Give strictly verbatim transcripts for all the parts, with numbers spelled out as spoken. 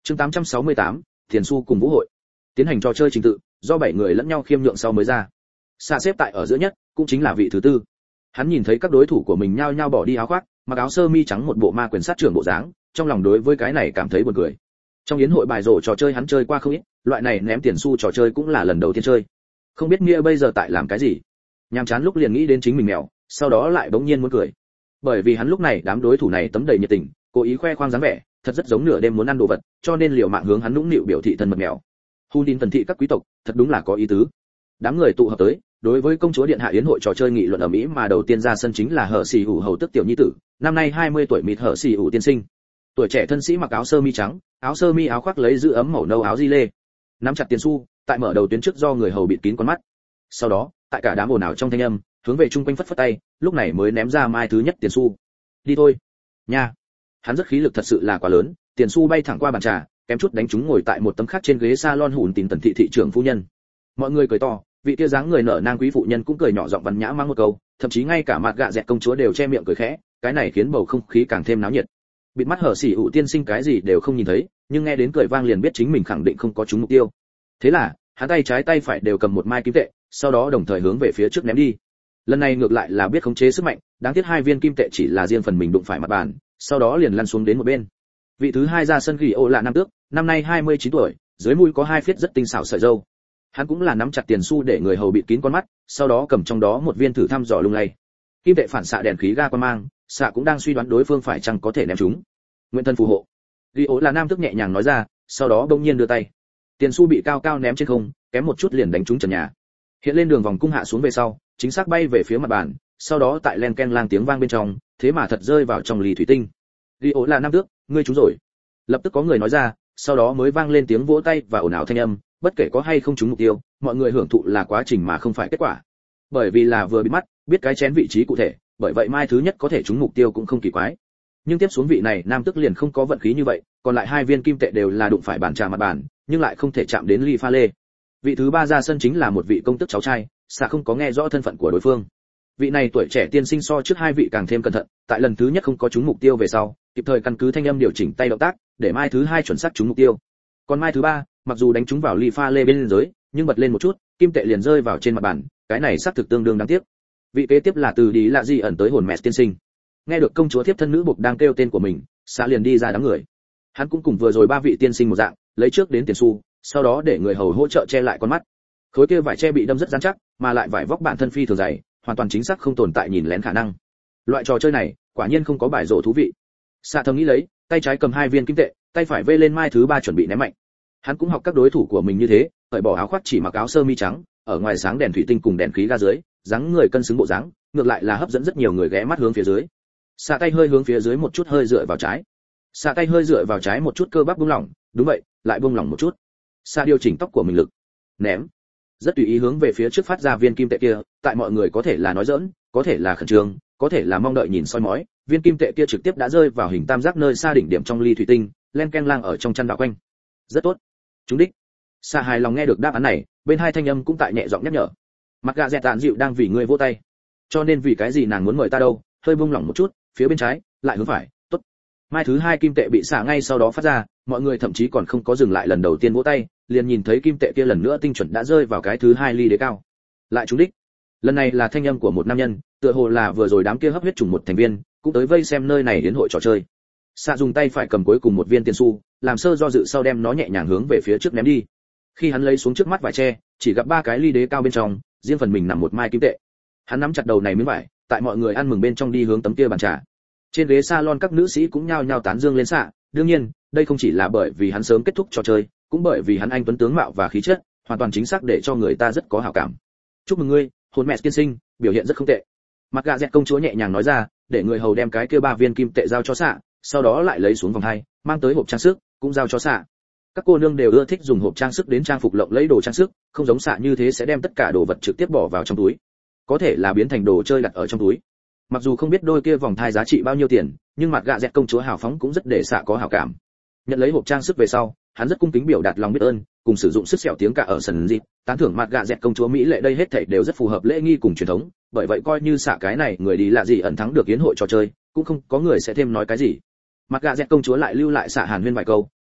Chương tám trăm sáu mươi tám, Tiền Su cùng Vũ hội. Tiến hành trò chơi trình tự, do bảy người lẫn nhau khiêm nhượng sau mới ra. Xạ xếp tại ở giữa nhất, cũng chính là vị thứ tư. Hắn nhìn thấy các đối thủ của mình nhao nhao bỏ đi áo khoác, mặc áo sơ mi trắng một bộ ma quyền sát trưởng bộ dáng, trong lòng đối với cái này cảm thấy buồn cười. Trong yến hội bài rổ trò chơi hắn chơi qua không ít, loại này ném tiền xu trò chơi cũng là lần đầu tiên chơi. Không biết nghĩa bây giờ tại làm cái gì. Nhàm chán lúc liền nghĩ đến chính mình mèo, sau đó lại bỗng nhiên muốn cười. Bởi vì hắn lúc này đám đối thủ này tấm đầy nhiệt tình, cố ý khoe khoang dáng vẻ, thật rất giống nửa đêm muốn ăn đồ vật, cho nên liều mạng hướng hắn nũng nịu biểu thị thân mật mèo. Hun tin tần thị các quý tộc, thật đúng là có ý tứ. Đám người tụ hợp tới, đối với công chúa điện hạ yến hội trò chơi nghị luận ở Mỹ mà đầu tiên ra sân chính là Hở Xỉ ủ hầu tức tiểu nhi tử, năm nay hai mươi tuổi mịt Hở Xỉ ủ tiên sinh. Tuổi trẻ thân sĩ mặc áo sơ mi trắng, áo sơ mi áo khoác lấy giữ ấm màu nâu áo di lê. Nắm chặt tiền xu, tại mở đầu tuyến trước do người hầu bịt kín con mắt. Sau đó, tại cả đám ồn ào trong thanh âm, hướng về trung quanh phất phất tay, lúc này mới ném ra mai thứ nhất tiền xu. Đi thôi. Nha. Hắn rất khí lực thật sự là quá lớn, tiền xu bay thẳng qua bàn trà, kém chút đánh trúng ngồi tại một tấm khác trên ghế salon hùn tín tần thị thị trưởng phu nhân. Mọi người cười to, vị kia dáng người nở nang quý phụ nhân cũng cười nhỏ giọng văn nhã mang một câu, thậm chí ngay cả mặt gạ dẹt công chúa đều che miệng cười khẽ, cái này khiến bầu không khí càng thêm náo nhiệt. Bịt mắt Hở Xỉ ủ tiên sinh cái gì đều không nhìn thấy, nhưng nghe đến cười vang liền biết chính mình khẳng định không có trúng mục tiêu. Thế là, hắn tay trái tay phải đều cầm một mai kim tệ, sau đó đồng thời hướng về phía trước ném đi. Lần này ngược lại là biết khống chế sức mạnh, đáng tiếc hai viên kim tệ chỉ là riêng phần mình đụng phải mặt bàn, sau đó liền lăn xuống đến một bên. Vị thứ hai ra sân ghi ô là nam tước, năm nay hai mươi chín tuổi, dưới mũi có hai phiết rất tinh xảo sợi râu. Hắn cũng là nắm chặt tiền xu để người hầu bịt kín con mắt, sau đó cầm trong đó một viên thử thăm dò lung lay. Kim tệ phản xạ đèn khí ga qua mang, xạ cũng đang suy đoán đối phương phải chăng có thể ném chúng. Nguyện thân phù hộ. Ghi ố là nam tước nhẹ nhàng nói ra, sau đó bỗng nhiên đưa tay. Tiền xu bị cao cao ném trên không, kém một chút liền đánh trúng trần nhà. Hiện lên đường vòng cung hạ xuống về sau, chính xác bay về phía mặt bàn, sau đó tại len ken lang tiếng vang bên trong, thế mà thật rơi vào trong ly thủy tinh. Ghi ố là nam tước, ngươi trúng rồi. Lập tức có người nói ra, sau đó mới vang lên tiếng vỗ tay và ồn ào thanh âm, bất kể có hay không trúng mục tiêu, mọi người hưởng thụ là quá trình mà không phải kết quả. Bởi vì là vừa bị mắt, biết cái chén vị trí cụ thể, bởi vậy mai thứ nhất có thể trúng mục tiêu cũng không kỳ quái. Nhưng tiếp xuống vị này nam tức liền không có vận khí như vậy, còn lại hai viên kim tệ đều là đụng phải bàn trà mặt bàn, nhưng lại không thể chạm đến ly pha lê. Vị thứ ba ra sân chính là một vị công tước cháu trai, xạ không có nghe rõ thân phận của đối phương. Vị này tuổi trẻ tiên sinh so trước hai vị càng thêm cẩn thận, tại lần thứ nhất không có trúng mục tiêu về sau, kịp thời căn cứ thanh âm điều chỉnh tay động tác, để mai thứ hai chuẩn xác trúng mục tiêu. Còn mai thứ ba, mặc dù đánh trúng vào ly pha lê bên dưới, nhưng bật lên một chút, kim tệ liền rơi vào trên mặt bàn, cái này xác thực tương đương đáng tiếc. Vị kế tiếp là từ đi lạ gì ẩn tới hồn mẹ tiên sinh. Nghe được công chúa thiếp thân nữ buộc đang kêu tên của mình, xạ liền đi ra đám người. Hắn cũng cùng vừa rồi ba vị tiên sinh một dạng, lấy trước đến tiền xu, sau đó để người hầu hỗ trợ che lại con mắt. Khối kia vải che bị đâm rất rắn chắc, mà lại vải vóc bản thân phi thường dày, hoàn toàn chính xác không tồn tại nhìn lén khả năng. Loại trò chơi này, quả nhiên không có bài rổ thú vị. Xạ thầm nghĩ lấy, tay trái cầm hai viên kim tệ, tay phải vê lên mai thứ ba chuẩn bị ném mạnh. Hắn cũng học các đối thủ của mình như thế, cởi bỏ áo khoác chỉ mặc áo sơ mi trắng, ở ngoài sáng đèn thủy tinh cùng đèn khí ga dưới, dáng người cân xứng bộ dáng, ngược lại là hấp dẫn rất nhiều người ghé mắt hướng phía dưới. Xạ tay hơi hướng phía dưới một chút hơi dựa vào trái. Xạ tay hơi dựa vào trái một chút cơ bắp buông lỏng, đúng vậy, lại buông lỏng một chút. Xạ điều chỉnh tóc của mình lực. Ném. Rất tùy ý hướng về phía trước phát ra viên kim tệ kia, tại mọi người có thể là nói giỡn, có thể là khẩn trương, có thể là mong đợi nhìn soi mói, viên kim tệ kia trực tiếp đã rơi vào hình tam giác nơi xa đỉnh điểm trong ly thủy tinh, len ken lang ở trong chăn đạo quanh. Rất tốt. Trúng đích. Xạ hài lòng nghe được đáp án này, bên hai thanh âm cũng tại nhẹ giọng nhắc nhở. Mặt gạ dẹt tàn dịu đang vì ngươi vỗ tay. Cho nên vì cái gì nàng muốn mời ta đâu, hơi buông lỏng một chút, phía bên trái, lại hướng phải, tốt. Mai thứ hai kim tệ bị xạ ngay sau đó phát ra, mọi người thậm chí còn không có dừng lại lần đầu tiên vỗ tay, liền nhìn thấy kim tệ kia lần nữa tinh chuẩn đã rơi vào cái thứ hai ly đế cao. Lại trúng đích. Lần này là thanh âm của một nam nhân, tựa hồ là vừa rồi đám kia hấp huyết trùng một thành viên, cũng tới vây xem nơi này đến hội trò chơi. Xạ dùng tay phải cầm cuối cùng một viên tiền xu, làm sơ do dự sau đem nó nhẹ nhàng hướng về phía trước ném đi. Khi hắn lấy xuống trước mắt vải che, chỉ gặp ba cái ly đế cao bên trong, riêng phần mình nằm một mai kim tệ. Hắn nắm chặt đầu này miếng vải, tại mọi người ăn mừng bên trong đi hướng tấm kia bàn trà. Trên ghế salon các nữ sĩ cũng nhao nhao tán dương lên xạ, đương nhiên, đây không chỉ là bởi vì hắn sớm kết thúc trò chơi, cũng bởi vì hắn anh tuấn tướng mạo và khí chất, hoàn toàn chính xác để cho người ta rất có hảo cảm. Chúc mừng ngươi, hồn mẹ tiên sinh, biểu hiện rất không tệ. Mặt gạ dẹt công chúa nhẹ nhàng nói ra, để người hầu đem cái kia ba viên kim tệ giao cho xạ, sau đó lại lấy xuống vòng hai, mang tới hộp trang sức, cũng giao cho xạ. Các cô nương đều ưa thích dùng hộp trang sức đến trang phục lộng lẫy đồ trang sức, không giống xạ như thế sẽ đem tất cả đồ vật trực tiếp bỏ vào trong túi, có thể là biến thành đồ chơi đặt ở trong túi. Mặc dù không biết đôi kia vòng thai giá trị bao nhiêu tiền, nhưng mặt gạ dẹt công chúa hào phóng cũng rất để xạ có hảo cảm. Nhận lấy hộp trang sức về sau, hắn rất cung kính biểu đạt lòng biết ơn, cùng sử dụng sức sẹo tiếng cả ở sân dịp, tán thưởng mặt gạ dẹt công chúa mỹ lệ đây hết thảy đều rất phù hợp lễ nghi cùng truyền thống, bởi vậy coi như xạ cái này người đi lạ gì ẩn thắng được yến hội trò chơi, cũng không có người sẽ thêm nói cái gì. Mặt gạ dẹt công chúa lại lưu lại xạ hàn huyên vài câu,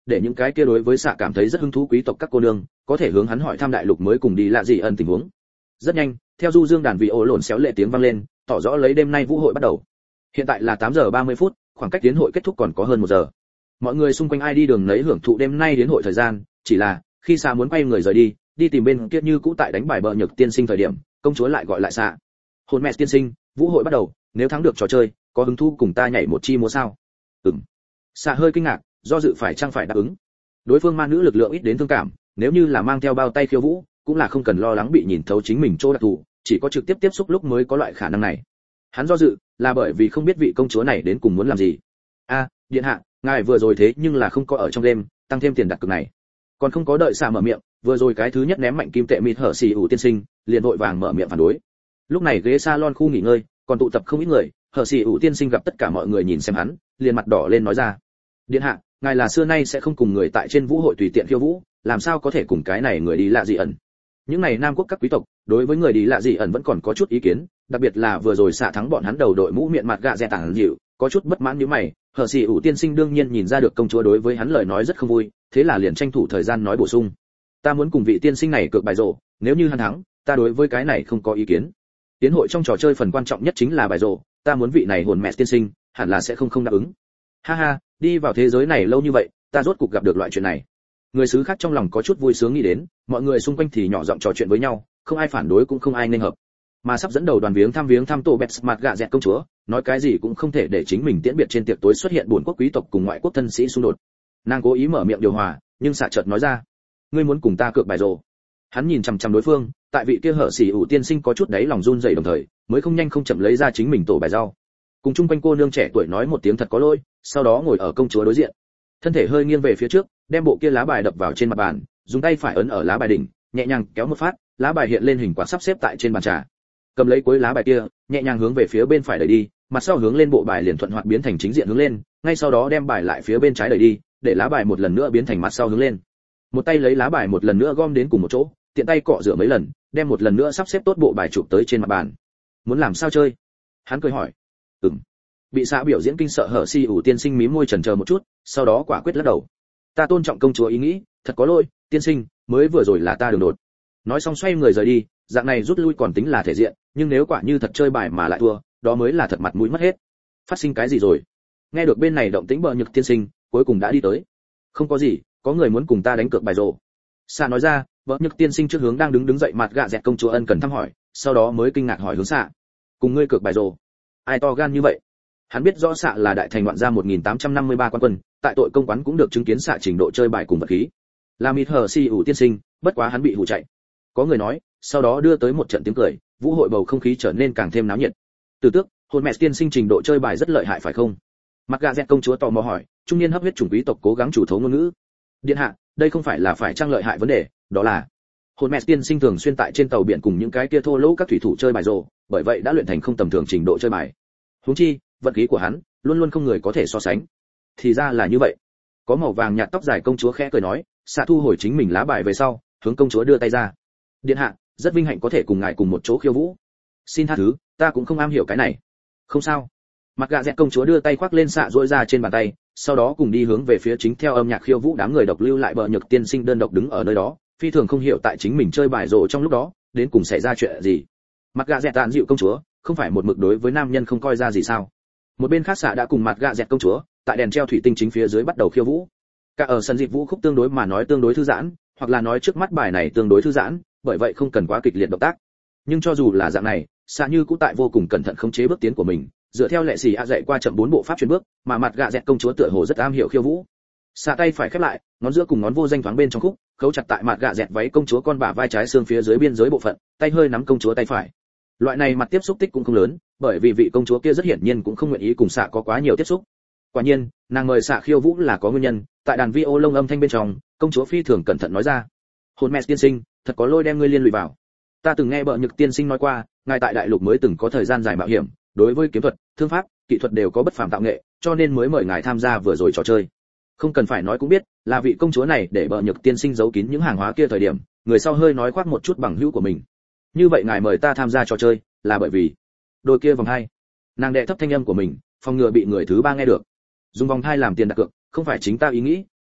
để những cái kia đối với xạ cảm thấy rất hứng thú quý tộc các cô nương có thể hướng hắn hỏi thăm đại lục mới cùng đi lạ gì ẩn tình huống. Rất nhanh, theo du dương đàn vị ổ lộn xéo lệ tiếng vang lên, tỏ rõ lấy đêm nay vũ hội bắt đầu. Hiện tại là tám giờ ba mươi phút, khoảng cách tiến hội kết thúc còn có hơn một giờ. Mọi người xung quanh ai đi đường nấy hưởng thụ đêm nay đến hội thời gian, chỉ là khi xạ muốn quay người rời đi, đi tìm bên kia như cũ tại đánh bài bợ nhược tiên sinh thời điểm, công chúa lại gọi lại xạ. Hồn mẹ tiên sinh, vũ hội bắt đầu, nếu thắng được trò chơi, có hứng thú cùng ta nhảy một chi múa sao? Ừm. Xạ hơi kinh ngạc, do dự phải chăng phải đáp ứng. Đối phương ma nữ lực lượng ít đến thương cảm, nếu như là mang theo bao tay khiêu vũ, cũng là không cần lo lắng bị nhìn thấu chính mình chỗ đặc thù, chỉ có trực tiếp tiếp xúc lúc mới có loại khả năng này. Hắn do dự, là bởi vì không biết vị công chúa này đến cùng muốn làm gì. A, điện hạ, ngài vừa rồi thế nhưng là không có ở trong đêm, tăng thêm tiền đặt cược này. Còn không có đợi xạ mở miệng, vừa rồi cái thứ nhất ném mạnh kim tệ mịt hở xì ủ tiên sinh, liền vội vàng mở miệng phản đối. Lúc này ghế salon khu nghỉ ngơi, còn tụ tập không ít người, hở xì ủ tiên sinh gặp tất cả mọi người nhìn xem hắn, liền mặt đỏ lên nói ra: điện hạ, ngài là xưa nay sẽ không cùng người tại trên vũ hội tùy tiện khiêu vũ, làm sao có thể cùng cái này người đi lạ gì ẩn. Những này nam quốc các quý tộc đối với người đi lạ gì ẩn vẫn còn có chút ý kiến, đặc biệt là vừa rồi xạ thắng bọn hắn đầu đội mũ miệng mặt gạ dẹ tảng dịu, có chút bất mãn như mày. Hở xì ủ tiên sinh đương nhiên nhìn ra được công chúa đối với hắn lời nói rất không vui, thế là liền tranh thủ thời gian nói bổ sung: ta muốn cùng vị tiên sinh này cược bài rổ, nếu như hắn thắng, ta đối với cái này không có ý kiến. Tiến hội trong trò chơi phần quan trọng nhất chính là bài rổ, ta muốn vị này hồn mẹ tiên sinh hẳn là sẽ không không đáp ứng. Ha ha, đi vào thế giới này lâu như vậy, ta rốt cục gặp được loại chuyện này. Người xứ khác trong lòng có chút vui sướng nghĩ đến, mọi người xung quanh thì nhỏ giọng trò chuyện với nhau, không ai phản đối cũng không ai nên hợp. Mà sắp dẫn đầu đoàn viếng thăm viếng thăm tổ bẹt mặt gạ dẹt công chúa, nói cái gì cũng không thể để chính mình tiễn biệt trên tiệc tối xuất hiện buồn quốc quý tộc cùng ngoại quốc thân sĩ xung đột. Nàng cố ý mở miệng điều hòa, nhưng xạ chợt nói ra: ngươi muốn cùng ta cược bài rồ. Hắn nhìn chằm chằm đối phương, tại vị kia hở xỉ ủ tiên sinh có chút đáy lòng run rẩy đồng thời, mới không nhanh không chậm lấy ra chính mình tổ bài rau. Cùng chung quanh cô nương trẻ tuổi nói một tiếng thật có lỗi, sau đó ngồi ở công chúa đối diện. Thân thể hơi nghiêng về phía trước, đem bộ kia lá bài đập vào trên mặt bàn, dùng tay phải ấn ở lá bài đỉnh, nhẹ nhàng kéo một phát, lá bài hiện lên hình quạt sắp xếp tại trên bàn trà. Cầm lấy cuối lá bài kia, nhẹ nhàng hướng về phía bên phải đẩy đi, mặt sau hướng lên bộ bài liền thuận hoạt biến thành chính diện hướng lên, ngay sau đó đem bài lại phía bên trái đẩy đi, để lá bài một lần nữa biến thành mặt sau hướng lên. Một tay lấy lá bài một lần nữa gom đến cùng một chỗ, tiện tay cọ rửa mấy lần, đem một lần nữa sắp xếp tốt bộ bài chụp tới trên mặt bàn. Muốn làm sao chơi? Hắn cười hỏi. Ừm. Bị xã biểu diễn kinh sợ hở si ủ tiên sinh mím môi chần chờ một chút, sau đó quả quyết lắc đầu. Ta tôn trọng công chúa ý nghĩ, thật có lỗi, tiên sinh, mới vừa rồi là ta đường đột. Nói xong xoay người rời đi, dạng này rút lui còn tính là thể diện, nhưng nếu quả như thật chơi bài mà lại thua, đó mới là thật mặt mũi mất hết. Phát sinh cái gì rồi? Nghe được bên này động tĩnh bợ nhược tiên sinh, cuối cùng đã đi tới. Không có gì, có người muốn cùng ta đánh cược bài rồ. Xạ nói ra, vợ nhược tiên sinh trước hướng đang đứng đứng dậy mặt gạ dẹt công chúa ân cần thăm hỏi, sau đó mới kinh ngạc hỏi hướng xạ. Cùng ngươi cược bài rồ? Ai to gan như vậy? Hắn biết rõ xạ là đại thành ngoạn gia một nghìn tám trăm năm mươi ba quan quân, tại tội công quán cũng được chứng kiến xạ trình độ chơi bài cùng vật khí. Là mịt hở si ủ tiên sinh, bất quá hắn bị hù chạy. Có người nói, sau đó đưa tới một trận tiếng cười, vũ hội bầu không khí trở nên càng thêm náo nhiệt. Từ tước, hồn mẹ tiên sinh trình độ chơi bài rất lợi hại phải không? Mặt gạ dẹt công chúa tò mò hỏi, trung niên hấp huyết chủng quý tộc cố gắng chủ thấu ngôn ngữ. Điện hạ, đây không phải là phải trang lợi hại vấn đề, đó là hồn mẹ tiên sinh thường xuyên tại trên tàu biển cùng những cái kia thô lỗ các thủy thủ chơi bài rồ, bởi vậy đã luyện thành không tầm thường trình độ chơi bài. Huống chi, vận khí của hắn luôn luôn không người có thể so sánh. Thì ra là như vậy. Có màu vàng nhạt tóc dài công chúa khẽ cười nói, xạ thu hồi chính mình lá bài về sau, hướng công chúa đưa tay ra. Điện hạ, rất vinh hạnh có thể cùng ngài cùng một chỗ khiêu vũ. Xin tha thứ, ta cũng không am hiểu cái này. Không sao. Mặt gạ dẹt công chúa đưa tay khoác lên xạ duỗi ra trên bàn tay, sau đó cùng đi hướng về phía chính theo âm nhạc khiêu vũ đám người độc lưu lại bợ nhược tiên sinh đơn độc đứng ở nơi đó, phi thường không hiểu tại chính mình chơi bài rồ trong lúc đó, đến cùng xảy ra chuyện gì. Mặt gạ dẹt tàn dịu công chúa, không phải một mực đối với nam nhân không coi ra gì sao? Một bên khác xạ đã cùng mặt gạ dẹt công chúa, tại đèn treo thủy tinh chính phía dưới bắt đầu khiêu vũ. Cả ở sân dịp vũ khúc tương đối mà nói tương đối thư giãn, hoặc là nói trước mắt bài này tương đối thư giãn, bởi vậy không cần quá kịch liệt động tác. Nhưng cho dù là dạng này, xạ như cũng tại vô cùng cẩn thận khống chế bước tiến của mình, dựa theo lệ xì a dạy qua chậm bốn bộ pháp chuyển bước, mà mặt gạ dẹt công chúa tựa hồ rất am hiểu khiêu vũ. Xạ tay phải khép lại, ngón giữa cùng ngón vô danh thoáng bên trong khúc, khấu chặt tại mặt gạ dẹt váy công chúa con bả vai trái xương phía dưới biên giới bộ phận, tay hơi nắm công chúa tay phải. Loại này mặt tiếp xúc tích cũng không lớn, bởi vì vị công chúa kia rất hiển nhiên cũng không nguyện ý cùng xạ có quá nhiều tiếp xúc. Quả nhiên, nàng mời xạ khiêu vũ là có nguyên nhân, tại đàn vi ô lông âm thanh bên trong, công chúa phi thường cẩn thận nói ra: hồn mẹ tiên sinh, thật có lỗi đem ngươi liên lụy vào. Ta từng nghe bợ nhược tiên sinh nói qua, ngài tại đại lục mới từng có thời gian dài mạo hiểm, đối với kiếm thuật, thương pháp, kỹ thuật đều có bất phàm tạo nghệ, cho nên mới mời ngài tham gia vừa rồi trò chơi. Không cần phải nói cũng biết, là vị công chúa này để bợ nhược tiên sinh giấu kín những hàng hóa kia thời điểm, người sau hơi nói khoác một chút bằng hữu của mình. Như vậy ngài mời ta tham gia trò chơi, là bởi vì đôi kia vòng hai. Nàng đệ thấp thanh âm của mình, phòng ngừa bị người thứ ba nghe được. Dùng vòng hai làm tiền đặt cược, không phải chính ta ý nghĩ,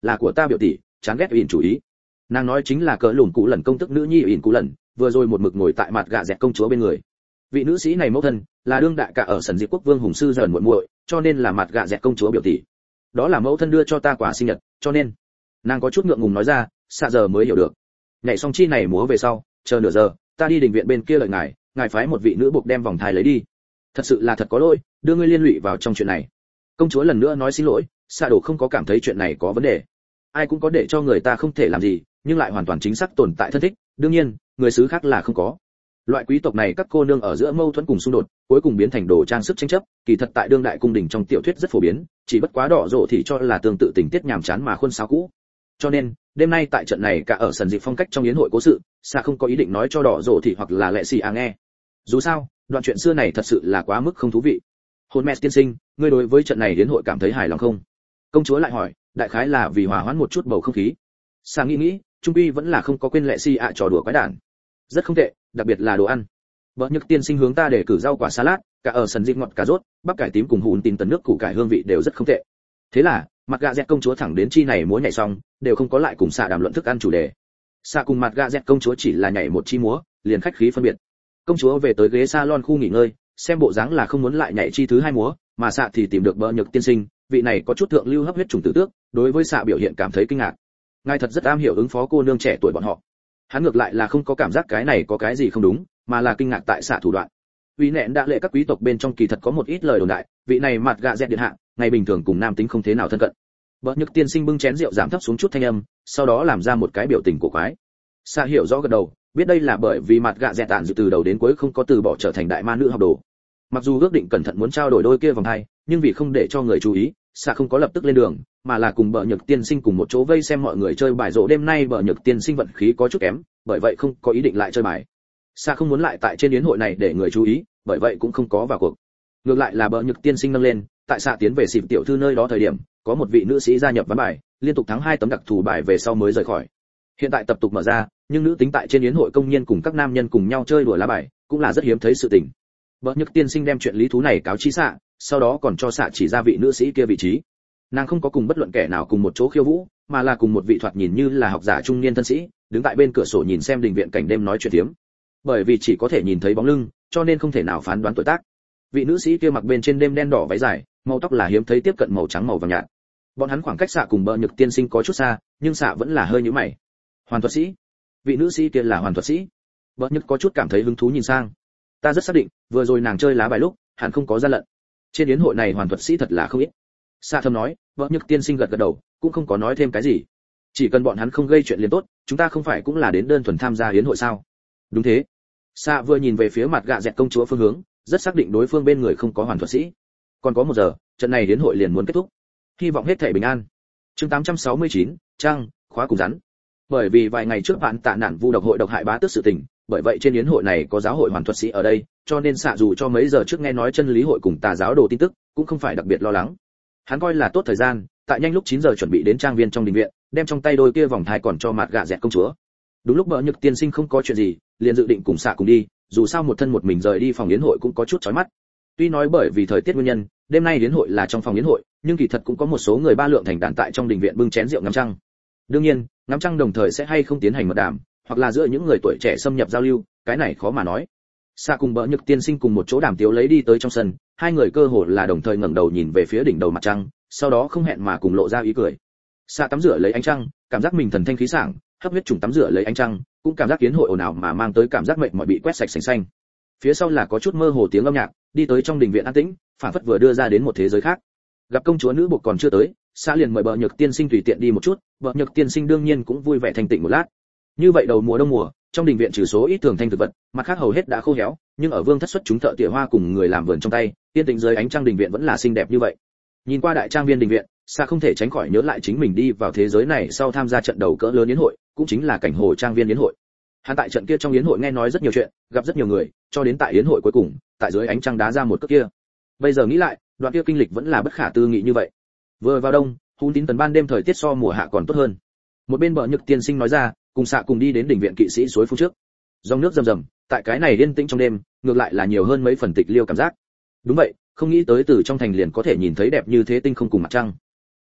là của ta biểu tỷ, chán ghét ỉn chủ ý. Nàng nói chính là cỡ lùn cũ lần công tức nữ nhi ỉn cũ lần, vừa rồi một mực ngồi tại mặt gạ dẹt công chúa bên người. Vị nữ sĩ này mẫu thân là đương đại cả ở sần diệp quốc vương hùng sư dần muội muội, cho nên là mặt gạ dẹt công chúa biểu tỷ. Đó là mẫu thân đưa cho ta quà sinh nhật, cho nên nàng có chút ngượng ngùng nói ra, xạ giờ mới hiểu được. Nhảy xong chi này múa về sau, chờ nửa giờ, ta đi đình viện bên kia đợi ngài, ngài phái một vị nữ buộc đem vòng thai lấy đi. Thật sự là thật có lỗi, đưa ngươi liên lụy vào trong chuyện này. Công chúa lần nữa nói xin lỗi, xạ đổ không có cảm thấy chuyện này có vấn đề. Ai cũng có để cho người ta không thể làm gì, nhưng lại hoàn toàn chính xác tồn tại thân thích, đương nhiên, người xứ khác là không có. Loại quý tộc này các cô nương ở giữa mâu thuẫn cùng xung đột, cuối cùng biến thành đồ trang sức tranh chấp, kỳ thật tại đương đại cung đình trong tiểu thuyết rất phổ biến, chỉ bất quá đỏ rộ thì cho là tương tự tình tiết nhàm chán mà khuôn sáo cũ. Cho nên, đêm nay tại trận này cả ở sần dịp phong cách trong yến hội cố sự, xạ không có ý định nói cho đỏ rộ thì hoặc là lệ xì à nghe. Dù sao, đoạn chuyện xưa này thật sự là quá mức không thú vị. Hôn mẹ tiên sinh, ngươi đối với trận này yến hội cảm thấy hài lòng không? Công chúa lại hỏi, đại khái là vì hòa hoãn một chút bầu không khí. Xạ nghĩ nghĩ, trung quy vẫn là không có quên lệ xì ạ trò đùa quái đản. Rất không tệ, đặc biệt là đồ ăn. Bỡ nhức tiên sinh hướng ta để cử rau quả salad, cả ở sần dịp ngọt cà rốt, bắp cải tím cùng hùn tin tần nước củ cải hương vị đều rất không tệ. Thế là, mặt gạ dẹt công chúa thẳng đến chi này múa nhảy xong, đều không có lại cùng xạ đàm luận thức ăn chủ đề. Xạ cùng mặt gạ dẹt công chúa chỉ là nhảy một chi múa, liền khách khí phân biệt. Công chúa về tới ghế salon khu nghỉ ngơi, xem bộ dáng là không muốn lại nhảy chi thứ hai múa, mà xạ thì tìm được bỡ nhức tiên sinh, vị này có chút thượng lưu hấp huyết trùng tử tước, đối với xạ biểu hiện cảm thấy kinh ngạc. Ngài thật rất am hiểu ứng phó cô nương trẻ tuổi bọn họ. Hắn ngược lại là không có cảm giác cái này có cái gì không đúng, mà là kinh ngạc tại xạ thủ đoạn. Vì nẹn đã lệ các quý tộc bên trong kỳ thật có một ít lời đồn đại, vị này mặt gạ dẹt điện hạ, ngày bình thường cùng nam tính không thế nào thân cận. Bỡ nhức tiên sinh bưng chén rượu giảm thấp xuống chút thanh âm, sau đó làm ra một cái biểu tình cổ quái. Xạ hiểu rõ gật đầu, biết đây là bởi vì mặt gạ dẹt tản dự từ đầu đến cuối không có từ bỏ trở thành đại ma nữ học đồ. Mặc dù ước định cẩn thận muốn trao đổi đôi kia vòng hai, nhưng vì không để cho người chú ý, xạ không có lập tức lên đường, mà là cùng bỡ nhức tiên sinh cùng một chỗ vây xem mọi người chơi bài rổ. Đêm nay bỡ nhức tiên sinh vận khí có chút kém, bởi vậy không có ý định lại chơi bài. Xạ không muốn lại tại trên yến hội này để người chú ý, bởi vậy cũng không có vào cuộc. Ngược lại là bỡ nhức tiên sinh nâng lên, tại xạ tiến về xịp tiểu thư nơi đó thời điểm, có một vị nữ sĩ gia nhập ván bài, liên tục thắng hai tấm đặc thù bài về sau mới rời khỏi. Hiện tại tập tục mở ra, nhưng nữ tính tại trên yến hội công nhân cùng các nam nhân cùng nhau chơi đùa lá bài, cũng là rất hiếm thấy sự tình. Bỡ nhức tiên sinh đem chuyện lý thú này cáo chi xạ, sau đó còn cho xạ chỉ ra vị nữ sĩ kia vị trí. Nàng không có cùng bất luận kẻ nào cùng một chỗ khiêu vũ, mà là cùng một vị thoạt nhìn như là học giả trung niên thân sĩ, đứng tại bên cửa sổ nhìn xem đình viện cảnh đêm nói chuyện tiếm. Bởi vì chỉ có thể nhìn thấy bóng lưng, cho nên không thể nào phán đoán tuổi tác. Vị nữ sĩ kia mặc bên trên đêm đen đỏ váy dài, màu tóc là hiếm thấy tiếp cận màu trắng màu vàng nhạt. Bọn hắn khoảng cách xạ cùng bỡ nhức tiên sinh có chút xa, nhưng xạ vẫn là hơi nhíu mày. Hoàn thuật sĩ? Vị nữ sĩ kia là hoàn thuật sĩ? Bỡ nhức có chút cảm thấy hứng thú nhìn sang. Ta rất xác định, vừa rồi nàng chơi lá bài lúc, hẳn không có gian lận. Trên yến hội này hoàn thuật sĩ thật là không ít. Xạ thầm nói, bỡ nhức tiên sinh gật gật đầu, cũng không có nói thêm cái gì. Chỉ cần bọn hắn không gây chuyện liền tốt, chúng ta không phải cũng là đến đơn thuần tham gia yến hội sao? Đúng thế. Xạ vừa nhìn về phía mặt gạ dẹt công chúa phương hướng, rất xác định đối phương bên người không có hoàn thuật sĩ. Còn có một giờ, trận này yến hội liền muốn kết thúc. Hy vọng hết thảy bình an. Chương tám trăm sáu mươi chín, trang, khóa cùng rắn. Bởi vì vài ngày trước bạn tạ nạn vu độc hội độc hại bá tước sự tình, bởi vậy trên yến hội này có giáo hội hoàn thuật sĩ ở đây, cho nên xạ dù cho mấy giờ trước nghe nói chân lý hội cùng tà giáo đồ tin tức, cũng không phải đặc biệt lo lắng. Hắn coi là tốt thời gian, tại nhanh lúc chín giờ chuẩn bị đến trang viên trong đình viện, đem trong tay đôi kia vòng thai còn cho mặt gạ dẹt công chúa. Đúng lúc bỡ nhức tiên sinh không có chuyện gì, liền dự định cùng xạ cùng đi, dù sao một thân một mình rời đi phòng yến hội cũng có chút chói mắt. Tuy nói bởi vì thời tiết nguyên nhân, đêm nay yến hội là trong phòng yến hội, nhưng kỳ thật cũng có một số người ba lượng thành đàn tại trong đình viện bưng chén rượu ngắm trăng. Đương nhiên, ngắm trăng đồng thời sẽ hay không tiến hành mật đàm, hoặc là giữa những người tuổi trẻ xâm nhập giao lưu, cái này khó mà nói. Xạ cùng bỡ nhức tiên sinh cùng một chỗ đàm tiếu lấy đi tới trong sân, hai người cơ hồ là đồng thời ngẩng đầu nhìn về phía đỉnh đầu mặt trăng, sau đó không hẹn mà cùng lộ ra ý cười. Xạ tắm rửa lấy ánh trăng, cảm giác mình thần thanh khí sảng, hấp huyết trùng tắm rửa lấy ánh trăng, cũng cảm giác yến hội ồn ào mà mang tới cảm giác mệt mỏi bị quét sạch sành xanh. Phía sau là có chút mơ hồ tiếng âm nhạc, đi tới trong đình viện an tĩnh, phản phất vừa đưa ra đến một thế giới khác. Gặp công chúa nữ buộc còn chưa tới, Xạ liền mời bỡ nhức tiên sinh tùy tiện đi một chút, bỡ nhức tiên sinh đương nhiên cũng vui vẻ thanh tịnh một lát. Như vậy đầu mùa đông mùa, trong đình viện trừ số ít thường thanh thực vật, mặt khác hầu hết đã khô héo, nhưng ở vương thất xuất chúng thợ tỉa hoa cùng người làm vườn trong tay, tiên tĩnh dưới ánh trăng đình viện vẫn là xinh đẹp như vậy. Nhìn qua đại trang viên đình viện, Xạ không thể tránh khỏi nhớ lại chính mình đi vào thế giới này sau tham gia trận đầu cỡ lớn yến hội, cũng chính là cảnh hồ trang viên yến hội. Hắn tại trận kia trong yến hội nghe nói rất nhiều chuyện, gặp rất nhiều người, cho đến tại yến hội cuối cùng, tại dưới ánh trăng đá ra một cước kia. Bây giờ nghĩ lại, đoạn kia kinh lịch vẫn là bất khả tư nghị như vậy. Vừa vào đông, hun tín tần ban đêm thời tiết so mùa hạ còn tốt hơn. Một bên bỡ nhức tiên sinh nói ra, cùng Xạ cùng đi đến đỉnh viện kỵ sĩ suối phun trước. Dòng nước rầm rầm, tại cái này yên tĩnh trong đêm, ngược lại là nhiều hơn mấy phần tịch liêu cảm giác. Đúng vậy, không nghĩ tới từ trong thành liền có thể nhìn thấy đẹp như thế tinh không cùng mặt trăng.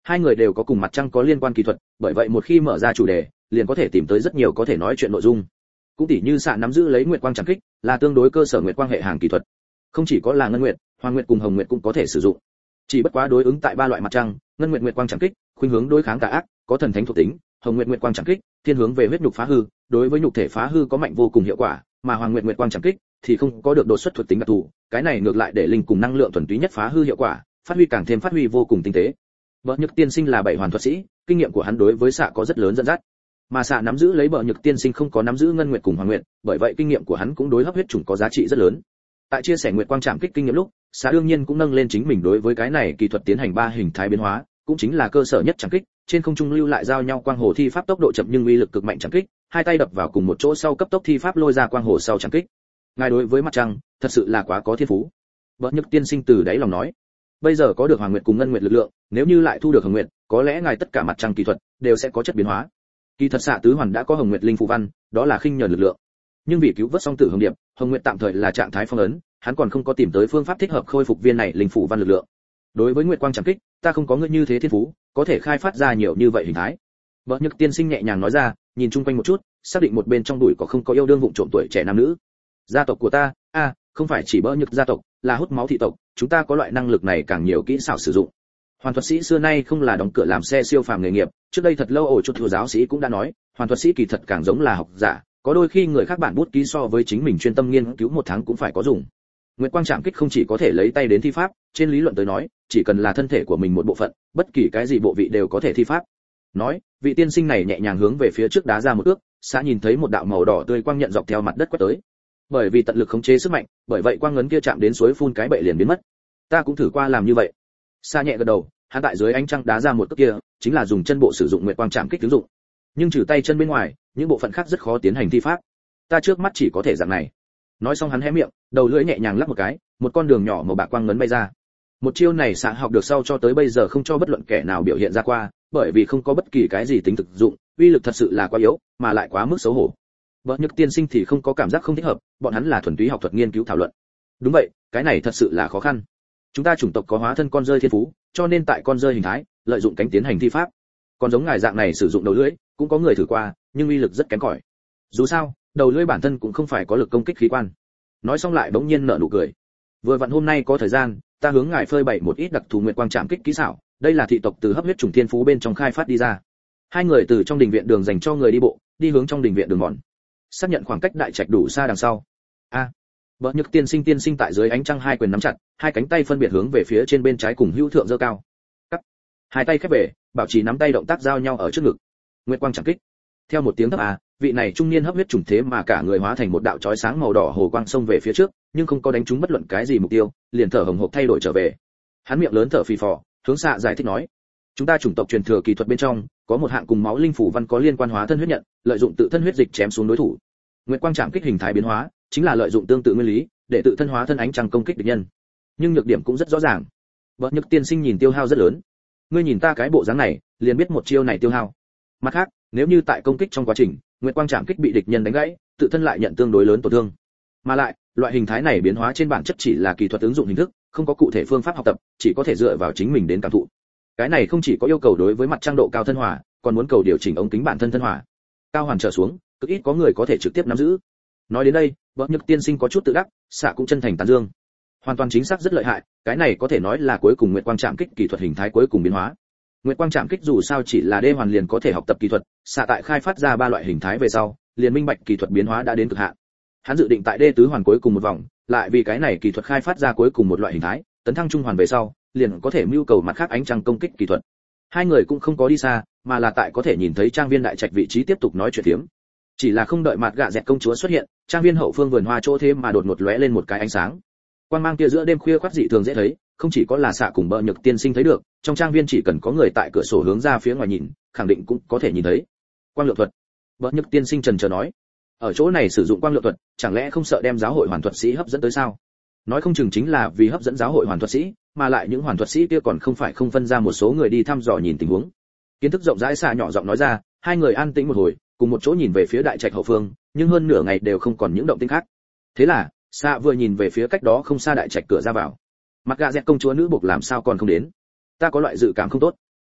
Hai người đều có cùng mặt trăng có liên quan kỹ thuật, bởi vậy một khi mở ra chủ đề, liền có thể tìm tới rất nhiều có thể nói chuyện nội dung. Cũng tỉ như xạ nắm giữ lấy nguyệt quang trảm kích, là tương đối cơ sở nguyệt quang hệ hàng kỹ thuật. Không chỉ có là ngân nguyệt, hoàng nguyệt cùng hồng nguyệt cũng có thể sử dụng. Chỉ bất quá đối ứng tại ba loại mặt trăng, ngân nguyệt nguyệt quang trảm kích, khuynh hướng đối kháng tà ác, có thần thánh thuộc tính, hồng nguyệt nguyệt quang trảm kích, thiên hướng về huyết nhục phá hư, đối với nhục thể phá hư có mạnh vô cùng hiệu quả, mà hoàng nguyệt nguyệt quang trảm kích thì không có được đột xuất thuộc tính đặc thù, cái này ngược lại để linh cùng năng lượng thuần túy nhất phá hư hiệu quả, phát huy càng thêm phát huy vô cùng tinh tế. Bợ Nhược tiên sinh là bảy hoàn thuật sĩ, kinh nghiệm của hắn đối với xạ có rất lớn dẫn dắt. Mà xạ nắm giữ lấy Bợ Nhược tiên sinh không có nắm giữ ngân nguyệt cùng hoàng nguyệt, bởi vậy kinh nghiệm của hắn cũng đối hấp huyết chủng có giá trị rất lớn. Tại chia sẻ nguyệt quang trảm kích kinh nghiệm lúc, xạ đương nhiên cũng nâng lên chính mình đối với cái này kỹ thuật tiến hành ba hình thái biến hóa, cũng chính là cơ sở nhất trảm kích, trên không trung lưu lại giao nhau quang hồ thi pháp tốc độ chậm nhưng uy lực cực mạnh trảm kích, hai tay đập vào cùng một chỗ sau cấp tốc thi pháp lôi ra quang hồ sau trảm kích. Ngài đối với mặt trăng, thật sự là quá có thiên phú. Bợ Nhược tiên sinh từ đáy lòng nói. Bây giờ có được hoàng nguyệt cùng ngân nguyệt lực lượng, nếu như lại thu được hồng nguyệt, có lẽ ngài tất cả mặt trăng kỹ thuật đều sẽ có chất biến hóa. Kỳ thật xạ tứ hoàn đã có hồng nguyệt linh phù văn, đó là khinh nhờn lực lượng. Nhưng vì cứu vớt song tử hồng điệp, hồng nguyệt tạm thời là trạng thái phong ấn, hắn còn không có tìm tới phương pháp thích hợp khôi phục viên này linh phù văn lực lượng. Đối với nguyệt quang trảm kích, ta không có ngươi như thế thiên phú, có thể khai phát ra nhiều như vậy hình thái. Bợ Nhược tiên sinh nhẹ nhàng nói ra, nhìn chung quanh một chút, xác định một bên trong bụi có không có yêu đương vụng trộm tuổi trẻ nam nữ. Gia tộc của ta, a, à, không phải chỉ Bợ Nhược gia tộc, là hút máu thị tộc, chúng ta có loại năng lực này càng nhiều kỹ xảo sử dụng. Hoàn thuật sĩ xưa nay không là đóng cửa làm xe siêu phàm nghề nghiệp, trước đây thật lâu ổ chuột thừa giáo sĩ cũng đã nói, hoàn thuật sĩ kỳ thật càng giống là học giả, có đôi khi người khác bản bút ký so với chính mình chuyên tâm nghiên cứu một tháng cũng phải có dùng. Nguyệt quang trảm kích không chỉ có thể lấy tay đến thi pháp, trên lý luận tới nói, chỉ cần là thân thể của mình một bộ phận, bất kỳ cái gì bộ vị đều có thể thi pháp. Nói, vị tiên sinh này nhẹ nhàng hướng về phía trước đá ra một ước, xã nhìn thấy một đạo màu đỏ tươi quang nhận dọc theo mặt đất quét tới. Bởi vì tận lực khống chế sức mạnh, bởi vậy quang ngấn kia chạm đến suối phun cái bệ liền biến mất. Ta cũng thử qua làm như vậy. Sa nhẹ gật đầu, hắn tại dưới ánh trăng đá ra một cước kia, chính là dùng chân bộ sử dụng nguyệt quang trảm kích ứng dụng. Nhưng trừ tay chân bên ngoài, những bộ phận khác rất khó tiến hành thi pháp. Ta trước mắt chỉ có thể dạng này. Nói xong hắn hé miệng, đầu lưỡi nhẹ nhàng lắc một cái, một con đường nhỏ màu bạc quang ngấn bay ra. Một chiêu này Sa học được sau cho tới bây giờ không cho bất luận kẻ nào biểu hiện ra qua, bởi vì không có bất kỳ cái gì tính thực dụng, uy lực thật sự là quá yếu, mà lại quá mức xấu hổ. Bợ Nhược tiên sinh thì không có cảm giác không thích hợp, bọn hắn là thuần túy học thuật nghiên cứu thảo luận. Đúng vậy, cái này thật sự là khó khăn. Chúng ta chủng tộc có hóa thân con rơi thiên phú, cho nên tại con rơi hình thái, lợi dụng cánh tiến hành thi pháp. Còn giống ngài dạng này sử dụng đầu lưỡi, cũng có người thử qua, nhưng uy lực rất kém cỏi. Dù sao, đầu lưỡi bản thân cũng không phải có lực công kích khí quan. Nói xong lại bỗng nhiên nở nụ cười. Vừa vặn hôm nay có thời gian, ta hướng ngài phơi bày một ít đặc thù nguyệt quang trảm kích kỹ xảo, đây là thị tộc từ hấp huyết chủng thiên phú bên trong khai phát đi ra. Hai người từ trong đình viện đường dành cho người đi bộ, đi hướng trong đình viện đường mòn. Xác nhận khoảng cách đại trạch đủ xa đằng sau. A. À, Bợ Nhược tiên sinh tiên sinh tại dưới ánh trăng hai quyền nắm chặt, hai cánh tay phân biệt hướng về phía trên bên trái cùng hữu thượng giơ cao. Cắt. Hai tay khép về, bảo trì nắm tay động tác giao nhau ở trước ngực. Nguyệt quang trảm kích. Theo một tiếng thấp a, vị này trung niên hấp huyết chủng thế mà cả người hóa thành một đạo chói sáng màu đỏ hồ quang xông về phía trước, nhưng không có đánh trúng bất luận cái gì mục tiêu, liền thở hồng hộc thay đổi trở về. Hắn miệng lớn thở phì phò, hướng xạ giải thích nói: chúng ta chủng tộc truyền thừa kỳ thuật bên trong có một hạng cùng máu linh phủ văn có liên quan hóa thân huyết nhận, lợi dụng tự thân huyết dịch chém xuống đối thủ. Nguyệt quang trảm kích hình thái biến hóa chính là lợi dụng tương tự nguyên lý để tự thân hóa thân ánh trăng công kích địch nhân, nhưng nhược điểm cũng rất rõ ràng. Bợ Nhược tiên sinh nhìn tiêu hao rất lớn. Ngươi nhìn ta cái bộ dáng này, liền biết một chiêu này tiêu hao. Mặt khác, nếu như tại công kích trong quá trình, nguyệt quang trảm kích bị địch nhân đánh gãy, tự thân lại nhận tương đối lớn tổn thương. Mà lại, loại hình thái này biến hóa trên bản chất chỉ là kỹ thuật ứng dụng hình thức, không có cụ thể phương pháp học tập, chỉ có thể dựa vào chính mình đến cảm thụ. Cái này không chỉ có yêu cầu đối với mặt trang độ cao thân hòa, còn muốn cầu điều chỉnh ống kính bản thân thân hòa. Cao hoàn trở xuống, cực ít có người có thể trực tiếp nắm giữ. Nói đến đây, Bợ Nhược tiên sinh có chút tự đắc, xạ cũng chân thành tán dương. Hoàn toàn chính xác rất lợi hại, cái này có thể nói là cuối cùng nguyệt quang trảm kích kỹ thuật hình thái cuối cùng biến hóa. Nguyệt quang trảm kích dù sao chỉ là đê hoàn liền có thể học tập kỹ thuật, xạ tại khai phát ra ba loại hình thái về sau, liền minh bạch kỹ thuật biến hóa đã đến cực hạn. Hắn dự định tại đê tứ hoàn cuối cùng một vòng, lại vì cái này kỹ thuật khai phát ra cuối cùng một loại hình thái, tấn thăng trung hoàn về sau, liền có thể mưu cầu mặt khác ánh trăng công kích kỹ thuật. Hai người cũng không có đi xa, mà là tại có thể nhìn thấy trang viên đại trạch vị trí tiếp tục nói chuyện thiếm. Chỉ là không đợi mặt gạ dẹt công chúa xuất hiện, trang viên hậu phương vườn hoa chỗ thế mà đột ngột lóe lên một cái ánh sáng. Quang mang kia giữa đêm khuya khoắt dị thường dễ thấy, không chỉ có là xạ cùng Bợ Nhược tiên sinh thấy được, trong trang viên chỉ cần có người tại cửa sổ hướng ra phía ngoài nhìn, khẳng định cũng có thể nhìn thấy. Quang lượng thuật. Bợ Nhược tiên sinh trần chờ nói, ở chỗ này sử dụng quang lượng thuật, chẳng lẽ không sợ đem giáo hội hoàn thuật sĩ hấp dẫn tới sao? Nói không chừng chính là vì hấp dẫn giáo hội hoàn thuật sĩ, mà lại những hoàn thuật sĩ kia còn không phải không phân ra một số người đi thăm dò nhìn tình huống. Kiến thức rộng rãi xạ nhỏ giọng nói ra, hai người an tĩnh một hồi, cùng một chỗ nhìn về phía đại trạch hậu phương, nhưng hơn nửa ngày đều không còn những động tĩnh khác. Thế là, xạ vừa nhìn về phía cách đó không xa đại trạch cửa ra vào. Mặt gạ dẹt công chúa nữ buộc làm sao còn không đến? Ta có loại dự cảm không tốt.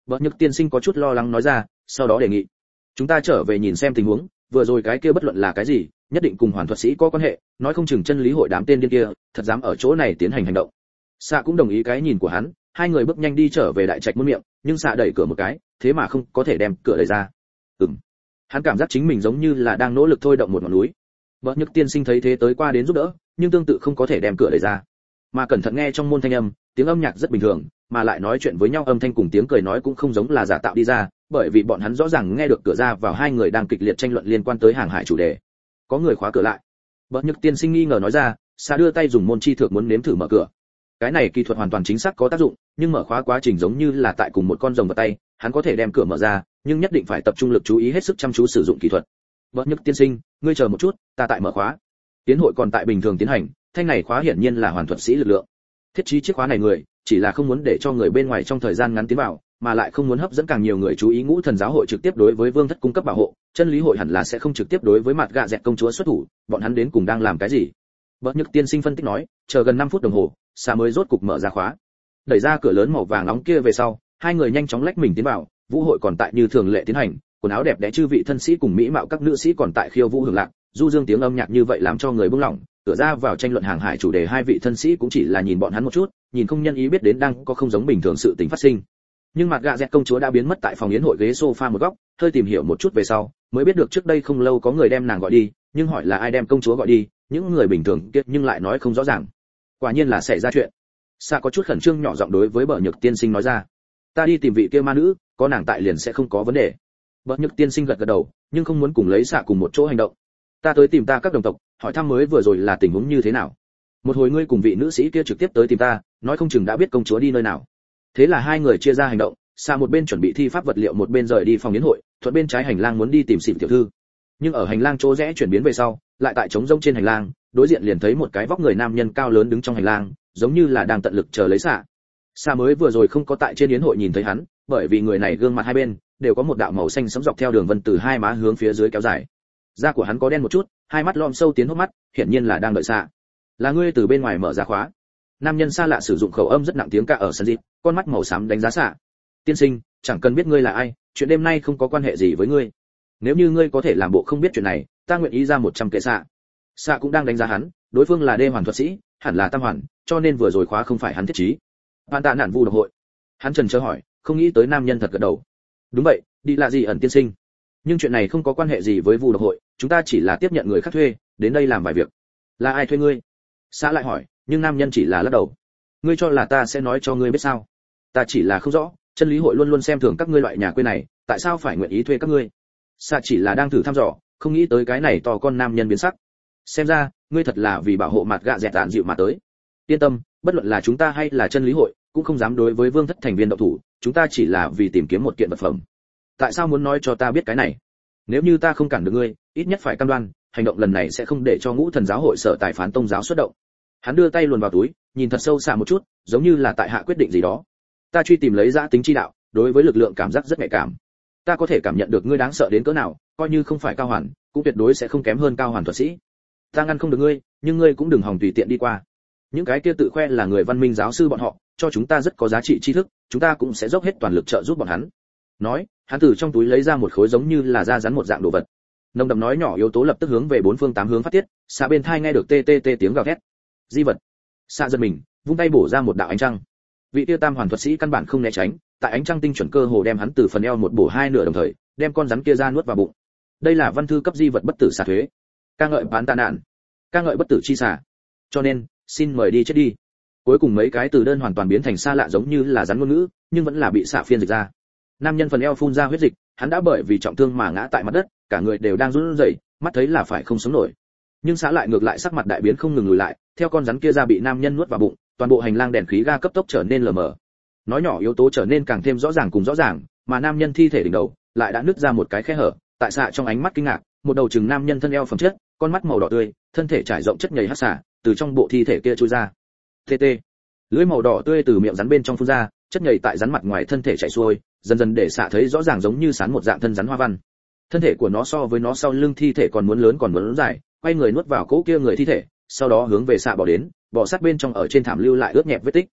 Bỡ Nhược tiên sinh có chút lo lắng nói ra, sau đó đề nghị chúng ta trở về nhìn xem tình huống, vừa rồi cái kia bất luận là cái gì nhất định cùng hoàn thuật sĩ có quan hệ, nói không chừng chân lý hội đám tên điên kia thật dám ở chỗ này tiến hành hành động. Xạ cũng đồng ý cái nhìn của hắn, hai người bước nhanh đi trở về đại trạch môn miệng, nhưng Xạ đẩy cửa một cái, thế mà không có thể đem cửa đẩy ra. Ừm. Hắn cảm giác chính mình giống như là đang nỗ lực thôi động một ngọn núi. Bỡ Nhược tiên sinh thấy thế tới qua đến giúp đỡ, nhưng tương tự không có thể đem cửa đẩy ra. Mà cẩn thận nghe trong môn thanh âm, tiếng âm nhạc rất bình thường, mà lại nói chuyện với nhau âm thanh cùng tiếng cười nói cũng không giống là giả tạo đi ra, bởi vì bọn hắn rõ ràng nghe được cửa ra vào hai người đang kịch liệt tranh luận liên quan tới hàng hải chủ đề. Có người khóa cửa lại. Bỡ Nhược tiên sinh nghi ngờ nói ra, Xạ đưa tay dùng môn chi thượng muốn nếm thử mở cửa. Cái này kỹ thuật hoàn toàn chính xác có tác dụng, nhưng mở khóa quá trình giống như là tại cùng một con rồng vào tay, hắn có thể đem cửa mở ra, nhưng nhất định phải tập trung lực chú ý hết sức chăm chú sử dụng kỹ thuật. Bỡ Nhược tiên sinh, ngươi chờ một chút, ta tại mở khóa. Tiến hội còn tại bình thường tiến hành, thanh này khóa hiển nhiên là hoàn thuật sĩ lực lượng. Thiết trí chiếc khóa này người, chỉ là không muốn để cho người bên ngoài trong thời gian ngắn tiến vào, mà lại không muốn hấp dẫn càng nhiều người chú ý. Ngũ thần giáo hội trực tiếp đối với vương thất cung cấp bảo hộ, chân lý hội hẳn là sẽ không trực tiếp đối với mặt gạ dẹt công chúa xuất thủ, bọn hắn đến cùng đang làm cái gì? Bỡ Nhược tiên sinh phân tích nói, chờ gần năm phút đồng hồ, Xạ mới rốt cục mở ra khóa. Đẩy ra cửa lớn màu vàng nóng kia về sau, hai người nhanh chóng lách mình tiến vào. Vũ hội còn tại như thường lệ tiến hành, quần áo đẹp đẽ chư vị thân sĩ cùng mỹ mạo các nữ sĩ còn tại khiêu vũ hưởng lạc, du dương tiếng âm nhạc như vậy làm cho người buông lỏng. Cửa ra vào tranh luận hàng hải chủ đề hai vị thân sĩ cũng chỉ là nhìn bọn hắn một chút, nhìn không nhân ý biết đến đang có không giống bình thường sự tình phát sinh. Nhưng mặt gạ dẹt công chúa đã biến mất tại phòng yến hội ghế sofa một góc, hơi tìm hiểu một chút về sau, mới biết được trước đây không lâu có người đem nàng gọi đi, nhưng hỏi là ai đem công chúa gọi đi, những người bình thường kia nhưng lại nói không rõ ràng. Quả nhiên là xảy ra chuyện. Xạ có chút khẩn trương nhỏ giọng đối với Bỡ Nhược tiên sinh nói ra, ta đi tìm vị kia ma nữ, có nàng tại liền sẽ không có vấn đề. Bỡ Nhược tiên sinh gật gật đầu, nhưng không muốn cùng lấy Xạ cùng một chỗ hành động. Ta tới tìm ta các đồng tộc, hỏi thăm mới vừa rồi là tình huống như thế nào. Một hồi ngươi cùng vị nữ sĩ kia trực tiếp tới tìm ta, nói không chừng đã biết công chúa đi nơi nào. Thế là hai người chia ra hành động, Xạ một bên chuẩn bị thi pháp vật liệu một bên rời đi phòng yến hội, thuận bên trái hành lang muốn đi tìm Xỉn tiểu thư. Nhưng ở hành lang chỗ rẽ chuyển biến về sau, lại tại trống rỗng trên hành lang, đối diện liền thấy một cái vóc người nam nhân cao lớn đứng trong hành lang, giống như là đang tận lực chờ lấy Xạ. Xạ mới vừa rồi không có tại trên yến hội nhìn thấy hắn, bởi vì người này gương mặt hai bên đều có một đạo màu xanh sẫm dọc theo đường vân từ hai má hướng phía dưới kéo dài. Da của hắn có đen một chút, hai mắt lom sâu tiến hốc mắt, hiển nhiên là đang đợi Xạ. Là ngươi từ bên ngoài mở ra khóa. Nam nhân xa lạ sử dụng khẩu âm rất nặng tiếng ca ở sân dịp, con mắt màu xám đánh giá Xạ. Tiên sinh, chẳng cần biết ngươi là ai, chuyện đêm nay không có quan hệ gì với ngươi. Nếu như ngươi có thể làm bộ không biết chuyện này, ta nguyện ý ra một trăm kệ Xạ. Xạ cũng đang đánh giá hắn, đối phương là đê hoàn thuật sĩ, hẳn là tam hoàn, cho nên vừa rồi khóa không phải hắn thiết trí. Bạn tạ nạn vu độc hội. Hắn trần chờ hỏi, không nghĩ tới nam nhân thật gật đầu. Đúng vậy, đi là gì ẩn tiên sinh. Nhưng chuyện này không có quan hệ gì với vu độc hội, chúng ta chỉ là tiếp nhận người khác thuê, đến đây làm vài việc. Là ai thuê ngươi? Xạ lại hỏi, nhưng nam nhân chỉ là lắc đầu. Ngươi cho là ta sẽ nói cho ngươi biết sao? Ta chỉ là không rõ, chân lý hội luôn luôn xem thường các ngươi loại nhà quê này, tại sao phải nguyện ý thuê các ngươi? Xạ chỉ là đang thử thăm dò, không nghĩ tới cái này to con nam nhân biến sắc. Xem ra, ngươi thật là vì bảo hộ mặt gạ dẹt tàn dịu mà tới. Yên tâm, bất luận là chúng ta hay là chân lý hội, cũng không dám đối với vương thất thành viên động thủ, chúng ta chỉ là vì tìm kiếm một kiện vật phẩm. Tại sao muốn nói cho ta biết cái này? Nếu như ta không cản được ngươi, ít nhất phải cam đoan, hành động lần này sẽ không để cho ngũ thần giáo hội sở tài phán tông giáo xuất động. Hắn đưa tay luồn vào túi, nhìn thật sâu xa một chút, giống như là tại hạ quyết định gì đó. Ta truy tìm lấy giá tính chi đạo, đối với lực lượng cảm giác rất nhạy cảm. Ta có thể cảm nhận được ngươi đáng sợ đến cỡ nào, coi như không phải cao hoàn, cũng tuyệt đối sẽ không kém hơn cao hoàn thuật sĩ. Ta ngăn không được ngươi, nhưng ngươi cũng đừng hòng tùy tiện đi qua. Những cái kia tự khoe là người văn minh giáo sư bọn họ, cho chúng ta rất có giá trị tri thức, chúng ta cũng sẽ dốc hết toàn lực trợ giúp bọn hắn. Nói, hắn từ trong túi lấy ra một khối giống như là da rắn một dạng đồ vật. Nồng đậm nói nhỏ yếu tố lập tức hướng về bốn phương tám hướng phát tiết, Xạ bên thai nghe được tê tê tê tiếng gào thét. Di vật. Xạ giật mình, vung tay bổ ra một đạo ánh trăng. Vị tiêu tam hoàn thuật sĩ căn bản không né tránh, tại ánh trăng tinh chuẩn cơ hồ đem hắn từ phần eo một bổ hai nửa đồng thời, đem con rắn kia ra nuốt vào bụng. Đây là văn thư cấp di vật bất tử xả thuế. Ca ngợi bán tạ nạn, ca ngợi bất tử chi xả. Cho nên, xin mời đi chết đi. Cuối cùng mấy cái từ đơn hoàn toàn biến thành xa lạ giống như là rắn ngôn ngữ, nhưng vẫn là bị xạ phiên dịch ra. Nam nhân phần eo phun ra huyết dịch, hắn đã bởi vì trọng thương mà ngã tại mặt đất, cả người đều đang run rẩy, mắt thấy là phải không sống nổi. Nhưng xã lại ngược lại sắc mặt đại biến không ngừng lùi lại, theo con rắn kia ra bị nam nhân nuốt vào bụng, toàn bộ hành lang đèn khí ga cấp tốc trở nên lờ mờ. Nói nhỏ yếu tố trở nên càng thêm rõ ràng cùng rõ ràng, mà nam nhân thi thể đỉnh đầu lại đã nứt ra một cái khe hở, tại xạ trong ánh mắt kinh ngạc, một đầu chừng nam nhân thân eo phẩm chất, con mắt màu đỏ tươi, thân thể trải rộng chất nhầy hắc xả, từ trong bộ thi thể kia chui ra. Tê tê. Lưỡi màu đỏ tươi từ miệng rắn bên trong phun ra, chất nhầy tại rắn mặt ngoài thân thể chảy xuôi, dần dần để xạ thấy rõ ràng giống như sán một dạng thân rắn hoa văn. Thân thể của nó so với nó sau lưng thi thể còn muốn lớn còn muốn dài, quay người nuốt vào cỗ kia người thi thể, sau đó hướng về xạ bỏ đến, bò sát bên trong ở trên thảm lưu lại ướt nhẹp vết tích.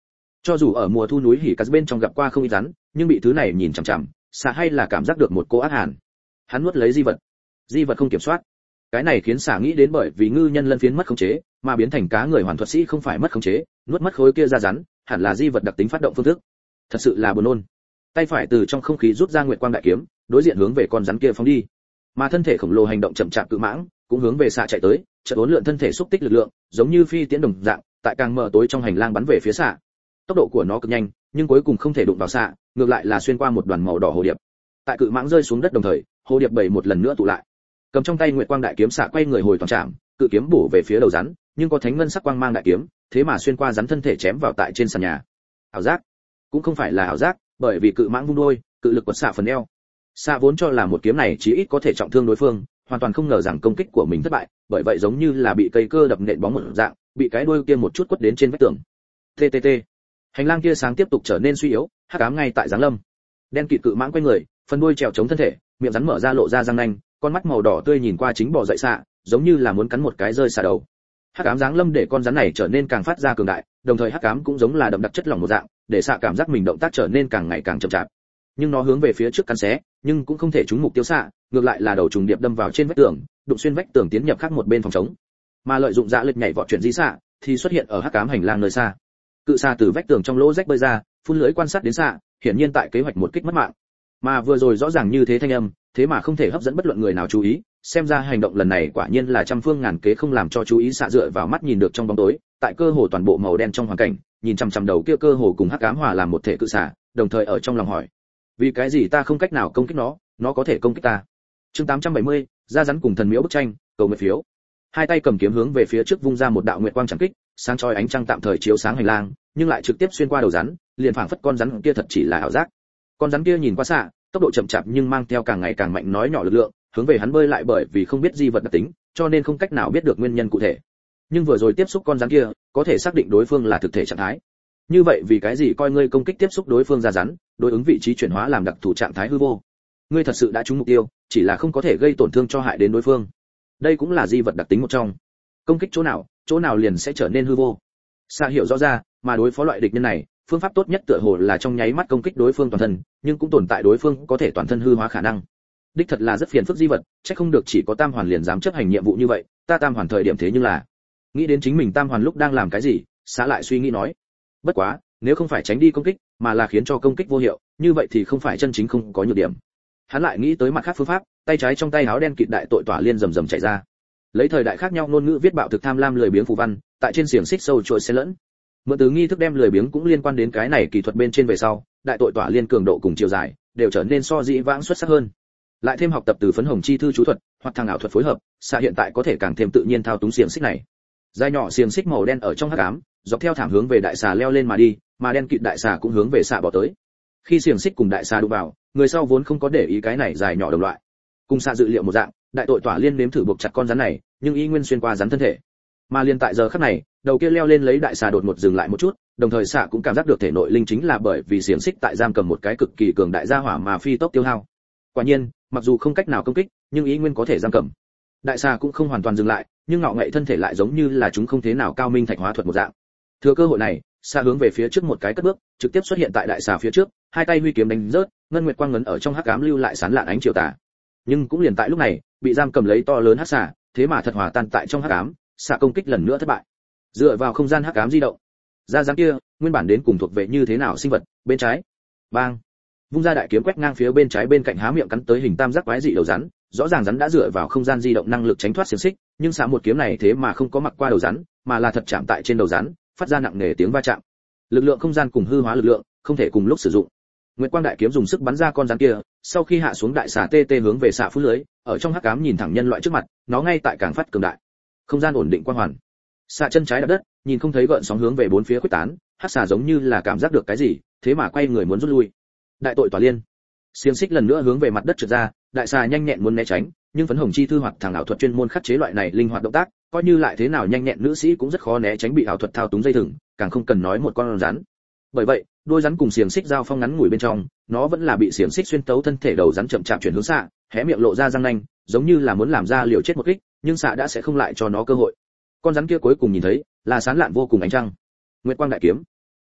Cho dù ở mùa thu núi hỉ cắt bên trong gặp qua không ít rắn, nhưng bị thứ này nhìn chằm chằm, xạ hay là cảm giác được một cô ác hàn. Hắn nuốt lấy di vật, di vật không kiểm soát. Cái này khiến xạ nghĩ đến bởi vì ngư nhân lân phiến mất khống chế, mà biến thành cá người hoàn thuật sĩ không phải mất khống chế, nuốt mất khối kia ra rắn, hẳn là di vật đặc tính phát động phương thức. Thật sự là buồn nôn. Tay phải từ trong không khí rút ra nguyệt quang đại kiếm, đối diện hướng về con rắn kia phóng đi. Mà thân thể khổng lồ hành động chậm chạp cự mãng, cũng hướng về xạ chạy tới, chợt uốn lượn thân thể xúc tích lực lượng, giống như phi tiễn đồng dạng, tại càng mờ tối trong hành lang bắn về phía xạ. Tốc độ của nó cực nhanh, nhưng cuối cùng không thể đụng vào xạ, ngược lại là xuyên qua một đoàn màu đỏ hồ điệp. Tại cự mãng rơi xuống đất đồng thời, hồ điệp bảy một lần nữa tụ lại. Cầm trong tay nguyệt quang đại kiếm xạ quay người hồi toàn trạm, cự kiếm bổ về phía đầu rắn, nhưng có thánh ngân sắc quang mang đại kiếm, thế mà xuyên qua rắn thân thể chém vào tại trên sàn nhà. Ảo giác, cũng không phải là ảo giác, bởi vì cự mãng vung đôi, cự lực quật xạ phần eo. Xạ vốn cho là một kiếm này chí ít có thể trọng thương đối phương, hoàn toàn không ngờ rằng công kích của mình thất bại, bởi vậy giống như là bị cây cơ đập nện bóng một dạng, bị cái đuôi kia một chút quất đến trên vách tường. tê tê tê. Hành lang kia sáng tiếp tục trở nên suy yếu, hắc ám ngay tại giáng lâm. Đen kịt cự mãng quay người, phần đuôi trèo chống thân thể, miệng rắn mở ra lộ ra răng nanh, con mắt màu đỏ tươi nhìn qua chính bò dậy xạ, giống như là muốn cắn một cái rơi xạ đầu. Hắc ám giáng lâm để con rắn này trở nên càng phát ra cường đại, đồng thời hắc ám cũng giống là đậm đặc chất lỏng một dạng, để xạ cảm giác mình động tác trở nên càng ngày càng chậm chạp. Nhưng nó hướng về phía trước cắn xé, nhưng cũng không thể trúng mục tiêu xạ, ngược lại là đầu trùng điệp đâm vào trên vách tường, đụng xuyên vách tường tiến nhập khác một bên phòng chống. Mà lợi dụng dạ lực nhảy vọt chuyển di xạ, thì xuất hiện ở hắc ám hành lang nơi xa. Cự xạ từ vách tường trong lỗ rách bơi ra, phun lưỡi quan sát đến xạ, hiển nhiên tại kế hoạch một kích mất mạng. Mà vừa rồi rõ ràng như thế thanh âm, thế mà không thể hấp dẫn bất luận người nào chú ý, xem ra hành động lần này quả nhiên là trăm phương ngàn kế không làm cho chú ý xạ dựa vào mắt nhìn được trong bóng tối, tại cơ hồ toàn bộ màu đen trong hoàn cảnh, nhìn chằm chằm đầu kia cơ hồ cùng hắc ám hòa làm một thể cự xạ, đồng thời ở trong lòng hỏi: vì cái gì ta không cách nào công kích nó, nó có thể công kích ta? Chương tám trăm bảy mươi, ra rắn cùng thần miếu bức tranh, cầu nguyện phiếu. Hai tay cầm kiếm hướng về phía trước vung ra một đạo nguyệt quang chạm kích, sáng chói ánh trăng tạm thời chiếu sáng hành lang, nhưng lại trực tiếp xuyên qua đầu rắn, liền phảng phất con rắn kia thật chỉ là ảo giác. Con rắn kia nhìn qua xạ, tốc độ chậm chạp nhưng mang theo càng ngày càng mạnh nói nhỏ lực lượng, hướng về hắn bơi lại bởi vì không biết di vật đặc tính, cho nên không cách nào biết được nguyên nhân cụ thể. Nhưng vừa rồi tiếp xúc con rắn kia, có thể xác định đối phương là thực thể trạng thái. Như vậy vì cái gì coi ngươi công kích tiếp xúc đối phương ra rắn, đối ứng vị trí chuyển hóa làm đặc thù trạng thái hư vô? Ngươi thật sự đã trúng mục tiêu, chỉ là không có thể gây tổn thương cho hại đến đối phương. Đây cũng là di vật đặc tính một trong. Công kích chỗ nào, chỗ nào liền sẽ trở nên hư vô. Sa hiểu rõ ra, mà đối phó loại địch nhân này, phương pháp tốt nhất tựa hồ là trong nháy mắt công kích đối phương toàn thân, nhưng cũng tồn tại đối phương có thể toàn thân hư hóa khả năng. Đích thật là rất phiền phức di vật, chắc không được chỉ có Tam Hoàn liền dám chấp hành nhiệm vụ như vậy, ta Tam Hoàn thời điểm thế nhưng là. Nghĩ đến chính mình Tam Hoàn lúc đang làm cái gì, Sa lại suy nghĩ nói, bất quá, nếu không phải tránh đi công kích, mà là khiến cho công kích vô hiệu, như vậy thì không phải chân chính không có nhược điểm. Hắn lại nghĩ tới mặt khác phương pháp, tay trái trong tay áo đen kịt đại tội tỏa liên rầm rầm chạy ra. Lấy thời đại khác nhau ngôn ngữ viết bạo thực tham lam lười biếng phù văn, tại trên xiềng xích sâu trôi xen lẫn. Mượn từ nghi thức đem lười biếng cũng liên quan đến cái này kỹ thuật bên trên về sau, đại tội tỏa liên cường độ cùng chiều dài đều trở nên so dĩ vãng xuất sắc hơn. Lại thêm học tập từ phấn hồng chi thư chú thuật, hoặc thằng ảo thuật phối hợp, Sa hiện tại có thể càng thêm tự nhiên thao túng xiềng xích này. Dài nhỏ xiềng xích màu đen ở trong hắc ám, dọc theo thảm hướng về đại xà leo lên mà đi, mà đen kịt đại xà cũng hướng về xà bỏ tới. Khi xiềng xích cùng đại xà đụng vào, người sau vốn không có để ý cái này dài nhỏ đồng loại. Cùng xà dự liệu một dạng, đại tội tỏa liên nếm thử buộc chặt con rắn này, nhưng y nguyên xuyên qua rắn thân thể. Mà liên tại giờ khắc này, đầu kia leo lên lấy đại xà đột ngột dừng lại một chút, đồng thời xà cũng cảm giác được thể nội linh chính là bởi vì xiềng xích tại giam cầm một cái cực kỳ cường đại gia hỏa mà phi tốc tiêu hao. Quả nhiên, mặc dù không cách nào công kích, nhưng y nguyên có thể giam cầm. Đại xà cũng không hoàn toàn dừng lại, nhưng ngạo nghệ thân thể lại giống như là chúng không thế nào cao minh thạch hóa thuật một dạng. Thừa cơ hội này, xà hướng về phía trước một cái cất bước, trực tiếp xuất hiện tại đại xà phía trước, hai tay huy kiếm đánh rớt, ngân nguyệt quang ngấn ở trong hắc ám lưu lại sán lạn ánh chiều tà. Nhưng cũng liền tại lúc này, bị giam cầm lấy to lớn hắc xà, thế mà thật hòa tan tại trong hắc ám, xà công kích lần nữa thất bại. Dựa vào không gian hắc ám di động, ra dáng kia, nguyên bản đến cùng thuộc về như thế nào sinh vật, bên trái. Bang. Vung ra đại kiếm quét ngang phía bên trái bên cạnh há miệng cắn tới hình tam giác quái dị đầu rắn, rõ ràng rắn đã dựa vào không gian di động năng lực tránh thoát xiềng xích, nhưng xà một kiếm này thế mà không có mặc qua đầu rắn, mà là thật chạm tại trên đầu rắn, phát ra nặng nề tiếng va chạm. Lực lượng không gian cùng hư hóa lực lượng không thể cùng lúc sử dụng. Nguyệt quang đại kiếm dùng sức bắn ra con rắn kia, sau khi hạ xuống đại xà tê tê hướng về xà phú lưới, ở trong hắc ám nhìn thẳng nhân loại trước mặt, nó ngay tại càng phát cường đại. Không gian ổn định quang hoàn. Xà chân trái đạp đất, nhìn không thấy gợn sóng hướng về bốn phía khuếch tán, hắc xà giống như là cảm giác được cái gì, thế mà quay người muốn rút lui. Đại tội tỏa liên. Xiềng xích lần nữa hướng về mặt đất trượt ra, đại xà nhanh nhẹn muốn né tránh, nhưng phấn hồng chi thư hoặc thằng ảo thuật chuyên môn khắc chế loại này linh hoạt động tác, coi như lại thế nào nhanh nhẹn nữ sĩ cũng rất khó né tránh bị ảo thuật thao túng dây thừng, càng không cần nói một con rắn. Bởi vậy, đôi rắn cùng xiềng xích giao phong ngắn ngủi bên trong, nó vẫn là bị xiềng xích xuyên tấu thân thể đầu rắn chậm chạp chuyển hướng xạ, hé miệng lộ ra răng nanh, giống như là muốn làm ra liều chết một kích, nhưng xạ đã sẽ không lại cho nó cơ hội. Con rắn kia cuối cùng nhìn thấy là sán lạn vô cùng ánh trăng. Nguyệt quang đại kiếm.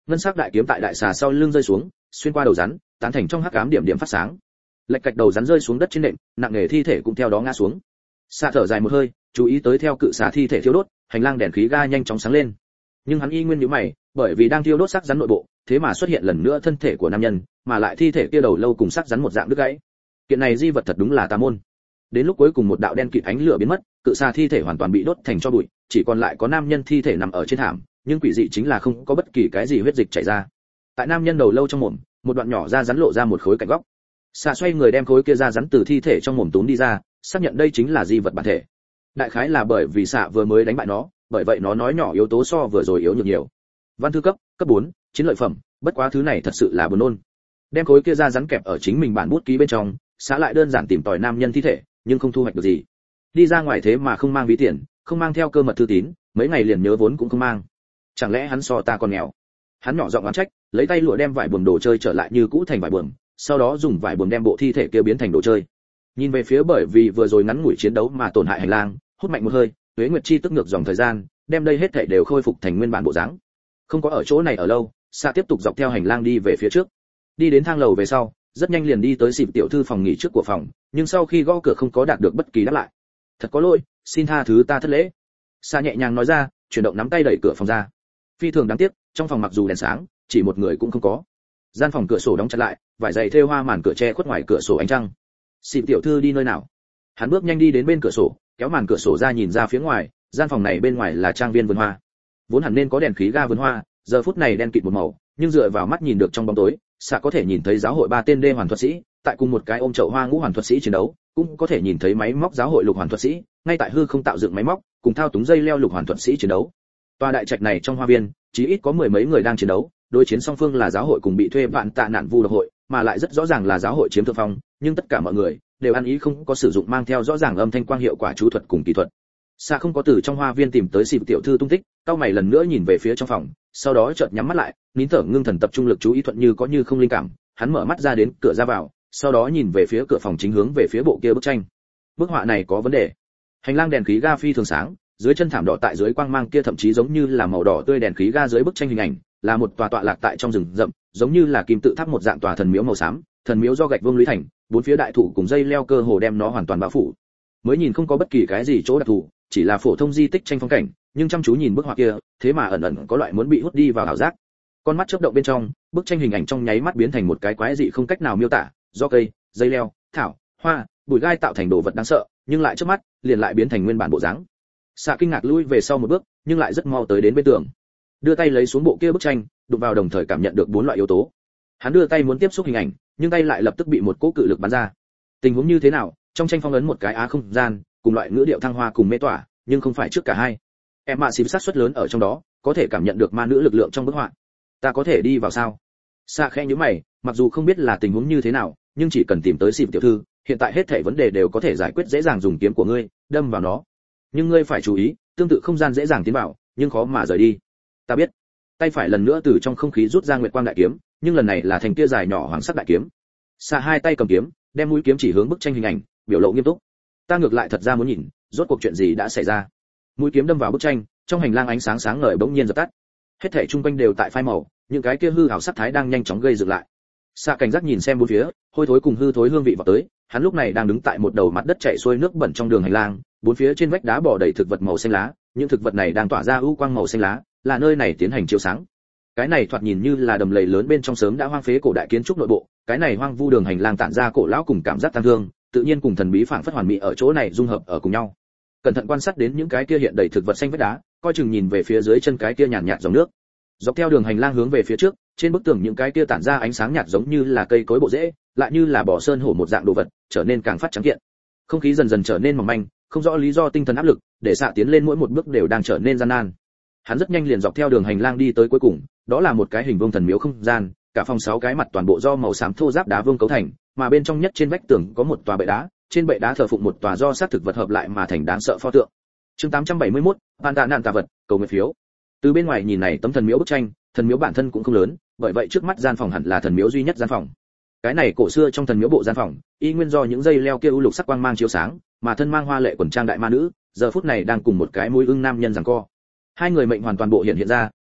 ngân sắc đại kiếm tại đại xà sau lưng rơi xuống, xuyên qua đầu rắn, tán thành trong hắc ám điểm điểm phát sáng. Lệch cạch đầu rắn rơi xuống đất trên nệm, nặng nề thi thể cũng theo đó ngã xuống. Xạ thở dài một hơi, chú ý tới theo cự xà thi thể thiêu đốt, hành lang đèn khí ga nhanh chóng sáng lên. Nhưng hắn y nguyên nhíu mày, bởi vì đang thiêu đốt xác rắn nội bộ, thế mà xuất hiện lần nữa thân thể của nam nhân, mà lại thi thể kia đầu lâu cùng xác rắn một dạng đứt gãy. Kiện này di vật thật đúng là tà môn. Đến lúc cuối cùng một đạo đen kịt ánh lửa biến mất, cự xà thi thể hoàn toàn bị đốt thành tro bụi, chỉ còn lại có nam nhân thi thể nằm ở trên thảm, nhưng quỷ dị chính là không có bất kỳ cái gì huyết dịch chảy ra. Tại nam nhân đầu lâu trong mồm, một đoạn nhỏ da rắn lộ ra một khối cạnh góc. Xà xoay người đem khối kia da rắn từ thi thể trong mồm túm đi ra, xác nhận đây chính là di vật bản thể. Đại khái là bởi vì xà vừa mới đánh bại nó, bởi vậy nó nói nhỏ yếu tố so vừa rồi yếu nhược nhiều. Văn thư cấp, cấp bốn, chiến lợi phẩm, bất quá thứ này thật sự là buồn nôn. Đem khối kia da rắn kẹp ở chính mình bản bút ký bên trong, xá lại đơn giản tìm tòi nam nhân thi thể, nhưng không thu hoạch được gì. Đi ra ngoài thế mà không mang ví tiền, không mang theo cơ mật thư tín, mấy ngày liền nhớ vốn cũng không mang. Chẳng lẽ hắn so ta còn nghèo? Hắn nhỏ giọng oán trách, lấy tay lụa đem vải buồm đồ chơi trở lại như cũ thành vải buồm, sau đó dùng vải buồm đem bộ thi thể kia biến thành đồ chơi. Nhìn về phía bởi vì vừa rồi ngắn ngủi chiến đấu mà tổn hại hành lang, hút mạnh một hơi, Tuế Nguyệt Chi tức ngược dòng thời gian, đem đây hết thảy đều khôi phục thành nguyên bản bộ dáng. Không có ở chỗ này ở lâu, Sa tiếp tục dọc theo hành lang đi về phía trước. Đi đến thang lầu về sau, rất nhanh liền đi tới xịp tiểu thư phòng nghỉ trước của phòng, nhưng sau khi gõ cửa không có đạt được bất kỳ đáp lại. Thật có lỗi, xin tha thứ ta thất lễ. Sa nhẹ nhàng nói ra, chuyển động nắm tay đẩy cửa phòng ra. Phi thường đáng tiếc, trong phòng mặc dù đèn sáng, chỉ một người cũng không có. Gian phòng cửa sổ đóng chặt lại, vải dày thêu hoa màn cửa che khuất ngoài cửa sổ ánh trăng. Xịp tiểu thư đi nơi nào? Hắn bước nhanh đi đến bên cửa sổ, kéo màn cửa sổ ra nhìn ra phía ngoài, gian phòng này bên ngoài là trang viên vườn hoa. Vốn hẳn nên có đèn khí ga vườn hoa, giờ phút này đen kịt một màu, nhưng dựa vào mắt nhìn được trong bóng tối, Sa có thể nhìn thấy giáo hội ba tên đê hoàn thuật sĩ, tại cùng một cái ôm chậu hoa ngũ hoàn thuật sĩ chiến đấu, cũng có thể nhìn thấy máy móc giáo hội lục hoàn thuật sĩ, ngay tại hư không tạo dựng máy móc, cùng thao túng dây leo lục hoàn thuật sĩ chiến đấu. Tòa đại trạch này trong hoa viên, chỉ ít có mười mấy người đang chiến đấu, đối chiến song phương là giáo hội cùng bị thuê vạn tạ nạn vu độc hội, mà lại rất rõ ràng là giáo hội chiếm thượng phong, nhưng tất cả mọi người đều ăn ý không có sử dụng mang theo rõ ràng âm thanh quang hiệu quả chú thuật cùng kỹ thuật. Sa không có từ trong hoa viên tìm tới xịp tiểu thư tung tích, cao mày lần nữa nhìn về phía trong phòng, sau đó chợt nhắm mắt lại, nín thở ngưng thần tập trung lực chú ý thuận như có như không linh cảm, hắn mở mắt ra đến cửa ra vào, sau đó nhìn về phía cửa phòng chính hướng về phía bộ kia bức tranh. Bức họa này có vấn đề. Hành lang đèn khí ga phi thường sáng, dưới chân thảm đỏ tại dưới quang mang kia thậm chí giống như là màu đỏ tươi đèn khí ga dưới bức tranh hình ảnh, là một tòa tọa lạc tại trong rừng rậm, giống như là kim tự tháp một dạng tòa thần miếu màu xám, thần miếu do gạch vuông lũy thành, bốn phía đại thụ cùng dây leo cơ hồ đem nó hoàn toàn bao phủ. Mới nhìn không có bất kỳ cái gì chỗ đặc thù, chỉ là phổ thông di tích tranh phong cảnh, nhưng chăm chú nhìn bức họa kia, thế mà ẩn ẩn có loại muốn bị hút đi vào ảo giác. Con mắt chớp động bên trong, bức tranh hình ảnh trong nháy mắt biến thành một cái quái dị không cách nào miêu tả, do cây, dây leo, thảo, hoa, bụi gai tạo thành đồ vật đáng sợ, nhưng lại trước mắt, liền lại biến thành nguyên bản bộ dáng. Sa kinh ngạc lui về sau một bước, nhưng lại rất mau tới đến bên tường. Đưa tay lấy xuống bộ kia bức tranh, đụng vào đồng thời cảm nhận được bốn loại yếu tố. Hắn đưa tay muốn tiếp xúc hình ảnh, nhưng tay lại lập tức bị một cỗ cự lực bắn ra. Tình huống như thế nào? Trong tranh phong ấn một cái á không gian, cùng loại ngữ điệu thăng hoa cùng mê tỏa, nhưng không phải trước cả hai. Em mạ xím sát suất lớn ở trong đó, có thể cảm nhận được ma nữ lực lượng trong bức họa. Ta có thể đi vào sao? Sa khẽ nhíu mày, mặc dù không biết là tình huống như thế nào, nhưng chỉ cần tìm tới xịp tiểu thư, hiện tại hết thảy vấn đề đều có thể giải quyết dễ dàng, dùng kiếm của ngươi đâm vào nó. Nhưng ngươi phải chú ý, tương tự không gian dễ dàng tiến vào, nhưng khó mà rời đi. Ta biết. Tay phải lần nữa từ trong không khí rút ra nguyệt quang đại kiếm, nhưng lần này là thành kia dài nhỏ hoàng sắc đại kiếm. Sa hai tay cầm kiếm, đem mũi kiếm chỉ hướng bức tranh hình ảnh, biểu lộ nghiêm túc. Ta ngược lại thật ra muốn nhìn, rốt cuộc chuyện gì đã xảy ra. Mũi kiếm đâm vào bức tranh, trong hành lang ánh sáng sáng ngời bỗng nhiên dập tắt. Hết thảy chung quanh đều tại phai màu, những cái kia hư ảo sắc thái đang nhanh chóng gây dựng lại. Sa cảnh giác nhìn xem bốn phía, hôi thối cùng hư thối hương vị vào tới, hắn lúc này đang đứng tại một đầu mặt đất chảy xuôi nước bẩn trong đường hành lang, bốn phía trên vách đá bò đầy thực vật màu xanh lá, những thực vật này đang tỏa ra ưu quang màu xanh lá, là nơi này tiến hành chiếu sáng. Cái này thoạt nhìn như là đầm lầy lớn bên trong sớm đã hoang phế cổ đại kiến trúc nội bộ, cái này hoang vu đường hành lang tản ra cổ lão cùng cảm giác tang thương, tự nhiên cùng thần bí phảng phất hoàn mỹ ở chỗ này dung hợp ở cùng nhau. Cẩn thận quan sát đến những cái kia hiện đầy thực vật xanh vách đá, coi chừng nhìn về phía dưới chân cái kia nhàn nhạt dòng nước. Dọc theo đường hành lang hướng về phía trước, trên bức tường những cái kia tản ra ánh sáng nhạt giống như là cây cối bộ rễ, lại như là bò sơn hổ một dạng đồ vật, trở nên càng phát trắng kiện. Không khí dần dần trở nên mỏng manh, không rõ lý do tinh thần áp lực, để xạ tiến lên mỗi một bước đều đang trở nên gian nan. Hắn rất nhanh liền dọc theo đường hành lang đi tới cuối cùng, đó là một cái hình vuông thần miếu không gian, cả phòng sáu cái mặt toàn bộ do màu xám thô ráp đá vuông cấu thành, mà bên trong nhất trên vách tường có một tòa bệ đá, trên bệ đá thờ phụng một tòa do xác thực vật hợp lại mà thành đáng sợ pho tượng. Chương tám trăm bảy mươi mốt, Ban tạ nạn tà vật, cầu nguyện phiếu. Từ bên ngoài nhìn này tấm thần miếu bức tranh, thần miếu bản thân cũng không lớn, bởi vậy trước mắt gian phòng hẳn là thần miếu duy nhất gian phòng. Cái này cổ xưa trong thần miếu bộ gian phòng, y nguyên do những dây leo kia u lục sắc quang mang chiếu sáng, mà thân mang hoa lệ quần trang đại ma nữ, giờ phút này đang cùng một cái mũi ưng nam nhân giằng co. Hai người mệnh hoàn toàn bộ hiện hiện ra,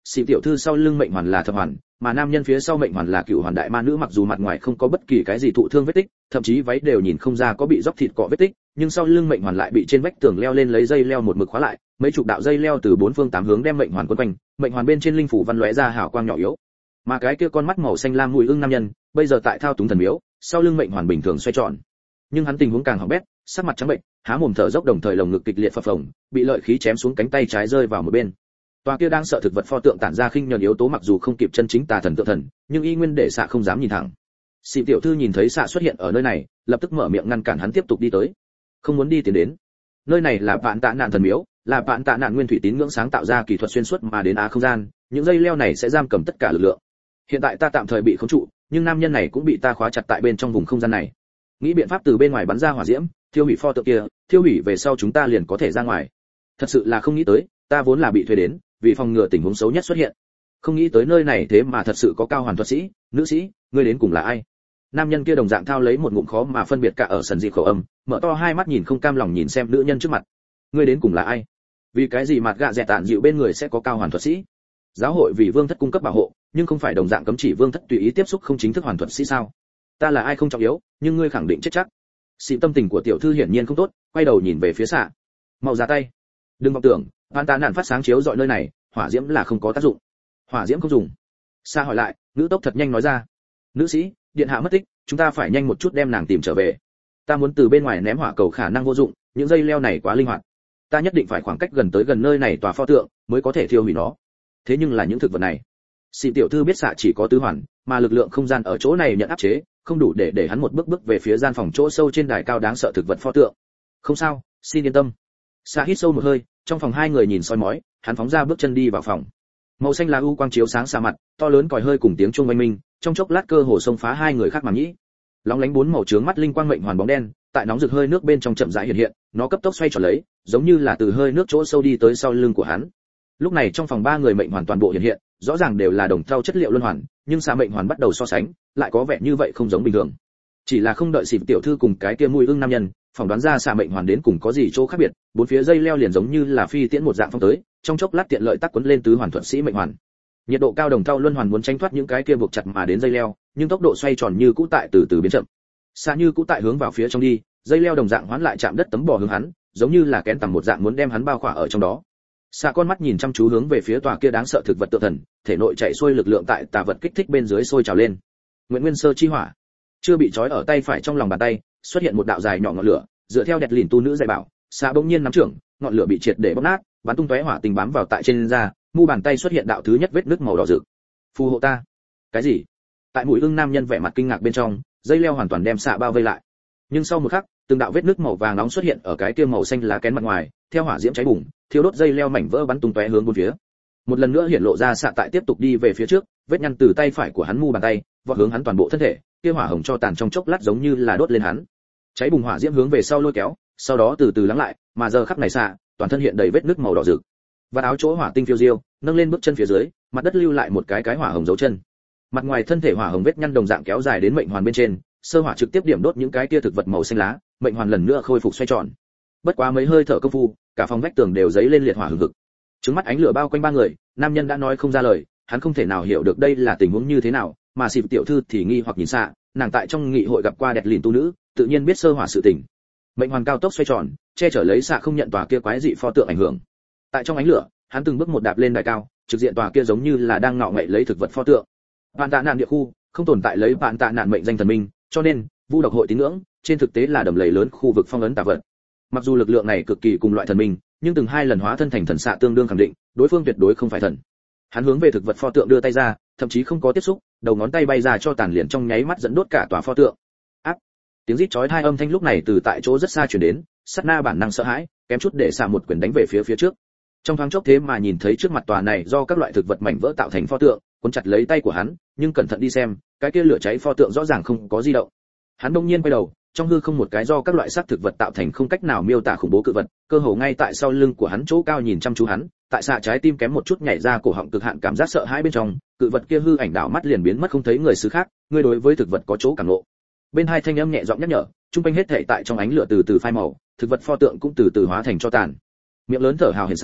Xì tiểu thư sau lưng mệnh hoàn là thập hoàn, mà nam nhân phía sau mệnh hoàn là cựu hoàn đại ma nữ, mặc dù mặt ngoài không có bất kỳ cái gì thụ thương vết tích, thậm chí váy đều nhìn không ra có bị róc thịt cọ vết tích, nhưng sau lưng mệnh hoàn lại bị trên vách tường leo lên lấy dây leo một mực khóa lại, mấy chục đạo dây leo từ bốn phương tám hướng đem mệnh hoàn quấn quanh, mệnh hoàn bên trên linh phủ văn lóe ra hào quang nhỏ yếu. Mà cái kia con mắt màu xanh lam mùi ưng nam nhân, bây giờ tại thao túng thần miếu, sau lưng mệnh hoàn bình thường xoay tròn. Nhưng hắn tình huống càng hỏng bét, sắc mặt trắng bệnh, há mồm thở dốc đồng thời lồng ngực kịch liệt phập phồng, bị lợi khí chém xuống cánh tay trái rơi vào một bên. Tòa kia đang sợ thực vật pho tượng tản ra khinh nhẫn yếu tố, mặc dù không kịp chân chính tà thần tượng thần, nhưng y nguyên để xạ không dám nhìn thẳng. Xì tiểu thư nhìn thấy xạ xuất hiện ở nơi này, lập tức mở miệng ngăn cản hắn tiếp tục đi tới. Không muốn đi tiến đến. Nơi này là vạn tạ nạn thần miếu, là vạn tạ nạn nguyên thủy tín ngưỡng sáng tạo ra kỳ thuật xuyên suốt mà đến á không gian, những dây leo này sẽ giam cầm tất cả lực lượng. Hiện tại ta tạm thời bị khống trụ, nhưng nam nhân này cũng bị ta khóa chặt tại bên trong vùng không gian này. Nghĩ biện pháp từ bên ngoài bắn ra hỏa diễm, thiêu hủy pho tượng kia, thiêu hủy về sau chúng ta liền có thể ra ngoài. Thật sự là không nghĩ tới, ta vốn là bị thuê đến, vì phòng ngừa tình huống xấu nhất xuất hiện. Không nghĩ tới nơi này thế mà thật sự có cao hoàn thuật sĩ, nữ sĩ, ngươi đến cùng là ai? Nam nhân kia đồng dạng thao lấy một ngụm khó mà phân biệt cả ở sần dị khẩu âm, mở to hai mắt nhìn không cam lòng nhìn xem nữ nhân trước mặt. Ngươi đến cùng là ai? Vì cái gì mặt gạ dẹt tản dịu bên người sẽ có cao hoàn thuật sĩ? Giáo hội vì vương thất cung cấp bảo hộ, nhưng không phải đồng dạng cấm chỉ vương thất tùy ý tiếp xúc không chính thức hoàn thuật sĩ sao? Ta là ai không trọng yếu, nhưng ngươi khẳng định chết chắc. Xị tâm tình của tiểu thư hiển nhiên không tốt, quay đầu nhìn về phía xạ. Mau ra tay. Đừng vọng tưởng, Van Tá Nạn phát sáng chiếu dọi nơi này, hỏa diễm là không có tác dụng. Hỏa diễm không dùng. Xạ hỏi lại, ngữ tốc thật nhanh nói ra. Nữ sĩ, điện hạ mất tích, chúng ta phải nhanh một chút đem nàng tìm trở về. Ta muốn từ bên ngoài ném hỏa cầu khả năng vô dụng, những dây leo này quá linh hoạt. Ta nhất định phải khoảng cách gần tới gần nơi này tòa pho tượng, mới có thể thiêu hủy nó. Thế nhưng là những thực vật này. Xị tiểu thư biết xạ chỉ có tứ hoàn, mà lực lượng không gian ở chỗ này nhận áp chế, không đủ để để hắn một bước bước về phía gian phòng chỗ sâu trên đài cao đáng sợ thực vật pho tượng. Không sao, xin yên tâm. Xạ hít sâu một hơi, trong phòng hai người nhìn soi mói, hắn phóng ra bước chân đi vào phòng. Màu xanh lá u quang chiếu sáng xa mặt, to lớn còi hơi cùng tiếng chuông oanh minh, trong chốc lát cơ hồ xông phá hai người khác màng nhĩ. Lóng lánh bốn màu trướng mắt linh quang mệnh hoàn bóng đen, tại nóng rực hơi nước bên trong chậm rãi hiện hiện, nó cấp tốc xoay tròn lấy, giống như là từ hơi nước chỗ sâu đi tới sau lưng của hắn. Lúc này trong phòng ba người mệnh hoàn toàn bộ hiện hiện, rõ ràng đều là đồng thau chất liệu luân hoàn, nhưng xạ mệnh hoàn bắt đầu so sánh, lại có vẻ như vậy không giống bình thường. Chỉ là không đợi xịp tiểu thư cùng cái kia mùi ưng nam nhân, phỏng đoán ra xạ mệnh hoàn đến cùng có gì chỗ khác biệt, bốn phía dây leo liền giống như là phi tiễn một dạng phong tới, trong chốc lát tiện lợi tắc quấn lên tứ hoàn thuận sĩ mệnh hoàn. Nhiệt độ cao đồng thau luân hoàn muốn tránh thoát những cái kia buộc chặt mà đến dây leo, nhưng tốc độ xoay tròn như cũ tại từ từ biến chậm. Xạ như cũ tại hướng vào phía trong đi, dây leo đồng dạng hoán lại chạm đất tấm bò hướng hắn, giống như là kén tầm một dạng muốn đem hắn bao khỏa ở trong đó. Xạ con mắt nhìn chăm chú hướng về phía tòa kia đáng sợ thực vật tượng thần, thể nội chạy xuôi lực lượng tại tà vật kích thích bên dưới sôi trào lên. Nguyện Nguyên Sơ chi hỏa, chưa bị trói ở tay phải trong lòng bàn tay, xuất hiện một đạo dài nhỏ ngọn lửa, dựa theo đẹp lìn tu nữ dạy bảo, xạ bỗng nhiên nắm trưởng, ngọn lửa bị triệt để bóp nát, bắn tung tóe hỏa tình bám vào tại trên da, mu bàn tay xuất hiện đạo thứ nhất vết nứt màu đỏ rực. Phù hộ ta. Cái gì? Tại mũi ưng nam nhân vẻ mặt kinh ngạc bên trong, dây leo hoàn toàn đem xạ bao vây lại. Nhưng sau một khắc, từng đạo vết nứt màu vàng nóng xuất hiện ở cái kia màu xanh lá kén mặt ngoài, theo hỏa diễm cháy bùng, thiêu đốt dây leo mảnh vỡ bắn tung tóe hướng bốn phía. Một lần nữa hiện lộ ra xạ tại tiếp tục đi về phía trước, vết nhăn từ tay phải của hắn mu bàn tay, vọt hướng hắn toàn bộ thân thể, kia hỏa hồng cho tàn trong chốc lát giống như là đốt lên hắn. Cháy bùng hỏa diễm hướng về sau lôi kéo, sau đó từ từ lắng lại, mà giờ khắc này xạ, toàn thân hiện đầy vết nứt màu đỏ rực. Và áo chỗ hỏa tinh phiêu diêu, nâng lên bước chân phía dưới, mặt đất lưu lại một cái cái hỏa hồng dấu chân. Mặt ngoài thân thể hỏa hồng vết nhăn đồng dạng kéo dài đến mệnh hoàn bên trên, sơ hỏa trực tiếp điểm đốt những cái kia thực vật màu xanh lá, mệnh hoàn lần nữa khôi phục xoay tròn. Bất quá mấy hơi thở công phu, cả phòng vách tường đều giấy lên liệt hỏa hừng hực. Trứng mắt ánh lửa bao quanh ba người, nam nhân đã nói không ra lời, hắn không thể nào hiểu được đây là tình huống như thế nào, mà xịp tiểu thư thì nghi hoặc nhìn xạ, nàng tại trong nghị hội gặp qua đẹp lìn tu nữ, tự nhiên biết sơ hỏa sự tình. Mệnh hoàn cao tốc xoay tròn, che chở lấy xạ không nhận tòa kia quái dị pho tượng ảnh hưởng. Tại trong ánh lửa, hắn từng bước một đạp lên đài cao, trực diện tòa kia giống như là đang ngọ ngậy lấy thực vật pho tượng. Vạn Tạ Nạn địa khu, không tồn tại lấy Vạn Tạ Nạn mệnh danh thần minh, cho nên vu độc hội tín ngưỡng trên thực tế là đầm lầy lớn khu vực phong ấn tà vật. Mặc dù lực lượng này cực kỳ cùng loại thần minh, nhưng từng hai lần hóa thân thành thần xạ tương đương khẳng định đối phương tuyệt đối không phải thần. Hắn hướng về thực vật pho tượng đưa tay ra, thậm chí không có tiếp xúc, đầu ngón tay bay ra cho tàn liền trong nháy mắt dẫn đốt cả tòa pho tượng. Ác! Tiếng rít chói tai âm thanh lúc này từ tại chỗ rất xa truyền đến, sát na bản năng sợ hãi, kém chút để xạ một quyền đánh về phía phía trước. Trong thoáng chốc thế mà nhìn thấy trước mặt tòa này do các loại thực vật mảnh vỡ tạo thành pho tượng, cuốn chặt lấy tay của hắn, nhưng cẩn thận đi xem, cái kia lửa cháy pho tượng rõ ràng không có di động. Hắn đột nhiên quay đầu, trong hư không một cái do các loại xác thực vật tạo thành không cách nào miêu tả khủng bố cự vật, cơ hồ ngay tại sau lưng của hắn chỗ cao nhìn chăm chú hắn, tại xạ trái tim kém một chút nhảy ra cổ họng cực hạn cảm giác sợ hãi bên trong, cự vật kia hư ảnh đảo mắt liền biến mất không thấy người xứ khác, người đối với thực vật có chỗ cảm ngộ. Bên hai thanh âm nhẹ giọng nhắc nhở, trung quanh hết thảy tại trong ánh lửa từ từ phai màu, thực vật pho tượng cũng từ từ hóa thành tro tàn. Miệng lớn thở hào hiền xạ,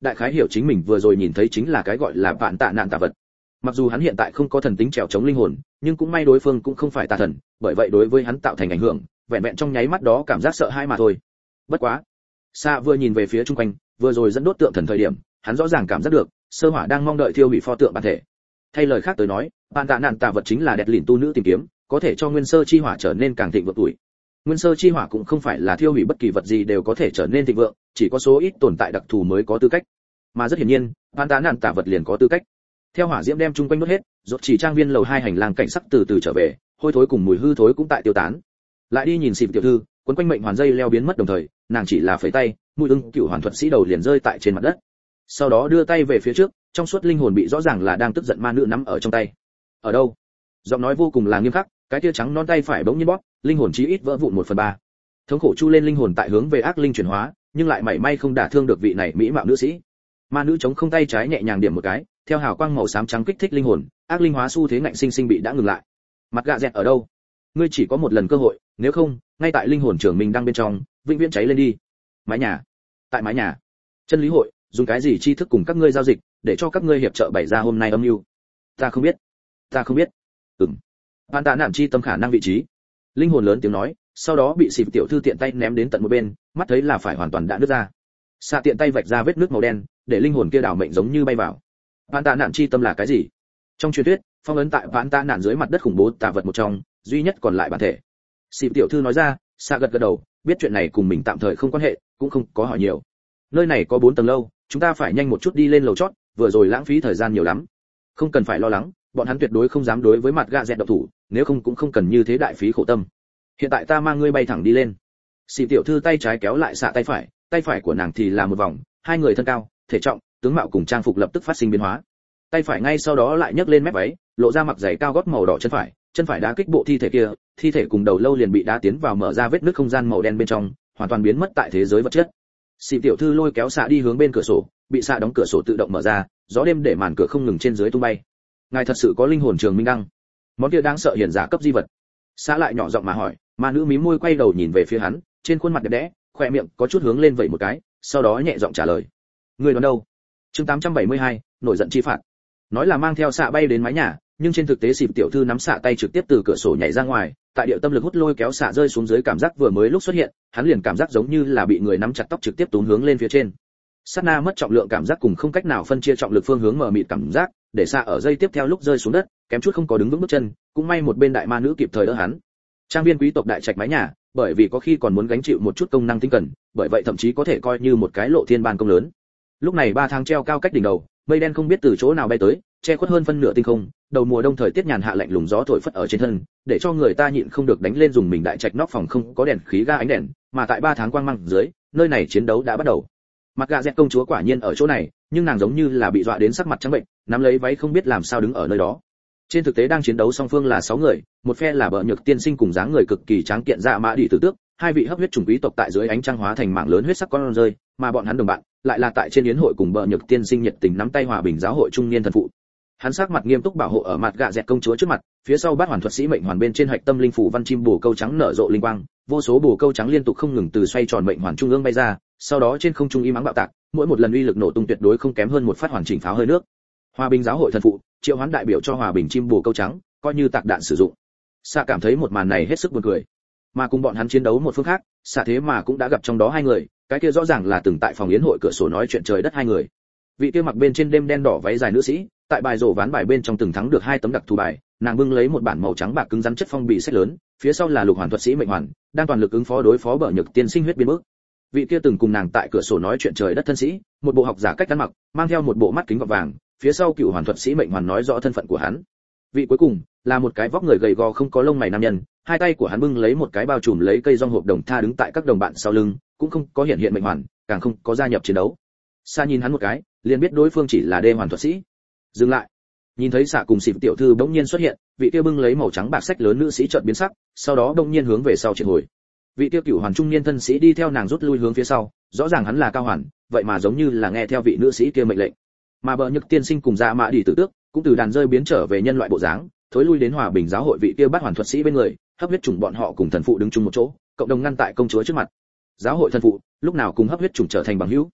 đại khái hiểu chính mình vừa rồi nhìn thấy chính là cái gọi là vạn tạ nạn tà vật. Mặc dù hắn hiện tại không có thần tính trèo chống linh hồn, nhưng cũng may đối phương cũng không phải tà thần, bởi vậy đối với hắn tạo thành ảnh hưởng, vẹn vẹn trong nháy mắt đó cảm giác sợ hãi mà thôi. Bất quá, Sa vừa nhìn về phía chung quanh, vừa rồi dẫn đốt tượng thần thời điểm, hắn rõ ràng cảm giác được, sơ hỏa đang mong đợi thiêu hủy pho tượng bản thể. Thay lời khác tới nói, vạn tạ nạn tà vật chính là đẹp lìn tu nữ tìm kiếm, có thể cho nguyên sơ chi hỏa trở nên càng thịnh vượng tuổi. Nguyên sơ chi hỏa cũng không phải là thiêu hủy bất kỳ vật gì đều có thể trở nên thịnh vượng, chỉ có số ít tồn tại đặc thù mới có tư cách. Mà rất hiển nhiên, vạn tạ nạn tà vật liền có tư cách. Theo hỏa diễm đem chung quanh đốt hết, rốt chỉ trang viên lầu hai hành lang cảnh sắc từ từ trở về, hôi thối cùng mùi hư thối cũng tại tiêu tán. Lại đi nhìn xịp tiểu thư, quấn quanh mệnh hoàn dây leo biến mất đồng thời, nàng chỉ là phẩy tay, mũi ưng cựu hoàn thuật sĩ đầu liền rơi tại trên mặt đất. Sau đó đưa tay về phía trước, trong suốt linh hồn bị rõ ràng là đang tức giận ma nữ nắm ở trong tay. Ở đâu? Giọng nói vô cùng là nghiêm khắc, cái tia trắng non tay phải bỗng nhiên bóp, linh hồn chí ít vỡ vụn một phần ba. Thống khổ chu lên linh hồn tại hướng về ác linh chuyển hóa, nhưng lại mảy may không đả thương được vị này mỹ mạo nữ sĩ. Ma nữ chống không tay trái nhẹ nhàng điểm một cái, theo hào quang màu xám trắng kích thích linh hồn, ác linh hóa xu thế ngạnh sinh sinh bị đã ngừng lại. Mặt gạ dẹt ở đâu? Ngươi chỉ có một lần cơ hội, nếu không, ngay tại linh hồn trưởng mình đang bên trong, vĩnh viễn cháy lên đi. Mái nhà. Tại mái nhà. Chân lý hội, dùng cái gì tri thức cùng các ngươi giao dịch, để cho các ngươi hiệp trợ bày ra hôm nay âm mưu? Ta không biết. Ta không biết. Ừm. Bạn tạ nạn chi tâm khả năng vị trí. Linh hồn lớn tiếng nói, sau đó bị xịp tiểu thư tiện tay ném đến tận một bên, mắt thấy là phải hoàn toàn đã nứt ra. Xạ tiện tay vạch ra vết nước màu đen, để linh hồn kia đảo mệnh giống như bay vào. Bạn tạ nạn chi tâm là cái gì? Trong truyền thuyết, phong ấn tại bạn tạ nạn dưới mặt đất khủng bố tà vật một trong, duy nhất còn lại bản thể. Xịp tiểu thư nói ra, xạ gật gật đầu, biết chuyện này cùng mình tạm thời không quan hệ, cũng không có hỏi nhiều. Nơi này có bốn tầng lâu, chúng ta phải nhanh một chút đi lên lầu chót, vừa rồi lãng phí thời gian nhiều lắm. Không cần phải lo lắng, bọn hắn tuyệt đối không dám đối với mặt gạ dẹt độc thủ, nếu không cũng không cần như thế đại phí khổ tâm. Hiện tại ta mang ngươi bay thẳng đi lên. Xịp tiểu thư tay trái kéo lại xạ tay phải, tay phải của nàng thì là một vòng, hai người thân cao, thể trọng, tướng mạo cùng trang phục lập tức phát sinh biến hóa. Tay phải ngay sau đó lại nhấc lên mép váy, lộ ra mặc giày cao gót màu đỏ chân phải, chân phải đá kích bộ thi thể kia, thi thể cùng đầu lâu liền bị đá tiến vào mở ra vết nứt không gian màu đen bên trong, hoàn toàn biến mất tại thế giới vật chất. Xịp tiểu thư lôi kéo xạ đi hướng bên cửa sổ, bị xạ đóng cửa sổ tự động mở ra, gió đêm để màn cửa không ngừng trên dưới tung bay. Ngài thật sự có linh hồn trường minh đăng, món kia đáng sợ hiển giả cấp di vật. Xạ lại nhỏ giọng mà hỏi, ma nữ mím môi quay đầu nhìn về phía hắn, trên khuôn mặt đẹp đẽ, khóe miệng có chút hướng lên vậy một cái, sau đó nhẹ giọng trả lời. Người đoán đâu? Chương tám trăm bảy mươi hai, nổi giận chi phạt. Nói là mang theo xạ bay đến mái nhà, nhưng trên thực tế xịp tiểu thư nắm xạ tay trực tiếp từ cửa sổ nhảy ra ngoài, tại địa tâm lực hút lôi kéo xạ rơi xuống dưới cảm giác vừa mới lúc xuất hiện, hắn liền cảm giác giống như là bị người nắm chặt tóc trực tiếp túm hướng lên phía trên. Sát na mất trọng lượng cảm giác cùng không cách nào phân chia trọng lực phương hướng mở mịt cảm giác, để xạ ở dây tiếp theo lúc rơi xuống đất, kém chút không có đứng vững bước chân, cũng may một bên đại ma nữ kịp thời đỡ hắn. Trang viên quý tộc đại trạch mái nhà, bởi vì có khi còn muốn gánh chịu một chút công năng tinh cần, bởi vậy thậm chí có thể coi như một cái lộ thiên ban công lớn. Lúc này ba tháng treo cao cách đỉnh đầu, mây đen không biết từ chỗ nào bay tới, che khuất hơn phân nửa tinh không, đầu mùa đông thời tiết nhàn hạ lạnh lùng gió thổi phất ở trên thân, để cho người ta nhịn không được đánh lên dùng mình đại trạch nóc phòng không có đèn khí ga ánh đèn, mà tại ba tháng quang mang dưới, nơi này chiến đấu đã bắt đầu. Mặt gạ dẹt công chúa quả nhiên ở chỗ này, nhưng nàng giống như là bị dọa đến sắc mặt trắng bệnh, nắm lấy váy không biết làm sao đứng ở nơi đó. Trên thực tế đang chiến đấu song phương là sáu người, một phe là bợ nhược tiên sinh cùng dáng người cực kỳ tráng kiện dạ mã đi tử tước, hai vị hấp huyết chủng quý tộc tại dưới ánh trăng hóa thành mảng lớn huyết sắc con rơi, mà bọn hắn đồng bạn lại là tại trên yến hội cùng bợ nhược tiên sinh nhiệt tình nắm tay hòa bình giáo hội trung niên thần phụ. Hắn sắc mặt nghiêm túc bảo hộ ở mặt gạ dẹt công chúa trước mặt, phía sau bát hoàn thuật sĩ mệnh hoàn bên trên hạch tâm linh phủ văn chim bồ câu trắng nở rộ linh quang, vô số bồ câu trắng liên tục không ngừng từ xoay tròn mệnh hoàn trung ương bay ra, sau đó trên không trung im ắng bạo tạc, mỗi một lần uy lực nổ tung tuyệt đối không kém hơn một phát hoàn chỉnh pháo hơi nước. Hòa bình giáo hội thần phụ, triệu hoán đại biểu cho hòa bình chim bồ câu trắng, coi như tạc đạn sử dụng. Xạ cảm thấy một màn này hết sức buồn cười. Mà cùng bọn hắn chiến đấu một phương khác, xạ thế mà cũng đã gặp trong đó hai người, cái kia rõ ràng là từng tại phòng yến hội cửa sổ nói chuyện trời đất hai người. Vị kia mặc bên trên đêm đen đỏ váy dài nữ sĩ, tại bài rổ ván bài bên trong từng thắng được hai tấm đặc thù bài, nàng bưng lấy một bản màu trắng bạc cứng rắn chất phong bì sách lớn, phía sau là lục hoàn thuật sĩ mệnh hoàn, đang toàn lực ứng phó đối phó bợ nhược tiên sinh huyết biến bước. Vị kia từng cùng nàng tại cửa sổ nói chuyện trời đất thân sĩ, một bộ học giả cách ăn mặc, mang theo một bộ mắt kính gọng vàng, phía sau cựu hoàn thuật sĩ mệnh hoàn nói rõ thân phận của hắn. Vị cuối cùng là một cái vóc người gầy gò không có lông mày nam nhân, hai tay của hắn bưng lấy một cái bao trùm lấy cây rong hộp đồng tha đứng tại các đồng bạn sau lưng, cũng không có hiện hiện mệnh hoàn, càng không có gia nhập chiến đấu. Sa nhìn hắn một cái, liền biết đối phương chỉ là đê hoàn thuật sĩ. Dừng lại. Nhìn thấy xạ cùng xịp tiểu thư bỗng nhiên xuất hiện, vị kia bưng lấy màu trắng bạc sách lớn nữ sĩ chợt biến sắc, sau đó bỗng nhiên hướng về sau triệt hồi. Vị kia cửu hoàn trung niên thân sĩ đi theo nàng rút lui hướng phía sau, rõ ràng hắn là cao hoàn, vậy mà giống như là nghe theo vị nữ sĩ kia mệnh lệnh. Mà bợ nhược tiên sinh cùng dạ mã đi tử tước cũng từ đàn rơi biến trở về nhân loại bộ dáng, thối lui đến hòa bình giáo hội vị kia bắt hoàn thuật sĩ bên người, hấp huyết chủng bọn họ cùng thần phụ đứng chung một chỗ, cộng đồng ngăn tại công chúa trước mặt. Giáo hội thần phụ lúc nào cùng hấp huyết chủng trở thành bằng hữu.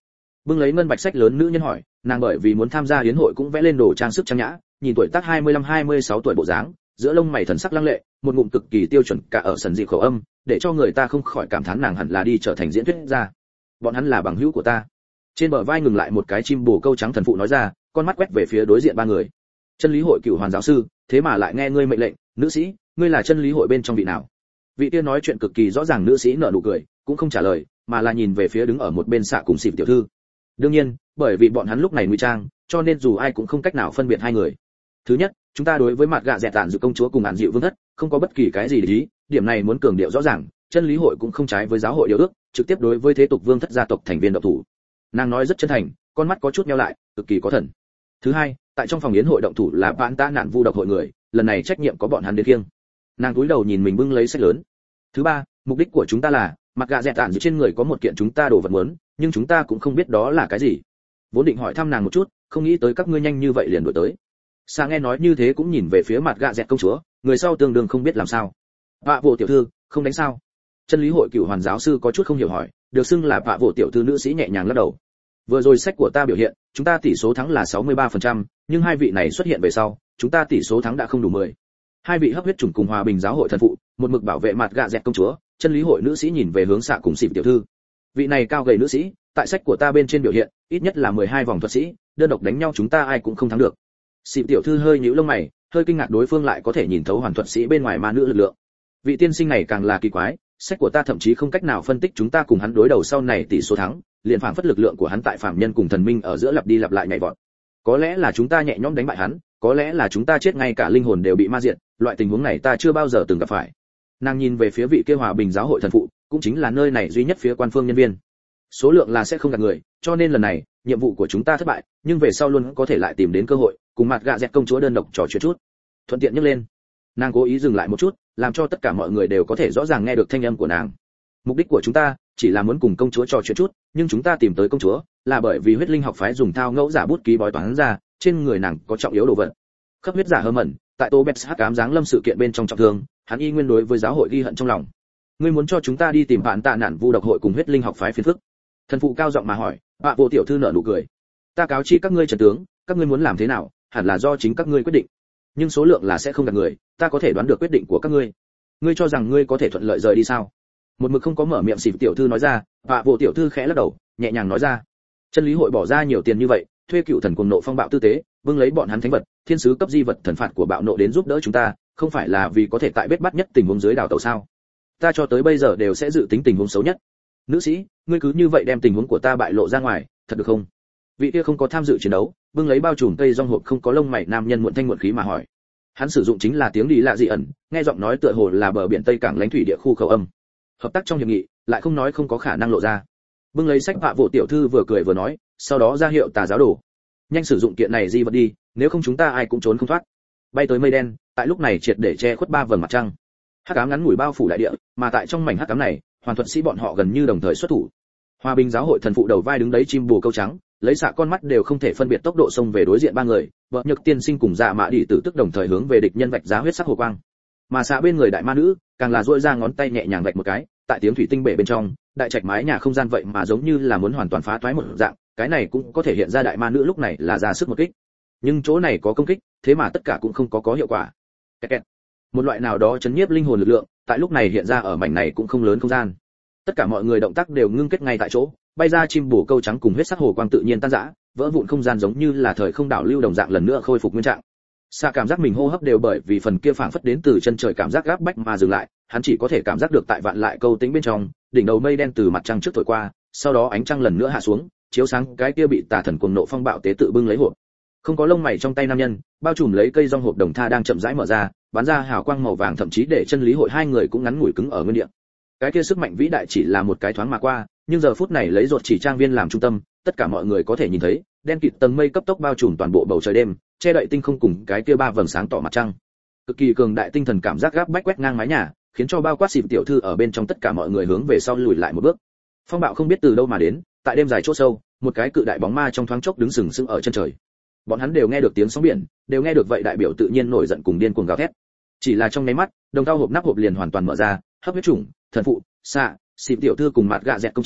Bưng lấy ngân bạch sách lớn nữ nhân hỏi, nàng bởi vì muốn tham gia yến hội cũng vẽ lên đồ trang sức trang nhã, nhìn tuổi tác hai mươi lăm hai mươi sáu tuổi bộ dáng, giữa lông mày thần sắc lăng lệ, một ngụm cực kỳ tiêu chuẩn cả ở sần dị khẩu âm, để cho người ta không khỏi cảm thán nàng hẳn là đi trở thành diễn thuyết gia. Bọn hắn là bằng hữu của ta. Trên bờ vai ngừng lại một cái chim bồ câu trắng thần phụ nói ra, con mắt quét về phía đối diện ba người. Chân lý hội cửu hoàn giáo sư, thế mà lại nghe ngươi mệnh lệnh, nữ sĩ, ngươi là chân lý hội bên trong vị nào? Vị kia nói chuyện cực kỳ rõ ràng nữ sĩ nở nụ cười, cũng không trả lời, mà là nhìn về phía đứng ở một bên xạ cùng xịp tiểu thư. Đương nhiên, bởi vì bọn hắn lúc này ngụy trang, cho nên dù ai cũng không cách nào phân biệt hai người. Thứ nhất, chúng ta đối với mặt gạ dẹt tản dự công chúa cùng ản dịu vương thất, không có bất kỳ cái gì để ý, điểm này muốn cường điệu rõ ràng, chân lý hội cũng không trái với giáo hội điều ước, trực tiếp đối với thế tục vương thất gia tộc thành viên độc thủ. Nàng nói rất chân thành, con mắt có chút nheo lại, cực kỳ có thần. Thứ hai, tại trong phòng yến hội động thủ là bạn ta nạn vu độc hội người, lần này trách nhiệm có bọn hắn đến kiêng. Nàng cúi đầu nhìn mình bưng lấy sách lớn. Thứ ba, mục đích của chúng ta là, mặt gạ dẹt tản dự trên người có một kiện chúng ta đồ vật muốn, nhưng chúng ta cũng không biết đó là cái gì. Vốn định hỏi thăm nàng một chút, không nghĩ tới các ngươi nhanh như vậy liền đuổi tới. Sa nghe nói như thế cũng nhìn về phía mặt gạ dẹt công chúa, người sau tương đương không biết làm sao. Vạ vụ tiểu thư, không đánh sao? Chân lý hội cửu hoàn giáo sư có chút không hiểu hỏi, được xưng là vạ vụ tiểu thư nữ sĩ nhẹ nhàng lắc đầu. Vừa rồi sách của ta biểu hiện, chúng ta tỷ số thắng là sáu mươi ba phần trăm, nhưng hai vị này xuất hiện về sau, chúng ta tỷ số thắng đã không đủ mười. Hai vị hấp huyết chủng cùng hòa bình giáo hội thần phụ, một mực bảo vệ mặt gạ dẹt công chúa. Chân lý hội nữ sĩ nhìn về hướng xạ cùng xịp tiểu thư. Vị này cao gầy nữ sĩ, tại sách của ta bên trên biểu hiện, ít nhất là mười hai vòng thuật sĩ, đơn độc đánh nhau chúng ta ai cũng không thắng được. Xịp tiểu thư hơi nhíu lông mày, hơi kinh ngạc đối phương lại có thể nhìn thấu hoàn thuật sĩ bên ngoài ma nữ lực lượng. Vị tiên sinh này càng là kỳ quái, sách của ta thậm chí không cách nào phân tích chúng ta cùng hắn đối đầu sau này tỷ số thắng, liền phản phất lực lượng của hắn tại phạm nhân cùng thần minh ở giữa lặp đi lặp lại nhảy vọt. Có lẽ là chúng ta nhẹ nhõm đánh bại hắn, có lẽ là chúng ta chết ngay cả linh hồn đều bị ma diệt, loại tình huống này ta chưa bao giờ từng gặp phải. Nàng nhìn về phía vị kia hòa bình giáo hội thần phụ, cũng chính là nơi này duy nhất phía quan phương nhân viên. Số lượng là sẽ không gạt người, cho nên lần này nhiệm vụ của chúng ta thất bại, nhưng về sau luôn có thể lại tìm đến cơ hội, cùng mặt gạ dẹt công chúa đơn độc trò chuyện chút. Thuận tiện nhấc lên, nàng cố ý dừng lại một chút, làm cho tất cả mọi người đều có thể rõ ràng nghe được thanh âm của nàng. Mục đích của chúng ta chỉ là muốn cùng công chúa trò chuyện chút, nhưng chúng ta tìm tới công chúa là bởi vì huyết linh học phái dùng thao ngẫu giả bút ký bói toán ra, trên người nàng có trọng yếu đồ vật. Khắp huyết giả hơ mẩn, tại Tô Bets hắc ám giáng lâm sự kiện bên trong trọng thương, hắn y nguyên đối với giáo hội ghi hận trong lòng. Ngươi muốn cho chúng ta đi tìm bạn tạ nạn vu độc hội cùng huyết linh học phái phiền phức? Thần phụ cao giọng mà hỏi. Bạ vô tiểu thư nở nụ cười. Ta cáo chi các ngươi trần tướng, các ngươi muốn làm thế nào, hẳn là do chính các ngươi quyết định. Nhưng số lượng là sẽ không gạt người, ta có thể đoán được quyết định của các ngươi. Ngươi cho rằng ngươi có thể thuận lợi rời đi sao? Một mực không có mở miệng xịp tiểu thư nói ra, Bạ vô tiểu thư khẽ lắc đầu, nhẹ nhàng nói ra. Chân lý hội bỏ ra nhiều tiền như vậy, thuê cựu thần cuồng nộ phong bạo tư tế, vương lấy bọn hắn thánh vật, thiên sứ cấp di vật thần phạt của bạo nộ đến giúp đỡ chúng ta, không phải là vì có thể tại bết bắt nhất tình huống dưới đảo tàu sao? Ta cho tới bây giờ đều sẽ dự tính tình huống xấu nhất. Nữ sĩ, ngươi cứ như vậy đem tình huống của ta bại lộ ra ngoài, thật được không? Vị kia không có tham dự chiến đấu, bưng lấy bao trùm cây rong hộp không có lông mày nam nhân muộn thanh muộn khí mà hỏi. Hắn sử dụng chính là tiếng đi lạ dị ẩn, nghe giọng nói tựa hồ là bờ biển tây cảng lãnh thủy địa khu khẩu âm. Hợp tác trong hiệp nghị, lại không nói không có khả năng lộ ra. Bưng lấy sách vạ vụ tiểu thư vừa cười vừa nói, sau đó ra hiệu tà giáo đồ. Nhanh sử dụng kiện này di vật đi, nếu không chúng ta ai cũng trốn không thoát. Bay tới mây đen, tại lúc này triệt để che khuất ba vầng mặt trăng. Hắc ám ngắn ngủi bao phủ đại địa, mà tại trong mảnh hắc ám này, hoàn thuật sĩ bọn họ gần như đồng thời xuất thủ. Hòa bình giáo hội thần phụ đầu vai đứng đấy chim bồ câu trắng, lấy xạ con mắt đều không thể phân biệt tốc độ xông về đối diện ba người, vợ nhược tiên sinh cùng dạ mã đi tử tức đồng thời hướng về địch nhân vạch giá huyết sắc hồ quang. Mà xạ bên người đại ma nữ, càng là duỗi ra ngón tay nhẹ nhàng vạch một cái, tại tiếng thủy tinh bể bên trong, đại trạch mái nhà không gian vậy mà giống như là muốn hoàn toàn phá toái một dạng, cái này cũng có thể hiện ra đại ma nữ lúc này là ra sức một kích. Nhưng chỗ này có công kích, thế mà tất cả cũng không có có hiệu quả. Kẹt kẹt. Một loại nào đó chấn nhiếp linh hồn lực lượng, tại lúc này hiện ra ở mảnh này cũng không lớn không gian. Tất cả mọi người động tác đều ngưng kết ngay tại chỗ, bay ra chim bồ câu trắng cùng huyết sắc hồ quang tự nhiên tan rã, vỡ vụn không gian giống như là thời không đảo lưu đồng dạng lần nữa khôi phục nguyên trạng. Xa cảm giác mình hô hấp đều bởi vì phần kia phảng phất đến từ chân trời cảm giác gáp bách mà dừng lại, hắn chỉ có thể cảm giác được tại vạn lại câu tĩnh bên trong, đỉnh đầu mây đen từ mặt trăng trước thổi qua, sau đó ánh trăng lần nữa hạ xuống, chiếu sáng cái kia bị tà thần cuồng nộ phong bạo tế tự bưng lấy hộp. Không có lông mày trong tay nam nhân, bao trùm lấy cây rong hộp đồng tha đang chậm rãi mở ra, bắn ra hào quang màu vàng thậm chí để chân lý hội hai người cũng ngắn ngủi cứng ở nguyên địa. Cái kia sức mạnh vĩ đại chỉ là một cái thoáng mà qua, nhưng giờ phút này lấy ruột chỉ trang viên làm trung tâm, tất cả mọi người có thể nhìn thấy, đen kịt tầng mây cấp tốc bao trùm toàn bộ bầu trời đêm, che đậy tinh không cùng cái kia ba vầng sáng tỏ mặt trăng. Cực kỳ cường đại tinh thần cảm giác gáp bách quét ngang mái nhà, khiến cho bao quát xịp tiểu thư ở bên trong tất cả mọi người hướng về sau lùi lại một bước. Phong bạo không biết từ đâu mà đến, tại đêm dài chỗ sâu, một cái cự đại bóng ma trong thoáng chốc đứng sừng sững ở chân trời. Bọn hắn đều nghe được tiếng sóng biển, đều nghe được vậy đại biểu tự nhiên nổi giận cùng điên cuồng gào thét. Chỉ là trong nháy mắt, đồng thau hộp nắp hộp liền hoàn toàn mở ra, hấp huyết chủng, thần phụ, xạ, xịp tiểu thư cùng mặt gạ dẹt công chúa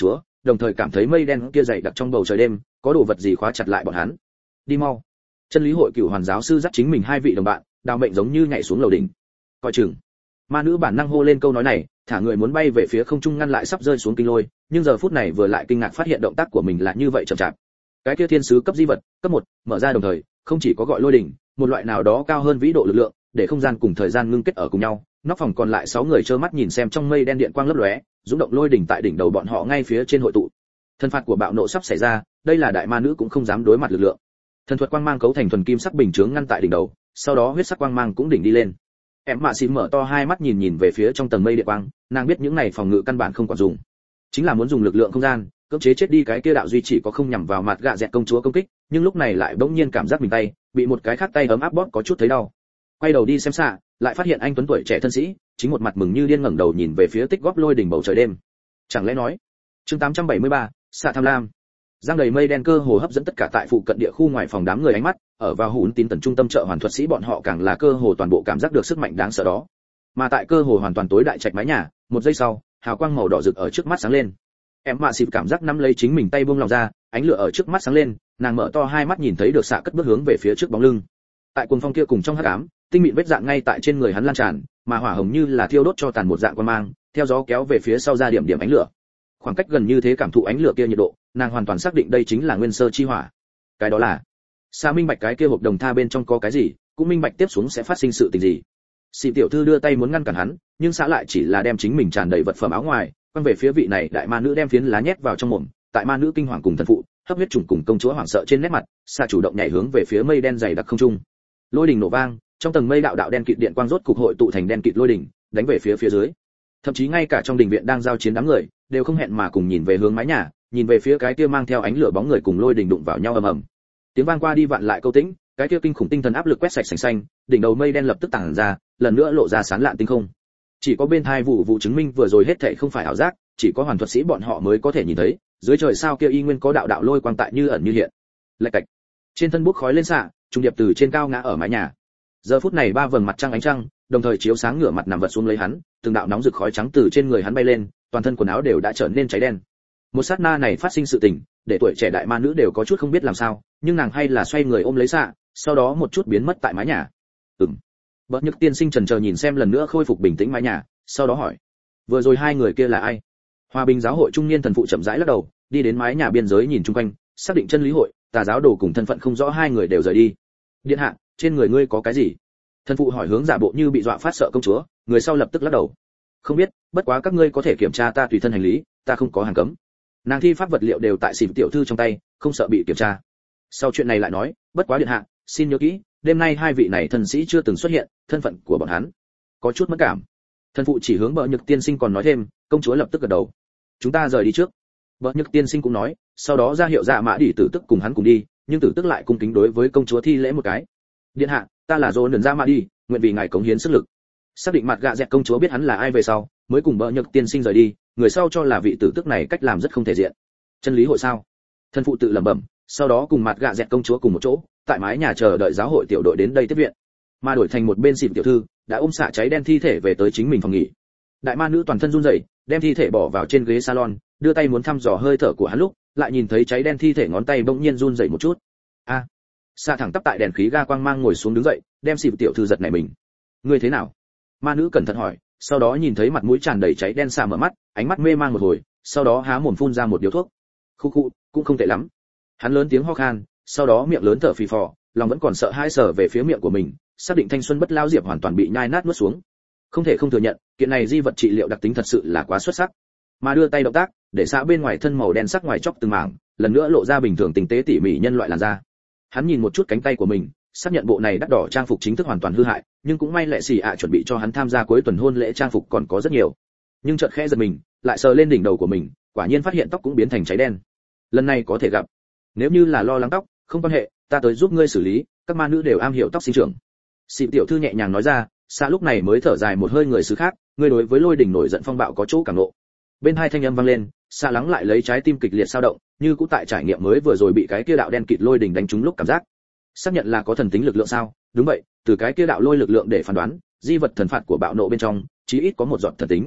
đồng thời cảm thấy mây đen kia dày đặc trong bầu trời đêm có đồ vật gì khóa chặt lại bọn hắn. Đi mau. Chân lý hội cửu hoàn giáo sư dắt chính mình hai vị đồng bạn, đào mệnh giống như nhảy xuống lầu đỉnh. Coi chừng. Ma nữ bản năng hô lên câu nói này, thả người muốn bay về phía không trung ngăn lại sắp rơi xuống kinh lôi, nhưng giờ phút này vừa lại kinh ngạc phát hiện động tác của mình là như vậy chậm chạp. Cái kia thiên sứ cấp di vật, cấp một, mở ra đồng thời, không chỉ có gọi lôi đỉnh, một loại nào đó cao hơn vĩ độ lực lượng, để không gian cùng thời gian ngưng kết ở cùng nhau. Nóc phòng còn lại sáu người trơ mắt nhìn xem trong mây đen điện quang lấp lóe, dũng động lôi đỉnh tại đỉnh đầu bọn họ ngay phía trên hội tụ. Thân phạt của bạo nộ sắp xảy ra, đây là đại ma nữ cũng không dám đối mặt lực lượng. Thần thuật quang mang cấu thành thuần kim sắc bình chướng ngăn tại đỉnh đầu, sau đó huyết sắc quang mang cũng đỉnh đi lên. Em mạ xì mở to hai mắt nhìn nhìn về phía trong tầng mây điện quang, nàng biết những này phòng ngự căn bản không còn dùng, chính là muốn dùng lực lượng không gian cưỡng chế chết đi cái kia đạo duy chỉ có không nhằm vào mặt gạ dẹt công chúa công kích, nhưng lúc này lại bỗng nhiên cảm giác mình tay bị một cái khác tay ấm áp bóp có chút thấy đau. Quay đầu đi xem xạ, lại phát hiện anh tuấn tuổi trẻ thân sĩ chính một mặt mừng như điên ngẩng đầu nhìn về phía tích góp lôi đỉnh bầu trời đêm. Chẳng lẽ nói, chương tám trăm bảy mươi ba, xạ tham lam. Giang đầy mây đen cơ hồ hấp dẫn tất cả tại phụ cận địa khu ngoài phòng đám người ánh mắt, ở vào hùn tín tần trung tâm chợ hoàn thuật sĩ bọn họ càng là cơ hồ toàn bộ cảm giác được sức mạnh đáng sợ đó. Mà tại cơ hồ hoàn toàn tối đại trạch mái nhà, một giây sau, hào quang màu đỏ rực ở trước mắt sáng lên. Em mạ xịp cảm giác nắm lấy chính mình tay buông lòng ra, ánh lửa ở trước mắt sáng lên, nàng mở to hai mắt nhìn thấy được xạ cất bước hướng về phía trước bóng lưng. Tại cuồng phong kia cùng trong hắc ám, tinh mịn vết dạng ngay tại trên người hắn lan tràn, mà hỏa hồng như là thiêu đốt cho tàn một dạng quang mang, theo gió kéo về phía sau ra điểm điểm ánh lửa. Khoảng cách gần như thế cảm thụ ánh lửa kia nhiệt độ, nàng hoàn toàn xác định đây chính là nguyên sơ chi hỏa. Cái đó là Sa minh bạch cái kia hộp đồng tha bên trong có cái gì, cũng minh bạch tiếp xuống sẽ phát sinh sự tình gì. Xì tiểu thư đưa tay muốn ngăn cản hắn, nhưng xã lại chỉ là đem chính mình tràn đầy vật phẩm áo ngoài, quăng về phía vị này đại ma nữ đem phiến lá nhét vào trong mồm. Tại ma nữ kinh hoàng cùng thần phụ, hấp huyết trùng cùng công chúa hoảng sợ trên nét mặt, Sa chủ động nhảy hướng về phía mây đen dày đặc không trung. Lôi đỉnh nổ vang, trong tầng mây đạo đạo đen kịt điện quang rốt cục hội tụ thành đen kịt lôi đỉnh, đánh về phía phía dưới. Thậm chí ngay cả trong đình viện đang giao chiến đám người, đều không hẹn mà cùng nhìn về hướng mái nhà, nhìn về phía cái kia mang theo ánh lửa bóng người cùng lôi đỉnh đụng vào nhau ầm ầm. Tiếng vang qua đi vạn lại câu tĩnh, cái kia kinh khủng tinh thần áp lực quét sạch sành xanh, đỉnh đầu mây đen lập tức tản ra, lần nữa lộ ra sáng lạn tinh không. Chỉ có bên thai vụ vụ chứng minh vừa rồi hết thảy không phải ảo giác, chỉ có hoàn thuật sĩ bọn họ mới có thể nhìn thấy, dưới trời sao kia y nguyên có đạo đạo lôi quang tại như ẩn như hiện. Lạch cạch. Trên thân bốc khói lên xạ, trung điệp từ trên cao ngã ở mái nhà. Giờ phút này ba vầng mặt trăng ánh trăng, đồng thời chiếu sáng ngửa mặt nằm vật xuống lấy hắn, từng đạo nóng rực khói trắng từ trên người hắn bay lên, toàn thân quần áo đều đã trở nên cháy đen. Một sát na này phát sinh sự tình, để tuổi trẻ đại ma nữ đều có chút không biết làm sao, nhưng nàng hay là xoay người ôm lấy xạ, sau đó một chút biến mất tại mái nhà. Ừm. Bậc Nhược tiên sinh chần chờ nhìn xem lần nữa khôi phục bình tĩnh mái nhà, sau đó hỏi: vừa rồi hai người kia là ai? Hòa bình giáo hội trung niên thần phụ chậm rãi lắc đầu, đi đến mái nhà biên giới nhìn chung quanh, xác định chân lý hội, tà giáo đồ cùng thân phận không rõ hai người đều rời đi. Điện hạ, trên người ngươi có cái gì? Thần phụ hỏi hướng giả bộ như bị dọa phát sợ công chúa, người sau lập tức lắc đầu. Không biết, bất quá các ngươi có thể kiểm tra ta tùy thân hành lý, ta không có hàng cấm. Nàng thi pháp vật liệu đều tại xỉm tiểu thư trong tay, không sợ bị kiểm tra. Sau chuyện này lại nói, bất quá điện hạ, xin nhớ kỹ, đêm nay hai vị này thần sĩ chưa từng xuất hiện, thân phận của bọn hắn có chút mất cảm. Thần phụ chỉ hướng Bợ Nhược tiên sinh còn nói thêm, công chúa lập tức gật đầu. Chúng ta rời đi trước. Bợ Nhược tiên sinh cũng nói, sau đó ra hiệu dạ mã đỉ tử tức cùng hắn cùng đi, nhưng tử tức lại cung kính đối với công chúa thi lễ một cái. Điện hạ, ta là Dồn Dạ mã đi, nguyện vì ngài cống hiến sức lực. Xác định mặt gạ dẹt công chúa biết hắn là ai về sau, mới cùng Bợ Nhược tiên sinh rời đi, người sau cho là vị tử tức này cách làm rất không thể diện. Chân lý hội sao? Thần phụ tự lẩm bẩm, sau đó cùng mặt gạ dẹt công chúa cùng một chỗ, tại mái nhà chờ đợi giáo hội tiểu đội đến đây tiếp viện. Mà đổi thành một bên xỉm tiểu thư, đã ôm xạ cháy đen thi thể về tới chính mình phòng nghỉ. Đại ma nữ toàn thân run rẩy, đem thi thể bỏ vào trên ghế salon, đưa tay muốn thăm dò hơi thở của hắn lúc, lại nhìn thấy cháy đen thi thể ngón tay bỗng nhiên run rẩy một chút. A! À, xạ thẳng tắp tại đèn khí ga quang mang ngồi xuống đứng dậy, đem xỉm tiểu thư giật nảy mình. Ngươi thế nào? Ma nữ cẩn thận hỏi, sau đó nhìn thấy mặt mũi tràn đầy cháy đen xạ mở mắt, ánh mắt mê mang một hồi, sau đó há mồm phun ra một điếu thuốc. Khu khu, cũng không tệ lắm. Hắn lớn tiếng ho khan, sau đó miệng lớn thở phì phò, lòng vẫn còn sợ hãi sờ về phía miệng của mình, xác định thanh xuân bất lao diệp hoàn toàn bị nhai nát nuốt xuống. Không thể không thừa nhận, kiện này di vật trị liệu đặc tính thật sự là quá xuất sắc. Mà đưa tay động tác, để xạ bên ngoài thân màu đen sắc ngoài chóc từng mảng, lần nữa lộ ra bình thường tinh tế tỉ mỉ nhân loại làn da. Hắn nhìn một chút cánh tay của mình, xác nhận bộ này đắt đỏ trang phục chính thức hoàn toàn hư hại, nhưng cũng may lẹ xì ạ chuẩn bị cho hắn tham gia cuối tuần hôn lễ trang phục còn có rất nhiều. Nhưng chợt khẽ giật mình, lại sờ lên đỉnh đầu của mình, quả nhiên phát hiện tóc cũng biến thành cháy đen. Lần này có thể gặp. Nếu như là lo lắng tóc, không quan hệ, ta tới giúp ngươi xử lý, các ma nữ đều am hiểu tóc sinh trưởng. Xịp tiểu thư nhẹ nhàng nói ra, xa lúc này mới thở dài một hơi người xứ khác, ngươi đối với lôi đỉnh nổi giận phong bạo có chỗ cảm ngộ. Bên hai thanh âm vang lên, xa lắng lại lấy trái tim kịch liệt sao động, như cũng tại trải nghiệm mới vừa rồi bị cái kia đạo đen kịt lôi đỉnh đánh trúng lúc cảm giác. Xác nhận là có thần tính lực lượng sao? Đúng vậy, từ cái kia đạo lôi lực lượng để phán đoán, di vật thần phạt của bạo nộ bên trong, chí ít có một giọt thần tính.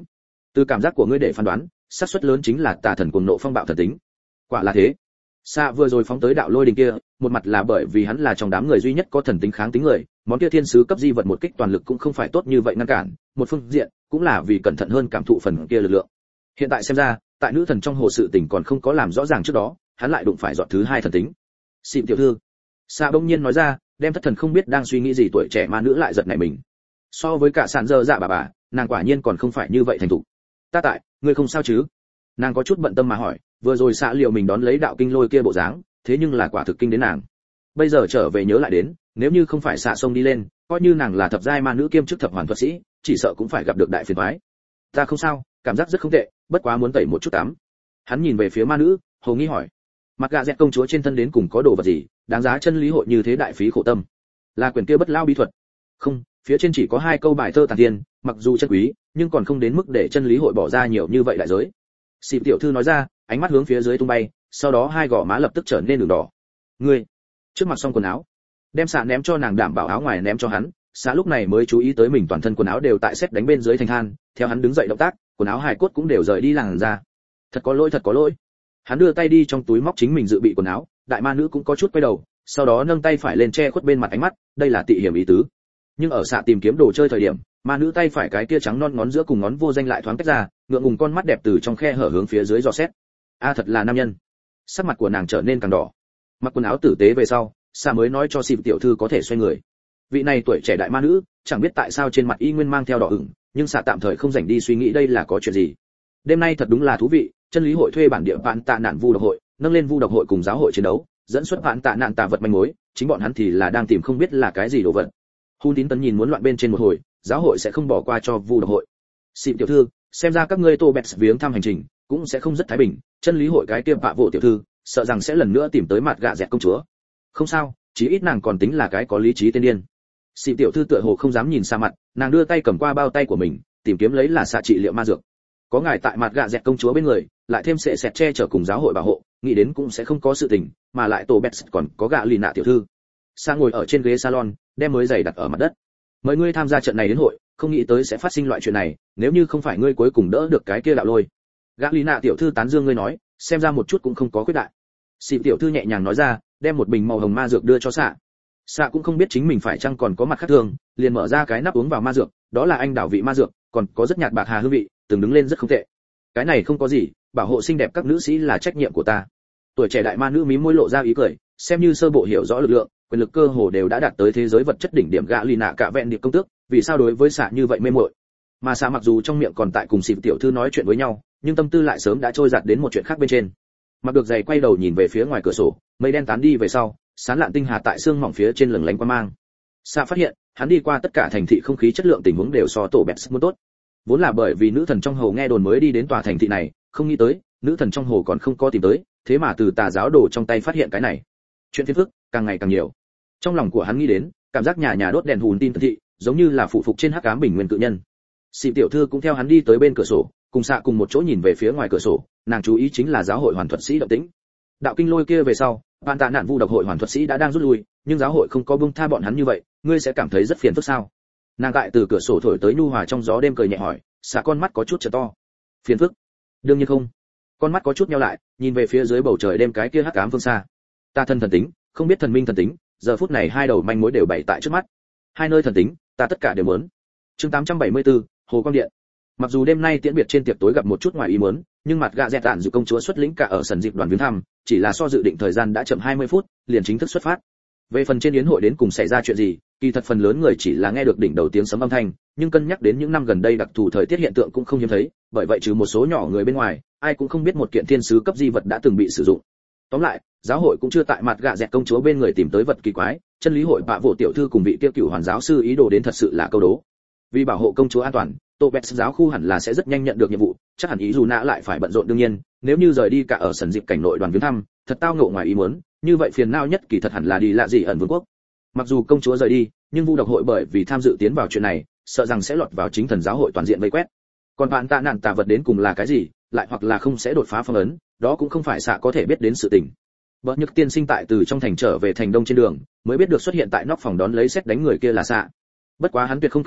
Từ cảm giác của ngươi để phán đoán, xác suất lớn chính là tà thần cuồng nộ phong bạo thần tính. Quả là thế. Xạ vừa rồi phóng tới đạo lôi đình kia, một mặt là bởi vì hắn là trong đám người duy nhất có thần tính kháng tính người, món kia thiên sứ cấp di vật một kích toàn lực cũng không phải tốt như vậy ngăn cản, một phương diện cũng là vì cẩn thận hơn cảm thụ phần kia lực lượng. Hiện tại xem ra, tại nữ thần trong hồ sự tình còn không có làm rõ ràng trước đó, hắn lại đụng phải dọn thứ hai thần tính. Xịn tiểu thư. Xạ bỗng nhiên nói ra, đem thất thần không biết đang suy nghĩ gì tuổi trẻ ma nữ lại giật nảy mình. So với cả sàn dơ dạ bà bà, nàng quả nhiên còn không phải như vậy thành thục. Ta tại, ngươi không sao chứ? Nàng có chút bận tâm mà hỏi, vừa rồi xạ liệu mình đón lấy đạo kinh lôi kia bộ dáng, thế nhưng là quả thực kinh đến nàng. Bây giờ trở về nhớ lại đến, nếu như không phải xạ sông đi lên, coi như nàng là thập giai ma nữ kiêm chức thập hoàn thuật sĩ, chỉ sợ cũng phải gặp được đại phiền toái. Ta không sao, cảm giác rất không tệ, bất quá muốn tẩy một chút tắm. Hắn nhìn về phía ma nữ, hồ nghi hỏi, mặt gạ dẹt công chúa trên thân đến cùng có đồ vật gì, đáng giá chân lý hội như thế đại phí khổ tâm? Là quyển kia bất lao bí thuật? Không, phía trên chỉ có hai câu bài thơ tản thiên, mặc dù chân quý, nhưng còn không đến mức để chân lý hội bỏ ra nhiều như vậy đại giới. Xịp tiểu thư nói ra, ánh mắt hướng phía dưới tung bay, sau đó hai gò má lập tức trở nên đường đỏ. Ngươi, trước mặt xong quần áo, đem xạ ném cho nàng đảm bảo áo ngoài ném cho hắn. Xạ lúc này mới chú ý tới mình toàn thân quần áo đều tại xét đánh bên dưới thành than, theo hắn đứng dậy động tác, quần áo hài cốt cũng đều rời đi làn ra. Thật có lỗi, thật có lỗi. Hắn đưa tay đi trong túi móc chính mình dự bị quần áo, đại ma nữ cũng có chút quay đầu, sau đó nâng tay phải lên che khuất bên mặt ánh mắt, đây là tị hiểm ý tứ. Nhưng ở xạ tìm kiếm đồ chơi thời điểm, ma nữ tay phải cái kia trắng non ngón giữa cùng ngón vô danh lại thoáng tách ra, ngượng ngùng con mắt đẹp từ trong khe hở hướng phía dưới dò xét. A thật là nam nhân. Sắc mặt của nàng trở nên càng đỏ. Mặc quần áo tử tế về sau, xạ mới nói cho xịp tiểu thư có thể xoay người. Vị này tuổi trẻ đại ma nữ, chẳng biết tại sao trên mặt y nguyên mang theo đỏ ửng, nhưng xạ tạm thời không rảnh đi suy nghĩ đây là có chuyện gì. Đêm nay thật đúng là thú vị, chân lý hội thuê bản địa vạn tạ nạn vu độc hội, nâng lên vu độc hội cùng giáo hội chiến đấu, dẫn xuất vạn tạ nạn tà vật manh mối, chính bọn hắn thì là đang tìm không biết là cái gì đồ vật. Hun Tín Tấn nhìn muốn loạn bên trên một hồi, giáo hội sẽ không bỏ qua cho vu độc hội. Xịp tiểu thư, xem ra các ngươi tô bẹt viếng thăm hành trình cũng sẽ không rất thái bình, chân lý hội cái kia vạ vụ tiểu thư, sợ rằng sẽ lần nữa tìm tới mặt gạ dẹt công chúa. Không sao, chí ít nàng còn tính là cái có lý trí tiên điên. Xịp tiểu thư tựa hồ không dám nhìn xa mặt, nàng đưa tay cầm qua bao tay của mình, tìm kiếm lấy là xạ trị liệu ma dược. Có ngài tại mặt gạ dẹt công chúa bên người, lại thêm sệ sẹt che chở cùng giáo hội bảo hộ, nghĩ đến cũng sẽ không có sự tình, mà lại tổ bẹt còn có gạ lì nạ tiểu thư. Sa ngồi ở trên ghế salon, đem mới giày đặt ở mặt đất. Mời ngươi tham gia trận này đến hội, không nghĩ tới sẽ phát sinh loại chuyện này, nếu như không phải ngươi cuối cùng đỡ được cái kia đạo lôi. Gạ lì nạ tiểu thư tán dương ngươi nói, xem ra một chút cũng không có khuyết đại. Xịp tiểu thư nhẹ nhàng nói ra, đem một bình màu hồng ma dược đưa cho xạ. Xạ cũng không biết chính mình phải chăng còn có mặt khác thường, liền mở ra cái nắp uống vào ma dược, đó là anh đảo vị ma dược, còn có rất nhạt bạc hà hương vị, từng đứng lên rất không tệ. Cái này không có gì, bảo hộ xinh đẹp các nữ sĩ là trách nhiệm của ta. Tuổi trẻ đại ma nữ mím môi lộ ra ý cười, xem như sơ bộ hiểu rõ lực lượng, quyền lực cơ hồ đều đã đạt tới thế giới vật chất đỉnh điểm gạ lì nạ cả vẹn điệp công tước, vì sao đối với xạ như vậy mê muội. Mà xạ mặc dù trong miệng còn tại cùng xịp tiểu thư nói chuyện với nhau, nhưng tâm tư lại sớm đã trôi dạt đến một chuyện khác bên trên. Mặc được giày quay đầu nhìn về phía ngoài cửa sổ, mây đen tán đi về sau, sán lạn tinh hà tại xương mỏng phía trên lừng lánh qua mang. Xạ phát hiện, hắn đi qua tất cả thành thị không khí chất lượng tình huống đều so tổ bẹt muốn tốt. Vốn là bởi vì nữ thần trong hồ nghe đồn mới đi đến tòa thành thị này, không nghĩ tới, nữ thần trong hồ còn không có tìm tới, thế mà từ tà giáo đồ trong tay phát hiện cái này. Chuyện phiền phức càng ngày càng nhiều. Trong lòng của hắn nghĩ đến, cảm giác nhà nhà đốt đèn hùn tin thị, giống như là phụ phục trên hắc ám bình nguyên cự nhân. Xịp tiểu thư cũng theo hắn đi tới bên cửa sổ, cùng xạ cùng một chỗ nhìn về phía ngoài cửa sổ, nàng chú ý chính là giáo hội hoàn thuật sĩ động tĩnh. Đạo kinh lôi kia về sau, ban tạ nạn vu độc hội hoàn thuật sĩ đã đang rút lui, nhưng giáo hội không có buông tha bọn hắn như vậy, ngươi sẽ cảm thấy rất phiền phức sao? Nàng tại từ cửa sổ thổi tới nhu hòa trong gió đêm cười nhẹ hỏi, xạ con mắt có chút trợ to. Phiền phức? Đương nhiên không. Con mắt có chút nheo lại, nhìn về phía dưới bầu trời đêm cái kia hắc ám phương xa. Ta thân thần tính, không biết thần minh thần tính, giờ phút này hai đầu manh mối đều bày tại trước mắt. Hai nơi thần tính, ta tất cả đều muốn. Chương tám trăm bảy mươi tư, Hồ Quang Điện. Mặc dù đêm nay tiễn biệt trên tiệc tối gặp một chút ngoài ý muốn, nhưng mặt gạ dẹt tản dự công chúa xuất lĩnh cả ở sân dịp đoàn viếng thăm, chỉ là so dự định thời gian đã chậm hai mươi phút, liền chính thức xuất phát. Về phần trên yến hội đến cùng xảy ra chuyện gì, kỳ thật phần lớn người chỉ là nghe được đỉnh đầu tiếng sấm âm thanh, nhưng cân nhắc đến những năm gần đây đặc thù thời tiết hiện tượng cũng không hiếm thấy, bởi vậy trừ một số nhỏ người bên ngoài, ai cũng không biết một kiện thiên sứ cấp di vật đã từng bị sử dụng. Tóm lại, giáo hội cũng chưa tại mặt gạ dẹt công chúa bên người tìm tới vật kỳ quái, chân lý hội bạ vụ tiểu thư cùng vị tiêu cửu hoàn giáo sư ý đồ đến thật sự là câu đố. Vì bảo hộ công chúa an toàn, tô bẹt giáo khu hẳn là sẽ rất nhanh nhận được nhiệm vụ, chắc hẳn ý dù nã lại phải bận rộn đương nhiên, nếu như rời đi cả ở sân dịp cảnh nội đoàn viếng thăm, thật tao ngộ ngoài ý muốn, như vậy phiền não nhất kỳ thật hẳn là đi lạ gì ẩn vương quốc. Mặc dù công chúa rời đi, nhưng vu độc hội bởi vì tham dự tiến vào chuyện này, sợ rằng sẽ lọt vào chính thần giáo hội toàn diện vây quét. Còn bạn tạ nạn tà vật đến cùng là cái gì, lại hoặc là không sẽ đột phá phong ấn, đó cũng không phải xạ có thể biết đến sự tình. Bỡ Nhược tiên sinh tại từ trong thành trở về thành đông trên đường, mới biết được xuất hiện tại nóc phòng đón lấy xét đánh người kia là xạ. Bất quá hắn tuyệt không kinh ngạc,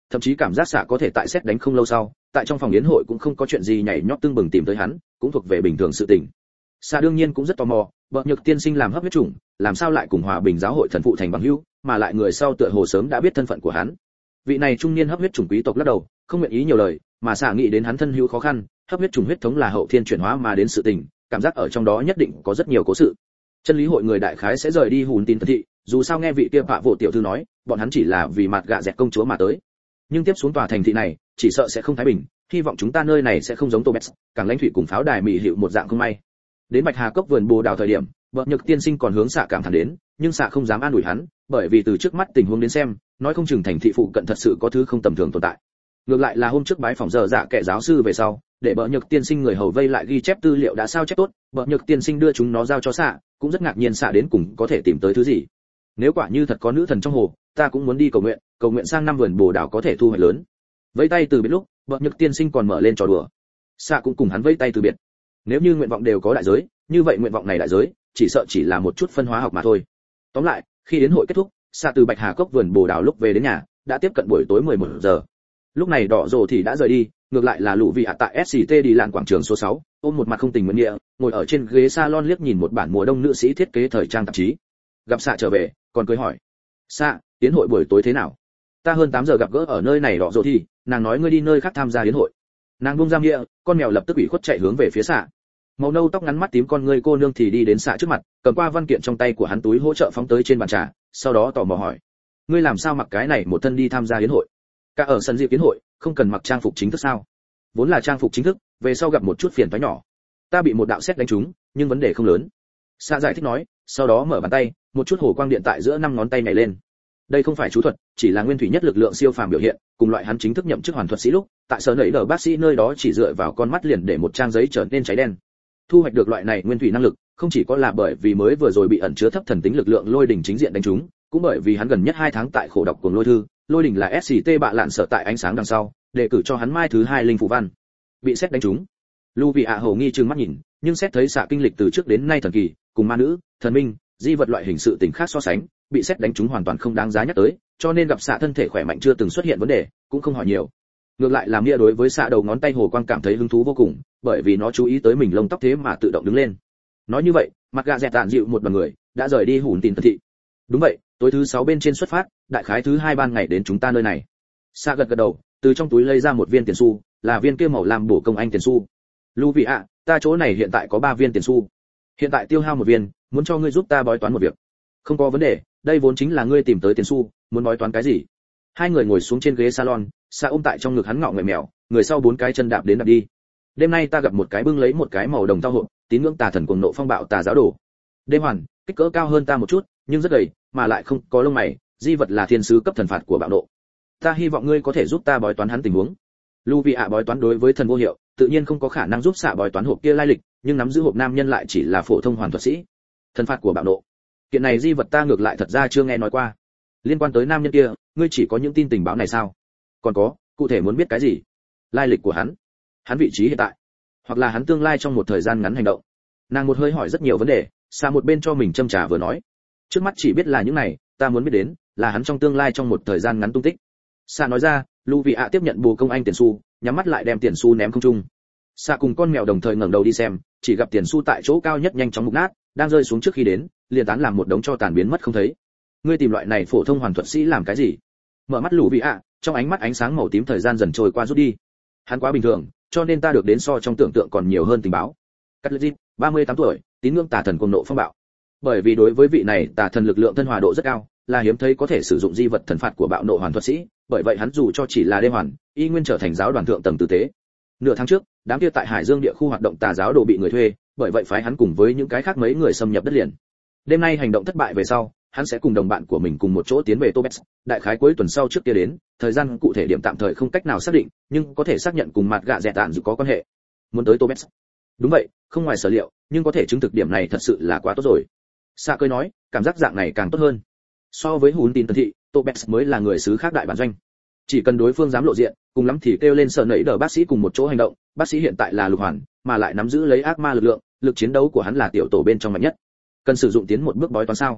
thậm chí cảm giác xạ có thể tại xét đánh không lâu sau tại trong phòng yến hội cũng không có chuyện gì nhảy nhót tương bừng tìm tới hắn, cũng thuộc về bình thường sự tình. Xạ đương nhiên cũng rất tò mò, Bợ Nhược tiên sinh làm hấp huyết chủng, làm sao lại cùng Hòa Bình giáo hội thần phụ thành bằng hữu, mà lại người sau tựa hồ sớm đã biết thân phận của hắn. Vị này trung niên hấp huyết chủng quý tộc lắc đầu, không nguyện ý nhiều lời, mà xạ nghĩ đến hắn thân hữu khó khăn, hấp huyết chủng huyết thống là hậu thiên chuyển hóa mà đến sự tình, cảm giác ở trong đó nhất định có rất nhiều cố sự. Chân lý hội người đại khái sẽ rời đi Hùn Tín thị, dù sao nghe vị kia Vạ Vụ tiểu thư nói, bọn hắn chỉ là vì mặt gạ dẹt công chúa mà tới. Nhưng tiếp xuống tòa thành thị này, chỉ sợ sẽ không thái bình, hy vọng chúng ta nơi này sẽ không giống Tobes, càng lãnh thủy cùng pháo đài mỹ hiệu một dạng không may. Đến Bạch Hà cốc vườn bồ đào thời điểm, Bợ Nhược tiên sinh còn hướng xạ cảm thán đến, nhưng xạ không dám an ủi hắn, bởi vì từ trước mắt tình huống đến xem, nói không chừng thành thị phụ cận thật sự có thứ không tầm thường tồn tại. Ngược lại là hôm trước bái phỏng giờ dạ kệ giáo sư về sau, để Bợ Nhược tiên sinh người hầu vây lại ghi chép tư liệu đã sao chép tốt, Bợ Nhược tiên sinh đưa chúng nó giao cho xạ, cũng rất ngạc nhiên xạ đến cùng có thể tìm tới thứ gì. Nếu quả như thật có nữ thần trong hồ, ta cũng muốn đi cầu nguyện, cầu nguyện sang năm vườn bồ đào có thể thu hoạch lớn. Vẫy tay từ biệt lúc, Bợ Nhược tiên sinh còn mở lên trò đùa. Xạ cũng cùng hắn vẫy tay từ biệt. Nếu như nguyện vọng đều có đại giới, như vậy nguyện vọng này đại giới, chỉ sợ chỉ là một chút phân hóa học mà thôi. Tóm lại, khi đến hội kết thúc, xạ từ Bạch Hà cốc vườn bồ đào lúc về đến nhà, đã tiếp cận buổi tối mười một giờ. Lúc này đỏ rồ thì đã rời đi, ngược lại là lũ vị ạ tại ét xê tê đi làn quảng trường số sáu, ôm một mặt không tình nguyện nghĩa, ngồi ở trên ghế salon liếc nhìn một bản mùa đông nữ sĩ thiết kế thời trang tạp chí. Gặp xạ trở về, còn cười hỏi: "Xạ, tiến hội buổi tối thế nào?" "Ta hơn tám giờ gặp gỡ ở nơi này đỏ rồ thì, nàng nói ngươi đi nơi khác tham gia yến hội." Nàng buông ra nghĩa, con mèo lập tức ủy khuất chạy hướng về phía xạ. Màu nâu tóc ngắn mắt tím con ngươi cô nương thì đi đến xạ trước mặt, cầm qua văn kiện trong tay của hắn túi hỗ trợ phóng tới trên bàn trà, sau đó tò mò hỏi: "Ngươi làm sao mặc cái này một thân đi tham gia yến hội? Cả ở sân diệp yến hội, không cần mặc trang phục chính thức sao?" "Vốn là trang phục chính thức, về sau gặp một chút phiền toái nhỏ. Ta bị một đạo sét đánh trúng, nhưng vấn đề không lớn." Xạ giải thích nói, sau đó mở bàn tay, một chút hồ quang điện tại giữa năm ngón tay nhảy lên. Đây không phải chú thuật, chỉ là nguyên thủy nhất lực lượng siêu phàm biểu hiện, cùng loại hắn chính thức nhậm chức hoàn thuật sĩ lúc, tại sở nảy đờ bác sĩ nơi đó chỉ dựa vào con mắt liền để một trang giấy trở nên cháy đen. Thu hoạch được loại này nguyên thủy năng lực, không chỉ có là bởi vì mới vừa rồi bị ẩn chứa thấp thần tính lực lượng lôi đỉnh chính diện đánh trúng, cũng bởi vì hắn gần nhất hai tháng tại khổ đọc cuồng lôi thư, lôi đỉnh là ét xê tê bạ lạn sở tại ánh sáng đằng sau, đề cử cho hắn mai thứ hai linh phụ văn. Bị xét đánh trúng. Lưu Vị ạ hầu nghi trừng mắt nhìn, nhưng xét thấy xạ kinh lịch từ trước đến nay thần kỳ, cùng ma nữ, thần minh, di vật loại hình sự tình khác so sánh, bị xét đánh trúng hoàn toàn không đáng giá nhắc tới, cho nên gặp xạ thân thể khỏe mạnh chưa từng xuất hiện vấn đề, cũng không hỏi nhiều. Ngược lại làm nghĩa đối với xạ đầu ngón tay hồ quang cảm thấy hứng thú vô cùng, bởi vì nó chú ý tới mình lông tóc thế mà tự động đứng lên. Nói như vậy, mặt gạ dẹt tản dịu một đoàn người đã rời đi Hùn Tín thị. Đúng vậy, tối thứ sáu bên trên xuất phát, đại khái thứ hai ban ngày đến chúng ta nơi này. Xạ gật gật đầu, từ trong túi lấy ra một viên tiền xu, là viên kia màu lam bổ công anh tiền xu. Lưu Vị ạ, ta chỗ này hiện tại có ba viên tiền xu. Hiện tại tiêu hao một viên, muốn cho ngươi giúp ta bói toán một việc. Không có vấn đề, đây vốn chính là ngươi tìm tới tiền xu, muốn bói toán cái gì? Hai người ngồi xuống trên ghế salon, xạ ôm tại trong ngực hắn ngọ ngoại mèo, người sau bốn cái chân đạp đến đạp đi. Đêm nay ta gặp một cái bưng lấy một cái màu đồng tao hộp, tín ngưỡng tà thần cuồng nộ phong bạo tà giáo đồ. Đêm hoàn, kích cỡ cao hơn ta một chút, nhưng rất gầy, mà lại không có lông mày, di vật là thiên sứ cấp thần phạt của bạo nộ. Ta hy vọng ngươi có thể giúp ta bói toán hắn tình huống. Lưu Vị ạ bói toán đối với thần vô hiệu, tự nhiên không có khả năng giúp xạ bói toán hộp kia lai lịch, nhưng nắm giữ hộp nam nhân lại chỉ là phổ thông hoàn thuật sĩ. Thần phạt của bạo nộ. Kiện này di vật ta ngược lại thật ra chưa nghe nói qua. Liên quan tới nam nhân kia, ngươi chỉ có những tin tình báo này sao? Còn có, cụ thể muốn biết cái gì? Lai lịch của hắn, hắn vị trí hiện tại, hoặc là hắn tương lai trong một thời gian ngắn hành động. Nàng một hơi hỏi rất nhiều vấn đề, xa một bên cho mình châm trà vừa nói. Trước mắt chỉ biết là những này, ta muốn biết đến là hắn trong tương lai trong một thời gian ngắn tung tích. Sa nói ra, Lưu Vị ạ tiếp nhận bù công anh tiền xu, nhắm mắt lại đem tiền xu ném không trung. Sa cùng con mèo đồng thời ngẩng đầu đi xem, chỉ gặp tiền xu tại chỗ cao nhất nhanh chóng mục nát, đang rơi xuống trước khi đến, liền tán làm một đống cho tàn biến mất không thấy. Ngươi tìm loại này phổ thông hoàn thuật sĩ làm cái gì? Mở mắt Lưu Vị ạ, trong ánh mắt ánh sáng màu tím thời gian dần trôi qua rút đi. Hắn quá bình thường, cho nên ta được đến so trong tưởng tượng còn nhiều hơn tình báo. Cắt Lizit, ba mươi tám tuổi, tín ngưỡng tà thần cuồng nộ phong bạo. Bởi vì đối với vị này tà thần lực lượng thân hòa độ rất cao, là hiếm thấy có thể sử dụng di vật thần phạt của bạo nộ hoàn thuật sĩ, bởi vậy hắn dù cho chỉ là đêm hoàn, y nguyên trở thành giáo đoàn thượng tầng tử tế. Nửa tháng trước, đám kia tại Hải Dương địa khu hoạt động tà giáo đồ bị người thuê, bởi vậy phái hắn cùng với những cái khác mấy người xâm nhập đất liền. Đêm nay hành động thất bại về sau, hắn sẽ cùng đồng bạn của mình cùng một chỗ tiến về Tobes, đại khái cuối tuần sau trước kia đến, thời gian cụ thể điểm tạm thời không cách nào xác định, nhưng có thể xác nhận cùng mặt gạ dẹt tạn dự có quan hệ. Muốn tới Tobes. Đúng vậy, không ngoài sở liệu, nhưng có thể chứng thực điểm này thật sự là quá tốt rồi. Sa cười nói, cảm giác dạng này càng tốt hơn. So với Hùn Tín thị, Tobes mới là người xứ khác đại bản doanh. Chỉ cần đối phương dám lộ diện, cùng lắm thì kêu lên sợ nảy đỡ bác sĩ cùng một chỗ hành động, bác sĩ hiện tại là lục hoàn, mà lại nắm giữ lấy ác ma lực lượng, lực chiến đấu của hắn là tiểu tổ bên trong mạnh nhất. Cần sử dụng tiến một bước bói toán sao?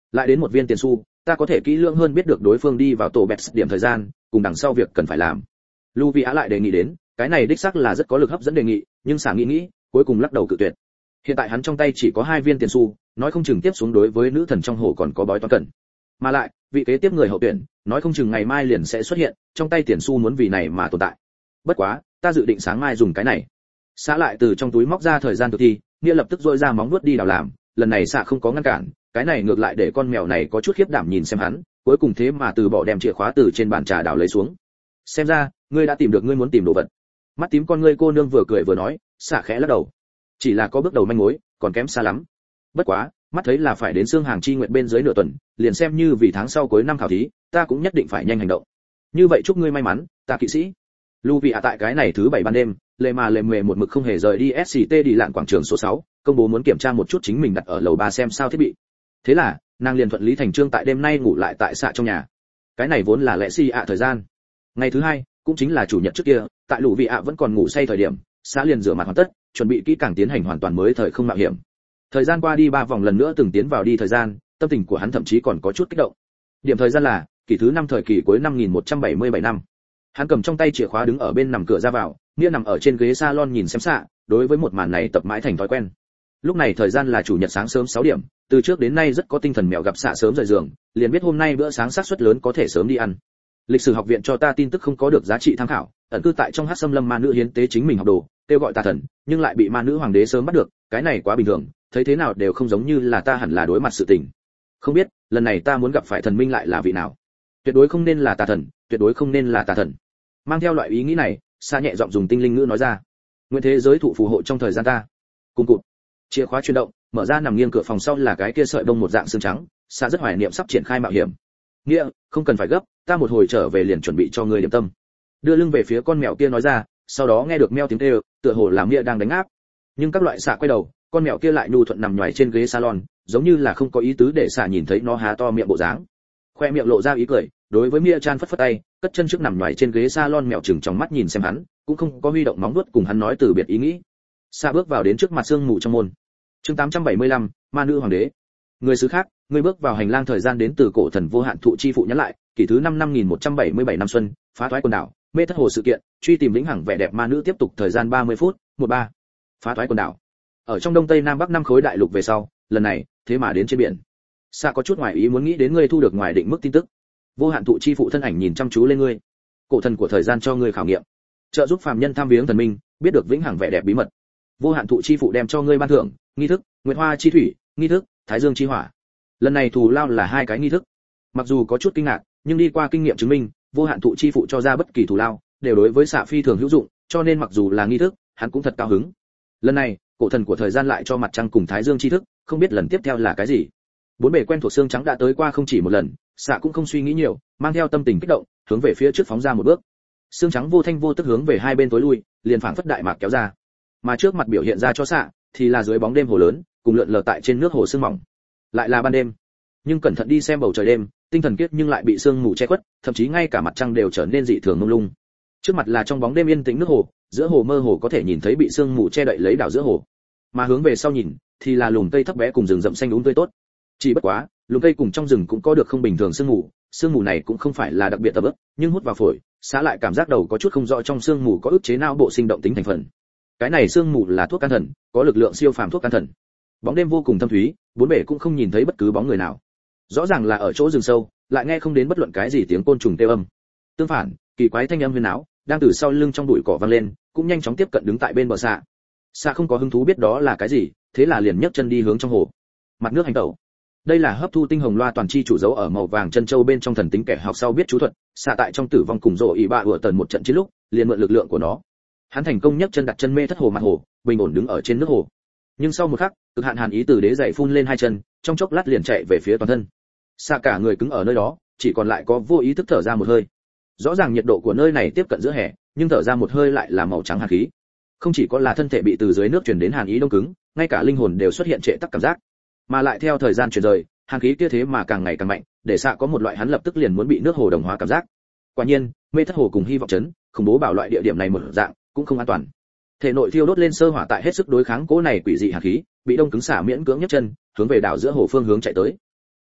lại đến một viên tiền xu, ta có thể kỹ lưỡng hơn biết được đối phương đi vào tổ bẹt điểm thời gian, cùng đằng sau việc cần phải làm. Lưu Á lại đề nghị đến, cái này đích xác là rất có lực hấp dẫn đề nghị, nhưng xả nghĩ nghĩ, cuối cùng lắc đầu cự tuyệt. Hiện tại hắn trong tay chỉ có hai viên tiền xu, nói không chừng tiếp xuống đối với nữ thần trong hồ còn có bói toán cần. Mà lại, vị kế tiếp người hậu tuyển, nói không chừng ngày mai liền sẽ xuất hiện, trong tay tiền xu muốn vì này mà tồn tại. Bất quá, ta dự định sáng mai dùng cái này. Xả lại từ trong túi móc ra thời gian thực thi, nghĩa lập tức rôi ra móng vuốt đi đào làm, lần này xả không có ngăn cản, cái này ngược lại để con mèo này có chút khiếp đảm nhìn xem hắn, cuối cùng thế mà từ bỏ đem chìa khóa từ trên bàn trà đào lấy xuống. Xem ra, ngươi đã tìm được ngươi muốn tìm đồ vật. Mắt tím con ngươi cô nương vừa cười vừa nói, xả khẽ lắc đầu. Chỉ là có bước đầu manh mối, còn kém xa lắm. Bất quá, mắt thấy là phải đến xương hàng chi nguyện bên dưới nửa tuần, liền xem như vì tháng sau cuối năm khảo thí, ta cũng nhất định phải nhanh hành động. Như vậy chúc ngươi may mắn, ta kỵ sĩ. Lưu à tại cái này thứ bảy ban đêm, lệ mà lệ mề một mực không hề rời đi ét xê tê đi lạn quảng trường số sáu, công bố muốn kiểm tra một chút chính mình đặt ở lầu ba xem sao thiết bị. Thế là, nàng liền thuận lý thành trương tại đêm nay ngủ lại tại xạ trong nhà. Cái này vốn là lệ si ạ thời gian. Ngày thứ hai, cũng chính là chủ nhật trước kia, tại Lũ Vị ạ vẫn còn ngủ say thời điểm, xã liền rửa mặt hoàn tất, chuẩn bị kỹ càng tiến hành hoàn toàn mới thời không mạo hiểm. Thời gian qua đi ba vòng lần nữa từng tiến vào đi thời gian, tâm tình của hắn thậm chí còn có chút kích động. Điểm thời gian là kỳ thứ năm thời kỳ cuối năm nghìn một trăm bảy mươi bảy năm. Hắn cầm trong tay chìa khóa đứng ở bên nằm cửa ra vào, nghĩa nằm ở trên ghế salon nhìn xem xạ, đối với một màn này tập mãi thành thói quen. Lúc này thời gian là chủ nhật sáng sớm sáu điểm, từ trước đến nay rất có tinh thần mèo gặp xạ sớm rời giường, liền biết hôm nay bữa sáng xác suất lớn có thể sớm đi ăn. Lịch sử học viện cho ta tin tức không có được giá trị tham khảo, ẩn cư tại trong hắc xâm lâm ma nữ hiến tế chính mình học đồ, kêu gọi tà thần, nhưng lại bị ma nữ hoàng đế sớm bắt được, cái này quá bình thường, thấy thế nào đều không giống như là ta hẳn là đối mặt sự tình. Không biết, lần này ta muốn gặp phải thần minh lại là vị nào? Tuyệt đối không nên là tà thần, tuyệt đối không nên là tà thần. Mang theo loại ý nghĩ này, Sa nhẹ giọng dùng tinh linh ngữ nói ra. Nguyện thế giới thụ phù hộ trong thời gian ta. Cùng cụt. Chìa khóa chuyển động, mở ra nằm nghiêng cửa phòng sau là cái kia sợi bông một dạng xương trắng, Sa rất hoài niệm sắp triển khai mạo hiểm. Nghĩa, không cần phải gấp, ta một hồi trở về liền chuẩn bị cho ngươi điểm tâm. Đưa lưng về phía con mèo kia nói ra, sau đó nghe được meo tiếng kêu, tựa hồ là Nghĩa đang đánh áp. Nhưng các loại xạ quay đầu, con mèo kia lại nhu thuận nằm nhòi trên ghế salon, giống như là không có ý tứ để xạ nhìn thấy nó há to miệng bộ dáng. Khoe miệng lộ ra ý cười, đối với Mia Chan phất phất tay, cất chân trước nằm nhòi trên ghế salon mèo chừng trong mắt nhìn xem hắn, cũng không có huy động móng vuốt cùng hắn nói từ biệt ý nghĩ. Xạ bước vào đến trước mặt sương mù trong môn. Chương tám trăm bảy mươi lăm, Ma nữ hoàng đế. Người xứ khác, người bước vào hành lang thời gian đến từ cổ thần vô hạn thụ chi phụ nhắn lại, kỷ thứ năm năm nghìn một trăm bảy mươi bảy năm xuân, phá thoái quần đảo, mê thất hồ sự kiện, truy tìm vĩnh hằng vẻ đẹp ma nữ tiếp tục thời gian ba mươi phút, một ba. Phá thoái quần đảo. Ở trong đông tây nam bắc năm khối đại lục về sau, lần này, thế mà đến trên biển. Sa có chút ngoài ý muốn nghĩ đến ngươi thu được ngoài định mức tin tức. Vô hạn thụ chi phụ thân ảnh nhìn chăm chú lên ngươi. Cổ thần của thời gian cho ngươi khảo nghiệm, trợ giúp phàm nhân tham viếng thần minh, biết được vĩnh hằng vẻ đẹp bí mật. Vô hạn thụ chi phụ đem cho ngươi ban thưởng, nghi thức, nguyệt hoa chi thủy, nghi thức, thái dương chi hỏa. Lần này thù lao là hai cái nghi thức. Mặc dù có chút kinh ngạc, nhưng đi qua kinh nghiệm chứng minh, vô hạn thụ chi phụ cho ra bất kỳ thù lao, đều đối với xạ phi thường hữu dụng, cho nên mặc dù là nghi thức, hắn cũng thật cao hứng. Lần này, cổ thần của thời gian lại cho mặt trăng cùng thái dương chi thức, không biết lần tiếp theo là cái gì. Bốn bề quen thuộc xương trắng đã tới qua không chỉ một lần, xạ cũng không suy nghĩ nhiều, mang theo tâm tình kích động, hướng về phía trước phóng ra một bước. Xương trắng vô thanh vô tức hướng về hai bên tối lui, liền phảng phất đại mạc kéo ra. Mà trước mặt biểu hiện ra cho xạ, thì là dưới bóng đêm hồ lớn, cùng lượn lờ tại trên nước hồ sương mỏng. Lại là ban đêm. Nhưng cẩn thận đi xem bầu trời đêm, tinh thần kiết nhưng lại bị sương mù che khuất, thậm chí ngay cả mặt trăng đều trở nên dị thường mông lung. Trước mặt là trong bóng đêm yên tĩnh nước hồ, giữa hồ mơ hồ có thể nhìn thấy bị sương mù che đậy lấy đảo giữa hồ. Mà hướng về sau nhìn, thì là lùm cây thấp bé cùng rừng rậm xanh úng tươi tốt. Chỉ bất quá, lùm cây cùng trong rừng cũng có được không bình thường sương mù, sương mù này cũng không phải là đặc biệt tập ức, nhưng hút vào phổi, xã lại cảm giác đầu có chút không rõ trong sương mù có ức chế não bộ sinh động tính thành phần. Cái này sương mù là thuốc can thần, có lực lượng siêu phàm thuốc can thần. Bóng đêm vô cùng thâm thúy, bốn bề cũng không nhìn thấy bất cứ bóng người nào. Rõ ràng là ở chỗ rừng sâu, lại nghe không đến bất luận cái gì tiếng côn trùng kêu âm. Tương phản, kỳ quái thanh âm huyền áo đang từ sau lưng trong bụi cỏ vang lên, cũng nhanh chóng tiếp cận đứng tại bên bờ xạ. Xạ không có hứng thú biết đó là cái gì, thế là liền nhấc chân đi hướng trong hồ. Mặt nước hành tẩu. Đây là hấp thu tinh hồng loa toàn chi chủ dấu ở màu vàng chân châu bên trong thần tính kẻ học sau biết chú thuật, xạ tại trong tử vong cùng rồ ý bạ ủa tần một trận chiến lúc, liền mượn lực lượng của nó. Hắn thành công nhấc chân đặt chân mê thất hồ mặt hồ, bình ổn đứng ở trên nước hồ. Nhưng sau một khắc, cực hạn hàn ý từ đế dậy phun lên hai chân, trong chốc lát liền chạy về phía toàn thân. Xạ cả người cứng ở nơi đó, chỉ còn lại có vô ý thức thở ra một hơi. Rõ ràng nhiệt độ của nơi này tiếp cận giữa hè, nhưng thở ra một hơi lại là màu trắng hàn khí. Không chỉ có là thân thể bị từ dưới nước truyền đến hàn ý đông cứng, ngay cả linh hồn đều xuất hiện trệ tắc cảm giác. Mà lại theo thời gian chuyển rời, hàn khí kia thế mà càng ngày càng mạnh, để xạ có một loại hắn lập tức liền muốn bị nước hồ đồng hóa cảm giác. Quả nhiên, mê thất hồ cùng hy vọng chấn, khủng bố bảo loại địa điểm này một dạng, cũng không an toàn. Thể nội thiêu đốt lên sơ hỏa tại hết sức đối kháng cố này quỷ dị hàn khí, bị đông cứng xả miễn cưỡng nhấc chân, hướng về đảo giữa hồ phương hướng chạy tới.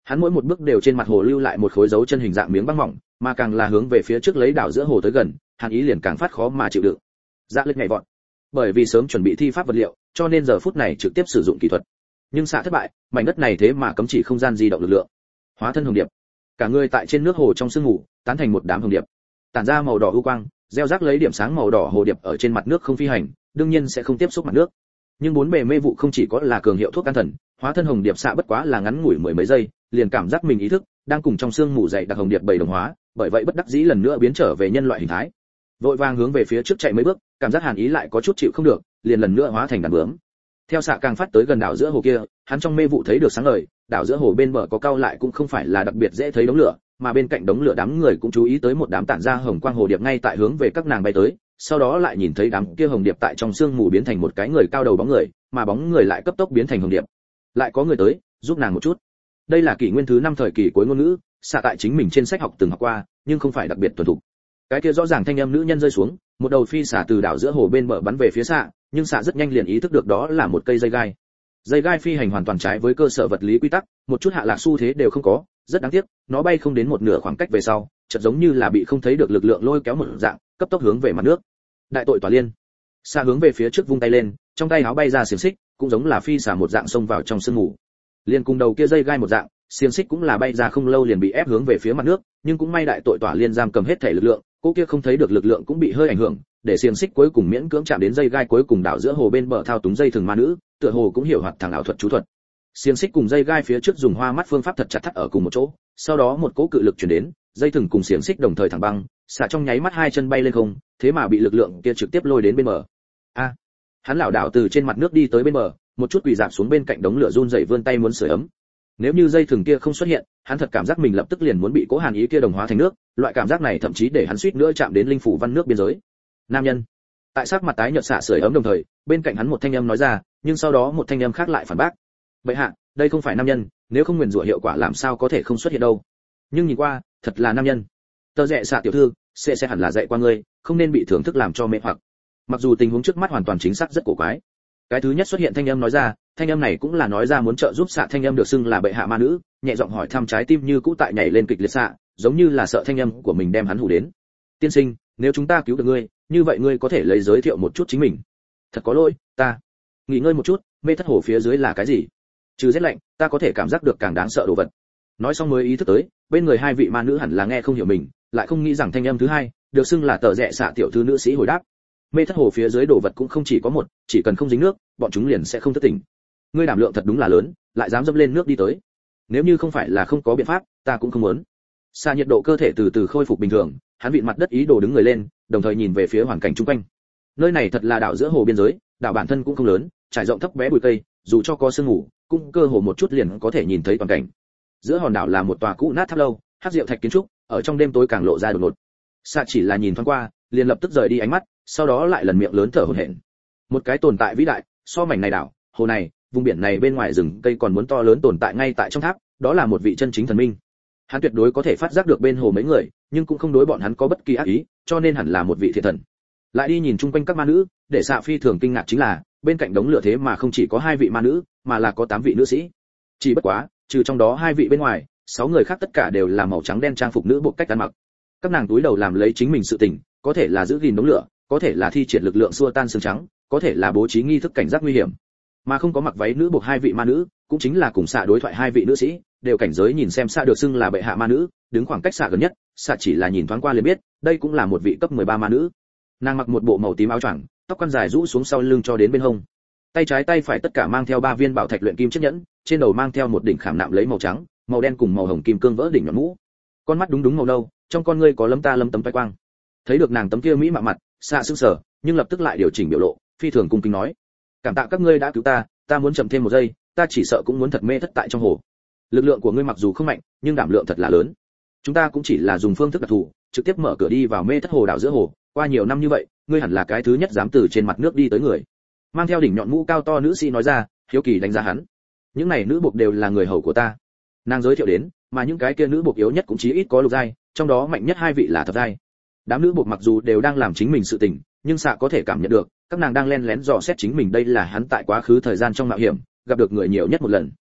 Hắn mỗi một bước đều trên mặt hồ lưu lại một khối dấu chân hình dạng miếng băng mỏng, mà càng là hướng về phía trước lấy đảo giữa hồ tới gần, hàn ý liền càng phát khó mà chịu đựng. Dạ Lực nhảy vọt. Bởi vì sớm chuẩn bị thi pháp vật liệu, cho nên giờ phút này trực tiếp sử dụng kỹ thuật. Nhưng xạ thất bại, mảnh đất này thế mà cấm chỉ không gian di động lực lượng. Hóa thân hồng điệp. Cả người tại trên nước hồ trong sương ngủ, tán thành một đám hồng điệp. Tản ra màu đỏ u quang, gieo rắc lấy điểm sáng màu đỏ hồ điệp ở trên mặt nước không phi hành, đương nhiên sẽ không tiếp xúc mặt nước. Nhưng bốn bề mê vụ không chỉ có là cường hiệu thuốc can thần, hóa thân hồng điệp xạ bất quá là ngắn ngủi mười mấy giây, liền cảm giác mình ý thức đang cùng trong sương mù dày đặc hồng điệp bảy đồng hóa, bởi vậy bất đắc dĩ lần nữa biến trở về nhân loại hình thái. Vội vàng hướng về phía trước chạy mấy bước, cảm giác hàn ý lại có chút chịu không được, liền lần nữa hóa thành đàn bướm. Theo xạ càng phát tới gần đảo giữa hồ kia, hắn trong mê vụ thấy được sáng ngời, đảo giữa hồ bên bờ có cao lại cũng không phải là đặc biệt dễ thấy đống lửa, mà bên cạnh đống lửa đám người cũng chú ý tới một đám tản ra hồng quang hồ điệp ngay tại hướng về các nàng bay tới, sau đó lại nhìn thấy đám kia hồng điệp tại trong sương mù biến thành một cái người cao đầu bóng người, mà bóng người lại cấp tốc biến thành hồng điệp. Lại có người tới, giúp nàng một chút. Đây là kỷ nguyên thứ năm thời kỳ cuối ngôn ngữ, xạ tại chính mình trên sách học từng học qua, nhưng không phải đặc biệt thuần thục. Cái kia rõ ràng thanh âm nữ nhân rơi xuống, một đầu phi xả từ đảo giữa hồ bên bờ bắn về phía xạ, nhưng xạ rất nhanh liền ý thức được đó là một cây dây gai. Dây gai phi hành hoàn toàn trái với cơ sở vật lý quy tắc, một chút hạ lạc xu thế đều không có, rất đáng tiếc, nó bay không đến một nửa khoảng cách về sau, chợt giống như là bị không thấy được lực lượng lôi kéo một dạng, cấp tốc hướng về mặt nước. Đại tội tỏa liên. Xạ hướng về phía trước vung tay lên, trong tay áo bay ra xiềng xích, cũng giống là phi xả một dạng xông vào trong sương mù. Liên cùng đầu kia dây gai một dạng, xiềng xích cũng là bay ra không lâu liền bị ép hướng về phía mặt nước, nhưng cũng may đại tội tỏa liên giam cầm hết thể lực lượng, cô kia không thấy được lực lượng cũng bị hơi ảnh hưởng, để xiềng xích cuối cùng miễn cưỡng chạm đến dây gai cuối cùng đảo giữa hồ bên bờ thao túng dây thừng ma nữ, tựa hồ cũng hiểu hoạt thẳng ảo thuật chú thuật. Xiềng xích cùng dây gai phía trước dùng hoa mắt phương pháp thật chặt thắt ở cùng một chỗ, sau đó một cỗ cự lực truyền đến, dây thừng cùng xiềng xích đồng thời thẳng băng, xả trong nháy mắt hai chân bay lên không, thế mà bị lực lượng kia trực tiếp lôi đến bên bờ. A! Hắn lảo đảo từ trên mặt nước đi tới bên bờ, một chút quỳ dạp xuống bên cạnh đống lửa run rẩy vươn tay muốn sưởi ấm. Nếu như dây thừng kia không xuất hiện, hắn thật cảm giác mình lập tức liền muốn bị cố hàn ý kia đồng hóa thành nước, loại cảm giác này thậm chí để hắn suýt nữa chạm đến linh phủ văn nước biên giới. Nam nhân. Tại sắc mặt tái nhợt xạ sưởi ấm đồng thời, bên cạnh hắn một thanh âm nói ra, nhưng sau đó một thanh âm khác lại phản bác. Bệ hạ, đây không phải nam nhân, nếu không nguyền rủa hiệu quả làm sao có thể không xuất hiện đâu. Nhưng nhìn qua, thật là nam nhân. Tờ rẽ xạ tiểu thư, sẽ sẽ hẳn là dạy qua ngươi, không nên bị thưởng thức làm cho mê hoặc. Mặc dù tình huống trước mắt hoàn toàn chính xác rất cổ quái. Cái thứ nhất xuất hiện thanh âm nói ra, thanh âm này cũng là nói ra muốn trợ giúp xạ thanh âm được xưng là bệ hạ ma nữ, nhẹ giọng hỏi thăm trái tim như cũ tại nhảy lên kịch liệt xạ, giống như là sợ thanh âm của mình đem hắn hù đến. Tiên sinh, nếu chúng ta cứu được ngươi, như vậy ngươi có thể lấy giới thiệu một chút chính mình. Thật có lỗi, ta. Nghỉ ngơi một chút, mê thất hồ phía dưới là cái gì? Trừ rét lạnh, ta có thể cảm giác được càng đáng sợ đồ vật. Nói xong mới ý thức tới, bên người hai vị ma nữ hẳn là nghe không hiểu mình, lại không nghĩ rằng thanh âm thứ hai, được xưng là tờ rẽ xạ tiểu thư nữ sĩ hồi đáp. Mê thất hồ phía dưới đồ vật cũng không chỉ có một, chỉ cần không dính nước, bọn chúng liền sẽ không thức tỉnh. Ngươi đảm lượng thật đúng là lớn, lại dám dẫm lên nước đi tới. Nếu như không phải là không có biện pháp, ta cũng không muốn. Xa nhiệt độ cơ thể từ từ khôi phục bình thường, hắn vịn mặt đất ý đồ đứng người lên, đồng thời nhìn về phía hoàn cảnh xung quanh. Nơi này thật là đảo giữa hồ biên giới, đảo bản thân cũng không lớn, trải rộng thấp bé bụi cây, dù cho có sương mù, cũng cơ hồ một chút liền có thể nhìn thấy toàn cảnh. Giữa hòn đảo là một tòa cũ nát tháp lâu, hắc diệu thạch kiến trúc, ở trong đêm tối càng lộ ra đột ngột. Xa chỉ là nhìn thoáng qua, liền lập tức rời đi ánh mắt, sau đó lại lần miệng lớn thở hổn hển. Một cái tồn tại vĩ đại, so mảnh này đảo, hồ này, vùng biển này bên ngoài rừng cây còn muốn to lớn tồn tại ngay tại trong tháp, đó là một vị chân chính thần minh. Hắn tuyệt đối có thể phát giác được bên hồ mấy người, nhưng cũng không đối bọn hắn có bất kỳ ác ý, cho nên hẳn là một vị thiện thần. Lại đi nhìn chung quanh các ma nữ, để Xạ phi thường kinh ngạc chính là, bên cạnh đống lửa thế mà không chỉ có hai vị ma nữ, mà là có tám vị nữ sĩ. Chỉ bất quá, trừ trong đó hai vị bên ngoài, sáu người khác tất cả đều là màu trắng đen trang phục nữ bộ cách ăn mặc. Các nàng túi đầu làm lấy chính mình sự tình, có thể là giữ gìn đống lửa, có thể là thi triển lực lượng xua tan xương trắng, có thể là bố trí nghi thức cảnh giác nguy hiểm. Mà không có mặc váy nữ buộc hai vị ma nữ, cũng chính là cùng Xạ đối thoại hai vị nữ sĩ, đều cảnh giới nhìn xem Xạ được xưng là bệ hạ ma nữ, đứng khoảng cách Xạ gần nhất, Xạ chỉ là nhìn thoáng qua liền biết, đây cũng là một vị cấp mười ba ma nữ. Nàng mặc một bộ màu tím áo choàng, tóc quăn dài rũ xuống sau lưng cho đến bên hông. Tay trái tay phải tất cả mang theo ba viên bảo thạch luyện kim chiếc nhẫn, trên đầu mang theo một đỉnh khảm nạm lấy màu trắng, màu đen cùng màu hồng kim cương vỡ đỉnh nhọn mũ. Con mắt đúng đúng màu nâu, trong con ngươi có lấm ta lấm tấm toái quang. Thấy được nàng tấm kia mỹ mạ mặt, Xạ sững sờ, nhưng lập tức lại điều chỉnh biểu lộ, phi thường cung kính nói: "Cảm tạ các ngươi đã cứu ta, ta muốn chậm thêm một giây, ta chỉ sợ cũng muốn thật mê thất tại trong hồ. Lực lượng của ngươi mặc dù không mạnh, nhưng đảm lượng thật là lớn. Chúng ta cũng chỉ là dùng phương thức đặc thù, trực tiếp mở cửa đi vào mê thất hồ đảo giữa hồ, qua nhiều năm như vậy, ngươi hẳn là cái thứ nhất dám từ trên mặt nước đi tới người." Mang theo đỉnh nhọn mũ cao to nữ sĩ nói ra, hiếu kỳ đánh giá hắn. "Những này nữ buộc đều là người hầu của ta." Nàng giới thiệu đến, mà những cái kia nữ buộc yếu nhất cũng chí ít có lục giai, trong đó mạnh nhất hai vị là thập giai. Đám nữ buộc mặc dù đều đang làm chính mình sự tình, nhưng Xạ có thể cảm nhận được, các nàng đang lén lén dò xét chính mình, đây là hắn tại quá khứ thời gian trong mạo hiểm gặp được người nhiều nhất một lần.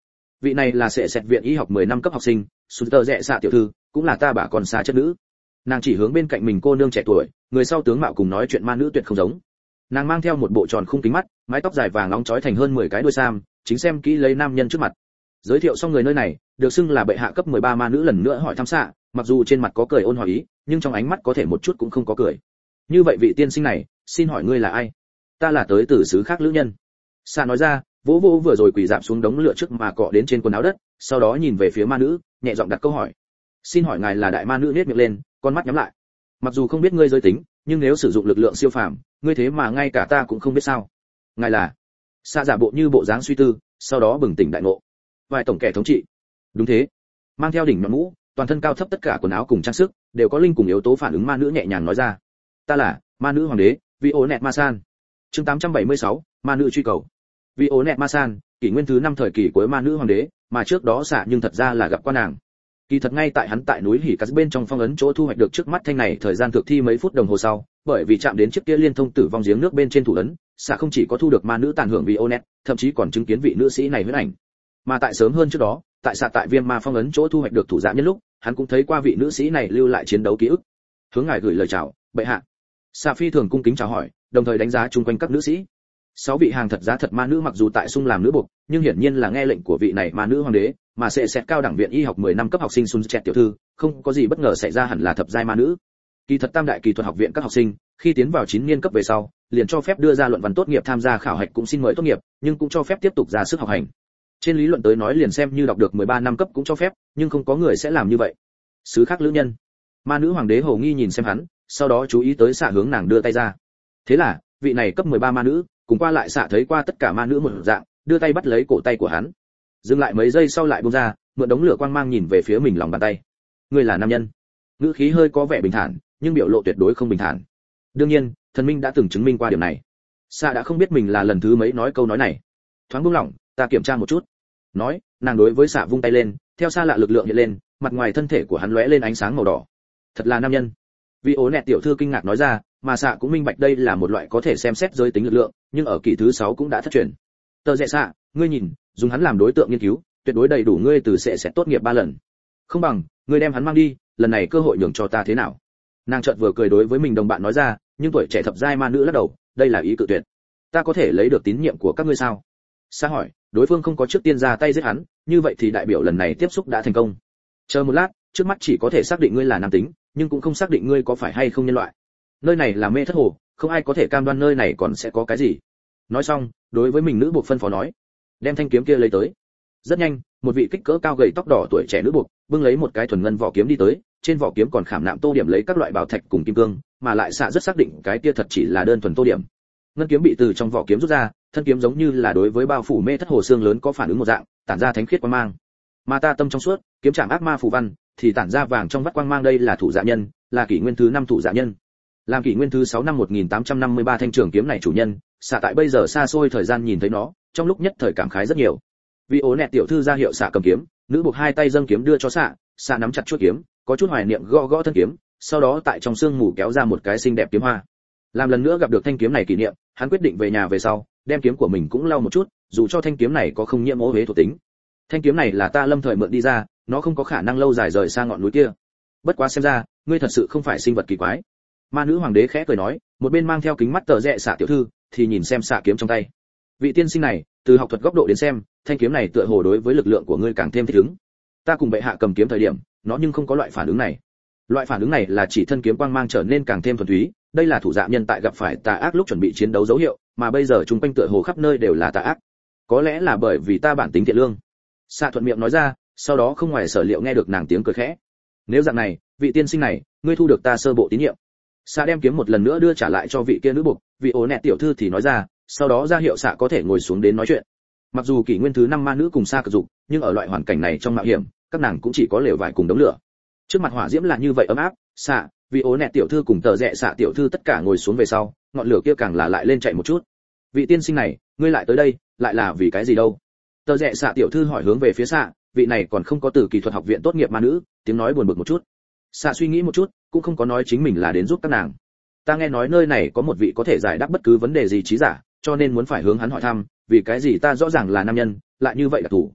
Vị này là sẽ xét viện y học mười năm cấp học sinh, Sutter rẻ xạ tiểu thư, cũng là ta bà còn xa chất nữ. Nàng chỉ hướng bên cạnh mình cô nương trẻ tuổi, người sau tướng mạo cùng nói chuyện ma nữ tuyệt không giống. Nàng mang theo một bộ tròn khung kính mắt, mái tóc dài vàng nóng trói thành hơn mười cái đuôi sam, chính xem kỹ lấy nam nhân trước mặt. Giới thiệu xong người nơi này, được xưng là bệ hạ cấp mười ba ma nữ lần nữa hỏi thăm xạ, mặc dù trên mặt có cười ôn hòa ý, nhưng trong ánh mắt có thể một chút cũng không có cười. Như vậy vị tiên sinh này, xin hỏi ngươi là ai? Ta là tới từ xứ khác lữ nhân. Xạ nói ra, vỗ vỗ vừa rồi quỳ rạp xuống đống lửa trước mà cọ đến trên quần áo đất, sau đó nhìn về phía ma nữ, nhẹ giọng đặt câu hỏi. Xin hỏi ngài là đại ma nữ nhếch miệng lên, con mắt nhắm lại. Mặc dù không biết ngươi giới tính, nhưng nếu sử dụng lực lượng siêu phàm, ngươi thế mà ngay cả ta cũng không biết sao? Ngài là? Xạ giả bộ như bộ dáng suy tư, sau đó bừng tỉnh đại ngộ. Vài tổng kẻ thống trị. Đúng thế. Mang theo đỉnh nhọn mũ, toàn thân cao thấp tất cả quần áo cùng trang sức đều có linh cùng yếu tố phản ứng ma nữ nhẹ nhàng nói ra. Ta là ma nữ hoàng đế, Vionet Masan. Chương tám trăm bảy mươi sáu, ma nữ truy cầu. Vionet Masan, kỷ nguyên thứ năm thời kỳ cuối ma nữ hoàng đế, mà trước đó xạ nhưng thật ra là gặp qua nàng. Kỳ thật ngay tại hắn tại núi Hỉ Cát bên trong phong ấn chỗ thu hoạch được trước mắt thanh này thời gian thực thi mấy phút đồng hồ sau, bởi vì chạm đến chiếc kia liên thông tử vong giếng nước bên trên thủ ấn, xạ không chỉ có thu được ma nữ tàn hưởng Vionet, thậm chí còn chứng kiến vị nữ sĩ này huyết ảnh. Mà tại sớm hơn trước đó, tại xạ tại viêm ma phong ấn chỗ thu hoạch được thủ dạ nhân lúc, hắn cũng thấy qua vị nữ sĩ này lưu lại chiến đấu ký ức. Hướng ngài gửi lời chào, bệ hạ. Xạ phi thường cung kính chào hỏi, đồng thời đánh giá chung quanh các nữ sĩ. Sáu vị hàng thật giá thật ma nữ mặc dù tại sung làm nữ buộc, nhưng hiển nhiên là nghe lệnh của vị này ma nữ hoàng đế, mà sẽ xét cao đẳng viện y học mười năm cấp học sinh Sun Chẹt tiểu thư, không có gì bất ngờ xảy ra hẳn là thập giai ma nữ. Kỳ thật tam đại kỳ thuật học viện các học sinh, khi tiến vào chín niên cấp về sau, liền cho phép đưa ra luận văn tốt nghiệp tham gia khảo hạch cũng xin mới tốt nghiệp, nhưng cũng cho phép tiếp tục ra sức học hành. Trên lý luận tới nói liền xem như đọc được mười ba năm cấp cũng cho phép, nhưng không có người sẽ làm như vậy. Sứ khác lữ nhân. Ma nữ hoàng đế hầu nghi nhìn xem hắn, sau đó chú ý tới xạ hướng nàng đưa tay ra. Thế là, vị này cấp mười ba ma nữ, cùng qua lại xạ thấy qua tất cả ma nữ một dạng, đưa tay bắt lấy cổ tay của hắn. Dừng lại mấy giây sau lại buông ra, mượn đống lửa quang mang nhìn về phía mình lòng bàn tay. Ngươi là nam nhân. Ngữ khí hơi có vẻ bình thản, nhưng biểu lộ tuyệt đối không bình thản. Đương nhiên, thần minh đã từng chứng minh qua điểm này. Xạ đã không biết mình là lần thứ mấy nói câu nói này. Thoáng buông lỏng, ta kiểm tra một chút. Nói, nàng đối với xạ vung tay lên, theo xa lạ lực lượng hiện lên, mặt ngoài thân thể của hắn lóe lên ánh sáng màu đỏ. Thật là nam nhân. Vị ố nẹt tiểu thư kinh ngạc nói ra, mà xạ cũng minh bạch đây là một loại có thể xem xét giới tính lực lượng, nhưng ở kỳ thứ sáu cũng đã thất truyền. Tờ rẽ xạ, ngươi nhìn, dùng hắn làm đối tượng nghiên cứu, tuyệt đối đầy đủ ngươi từ sẽ sẽ tốt nghiệp ba lần. Không bằng, ngươi đem hắn mang đi, lần này cơ hội nhường cho ta thế nào? Nàng chợt vừa cười đối với mình đồng bạn nói ra, nhưng tuổi trẻ thập giai ma nữ lắc đầu, đây là ý cự tuyệt. Ta có thể lấy được tín nhiệm của các ngươi sao? Xạ hỏi, đối phương không có trước tiên ra tay giết hắn, như vậy thì đại biểu lần này tiếp xúc đã thành công. Chờ một lát, trước mắt chỉ có thể xác định ngươi là nam tính, nhưng cũng không xác định ngươi có phải hay không nhân loại. Nơi này là mê thất hồ, không ai có thể cam đoan nơi này còn sẽ có cái gì. Nói xong, đối với mình nữ buộc phân phó nói, đem thanh kiếm kia lấy tới. Rất nhanh, một vị kích cỡ cao gầy tóc đỏ tuổi trẻ nữ buộc bưng lấy một cái thuần ngân vỏ kiếm đi tới, trên vỏ kiếm còn khảm nạm tô điểm lấy các loại bảo thạch cùng kim cương, mà lại xạ rất xác định cái kia thật chỉ là đơn thuần tô điểm. Ngân kiếm bị từ trong vỏ kiếm rút ra, thân kiếm giống như là đối với bao phủ mê thất hồ xương lớn có phản ứng một dạng, tản ra thánh khiết quang mang. Mà ta tâm trong suốt, kiếm chạm ác ma phù văn thì tản ra vàng trong vắt quang mang, đây là thủ dạ nhân, là kỷ nguyên thứ năm thủ dạ nhân. Làm kỷ nguyên thứ sáu năm một nghìn tám trăm năm mươi ba thanh trường kiếm này chủ nhân, xạ tại bây giờ xa xôi thời gian nhìn thấy nó, trong lúc nhất thời cảm khái rất nhiều. Vì ố nẹt tiểu thư ra hiệu xạ cầm kiếm, nữ buộc hai tay dâng kiếm đưa cho xạ, xạ nắm chặt chuôi kiếm, có chút hoài niệm gõ gõ thân kiếm, sau đó tại trong sương mù kéo ra một cái xinh đẹp kiếm hoa. Làm lần nữa gặp được thanh kiếm này kỷ niệm, hắn quyết định về nhà về sau, đem kiếm của mình cũng lau một chút, dù cho thanh kiếm này có không nhiễm ô uế thuộc tính. Thanh kiếm này là ta lâm thời mượn đi ra, nó không có khả năng lâu dài rời xa ngọn núi kia. Bất quá xem ra, ngươi thật sự không phải sinh vật kỳ quái. Ma nữ hoàng đế khẽ cười nói, một bên mang theo kính mắt tờ rẽ xạ tiểu thư, thì nhìn xem xạ kiếm trong tay. Vị tiên sinh này, từ học thuật góc độ đến xem, thanh kiếm này tựa hồ đối với lực lượng của ngươi càng thêm thích ứng. Ta cùng bệ hạ cầm kiếm thời điểm, nó nhưng không có loại phản ứng này. Loại phản ứng này là chỉ thân kiếm quang mang trở nên càng thêm thuần túy, đây là thủ dạ nhân tại gặp phải tà ác lúc chuẩn bị chiến đấu dấu hiệu, mà bây giờ chúng quanh tựa hồ khắp nơi đều là tà ác. Có lẽ là bởi vì ta bản tính thiện lương. Xạ thuận miệng nói ra, sau đó không ngoài sở liệu nghe được nàng tiếng cười khẽ. Nếu dạng này, vị tiên sinh này, ngươi thu được ta sơ bộ tín nhiệm. Xạ đem kiếm một lần nữa đưa trả lại cho vị kia nữ buộc, vị ố nẹt tiểu thư thì nói ra, sau đó ra hiệu xạ có thể ngồi xuống đến nói chuyện. Mặc dù kỷ nguyên thứ năm ma nữ cùng xa cực dục, nhưng ở loại hoàn cảnh này trong mạo hiểm, các nàng cũng chỉ có lều vải cùng đống lửa. Trước mặt hỏa diễm là như vậy ấm áp, xạ, vị ố nẹt tiểu thư cùng tờ rẽ xạ tiểu thư tất cả ngồi xuống về sau, ngọn lửa kia càng là lại lên chạy một chút. Vị tiên sinh này, ngươi lại tới đây, lại là vì cái gì đâu? Tờ rẽ xạ tiểu thư hỏi hướng về phía xạ, vị này còn không có từ kỳ thuật học viện tốt nghiệp ma nữ, tiếng nói buồn bực một chút. Xạ suy nghĩ một chút, cũng không có nói chính mình là đến giúp các nàng. Ta nghe nói nơi này có một vị có thể giải đáp bất cứ vấn đề gì trí giả, cho nên muốn phải hướng hắn hỏi thăm, vì cái gì ta rõ ràng là nam nhân, lại như vậy là thủ.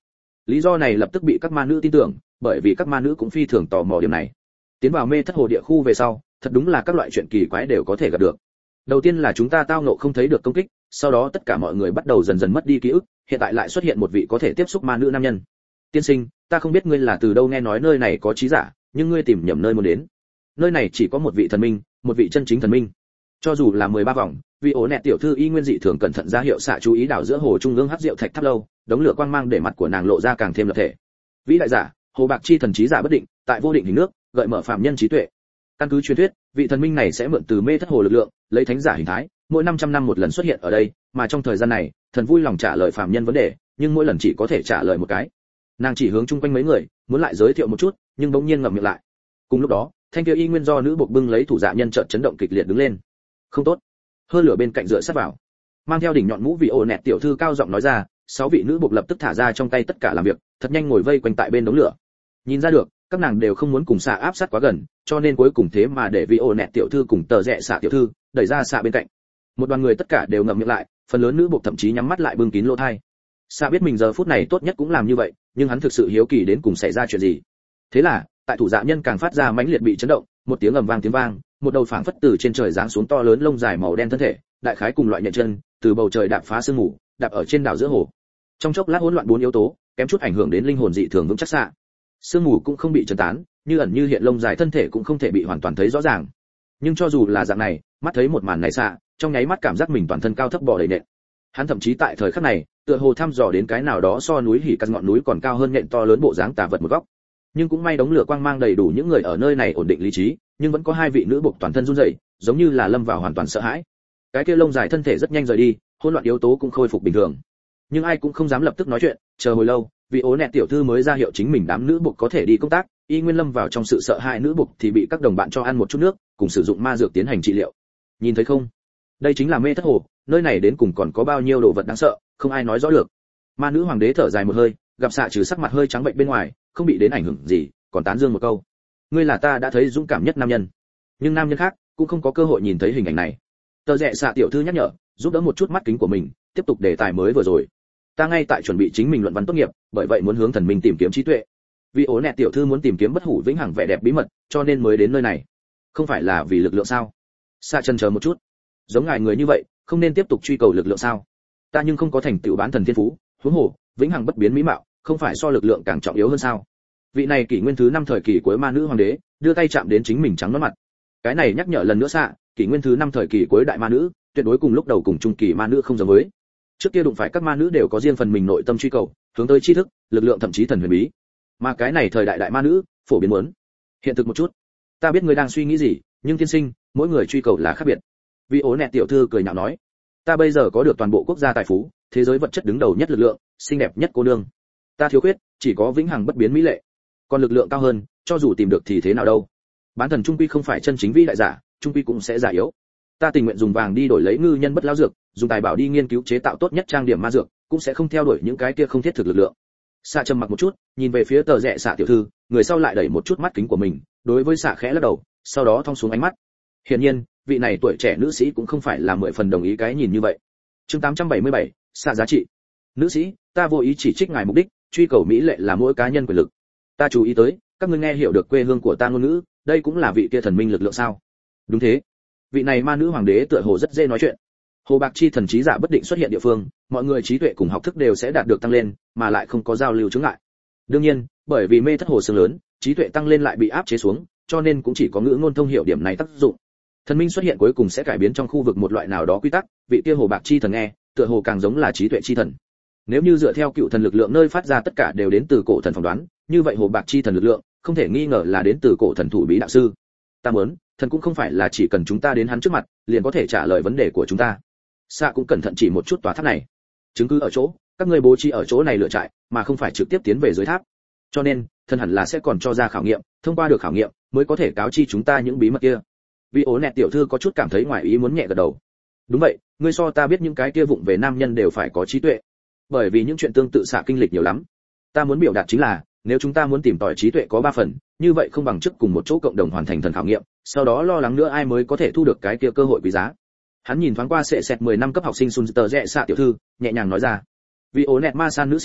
Lý do này lập tức bị các ma nữ tin tưởng, bởi vì các ma nữ cũng phi thường tò mò điểm này. Tiến vào mê thất hồ địa khu về sau, thật đúng là các loại chuyện kỳ quái đều có thể gặp được. Đầu tiên là chúng ta tao ngộ không thấy được công kích, sau đó tất cả mọi người bắt đầu dần dần mất đi ký ức, hiện tại lại xuất hiện một vị có thể tiếp xúc ma nữ nam nhân. Tiên sinh, ta không biết ngươi là từ đâu nghe nói nơi này có trí giả, nhưng ngươi tìm nhầm nơi muốn đến. Nơi này chỉ có một vị thần minh, một vị chân chính thần minh. Cho dù là mười ba vòng, vì ố nẹt tiểu thư y nguyên dị thường cẩn thận ra hiệu xạ chú ý đảo giữa hồ trung ương hắc rượu thạch tháp lâu, đống lửa quang mang để mặt của nàng lộ ra càng thêm lập thể. Vĩ đại giả, hồ bạc chi thần trí giả bất định, tại vô định hình nước, gợi mở phạm nhân trí tuệ. Căn cứ truyền thuyết, vị thần minh này sẽ mượn từ mê thất hồ lực lượng, lấy thánh giả hình thái, mỗi năm trăm năm một lần xuất hiện ở đây, mà trong thời gian này, thần vui lòng trả lời phạm nhân vấn đề, nhưng mỗi lần chỉ có thể trả lời một cái. Nàng chỉ hướng chung quanh mấy người, muốn lại giới thiệu một chút, nhưng bỗng nhiên ngậm miệng lại. Cùng lúc đó, thanh kia y nguyên do nữ buộc bưng lấy thủ dạ nhân chợt chấn động kịch liệt đứng lên. Không tốt. Hơn lửa bên cạnh dựa sát vào. Mang theo đỉnh nhọn mũ vị ổ nẹt tiểu thư cao giọng nói ra, sáu vị nữ buộc lập tức thả ra trong tay tất cả làm việc, thật nhanh ngồi vây quanh tại bên đống lửa. Nhìn ra được, các nàng đều không muốn cùng xạ áp sát quá gần, cho nên cuối cùng thế mà để vị ổ nẹt tiểu thư cùng tờ rẽ xạ tiểu thư đẩy ra xạ bên cạnh. Một đoàn người tất cả đều ngậm miệng lại, phần lớn nữ buộc thậm chí nhắm mắt lại bưng kín lỗ tai. Xạ biết mình giờ phút này tốt nhất cũng làm như vậy, nhưng hắn thực sự hiếu kỳ đến cùng xảy ra chuyện gì. Thế là, tại thủ dạ nhân càng phát ra mãnh liệt bị chấn động, một tiếng ầm vang tiếng vang, một đầu phảng phất từ trên trời giáng xuống to lớn lông dài màu đen thân thể, đại khái cùng loại nhện chân, từ bầu trời đạp phá sương mù, đạp ở trên đảo giữa hồ. Trong chốc lát hỗn loạn bốn yếu tố, kém chút ảnh hưởng đến linh hồn dị thường vững chắc xạ. Sương mù cũng không bị chấn tán, như ẩn như hiện lông dài thân thể cũng không thể bị hoàn toàn thấy rõ ràng. Nhưng cho dù là dạng này, mắt thấy một màn này xạ, trong nháy mắt cảm giác mình toàn thân cao thấp bò đầy nện. Hắn thậm chí tại thời khắc này, tựa hồ thăm dò đến cái nào đó so núi hỉ căn ngọn núi còn cao hơn nện to lớn bộ dáng tà vật một góc. Nhưng cũng may đống lửa quang mang đầy đủ những người ở nơi này ổn định lý trí, nhưng vẫn có hai vị nữ buộc toàn thân run rẩy, giống như là lâm vào hoàn toàn sợ hãi. Cái kia lông dài thân thể rất nhanh rời đi, hỗn loạn yếu tố cũng khôi phục bình thường. Nhưng ai cũng không dám lập tức nói chuyện, chờ hồi lâu, vị ố nẹt tiểu thư mới ra hiệu chính mình đám nữ buộc có thể đi công tác, y nguyên lâm vào trong sự sợ hãi nữ buộc thì bị các đồng bạn cho ăn một chút nước, cùng sử dụng ma dược tiến hành trị liệu. Nhìn thấy không? Đây chính là mê thất hồ, nơi này đến cùng còn có bao nhiêu đồ vật đáng sợ, không ai nói rõ được. Ma nữ hoàng đế thở dài một hơi, gặp xạ trừ sắc mặt hơi trắng bệnh bên ngoài, không bị đến ảnh hưởng gì, còn tán dương một câu. Ngươi là ta đã thấy dũng cảm nhất nam nhân. Nhưng nam nhân khác cũng không có cơ hội nhìn thấy hình ảnh này. Tờ rẽ xạ tiểu thư nhắc nhở, giúp đỡ một chút mắt kính của mình, tiếp tục đề tài mới vừa rồi. Ta ngay tại chuẩn bị chính mình luận văn tốt nghiệp, bởi vậy muốn hướng thần minh tìm kiếm trí tuệ. Vì ố nẹt tiểu thư muốn tìm kiếm bất hủ vĩnh hằng vẻ đẹp bí mật, cho nên mới đến nơi này. Không phải là vì lực lượng sao? Xạ chần chờ một chút. Giống ngài người như vậy, không nên tiếp tục truy cầu lực lượng sao? Ta nhưng không có thành tựu bán thần thiên phú, huống hồ, vĩnh hằng bất biến mỹ mạo, không phải so lực lượng càng trọng yếu hơn sao? Vị này kỷ nguyên thứ năm thời kỳ cuối ma nữ hoàng đế, đưa tay chạm đến chính mình trắng nõn mặt. Cái này nhắc nhở lần nữa xạ, kỷ nguyên thứ năm thời kỳ cuối đại ma nữ, tuyệt đối cùng lúc đầu cùng trung kỳ ma nữ không giống với. Trước kia đụng phải các ma nữ đều có riêng phần mình nội tâm truy cầu, hướng tới tri thức, lực lượng thậm chí thần huyền bí. Mà cái này thời đại đại ma nữ, phổ biến muốn hiện thực một chút. Ta biết ngươi đang suy nghĩ gì, nhưng tiên sinh, mỗi người truy cầu là khác biệt. Vị ố nẹt tiểu thư cười nhạo nói, ta bây giờ có được toàn bộ quốc gia tài phú, thế giới vật chất đứng đầu nhất lực lượng, xinh đẹp nhất cô nương. Ta thiếu khuyết, chỉ có vĩnh hằng bất biến mỹ lệ. Còn lực lượng cao hơn, cho dù tìm được thì thế nào đâu? Bán thần trung quy không phải chân chính vĩ đại giả, trung quy cũng sẽ giả yếu. Ta tình nguyện dùng vàng đi đổi lấy ngư nhân bất lão dược, dùng tài bảo đi nghiên cứu chế tạo tốt nhất trang điểm ma dược, cũng sẽ không theo đuổi những cái kia không thiết thực lực lượng. Xạ trầm mặc một chút, nhìn về phía tờ rẽ xạ tiểu thư, người sau lại đẩy một chút mắt kính của mình, đối với xạ khẽ lắc đầu, sau đó thong xuống ánh mắt. Hiển nhiên, vị này tuổi trẻ nữ sĩ cũng không phải là mười phần đồng ý cái nhìn như vậy. Chương tám trăm bảy mươi bảy, xạ giá trị. Nữ sĩ, ta vô ý chỉ trích ngài mục đích, truy cầu mỹ lệ là mỗi cá nhân quyền lực. Ta chú ý tới, các ngươi nghe hiểu được quê hương của ta ngôn ngữ, đây cũng là vị kia thần minh lực lượng sao? Đúng thế. Vị này ma nữ hoàng đế tựa hồ rất dễ nói chuyện. Hồ bạc chi thần trí giả bất định xuất hiện địa phương, mọi người trí tuệ cùng học thức đều sẽ đạt được tăng lên, mà lại không có giao lưu chướng ngại. Đương nhiên, bởi vì mê thất hồ sương lớn, trí tuệ tăng lên lại bị áp chế xuống, cho nên cũng chỉ có ngữ ngôn thông hiểu điểm này tác dụng. Thần minh xuất hiện cuối cùng sẽ cải biến trong khu vực một loại nào đó quy tắc, vị kia hồ bạc chi thần nghe, tựa hồ càng giống là trí tuệ chi thần. Nếu như dựa theo cựu thần lực lượng nơi phát ra tất cả đều đến từ cổ thần phỏng đoán, như vậy hồ bạc chi thần lực lượng không thể nghi ngờ là đến từ cổ thần thủ bí đạo sư. Ta muốn, thần cũng không phải là chỉ cần chúng ta đến hắn trước mặt, liền có thể trả lời vấn đề của chúng ta. Xạ cũng cẩn thận chỉ một chút tòa tháp này. Chứng cứ ở chỗ, các ngươi bố trí ở chỗ này lựa trại, mà không phải trực tiếp tiến về dưới tháp. Cho nên, thần hẳn là sẽ còn cho ra khảo nghiệm, thông qua được khảo nghiệm, mới có thể cáo chi chúng ta những bí mật kia. Vì ố nẹt tiểu thư có chút cảm thấy ngoài ý muốn nhẹ gật đầu. Đúng vậy, ngươi so ta biết những cái kia vụng về nam nhân đều phải có trí tuệ. Bởi vì những chuyện tương tự xạ kinh lịch nhiều lắm. Ta muốn biểu đạt chính là, nếu chúng ta muốn tìm tòi trí tuệ có ba phần, như vậy không bằng trước cùng một chỗ cộng đồng hoàn thành thần khảo nghiệm, sau đó lo lắng nữa ai mới có thể thu được cái kia cơ hội quý giá. Hắn nhìn thoáng qua sệ sẹt mười năm cấp học sinh Sun Tơ rẽ xạ tiểu thư, nhẹ nhàng nói ra. Vì ố nẹt ma san nữ sĩ,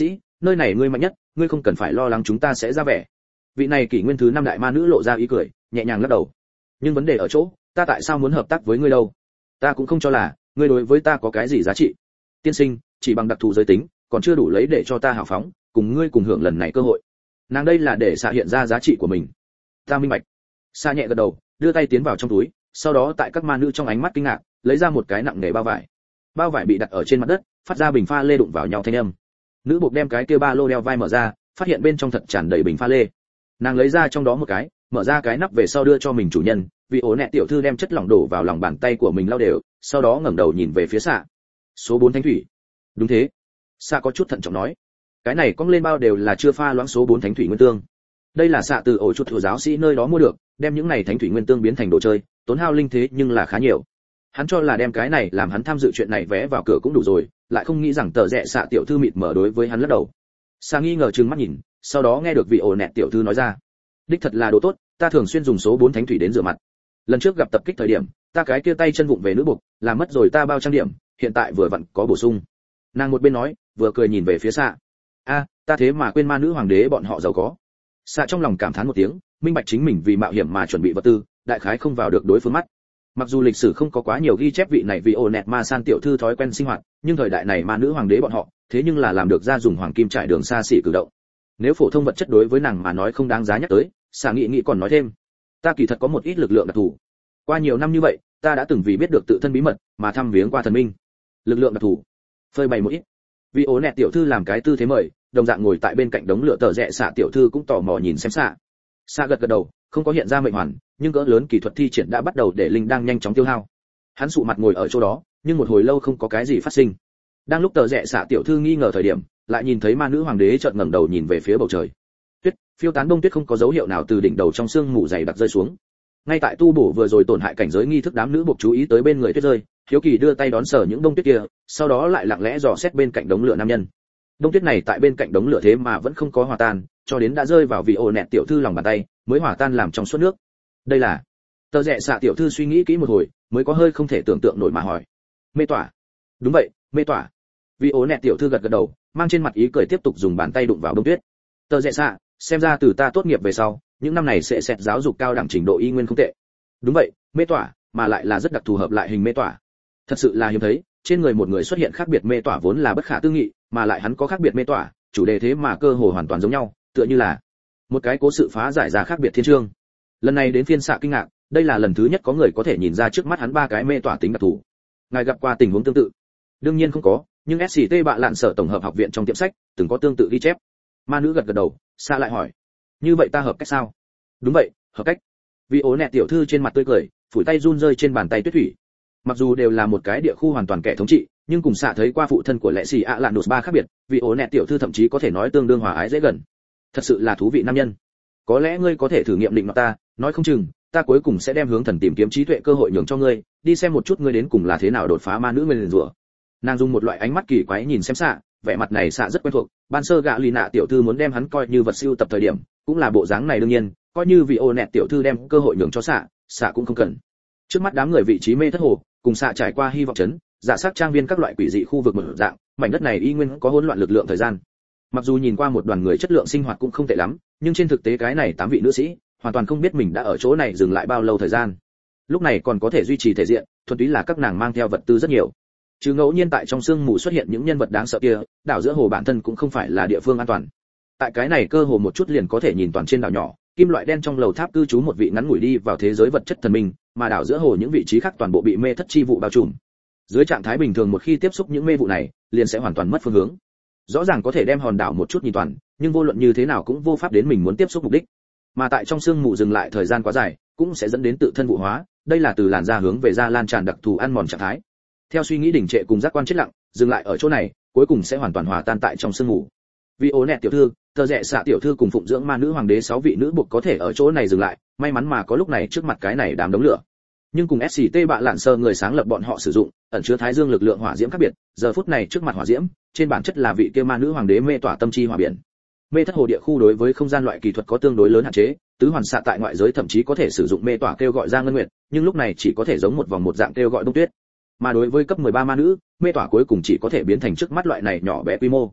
nơi này ngươi mạnh nhất, ngươi không cần phải lo lắng chúng ta sẽ ra vẻ. Vị này kỷ nguyên thứ năm đại ma nữ lộ ra ý cười, nhẹ nhàng lắc đầu. Nhưng vấn đề ở chỗ, ta tại sao muốn hợp tác với ngươi đâu? Ta cũng không cho là ngươi đối với ta có cái gì giá trị. Tiên sinh, chỉ bằng đặc thù giới tính, còn chưa đủ lấy để cho ta hào phóng, cùng ngươi cùng hưởng lần này cơ hội. Nàng đây là để xạ hiện ra giá trị của mình. Ta minh bạch. Xạ nhẹ gật đầu, đưa tay tiến vào trong túi, sau đó tại các ma nữ trong ánh mắt kinh ngạc, lấy ra một cái nặng nề bao vải. Bao vải bị đặt ở trên mặt đất, phát ra bình pha lê đụng vào nhau thanh âm. Nữ buộc đem cái kia ba lô đeo vai mở ra, phát hiện bên trong thật tràn đầy bình pha lê. Nàng lấy ra trong đó một cái, mở ra cái nắp về sau đưa cho mình chủ nhân, vì ố nẹ tiểu thư đem chất lỏng đổ vào lòng bàn tay của mình lau đều, sau đó ngẩng đầu nhìn về phía xạ. Số bốn thánh thủy. Đúng thế. Xạ có chút thận trọng nói. Cái này cong lên bao đều là chưa pha loãng số bốn thánh thủy nguyên tương. Đây là xạ từ ổ chuột thủ giáo sĩ nơi đó mua được, đem những này thánh thủy nguyên tương biến thành đồ chơi, tốn hao linh thế nhưng là khá nhiều. Hắn cho là đem cái này làm hắn tham dự chuyện này vé vào cửa cũng đủ rồi, lại không nghĩ rằng tờ rẽ xạ tiểu thư mịt mở đối với hắn lắc đầu. Xạ nghi ngờ trừng mắt nhìn, sau đó nghe được vị ổ nẹt tiểu thư nói ra, đích thật là đồ tốt, ta thường xuyên dùng số bốn thánh thủy đến rửa mặt. Lần trước gặp tập kích thời điểm, ta cái kia tay chân vụng về nữ buộc, làm mất rồi ta bao trang điểm, hiện tại vừa vặn có bổ sung. Nàng một bên nói, vừa cười nhìn về phía xạ. A, ta thế mà quên ma nữ hoàng đế bọn họ giàu có. Xạ trong lòng cảm thán một tiếng, minh bạch chính mình vì mạo hiểm mà chuẩn bị vật tư, đại khái không vào được đối phương mắt. Mặc dù lịch sử không có quá nhiều ghi chép vị này vì ổ nẹt ma san tiểu thư thói quen sinh hoạt, nhưng thời đại này ma nữ hoàng đế bọn họ, thế nhưng là làm được ra dùng hoàng kim trải đường xa xỉ cử động. Nếu phổ thông vật chất đối với nàng mà nói không đáng giá nhắc tới, xạ nghị nghị còn nói thêm, ta kỳ thật có một ít lực lượng đặc thù. Qua nhiều năm như vậy, ta đã từng vì biết được tự thân bí mật mà thăm viếng qua thần minh. Lực lượng đặc thù. Phơi bày một ít. Vì ố nẹt tiểu thư làm cái tư thế mời, đồng dạng ngồi tại bên cạnh đống lửa tờ rẽ xạ tiểu thư cũng tò mò nhìn xem xạ. Xạ gật gật đầu, không có hiện ra mệnh hoàn, nhưng cỡ lớn kỹ thuật thi triển đã bắt đầu để linh đang nhanh chóng tiêu hao. Hắn sụ mặt ngồi ở chỗ đó, nhưng một hồi lâu không có cái gì phát sinh. Đang lúc tờ rẽ xạ tiểu thư nghi ngờ thời điểm, lại nhìn thấy ma nữ hoàng đế chợt ngẩng đầu nhìn về phía bầu trời. Tuyết, phiêu tán đông tuyết không có dấu hiệu nào từ đỉnh đầu trong sương mù dày đặc rơi xuống. Ngay tại tu bổ vừa rồi tổn hại cảnh giới nghi thức, đám nữ buộc chú ý tới bên người tuyết rơi, hiếu kỳ đưa tay đón sờ những đông tuyết kia, sau đó lại lặng lẽ dò xét bên cạnh đống lửa nam nhân. Đông tuyết này tại bên cạnh đống lửa thế mà vẫn không có hòa tan, cho đến đã rơi vào vị ổ nẹt tiểu thư lòng bàn tay, mới hòa tan làm trong suốt nước. Đây là... Tờ rẽ xạ tiểu thư suy nghĩ kỹ một hồi, mới có hơi không thể tưởng tượng nổi mà hỏi. Mê tỏa. Đúng vậy, mê tỏa. Vị ổ nẹt tiểu thư gật gật đầu, mang trên mặt ý cười tiếp tục dùng bàn tay đụng vào đông tuyết. Tờ rẽ xạ, xem ra từ ta tốt nghiệp về sau, những năm này sẽ xét giáo dục cao đẳng trình độ y nguyên không tệ. Đúng vậy, mê tỏa, mà lại là rất đặc thù hợp lại hình mê tỏa. Thật sự là hiếm thấy, trên người một người xuất hiện khác biệt mê tỏa vốn là bất khả tư nghị, mà lại hắn có khác biệt mê tỏa, chủ đề thế mà cơ hồ hoàn toàn giống nhau, tựa như là một cái cố sự phá giải ra khác biệt thiên chương. Lần này đến phiên xạ kinh ngạc, đây là lần thứ nhất có người có thể nhìn ra trước mắt hắn ba cái mê tỏa tính đặc thù. Ngài gặp qua tình huống tương tự? Đương nhiên không có, nhưng ét xê tê bạ lạn sở tổng hợp học viện trong tiệm sách từng có tương tự ghi chép. Ma nữ gật gật đầu, xạ lại hỏi, như vậy ta hợp cách sao? Đúng vậy, hợp cách. Vì ố nẹt tiểu thư trên mặt tươi cười, phủi tay run rơi trên bàn tay tuyết thủy. Mặc dù đều là một cái địa khu hoàn toàn kẻ thống trị, nhưng cùng xạ thấy qua phụ thân của lệ xì ạ lạn nốt ba khác biệt, vì ố nẹt tiểu thư thậm chí có thể nói tương đương hòa ái dễ gần. Thật sự là thú vị nam nhân. Có lẽ ngươi có thể thử nghiệm định mặt ta, nói không chừng ta cuối cùng sẽ đem hướng thần tìm kiếm trí tuệ cơ hội nhường cho ngươi, đi xem một chút ngươi đến cùng là thế nào đột phá ma nữ nguyên rủa. Nàng dùng một loại ánh mắt kỳ quái nhìn xem xạ, vẻ mặt này xạ rất quen thuộc, ban sơ gạ lì nạ tiểu thư muốn đem hắn coi như vật siêu tập thời điểm, cũng là bộ dáng này đương nhiên, coi như vì ô nẹt tiểu thư đem cơ hội nhường cho xạ, xạ cũng không cần. Trước mắt đám người vị trí mê thất hồ, cùng xạ trải qua hy vọng chấn, giả sát trang viên các loại quỷ dị khu vực mở dạng, mảnh đất này y nguyên có hỗn loạn lực lượng thời gian. Mặc dù nhìn qua một đoàn người chất lượng sinh hoạt cũng không tệ lắm, nhưng trên thực tế cái này tám vị nữ sĩ hoàn toàn không biết mình đã ở chỗ này dừng lại bao lâu thời gian. Lúc này còn có thể duy trì thể diện, thuần túy là các nàng mang theo vật tư rất nhiều. Chứ ngẫu nhiên tại trong sương mù xuất hiện những nhân vật đáng sợ kia, đảo giữa hồ bản thân cũng không phải là địa phương an toàn. Tại cái này cơ hồ một chút liền có thể nhìn toàn trên đảo nhỏ, kim loại đen trong lầu tháp cư trú một vị ngắn ngủi đi vào thế giới vật chất thần minh, mà đảo giữa hồ những vị trí khác toàn bộ bị mê thất chi vụ bao trùm. Dưới trạng thái bình thường một khi tiếp xúc những mê vụ này, liền sẽ hoàn toàn mất phương hướng. Rõ ràng có thể đem hòn đảo một chút nhìn toàn, nhưng vô luận như thế nào cũng vô pháp đến mình muốn tiếp xúc mục đích. Mà tại trong sương mù dừng lại thời gian quá dài, cũng sẽ dẫn đến tự thân vụ hóa, đây là từ làn da hướng về da lan tràn đặc thù ăn mòn trạng thái. Theo suy nghĩ đình trệ cùng giác quan chết lặng, dừng lại ở chỗ này, cuối cùng sẽ hoàn toàn hòa tan tại trong sương mù. Vì ố nẹt tiểu thư, tờ rẽ xạ tiểu thư cùng phụng dưỡng ma nữ hoàng đế sáu vị nữ buộc có thể ở chỗ này dừng lại, may mắn mà có lúc này trước mặt cái này đám đống lửa. Nhưng cùng ét xê tê bạ lạn sơ người sáng lập bọn họ sử dụng, ẩn chứa thái dương lực lượng hỏa diễm khác biệt, giờ phút này trước mặt hỏa diễm, trên bản chất là vị kia ma nữ hoàng đế mê tỏa tâm chi hỏa biển. Mê thất hồ địa khu đối với không gian loại kỳ thuật có tương đối lớn hạn chế, tứ hoàn xạ tại ngoại giới thậm chí có thể sử dụng mê tỏa kêu gọi ra ngân nguyệt, nhưng lúc này chỉ có thể giống một vòng một dạng kêu gọi đông tuyết. Mà đối với cấp mười ba ma nữ, mê tỏa cuối cùng chỉ có thể biến thành trước mắt loại này nhỏ bé quy mô.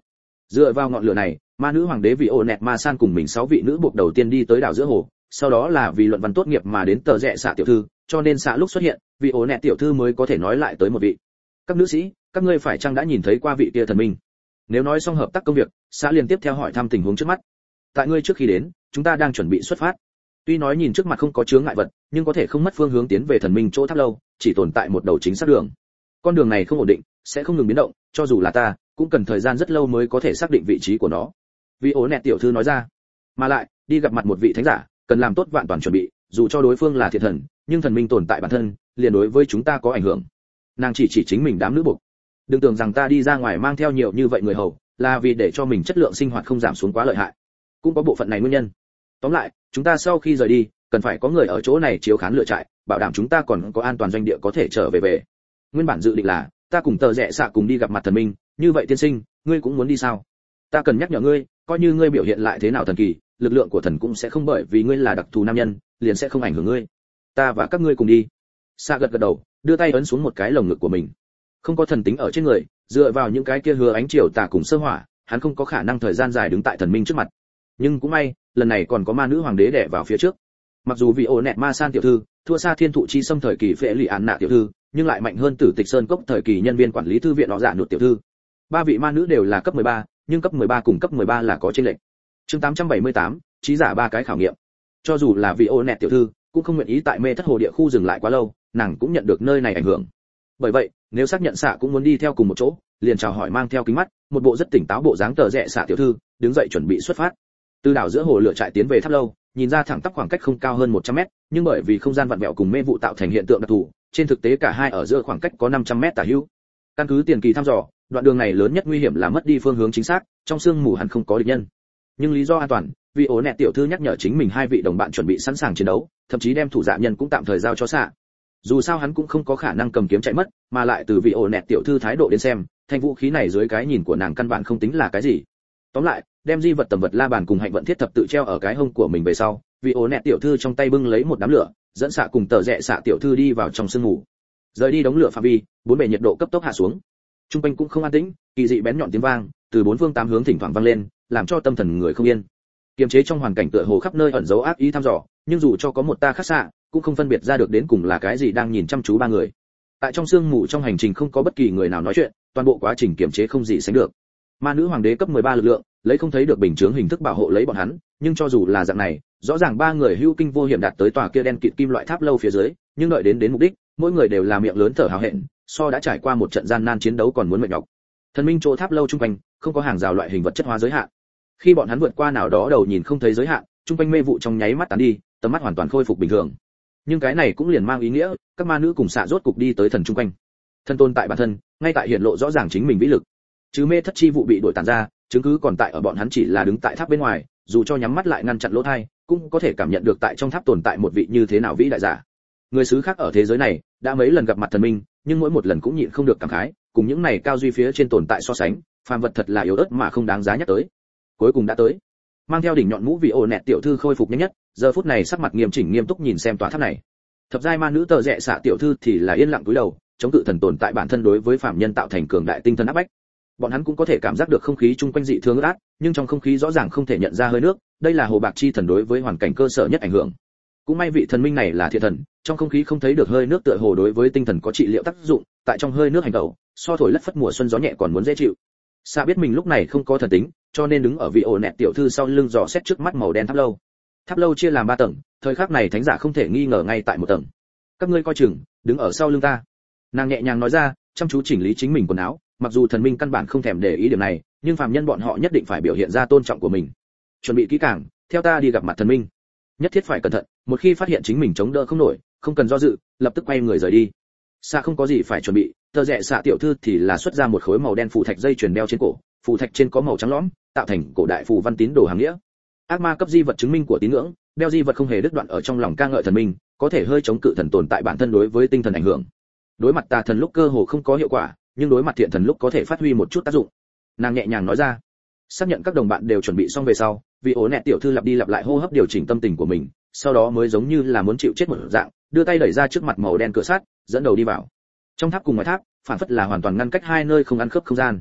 Dựa vào ngọn lửa này, ma nữ hoàng đế vì ổ nẹt ma san cùng mình sáu vị nữ buộc đầu tiên đi tới đảo giữa hồ, sau đó là vì luận văn tốt nghiệp mà đến tờ rẽ xạ tiểu thư, cho nên xạ lúc xuất hiện, vì ổ nẹt tiểu thư mới có thể nói lại tới một vị. Các nữ sĩ, các ngươi phải chăng đã nhìn thấy qua vị kia thần minh? Nếu nói xong hợp tác công việc, xạ liền tiếp theo hỏi thăm tình huống trước mắt. Tại ngươi trước khi đến, chúng ta đang chuẩn bị xuất phát. Tuy nói nhìn trước mặt không có chướng ngại vật, nhưng có thể không mất phương hướng tiến về thần minh chỗ tháp lâu, chỉ tồn tại một đầu chính xác đường. Con đường này không ổn định, sẽ không ngừng biến động, cho dù là ta, cũng cần thời gian rất lâu mới có thể xác định vị trí của nó. Vì ố nẹt tiểu thư nói ra. Mà lại, đi gặp mặt một vị thánh giả, cần làm tốt vạn toàn chuẩn bị, dù cho đối phương là thiện thần, nhưng thần minh tồn tại bản thân, liền đối với chúng ta có ảnh hưởng. Nàng chỉ chỉ chính mình đám nữ buộc. Đừng tưởng rằng ta đi ra ngoài mang theo nhiều như vậy người hầu, là vì để cho mình chất lượng sinh hoạt không giảm xuống quá lợi hại. Cũng có bộ phận này nguyên nhân. Tóm lại, chúng ta sau khi rời đi, cần phải có người ở chỗ này chiếu khán lựa trại, bảo đảm chúng ta còn có an toàn doanh địa có thể trở về về. Nguyên bản dự định là, ta cùng tờ rẽ xạ cùng đi gặp mặt thần minh, như vậy tiên sinh, ngươi cũng muốn đi sao? Ta cần nhắc nhở ngươi, coi như ngươi biểu hiện lại thế nào thần kỳ, lực lượng của thần cũng sẽ không bởi vì ngươi là đặc thù nam nhân, liền sẽ không ảnh hưởng ngươi. Ta và các ngươi cùng đi. Xạ gật gật đầu, đưa tay ấn xuống một cái lồng ngực của mình. Không có thần tính ở trên người, dựa vào những cái kia hứa ánh chiều tà cùng sơ hỏa, hắn không có khả năng thời gian dài đứng tại thần minh trước mặt. Nhưng cũng may, lần này còn có ma nữ hoàng đế đè vào phía trước. Mặc dù vì ổ nẹt ma san tiểu thư thua xa thiên thụ chi xâm thời kỳ phệ lụy án nạ tiểu thư, nhưng lại mạnh hơn tử tịch sơn cốc thời kỳ nhân viên quản lý thư viện họ dạ nụt tiểu thư. Ba vị ma nữ đều là cấp mười ba, nhưng cấp mười ba cùng cấp mười ba là có chênh lệch. Chương tám trăm bảy mươi tám, trí giả ba cái khảo nghiệm. Cho dù là vì ổ nẹt tiểu thư, cũng không nguyện ý tại mê thất hồ địa khu dừng lại quá lâu, nàng cũng nhận được nơi này ảnh hưởng. Bởi vậy, nếu xác nhận xạ cũng muốn đi theo cùng một chỗ, liền chào hỏi mang theo kính mắt, một bộ rất tỉnh táo bộ dáng tờ rẽ xạ tiểu thư, đứng dậy chuẩn bị xuất phát. Từ đảo giữa hồ lựa trại tiến về tháp lâu, nhìn ra thẳng tắp khoảng cách không cao hơn một trăm mét, nhưng bởi vì không gian vặn vẹo cùng mê vụ tạo thành hiện tượng đặc thù, trên thực tế cả hai ở giữa khoảng cách có năm trăm mét tả hữu. Căn cứ tiền kỳ thăm dò, đoạn đường này lớn nhất nguy hiểm là mất đi phương hướng chính xác, trong sương mù hẳn không có địch nhân. Nhưng lý do an toàn, vì ố nẹt tiểu thư nhắc nhở chính mình hai vị đồng bạn chuẩn bị sẵn sàng chiến đấu, thậm chí đem thủ dạ nhân cũng tạm thời giao cho xạ. Dù sao hắn cũng không có khả năng cầm kiếm chạy mất, mà lại từ vị ổ nẹt tiểu thư thái độ đến xem, thanh vũ khí này dưới cái nhìn của nàng căn bản không tính là cái gì. Tóm lại, đem di vật tầm vật la bàn cùng hạnh vận thiết thập tự treo ở cái hông của mình về sau, vị ổ nẹt tiểu thư trong tay bưng lấy một đám lửa, dẫn xạ cùng tờ rẽ xạ tiểu thư đi vào trong sương mù. Rời đi đống lửa phạm vi, bốn bề nhiệt độ cấp tốc hạ xuống. Trung quanh cũng không an tĩnh, kỳ dị bén nhọn tiếng vang từ bốn phương tám hướng thỉnh thoảng vang lên, làm cho tâm thần người không yên. Kiềm chế trong hoàn cảnh tựa hồ khắp nơi ẩn giấu ác ý thăm dò, nhưng dù cho có một ta khác xạ, cũng không phân biệt ra được đến cùng là cái gì đang nhìn chăm chú ba người. Tại trong sương mù trong hành trình không có bất kỳ người nào nói chuyện, toàn bộ quá trình kiềm chế không gì sánh được. Ma nữ hoàng đế cấp mười ba lực lượng, lấy không thấy được bình chướng hình thức bảo hộ lấy bọn hắn, nhưng cho dù là dạng này, rõ ràng ba người hưu kinh vô hiểm đạt tới tòa kia đen kịt kim loại tháp lâu phía dưới, nhưng đợi đến đến mục đích, mỗi người đều là miệng lớn thở hào hẹn, so đã trải qua một trận gian nan chiến đấu còn muốn mệt nhọc. Thần minh chỗ tháp lâu trung quanh, không có hàng rào loại hình vật chất hóa giới hạn. Khi bọn hắn vượt qua nào đó đầu nhìn không thấy giới hạn, trung quanh mê vụ trong nháy mắt tán đi, tầm mắt hoàn toàn khôi phục bình thường. Nhưng cái này cũng liền mang ý nghĩa, các ma nữ cùng xạ rốt cục đi tới thần trung quanh. Thân tôn tại bản thân, ngay tại hiện lộ rõ ràng chính mình vĩ lực. Chứ mê thất chi vụ bị đổi tản ra, chứng cứ còn tại ở bọn hắn chỉ là đứng tại tháp bên ngoài, dù cho nhắm mắt lại ngăn chặn lỗ tai, cũng có thể cảm nhận được tại trong tháp tồn tại một vị như thế nào vĩ đại giả. Người xứ khác ở thế giới này đã mấy lần gặp mặt thần minh, nhưng mỗi một lần cũng nhịn không được cảm khái, cùng những này cao duy phía trên tồn tại so sánh, phàm vật thật là yếu ớt mà không đáng giá nhắc tới. Cuối cùng đã tới. Mang theo đỉnh nhọn mũ vị ổ nẹt tiểu thư khôi phục nhanh nhất, giờ phút này sắc mặt nghiêm chỉnh nghiêm túc nhìn xem tòa tháp này. Thập giai ma nữ tờ rẽ xạ tiểu thư thì là yên lặng cúi đầu, chống cự thần tồn tại bản thân đối với phạm nhân tạo thành cường đại tinh thần áp bách. Bọn hắn cũng có thể cảm giác được không khí chung quanh dị thường ướt át, nhưng trong không khí rõ ràng không thể nhận ra hơi nước, đây là hồ bạc chi thần đối với hoàn cảnh cơ sở nhất ảnh hưởng. Cũng may vị thần minh này là thiện thần, trong không khí không thấy được hơi nước tựa hồ đối với tinh thần có trị liệu tác dụng, tại trong hơi nước hành động, so thổi lất phất mùa xuân gió nhẹ còn muốn dễ chịu. Sa biết mình lúc này không có thần tính, cho nên đứng ở vị ổ nẹt tiểu thư sau lưng dò xét trước mắt màu đen tháp lâu. Tháp lâu chia làm ba tầng, thời khắc này thánh giả không thể nghi ngờ ngay tại một tầng. Các ngươi coi chừng, đứng ở sau lưng ta. Nàng nhẹ nhàng nói ra, chăm chú chỉnh lý chính mình quần áo, mặc dù thần minh căn bản không thèm để ý điểm này, nhưng phàm nhân bọn họ nhất định phải biểu hiện ra tôn trọng của mình. Chuẩn bị kỹ càng, theo ta đi gặp mặt thần minh. Nhất thiết phải cẩn thận, một khi phát hiện chính mình chống đỡ không nổi, không cần do dự, lập tức quay người rời đi. Sa không có gì phải chuẩn bị, tờ rẽ xạ tiểu thư thì là xuất ra một khối màu đen phù thạch dây chuyền đeo trên cổ, phù thạch trên có màu trắng lõm, tạo thành cổ đại phù văn tín đồ hàng nghĩa. Ác ma cấp di vật chứng minh của tín ngưỡng, đeo di vật không hề đứt đoạn ở trong lòng ca ngợi thần minh, có thể hơi chống cự thần tồn tại bản thân đối với tinh thần ảnh hưởng. Đối mặt tà thần lúc cơ hồ không có hiệu quả, nhưng đối mặt thiện thần lúc có thể phát huy một chút tác dụng. Nàng nhẹ nhàng nói ra. Xác nhận các đồng bạn đều chuẩn bị xong về sau, vì ố nẹt tiểu thư lặp đi lặp lại hô hấp điều chỉnh tâm tình của mình, sau đó mới giống như là muốn chịu chết một dạng, đưa tay đẩy ra trước mặt màu đen cửa sắt, dẫn đầu đi vào. Trong tháp cùng ngoài tháp, phản phất là hoàn toàn ngăn cách hai nơi không ăn khớp không gian.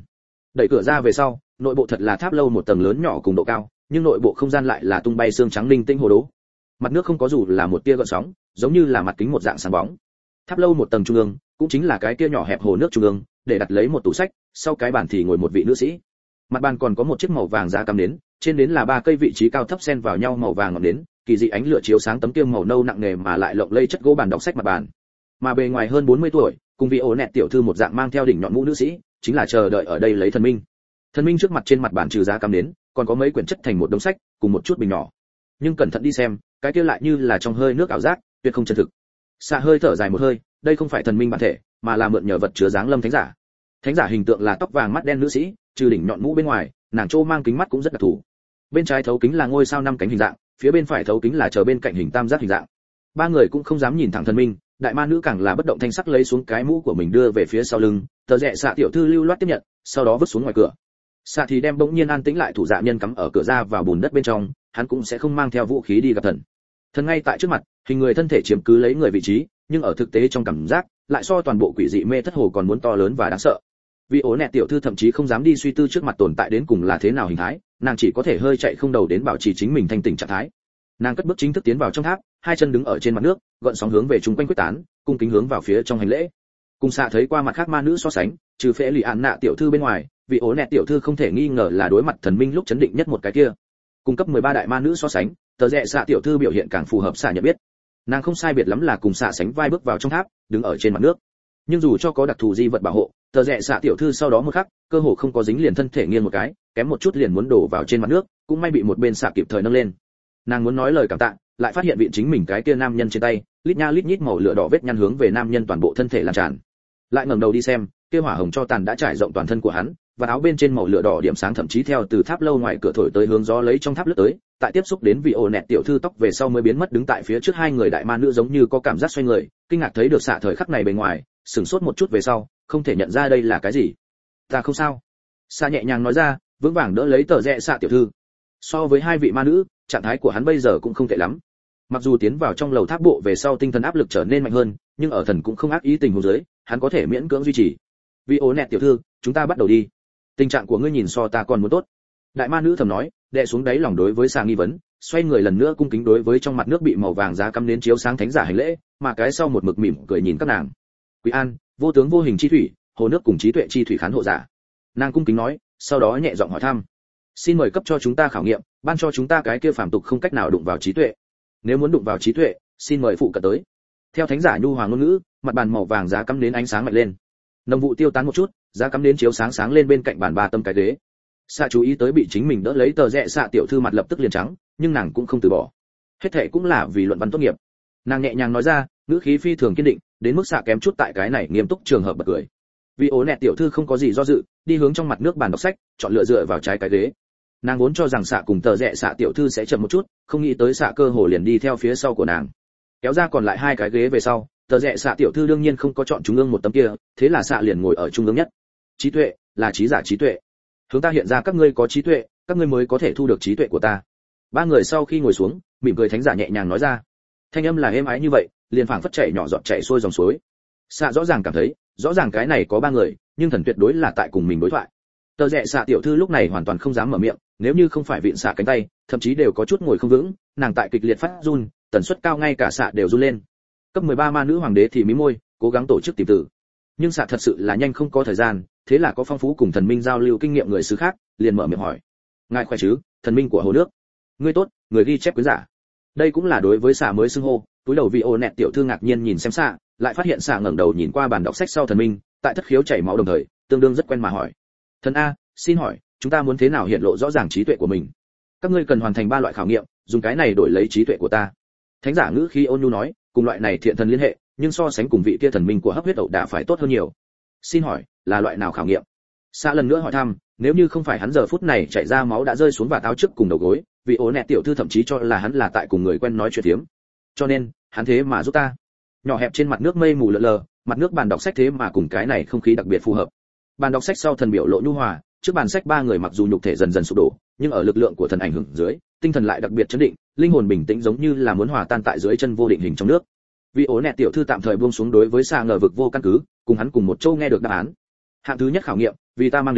Đẩy cửa ra về sau, nội bộ thật là tháp lâu một tầng lớn nhỏ cùng độ cao, nhưng nội bộ không gian lại là tung bay xương trắng linh tinh hồ đố. Mặt nước không có dù là một tia gợn sóng, giống như là mặt kính một dạng sáng bóng. Tháp lâu một tầng trung ương, cũng chính là cái kia nhỏ hẹp hồ nước trung ương, để đặt lấy một tủ sách, sau cái bàn thì ngồi một vị nữ sĩ. Mặt bàn còn có một chiếc màu vàng giá cắm nến, trên nến là ba cây vị trí cao thấp xen vào nhau màu vàng ngọn nến, kỳ dị ánh lửa chiếu sáng tấm kia màu nâu nặng nề mà lại lộng lẫy chất gỗ bàn đọc sách mặt bàn. Mà bề ngoài hơn bốn mươi tuổi, cùng vị ổ nẹt tiểu thư một dạng mang theo đỉnh nhọn mũ nữ sĩ, chính là chờ đợi ở đây lấy thần minh. Thần minh trước mặt trên mặt bàn trừ giá cắm nến, còn có mấy quyển chất thành một đống sách, cùng một chút bình nhỏ. Nhưng cẩn thận đi xem, cái kia lại như là trong hơi nước ảo giác, tuyệt không chân thực. Xạ hơi thở dài một hơi, đây không phải thần minh bản thể, mà là mượn nhờ vật chứa dáng lâm thánh giả. Thánh giả hình tượng là tóc vàng mắt đen nữ sĩ, trừ đỉnh nhọn mũ bên ngoài, nàng trô mang kính mắt cũng rất đặc thù. Bên trái thấu kính là ngôi sao năm cánh hình dạng, phía bên phải thấu kính là chờ bên cạnh hình tam giác hình dạng. Ba người cũng không dám nhìn thẳng thần minh, đại ma nữ càng là bất động thanh sắc lấy xuống cái mũ của mình đưa về phía sau lưng, tờ rẽ xạ tiểu thư lưu loát tiếp nhận, sau đó vứt xuống ngoài cửa. Xạ thì đem bỗng nhiên an tĩnh lại thủ dạ nhân cắm ở cửa ra vào bùn đất bên trong, hắn cũng sẽ không mang theo vũ khí đi gặp thần. Thần ngay tại trước mặt, hình người thân thể chiếm cứ lấy người vị trí, nhưng ở thực tế trong cảm giác, lại so toàn bộ quỷ dị mê thất hồ còn muốn to lớn và đáng sợ. Vì ố nẹt tiểu thư thậm chí không dám đi suy tư trước mặt tồn tại đến cùng là thế nào hình thái, nàng chỉ có thể hơi chạy không đầu đến bảo trì chính mình thanh tỉnh trạng thái. Nàng cất bước chính thức tiến vào trong tháp, hai chân đứng ở trên mặt nước, gợn sóng hướng về chung quanh quyết tán, cung kính hướng vào phía trong hành lễ. Cùng xạ thấy qua mặt khác ma nữ so sánh, trừ phễ lì án nạ tiểu thư bên ngoài, vị ố nẹt tiểu thư không thể nghi ngờ là đối mặt thần minh lúc chấn định nhất một cái kia. Cung cấp mười ba đại ma nữ so sánh, tờ rẽ xạ tiểu thư biểu hiện càng phù hợp xạ nhận biết. Nàng không sai biệt lắm là cùng xạ sánh vai bước vào trong tháp, đứng ở trên mặt nước. Nhưng dù cho có đặc thù di vật bảo hộ, tờ rẽ xạ tiểu thư sau đó một khắc, cơ hồ không có dính liền thân thể nghiêng một cái, kém một chút liền muốn đổ vào trên mặt nước, cũng may bị một bên xạ kịp thời nâng lên. Nàng muốn nói lời cảm tạ, lại phát hiện vị chính mình cái kia nam nhân trên tay, lít nha lít nhít màu lửa đỏ vết nhăn hướng về nam nhân toàn bộ thân thể lan tràn. Lại ngẩng đầu đi xem, kia hỏa hồng cho tàn đã trải rộng toàn thân của hắn, và áo bên trên màu lửa đỏ điểm sáng thậm chí theo từ tháp lâu ngoài cửa thổi tới hướng gió lấy trong tháp lướt tới, tại tiếp xúc đến vị ổ nẹt tiểu thư tóc về sau mới biến mất, đứng tại phía trước hai người đại ma nữ giống như có cảm giác xoay người, kinh ngạc thấy được xạ thời khắc này bề ngoài, sửng sốt một chút về sau, không thể nhận ra đây là cái gì. Ta không sao. Xạ nhẹ nhàng nói ra, vững vàng đỡ lấy tờ rẽ xạ tiểu thư. So với hai vị ma nữ, trạng thái của hắn bây giờ cũng không tệ lắm. Mặc dù tiến vào trong lầu tháp bộ về sau tinh thần áp lực trở nên mạnh hơn, nhưng ở thần cũng không ác ý tình huống dưới, hắn có thể miễn cưỡng duy trì. Vì ố nẹt tiểu thư, chúng ta bắt đầu đi. Tình trạng của ngươi nhìn so ta còn muốn tốt. Đại ma nữ thầm nói, đè xuống đáy lòng đối với xà nghi vấn, xoay người lần nữa cung kính đối với trong mặt nước bị màu vàng giá cắm nến chiếu sáng thánh giả hành lễ, mà cái sau một mực mỉm cười nhìn các nàng. Quý an, vô tướng vô hình chi thủy, hồ nước cùng trí tuệ chi thủy khán hộ giả. Nàng cung kính nói, sau đó nhẹ giọng hỏi thăm. Xin mời cấp cho chúng ta khảo nghiệm, ban cho chúng ta cái kia phàm tục không cách nào đụng vào trí tuệ. Nếu muốn đụng vào trí tuệ, xin mời phụ cận tới. Theo thánh giả nhu hòa ngôn ngữ, mặt bàn màu vàng giá cắm nến ánh sáng mạnh lên. Nồng vụ tiêu tán một chút, giá cắm nến chiếu sáng sáng lên bên cạnh bàn ba tâm cái ghế. Xạ chú ý tới bị chính mình đỡ lấy tờ rẽ xạ tiểu thư mặt lập tức liền trắng, nhưng nàng cũng không từ bỏ. Hết thệ cũng là vì luận văn tốt nghiệp. Nàng nhẹ nhàng nói ra, ngữ khí phi thường kiên định, đến mức xạ kém chút tại cái này nghiêm túc trường hợp bật cười. Vì ố nẹt tiểu thư không có gì do dự, đi hướng trong mặt nước bàn đọc sách, chọn lựa dựa vào trái cái ghế. Nàng vốn cho rằng xạ cùng tờ rẽ xạ tiểu thư sẽ chậm một chút, không nghĩ tới xạ cơ hồ liền đi theo phía sau của nàng. Kéo ra còn lại hai cái ghế về sau, tờ rẽ xạ tiểu thư đương nhiên không có chọn trung ương một tấm kia, thế là xạ liền ngồi ở trung ương nhất. Trí tuệ là trí giả trí tuệ. Hướng ta hiện ra các ngươi có trí tuệ, các ngươi mới có thể thu được trí tuệ của ta. Ba người sau khi ngồi xuống, mỉm cười thánh giả nhẹ nhàng nói ra. Thanh âm là êm ái như vậy, liền phảng phất chảy nhỏ giọt chảy xuôi dòng suối. Xạ rõ ràng cảm thấy, rõ ràng cái này có ba người, nhưng thần tuyệt đối là tại cùng mình đối thoại. Tờ rẽ xạ tiểu thư lúc này hoàn toàn không dám mở miệng, nếu như không phải vịn xạ cánh tay, thậm chí đều có chút ngồi không vững, nàng tại kịch liệt phát run, tần suất cao ngay cả xạ đều run lên. Cấp mười ba ma nữ hoàng đế thì mí môi, cố gắng tổ chức tìm tử. Nhưng xạ thật sự là nhanh không có thời gian, thế là có phong phú cùng thần minh giao lưu kinh nghiệm người xứ khác, liền mở miệng hỏi. Ngài khỏe chứ, thần minh của hồ nước. Ngươi tốt, người ghi chép quyến giả. Đây cũng là đối với xạ mới xưng hô, túi đầu vị ô nẹt tiểu thư ngạc nhiên nhìn xem xạ, lại phát hiện xạ ngẩng đầu nhìn qua bàn đọc sách sau thần minh, tại thất khiếu chảy máu đồng thời, tương đương rất quen mà hỏi. Thần a, xin hỏi, chúng ta muốn thế nào hiện lộ rõ ràng trí tuệ của mình? Các ngươi cần hoàn thành ba loại khảo nghiệm, dùng cái này đổi lấy trí tuệ của ta. Thánh giả ngữ khí ôn nhu nói, cùng loại này thiện thần liên hệ, nhưng so sánh cùng vị kia thần minh của hấp huyết ẩu đã phải tốt hơn nhiều. Xin hỏi, là loại nào khảo nghiệm? Xạ lần nữa hỏi thăm, nếu như không phải hắn giờ phút này chảy ra máu đã rơi xuống vào áo trước cùng đầu gối, vị ố nẹt tiểu thư thậm chí cho là hắn là tại cùng người quen nói chuyện tiếm. Cho nên, hắn thế mà giúp ta. Nhỏ hẹp trên mặt nước mây mù lờ lờ, mặt nước bàn đọc sách thế mà cùng cái này không khí đặc biệt phù hợp. Bàn đọc sách sau thần biểu lộ nhu hòa, trước bàn sách ba người mặc dù nhục thể dần dần sụp đổ, nhưng ở lực lượng của thần ảnh hưởng dưới, tinh thần lại đặc biệt chấn định, linh hồn bình tĩnh giống như là muốn hòa tan tại dưới chân vô định hình trong nước. Vị ố nẹt tiểu thư tạm thời buông xuống đối với xạ ngờ vực vô căn cứ, cùng hắn cùng một châu nghe được đáp án. Hạng thứ nhất khảo nghiệm, vì ta mang đến,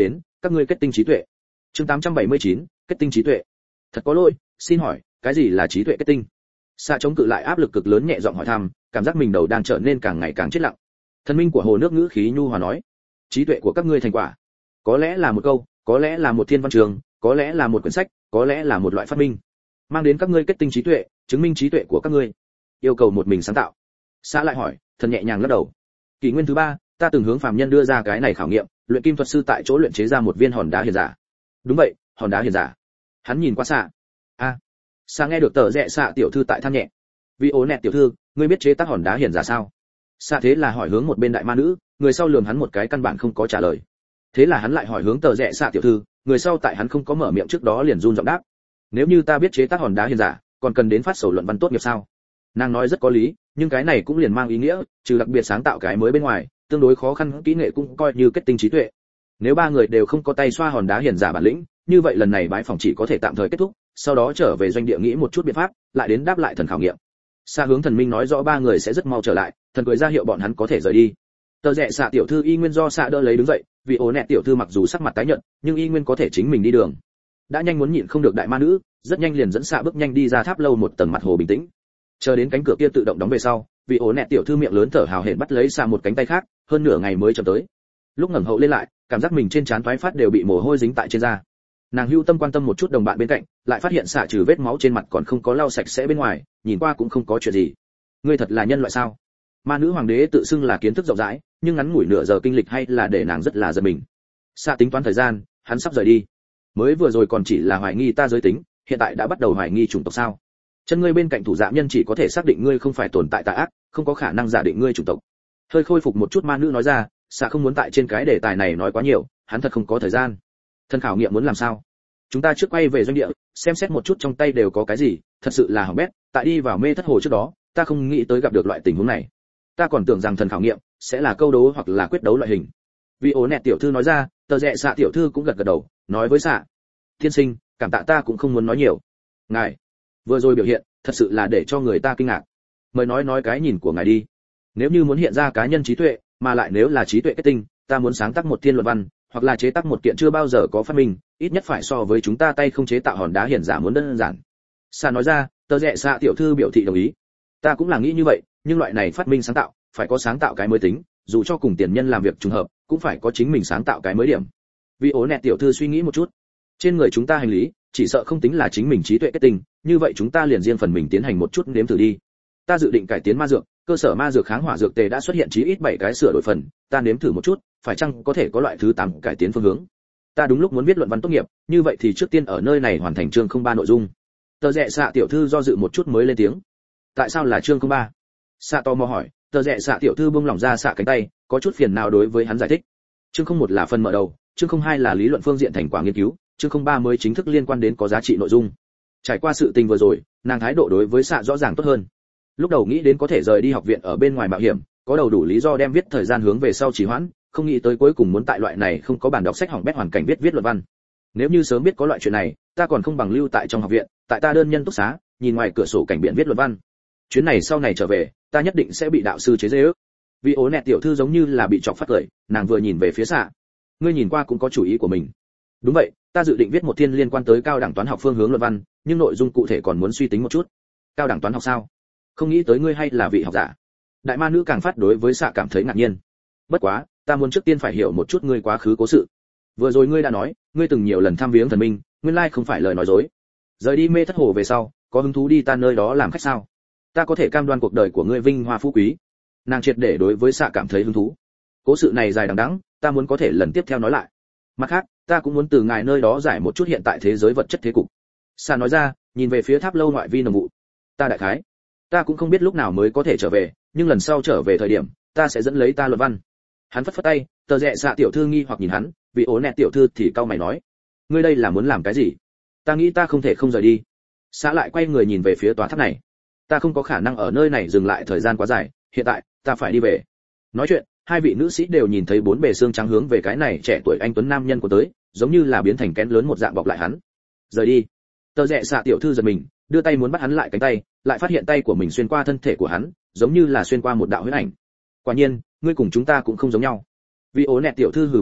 các ngươi kết tinh trí tuệ. Chương tám trăm bảy mươi chín, kết tinh trí tuệ. Thật có lỗi, xin hỏi, cái gì là trí tuệ kết tinh? Xạ chống cự lại áp lực cực lớn nhẹ giọng hỏi thăm, cảm giác mình đầu đang trở nên càng ngày càng chết lặng. Thần minh của hồ nước ngữ khí nhu hòa nói, trí tuệ của các ngươi thành quả, có lẽ là một câu, có lẽ là một thiên văn trường, có lẽ là một quyển sách, có lẽ là một loại phát minh, mang đến các ngươi kết tinh trí tuệ, chứng minh trí tuệ của các ngươi. Yêu cầu một mình sáng tạo. Xạ lại hỏi, thần nhẹ nhàng lắc đầu. Kỷ nguyên thứ ba, ta từng hướng phàm nhân đưa ra cái này khảo nghiệm, luyện kim thuật sư tại chỗ luyện chế ra một viên hòn đá hiền giả. Đúng vậy, hòn đá hiền giả. Hắn nhìn qua Xạ. A. À, Xạ nghe được tờ rẽ Xạ tiểu thư tại than nhẹ. Vì ố nẹt tiểu thư, ngươi biết chế tác hòn đá hiền giả sao? Xạ thế là hỏi hướng một bên đại ma nữ, người sau lườm hắn một cái căn bản không có trả lời. Thế là hắn lại hỏi hướng tờ rẽ Xạ tiểu thư, người sau tại hắn không có mở miệng trước đó liền run giọng đáp. Nếu như ta biết chế tác hòn đá hiền giả, còn cần đến phát sầu luận văn tốt nghiệp sao? Nàng nói rất có lý, nhưng cái này cũng liền mang ý nghĩa, trừ đặc biệt sáng tạo cái mới bên ngoài, tương đối khó khăn kỹ nghệ cũng coi như kết tinh trí tuệ. Nếu ba người đều không có tay xoa hòn đá hiền giả bản lĩnh, như vậy lần này bái phòng chỉ có thể tạm thời kết thúc, sau đó trở về doanh địa nghĩ một chút biện pháp, lại đến đáp lại thần khảo nghiệm. Xa hướng thần minh nói rõ ba người sẽ rất mau trở lại, thần cười ra hiệu bọn hắn có thể rời đi. Tờ rẽ Xạ tiểu thư y nguyên do Xạ đỡ lấy đứng dậy, vì ố nẹt tiểu thư mặc dù sắc mặt tái nhợt, nhưng y nguyên có thể chính mình đi đường. Đã nhanh muốn nhịn không được đại ma nữ, rất nhanh liền dẫn Xạ bước nhanh đi ra tháp lâu một tầng mặt hồ bình tĩnh. Chờ đến cánh cửa kia tự động đóng về sau, vì ố nẹt tiểu thư miệng lớn thở hào hển bắt lấy Xạ một cánh tay khác, hơn nửa ngày mới chậm tới. Lúc ngẩng hậu lên lại, cảm giác mình trên trán thoái phát đều bị mồ hôi dính tại trên da. Nàng hưu tâm quan tâm một chút đồng bạn bên cạnh, lại phát hiện Xạ trừ vết máu trên mặt còn không có lau sạch sẽ bên ngoài, nhìn qua cũng không có chuyện gì. Ngươi thật là nhân loại sao? Ma nữ hoàng đế tự xưng là kiến thức rộng rãi, nhưng ngắn ngủi nửa giờ kinh lịch hay là để nàng rất là giật mình. Xạ tính toán thời gian, hắn sắp rời đi. Mới vừa rồi còn chỉ là hoài nghi ta giới tính, hiện tại đã bắt đầu hoài nghi chủng tộc sao? Chân ngươi bên cạnh thủ dạ nhân chỉ có thể xác định ngươi không phải tồn tại tà ác, không có khả năng giả định ngươi chủng tộc. Hơi khôi phục một chút ma nữ nói ra, Xạ không muốn tại trên cái đề tài này nói quá nhiều, hắn thật không có thời gian. Thân khảo nghiệm muốn làm sao? Chúng ta trước quay về doanh địa, xem xét một chút trong tay đều có cái gì, thật sự là hỏng bét, tại đi vào mê thất hồ trước đó, ta không nghĩ tới gặp được loại tình huống này. Ta còn tưởng rằng thần khảo nghiệm sẽ là câu đố hoặc là quyết đấu loại hình. Vì ố nẹt tiểu thư nói ra, tờ rẽ Xạ tiểu thư cũng gật gật đầu, nói với Xạ, tiên sinh, cảm tạ ta cũng không muốn nói nhiều. Ngài vừa rồi biểu hiện, thật sự là để cho người ta kinh ngạc. Mời nói nói cái nhìn của ngài đi. Nếu như muốn hiện ra cá nhân trí tuệ, mà lại nếu là trí tuệ kết tinh, ta muốn sáng tác một thiên luận văn, hoặc là chế tác một kiện chưa bao giờ có phát minh, ít nhất phải so với chúng ta tay không chế tạo hòn đá hiển giả muốn đơn giản. Xạ nói ra, tờ rẽ Xạ tiểu thư biểu thị đồng ý. Ta cũng là nghĩ như vậy, nhưng loại này phát minh sáng tạo, phải có sáng tạo cái mới tính, dù cho cùng tiền nhân làm việc trùng hợp, cũng phải có chính mình sáng tạo cái mới điểm. Vì ố nẹt tiểu thư suy nghĩ một chút, trên người chúng ta hành lý, chỉ sợ không tính là chính mình trí tuệ kết tinh, như vậy chúng ta liền riêng phần mình tiến hành một chút nếm thử đi. Ta dự định cải tiến ma dược, cơ sở ma dược kháng hỏa dược tề đã xuất hiện chí ít bảy cái sửa đổi phần, ta nếm thử một chút, phải chăng có thể có loại thứ tám cải tiến phương hướng. Ta đúng lúc muốn viết luận văn tốt nghiệp, như vậy thì trước tiên ở nơi này hoàn thành chương không ba nội dung. Tờ rẽ Xạ tiểu thư do dự một chút mới lên tiếng. Tại sao là chương không ba? Xạ tò mò hỏi. Tờ rẽ Xạ tiểu thư buông lỏng ra Xạ cánh tay, có chút phiền nào đối với hắn giải thích. Chương không một là phần mở đầu, chương không hai là lý luận phương diện thành quả nghiên cứu, chương không ba mới chính thức liên quan đến có giá trị nội dung. Trải qua sự tình vừa rồi, nàng thái độ đối với Xạ rõ ràng tốt hơn. Lúc đầu nghĩ đến có thể rời đi học viện ở bên ngoài mạo hiểm, có đầu đủ lý do đem viết thời gian hướng về sau trì hoãn, không nghĩ tới cuối cùng muốn tại loại này không có bản đọc sách hỏng bét hoàn cảnh viết viết luận văn. Nếu như sớm biết có loại chuyện này, ta còn không bằng lưu tại trong học viện, tại ta đơn nhân túc xá, nhìn ngoài cửa sổ cảnh biển viết luận văn. Chuyến này sau này trở về, ta nhất định sẽ bị đạo sư chế giễu. Vì ố nẹt tiểu thư giống như là bị chọc phát cười, nàng vừa nhìn về phía Xạ. Ngươi nhìn qua cũng có chủ ý của mình. Đúng vậy, ta dự định viết một thiên liên quan tới cao đẳng toán học phương hướng luận văn, nhưng nội dung cụ thể còn muốn suy tính một chút. Cao đẳng toán học sao? Không nghĩ tới ngươi hay là vị học giả. Đại ma nữ càng phát đối với Xạ cảm thấy ngạc nhiên. Bất quá, ta muốn trước tiên phải hiểu một chút ngươi quá khứ cố sự. Vừa rồi ngươi đã nói, ngươi từng nhiều lần thăm viếng thần minh, nguyên lai không phải lời nói dối. Rời đi mê thất hồ về sau, có hứng thú đi ta nơi đó làm khách sao? Ta có thể cam đoan cuộc đời của ngươi vinh hoa phú quý. Nàng triệt để đối với Xạ cảm thấy hứng thú. Cố sự này dài đằng đẵng, ta muốn có thể lần tiếp theo nói lại. Mặt khác, ta cũng muốn từ ngài nơi đó giải một chút hiện tại thế giới vật chất thế cục. Xạ nói ra, nhìn về phía tháp lâu ngoại vi nồng vụ. Ta đại khái, ta cũng không biết lúc nào mới có thể trở về, nhưng lần sau trở về thời điểm, ta sẽ dẫn lấy ta luận văn. Hắn phất phất tay, tờ rẽ Xạ tiểu thư nghi hoặc nhìn hắn, vì ố nẹt tiểu thư thì cau mày nói, ngươi đây là muốn làm cái gì? Ta nghĩ ta không thể không rời đi. Xạ lại quay người nhìn về phía tòa tháp này. Ta không có khả năng ở nơi này dừng lại thời gian quá dài, hiện tại ta phải đi về. Nói chuyện, hai vị nữ sĩ đều nhìn thấy bốn bề xương trắng hướng về cái này trẻ tuổi anh tuấn nam nhân của tới, giống như là biến thành kén lớn một dạng bọc lại hắn. Rời đi. Tờ rẽ Xạ tiểu thư giật mình, đưa tay muốn bắt hắn lại cánh tay, lại phát hiện tay của mình xuyên qua thân thể của hắn, giống như là xuyên qua một đạo huyết ảnh. Quả nhiên, ngươi cùng chúng ta cũng không giống nhau. Vì ố nẹt tiểu thư hừ một tiếng,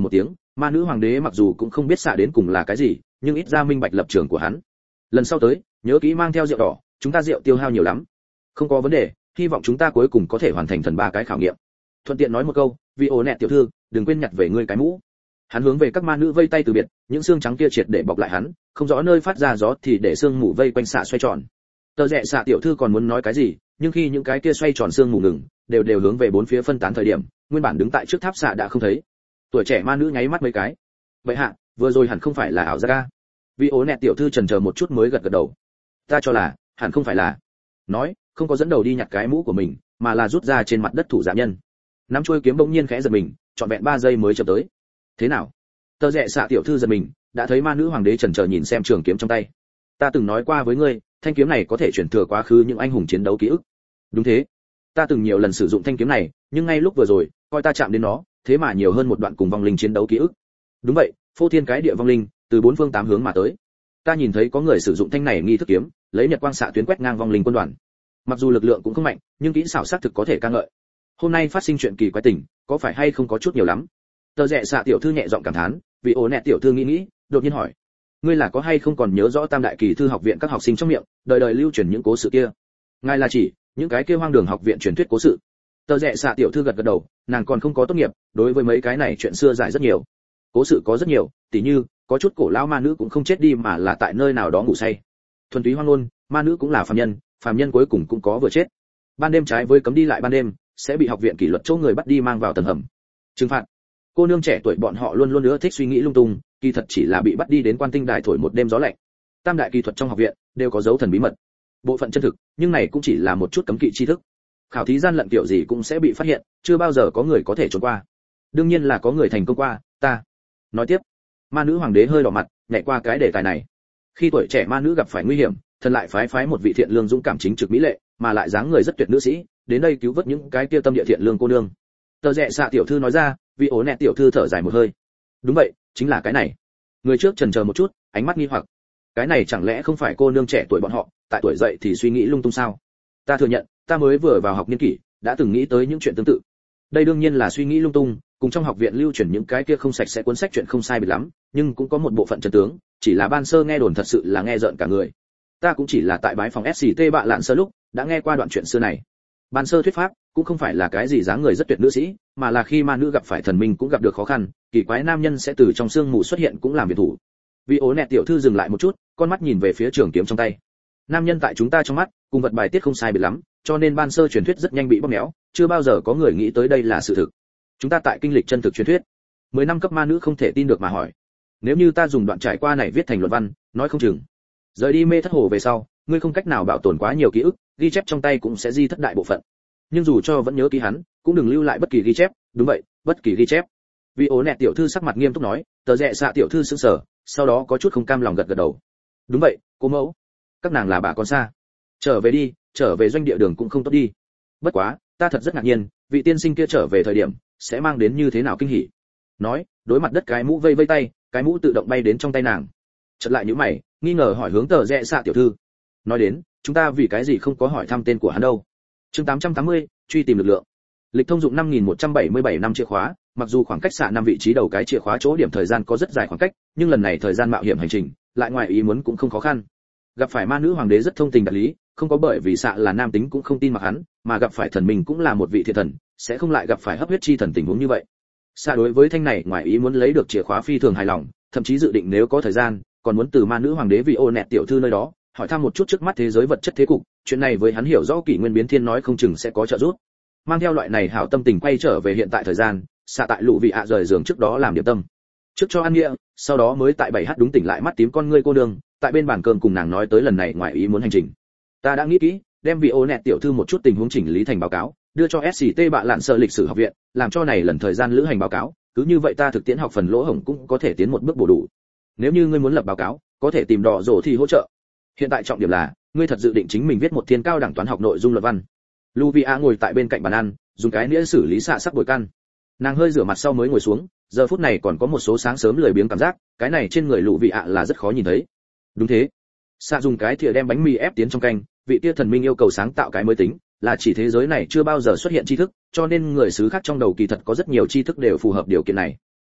ma nữ hoàng đế mặc dù cũng không biết xạ đến cùng là cái gì, nhưng ít ra minh bạch lập trường của hắn. Lần sau tới, nhớ kỹ mang theo rượu đỏ, chúng ta rượu tiêu hao nhiều lắm. Không có vấn đề, hy vọng chúng ta cuối cùng có thể hoàn thành thần ba cái khảo nghiệm. Thuận tiện nói một câu, vì ổ nẹt tiểu thư, đừng quên nhặt về ngươi cái mũ. Hắn hướng về các ma nữ vây tay từ biệt, những xương trắng kia triệt để bọc lại hắn, không rõ nơi phát ra gió thì để xương mù vây quanh xạ xoay tròn. Tờ rẽ xạ tiểu thư còn muốn nói cái gì, nhưng khi những cái kia xoay tròn xương mù ngừng, đều đều hướng về bốn phía phân tán thời điểm, nguyên bản đứng tại trước tháp xạ đã không thấy. Tuổi trẻ ma nữ nháy mắt mấy cái. Vậy hạ, vừa rồi hẳn không phải là ảo giác a? Vì ố nẹt tiểu thư chần chờ một chút mới gật gật đầu. Ta cho là, hẳn không phải là. Nói, không có dẫn đầu đi nhặt cái mũ của mình, mà là rút ra trên mặt đất thủ giả nhân. Nắm chuôi kiếm bỗng nhiên khẽ giật mình, trọn vẹn ba giây mới chậm tới. Thế nào? Tờ rẽ xạ tiểu thư giật mình, đã thấy ma nữ hoàng đế chần chờ nhìn xem trường kiếm trong tay. Ta từng nói qua với ngươi, thanh kiếm này có thể chuyển thừa quá khứ những anh hùng chiến đấu ký ức. Đúng thế. Ta từng nhiều lần sử dụng thanh kiếm này, nhưng ngay lúc vừa rồi, coi ta chạm đến nó, thế mà nhiều hơn một đoạn cùng vong linh chiến đấu ký ức. Đúng vậy, phô thiên cái địa vong linh, từ bốn phương tám hướng mà tới. Ta nhìn thấy có người sử dụng thanh này nghi thức kiếm, lấy nhật quang xạ tuyến quét ngang vong linh quân đoàn. Mặc dù lực lượng cũng không mạnh, nhưng kỹ xảo xác thực có thể ca ngợi. Hôm nay phát sinh chuyện kỳ quái tình, có phải hay không có chút nhiều lắm? Tờ rẽ xạ tiểu thư nhẹ giọng cảm thán, vì ổ nẹt tiểu thư nghĩ nghĩ, đột nhiên hỏi: ngươi là có hay không còn nhớ rõ Tam đại kỳ thư học viện các học sinh trong miệng, đời đời lưu truyền những cố sự kia? Ngài là chỉ những cái kia hoang đường học viện truyền thuyết cố sự? Tờ rẽ xạ tiểu thư gật gật đầu, nàng còn không có tốt nghiệp, đối với mấy cái này chuyện xưa giải rất nhiều. Cố sự có rất nhiều, tỉ như có chút cổ lão ma nữ cũng không chết đi mà là tại nơi nào đó ngủ say. Thuần túy hoang ngôn, ma nữ cũng là phàm nhân, phàm nhân cuối cùng cũng có vừa chết. Ban đêm trái với cấm đi lại ban đêm, sẽ bị học viện kỷ luật chỗ người bắt đi mang vào tầng hầm. Trừng phạt. Cô nương trẻ tuổi bọn họ luôn luôn nữa thích suy nghĩ lung tung, kỳ thật chỉ là bị bắt đi đến quan tinh đài thổi một đêm gió lạnh. Tam đại kỳ thuật trong học viện đều có dấu thần bí mật, bộ phận chân thực, nhưng này cũng chỉ là một chút cấm kỵ tri thức. Khảo thí gian lận kiểu gì cũng sẽ bị phát hiện, chưa bao giờ có người có thể trốn qua. Đương nhiên là có người thành công qua, ta. Nói tiếp, ma nữ hoàng đế hơi đỏ mặt, nhảy qua cái đề tài này. Khi tuổi trẻ ma nữ gặp phải nguy hiểm, thần lại phái phái một vị thiện lương dũng cảm chính trực mỹ lệ, mà lại dáng người rất tuyệt nữ sĩ, đến đây cứu vớt những cái kia tâm địa thiện lương cô nương. Tờ rẽ xạ tiểu thư nói ra, vì ố nẹt tiểu thư thở dài một hơi. Đúng vậy, chính là cái này. Người trước chần chờ một chút, ánh mắt nghi hoặc. Cái này chẳng lẽ không phải cô nương trẻ tuổi bọn họ, tại tuổi dậy thì suy nghĩ lung tung sao? Ta thừa nhận, ta mới vừa vào học niên kỷ, đã từng nghĩ tới những chuyện tương tự. Đây đương nhiên là suy nghĩ lung tung, cùng trong học viện lưu truyền những cái kia không sạch sẽ cuốn sách chuyện không sai biệt lắm, nhưng cũng có một bộ phận chân tướng, chỉ là ban sơ nghe đồn thật sự là nghe rợn cả người. Ta cũng chỉ là tại bái phòng ét xê tê bạ lạn sơ lúc, đã nghe qua đoạn chuyện xưa này. Ban sơ thuyết pháp cũng không phải là cái gì dáng người rất tuyệt nữ sĩ, mà là khi ma nữ gặp phải thần minh cũng gặp được khó khăn, kỳ quái nam nhân sẽ từ trong sương mù xuất hiện cũng làm việc thủ. Vì ố nẹt tiểu thư dừng lại một chút, con mắt nhìn về phía trường kiếm trong tay. Nam nhân tại chúng ta trong mắt, cùng vật bài tiết không sai biệt lắm, cho nên ban sơ truyền thuyết rất nhanh bị bóp méo, chưa bao giờ có người nghĩ tới đây là sự thực. Chúng ta tại kinh lịch chân thực truyền thuyết. Mười năm cấp ma nữ không thể tin được mà hỏi: nếu như ta dùng đoạn trải qua này viết thành luận văn, nói không chừng rời đi mê thất hồ về sau, ngươi không cách nào bảo tồn quá nhiều ký ức, ghi chép trong tay cũng sẽ di thất đại bộ phận. Nhưng dù cho vẫn nhớ ký hắn, cũng đừng lưu lại bất kỳ ghi chép. Đúng vậy, bất kỳ ghi chép. Vì ố nẹt tiểu thư sắc mặt nghiêm túc nói. Tờ rẽ xạ tiểu thư sững sờ, sau đó có chút không cam lòng gật gật đầu. Đúng vậy, cô mẫu, các nàng là bà con xa. Trở về đi, trở về doanh địa đường cũng không tốt đi. Bất quá, ta thật rất ngạc nhiên, vị tiên sinh kia trở về thời điểm sẽ mang đến như thế nào kinh hỉ. Nói, đối mặt đất cái mũ vây vây tay, cái mũ tự động bay đến trong tay nàng. Chợt lại nhíu mày, nghi ngờ hỏi hướng tờ rẽ xạ tiểu thư. Nói đến, chúng ta vì cái gì không có hỏi thăm tên của hắn đâu? Chương tám trăm tám mươi, truy tìm lực lượng. Lịch thông dụng năm nghìn một trăm bảy mươi bảy năm chìa khóa, mặc dù khoảng cách xạ năm vị trí đầu cái chìa khóa chỗ điểm thời gian có rất dài khoảng cách, nhưng lần này thời gian mạo hiểm hành trình, lại ngoài ý muốn cũng không khó khăn. Gặp phải ma nữ hoàng đế rất thông tình đạt lý, không có bởi vì xạ là nam tính cũng không tin mặc hắn, mà gặp phải thần mình cũng là một vị thiện thần, sẽ không lại gặp phải hấp huyết chi thần tình huống như vậy. Xạ đối với thanh này ngoài ý muốn lấy được chìa khóa phi thường hài lòng, thậm chí dự định nếu có thời gian, còn muốn từ ma nữ hoàng đế vì ô nẹt tiểu thư nơi đó hỏi thăm một chút trước mắt thế giới vật chất thế cục, chuyện này với hắn hiểu rõ kỷ nguyên biến thiên nói không chừng sẽ có trợ giúp. Mang theo loại này hảo tâm tình quay trở về hiện tại thời gian, xạ tại lũ vị ạ rời giường trước đó làm điểm tâm, trước cho ăn nghĩa, sau đó mới tại bảy h đúng tỉnh lại mắt tím con ngươi cô đường, tại bên bàn cơm cùng nàng nói tới lần này ngoài ý muốn hành trình. Ta đã nghĩ kỹ, đem vị ô nẹt tiểu thư một chút tình huống chỉnh lý thành báo cáo, đưa cho ét xê tê bạ lạn sợ lịch sử học viện, làm cho này lần thời gian lữ hành báo cáo, cứ như vậy ta thực tiễn học phần lỗ hổng cũng có thể tiến một bước bổ đủ. Nếu như ngươi muốn lập báo cáo, có thể tìm đỏ rổ thì hỗ trợ. Hiện tại trọng điểm là, ngươi thật dự định chính mình viết một thiên cao đẳng toán học nội dung luận văn. Luvia ngồi tại bên cạnh bàn ăn, dùng cái nĩa xử lý xạ sắc bồi căn. Nàng hơi rửa mặt sau mới ngồi xuống, giờ phút này còn có một số sáng sớm lười biếng cảm giác, cái này trên người Luvia là rất khó nhìn thấy. Đúng thế. Xạ dùng cái thìa đem bánh mì ép tiến trong canh, vị tia thần minh yêu cầu sáng tạo cái mới tính, là chỉ thế giới này chưa bao giờ xuất hiện tri thức, cho nên người xứ khác trong đầu kỳ thật có rất nhiều tri thức đều phù hợp điều kiện này.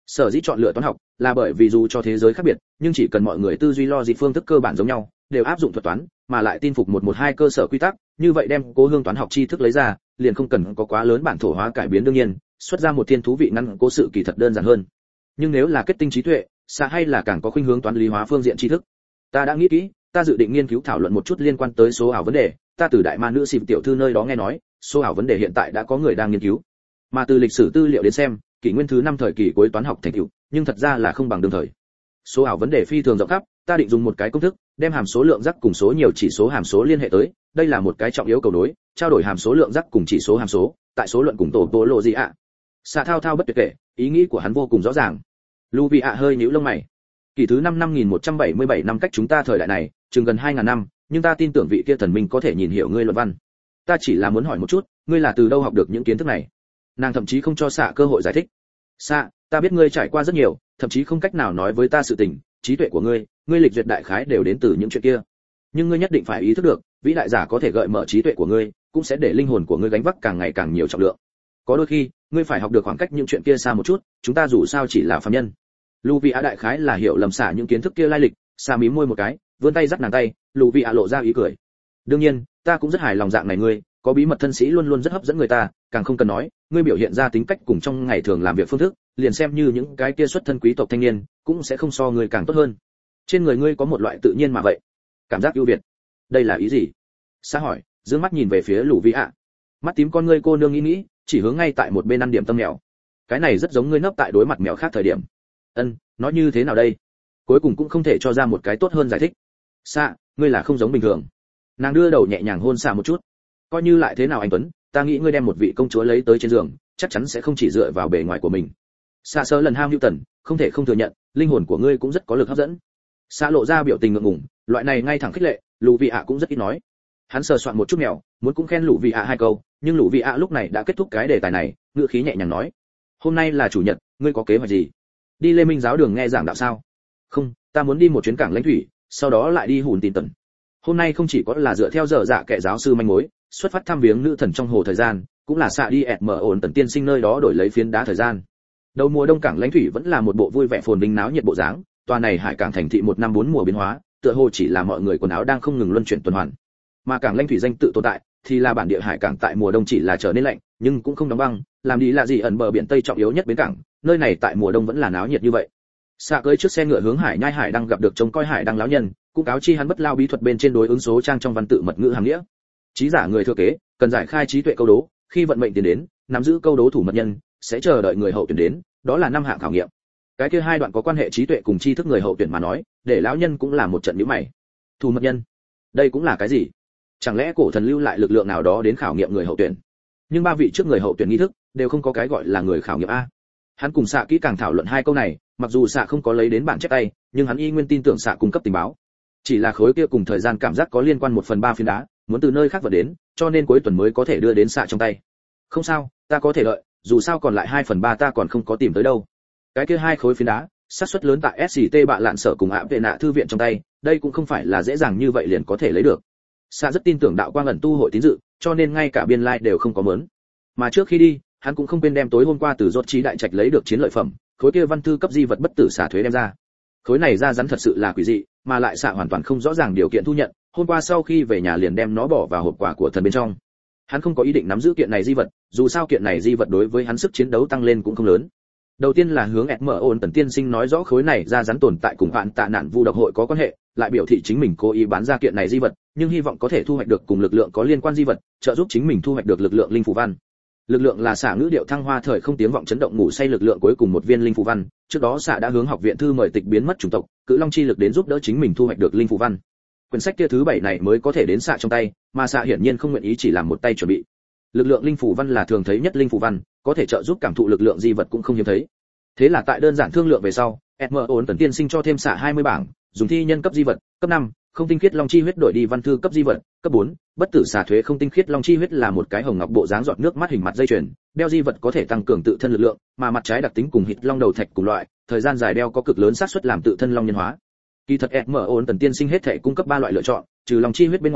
Sở dĩ chọn lựa toán học là bởi vì dù cho thế giới khác biệt, nhưng chỉ cần mọi người tư duy logic phương thức cơ bản giống nhau, đều áp dụng thuật toán, mà lại tin phục một một hai cơ sở quy tắc, như vậy đem cố hương toán học tri thức lấy ra, liền không cần có quá lớn bản thổ hóa cải biến. Đương nhiên, xuất ra một thiên thú vị ngăn cố sự kỳ thật đơn giản hơn. Nhưng nếu là kết tinh trí tuệ, xa hay là càng có khuynh hướng toán lý hóa phương diện tri thức. Ta đã nghĩ kỹ, ta dự định nghiên cứu thảo luận một chút liên quan tới số ảo vấn đề, ta từ đại ma nữ xịp tiểu thư nơi đó nghe nói, số ảo vấn đề hiện tại đã có người đang nghiên cứu. Mà từ lịch sử tư liệu đến xem, kỷ nguyên thứ năm thời kỳ cuối toán học thành tựu, nhưng thật ra là không bằng đương thời. Số ảo vấn đề phi thường rộng khắp, ta định dùng một cái công thức, đem hàm số lượng rắc cùng số nhiều chỉ số hàm số liên hệ tới, đây là một cái trọng yếu cầu nối, trao đổi hàm số lượng rắc cùng chỉ số hàm số, tại số luận cùng tổ tố lộ gì ạ. Xạ thao thao bất tuyệt kể, ý nghĩ của hắn vô cùng rõ ràng. Lưu ạ hơi nhíu lông mày. Kỷ thứ năm năm nghìn một trăm bảy mươi bảy năm cách chúng ta thời đại này, chừng gần hai ngàn năm, nhưng ta tin tưởng vị kia thần minh có thể nhìn hiểu ngươi luận văn. Ta chỉ là muốn hỏi một chút, ngươi là từ đâu học được những kiến thức này? Nàng thậm chí không cho xạ cơ hội giải thích. Xạ, ta biết ngươi trải qua rất nhiều, thậm chí không cách nào nói với ta sự tình, trí tuệ của ngươi, ngươi lịch duyệt đại khái đều đến từ những chuyện kia. Nhưng ngươi nhất định phải ý thức được, vĩ đại giả có thể gợi mở trí tuệ của ngươi, cũng sẽ để linh hồn của ngươi gánh vác càng ngày càng nhiều trọng lượng. Có đôi khi, ngươi phải học được khoảng cách những chuyện kia xa một chút, chúng ta dù sao chỉ là phàm nhân. Luvia đại khái là hiểu lầm xả những kiến thức kia lai lịch, xả mím môi một cái, vươn tay dắt nàng tay, Luvia lộ ra ý cười. Đương nhiên, ta cũng rất hài lòng dạng này ngươi, có bí mật thân sĩ luôn luôn rất hấp dẫn người ta, càng không cần nói, ngươi biểu hiện ra tính cách cùng trong ngày thường làm việc phương thức, liền xem như những cái kia xuất thân quý tộc thanh niên, cũng sẽ không so ngươi càng tốt hơn. Trên người ngươi có một loại tự nhiên mà vậy, cảm giác ưu việt. Đây là ý gì? Xả hỏi, dương mắt nhìn về phía Luvia. Mắt tím con ngươi cô nương nghĩ nghĩ, chỉ hướng ngay tại một bên ăn điểm tâm mèo. Cái này rất giống ngươi nấp tại đối mặt mèo khác thời điểm. Ân, nói như thế nào đây? Cuối cùng cũng không thể cho ra một cái tốt hơn giải thích. Xạ, ngươi là không giống bình thường. Nàng đưa đầu nhẹ nhàng hôn Xạ một chút. Coi như lại thế nào anh Tuấn, ta nghĩ ngươi đem một vị công chúa lấy tới trên giường, chắc chắn sẽ không chỉ dựa vào bề ngoài của mình. Xạ sơ lần ham Newton, không thể không thừa nhận, linh hồn của ngươi cũng rất có lực hấp dẫn. Xạ lộ ra biểu tình ngượng ngùng, loại này ngay thẳng khích lệ, Lũ Vị ạ cũng rất ít nói. Hắn sờ soạn một chút mèo, muốn cũng khen Lũ Vị ạ hai câu, nhưng Lũ Vị ạ lúc này đã kết thúc cái đề tài này, ngữ khí nhẹ nhàng nói: "Hôm nay là chủ nhật, ngươi có kế hoạch gì? Đi Lê Minh giáo đường nghe giảng đạo sao?" "Không, ta muốn đi một chuyến cảng lãnh thủy, sau đó lại đi Hùn Tín Tần. Hôm nay không chỉ có là dựa theo giờ dạ kệ giáo sư manh mối, xuất phát thăm viếng nữ thần trong hồ thời gian, cũng là xạ đi ẹt mở ổn tần tiên sinh nơi đó đổi lấy phiến đá thời gian." Đầu mùa đông cảng lãnh thủy vẫn là một bộ vui vẻ phồn vinh náo nhiệt bộ dáng, tòa này hải cảng thành thị một năm bốn mùa biến hóa, tựa hồ chỉ là mọi người quần áo đang không ngừng luân chuyển tuần hoàn. Mà cảng lãnh thủy danh tự tồn tại, thì là bản địa hải cảng tại mùa đông chỉ là trở nên lạnh, nhưng cũng không đóng băng, làm đi là gì ẩn bờ biển tây trọng yếu nhất bến cảng, nơi này tại mùa đông vẫn là náo nhiệt như vậy. Xạ cưỡi trước xe ngựa hướng hải nhai hải đang gặp được trông coi hải đang lão nhân, cũng cáo chi hắn bất lao bí thuật bên trên đối ứng số trang trong văn tự mật ngữ hàm nghĩa. Trí giả người thừa kế cần giải khai trí tuệ câu đố, khi vận mệnh tiến đến, nắm giữ câu đố thủ mật nhân sẽ chờ đợi người hậu tuyển đến, đó là năm hạng khảo nghiệm. Cái kia hai đoạn có quan hệ trí tuệ cùng tri thức người hậu tuyển mà nói, để lão nhân cũng là một trận nhíu mày. Thủ mật nhân, đây cũng là cái gì? Chẳng lẽ cổ thần lưu lại lực lượng nào đó đến khảo nghiệm người hậu tuyển? Nhưng ba vị trước người hậu tuyển nghi thức đều không có cái gọi là người khảo nghiệm a. Hắn cùng Xạ kỹ càng thảo luận hai câu này, mặc dù Xạ không có lấy đến bản chép tay, nhưng hắn y nguyên tin tưởng Xạ cung cấp tình báo. Chỉ là khối kia cùng thời gian cảm giác có liên quan một phần ba phiến đá, muốn từ nơi khác vận đến, cho nên cuối tuần mới có thể đưa đến Xạ trong tay. Không sao, ta có thể đợi, dù sao còn lại hai phần ba ta còn không có tìm tới đâu. Cái kia hai khối phiến đá, xác suất lớn tại ét xê tê bạ lạn sở cùng ạ vệ nạ thư viện trong tay, đây cũng không phải là dễ dàng như vậy liền có thể lấy được. Xạ rất tin tưởng đạo quang ẩn tu hội tín dự, cho nên ngay cả biên lai like đều không có mớn. Mà trước khi đi, hắn cũng không quên đem tối hôm qua từ rốt trí đại trạch lấy được chiến lợi phẩm, khối kia văn thư cấp di vật bất tử xả thuế đem ra. Khối này ra rắn thật sự là quỷ dị, mà lại Xạ hoàn toàn không rõ ràng điều kiện thu nhận, hôm qua sau khi về nhà liền đem nó bỏ vào hộp quà của thần bên trong. Hắn không có ý định nắm giữ kiện này di vật, dù sao kiện này di vật đối với hắn sức chiến đấu tăng lên cũng không lớn. Đầu tiên là hướng ẹt mở ổn tần tiên sinh nói rõ khối này ra rắn tồn tại cùng bạn tạ nạn vu độc hội có quan hệ, lại biểu thị chính mình cố ý bán ra kiện này di vật, nhưng hy vọng có thể thu hoạch được cùng lực lượng có liên quan di vật, trợ giúp chính mình thu hoạch được lực lượng linh phù văn. Lực lượng là Xạ ngữ điệu thăng hoa thời không tiếng vọng chấn động ngủ say lực lượng cuối cùng một viên linh phù văn, trước đó Xạ đã hướng học viện thư mời tịch biến mất chủng tộc, cự long chi lực đến giúp đỡ chính mình thu hoạch được linh phù văn. Quyển sách kia thứ bảy này mới có thể đến Xạ trong tay, mà Xạ hiển nhiên không nguyện ý chỉ làm một tay chuẩn bị. Lực lượng linh phù văn là thường thấy nhất linh phù văn, có thể trợ giúp cảm thụ lực lượng di vật cũng không hiếm thấy. Thế là tại đơn giản thương lượng về sau, ẹt em ổn tần tiên sinh cho thêm Xạ hai mươi bảng, dùng thi nhân cấp di vật, cấp năm, không tinh khiết long chi huyết đổi đi văn thư cấp di vật, cấp bốn, bất tử xả thuế không tinh khiết long chi huyết là một cái hồng ngọc bộ dáng giọt nước mắt hình mặt dây chuyền, đeo di vật có thể tăng cường tự thân lực lượng, mà mặt trái đặc tính cùng hít long đầu thạch cùng loại, thời gian dài đeo có cực lớn xác suất làm tự thân long nhân hóa. Kỳ thật ẹt em ổn tần tiên sinh hết thể cung cấp ba loại lựa chọn, trừ long chi huyết bên ngoài,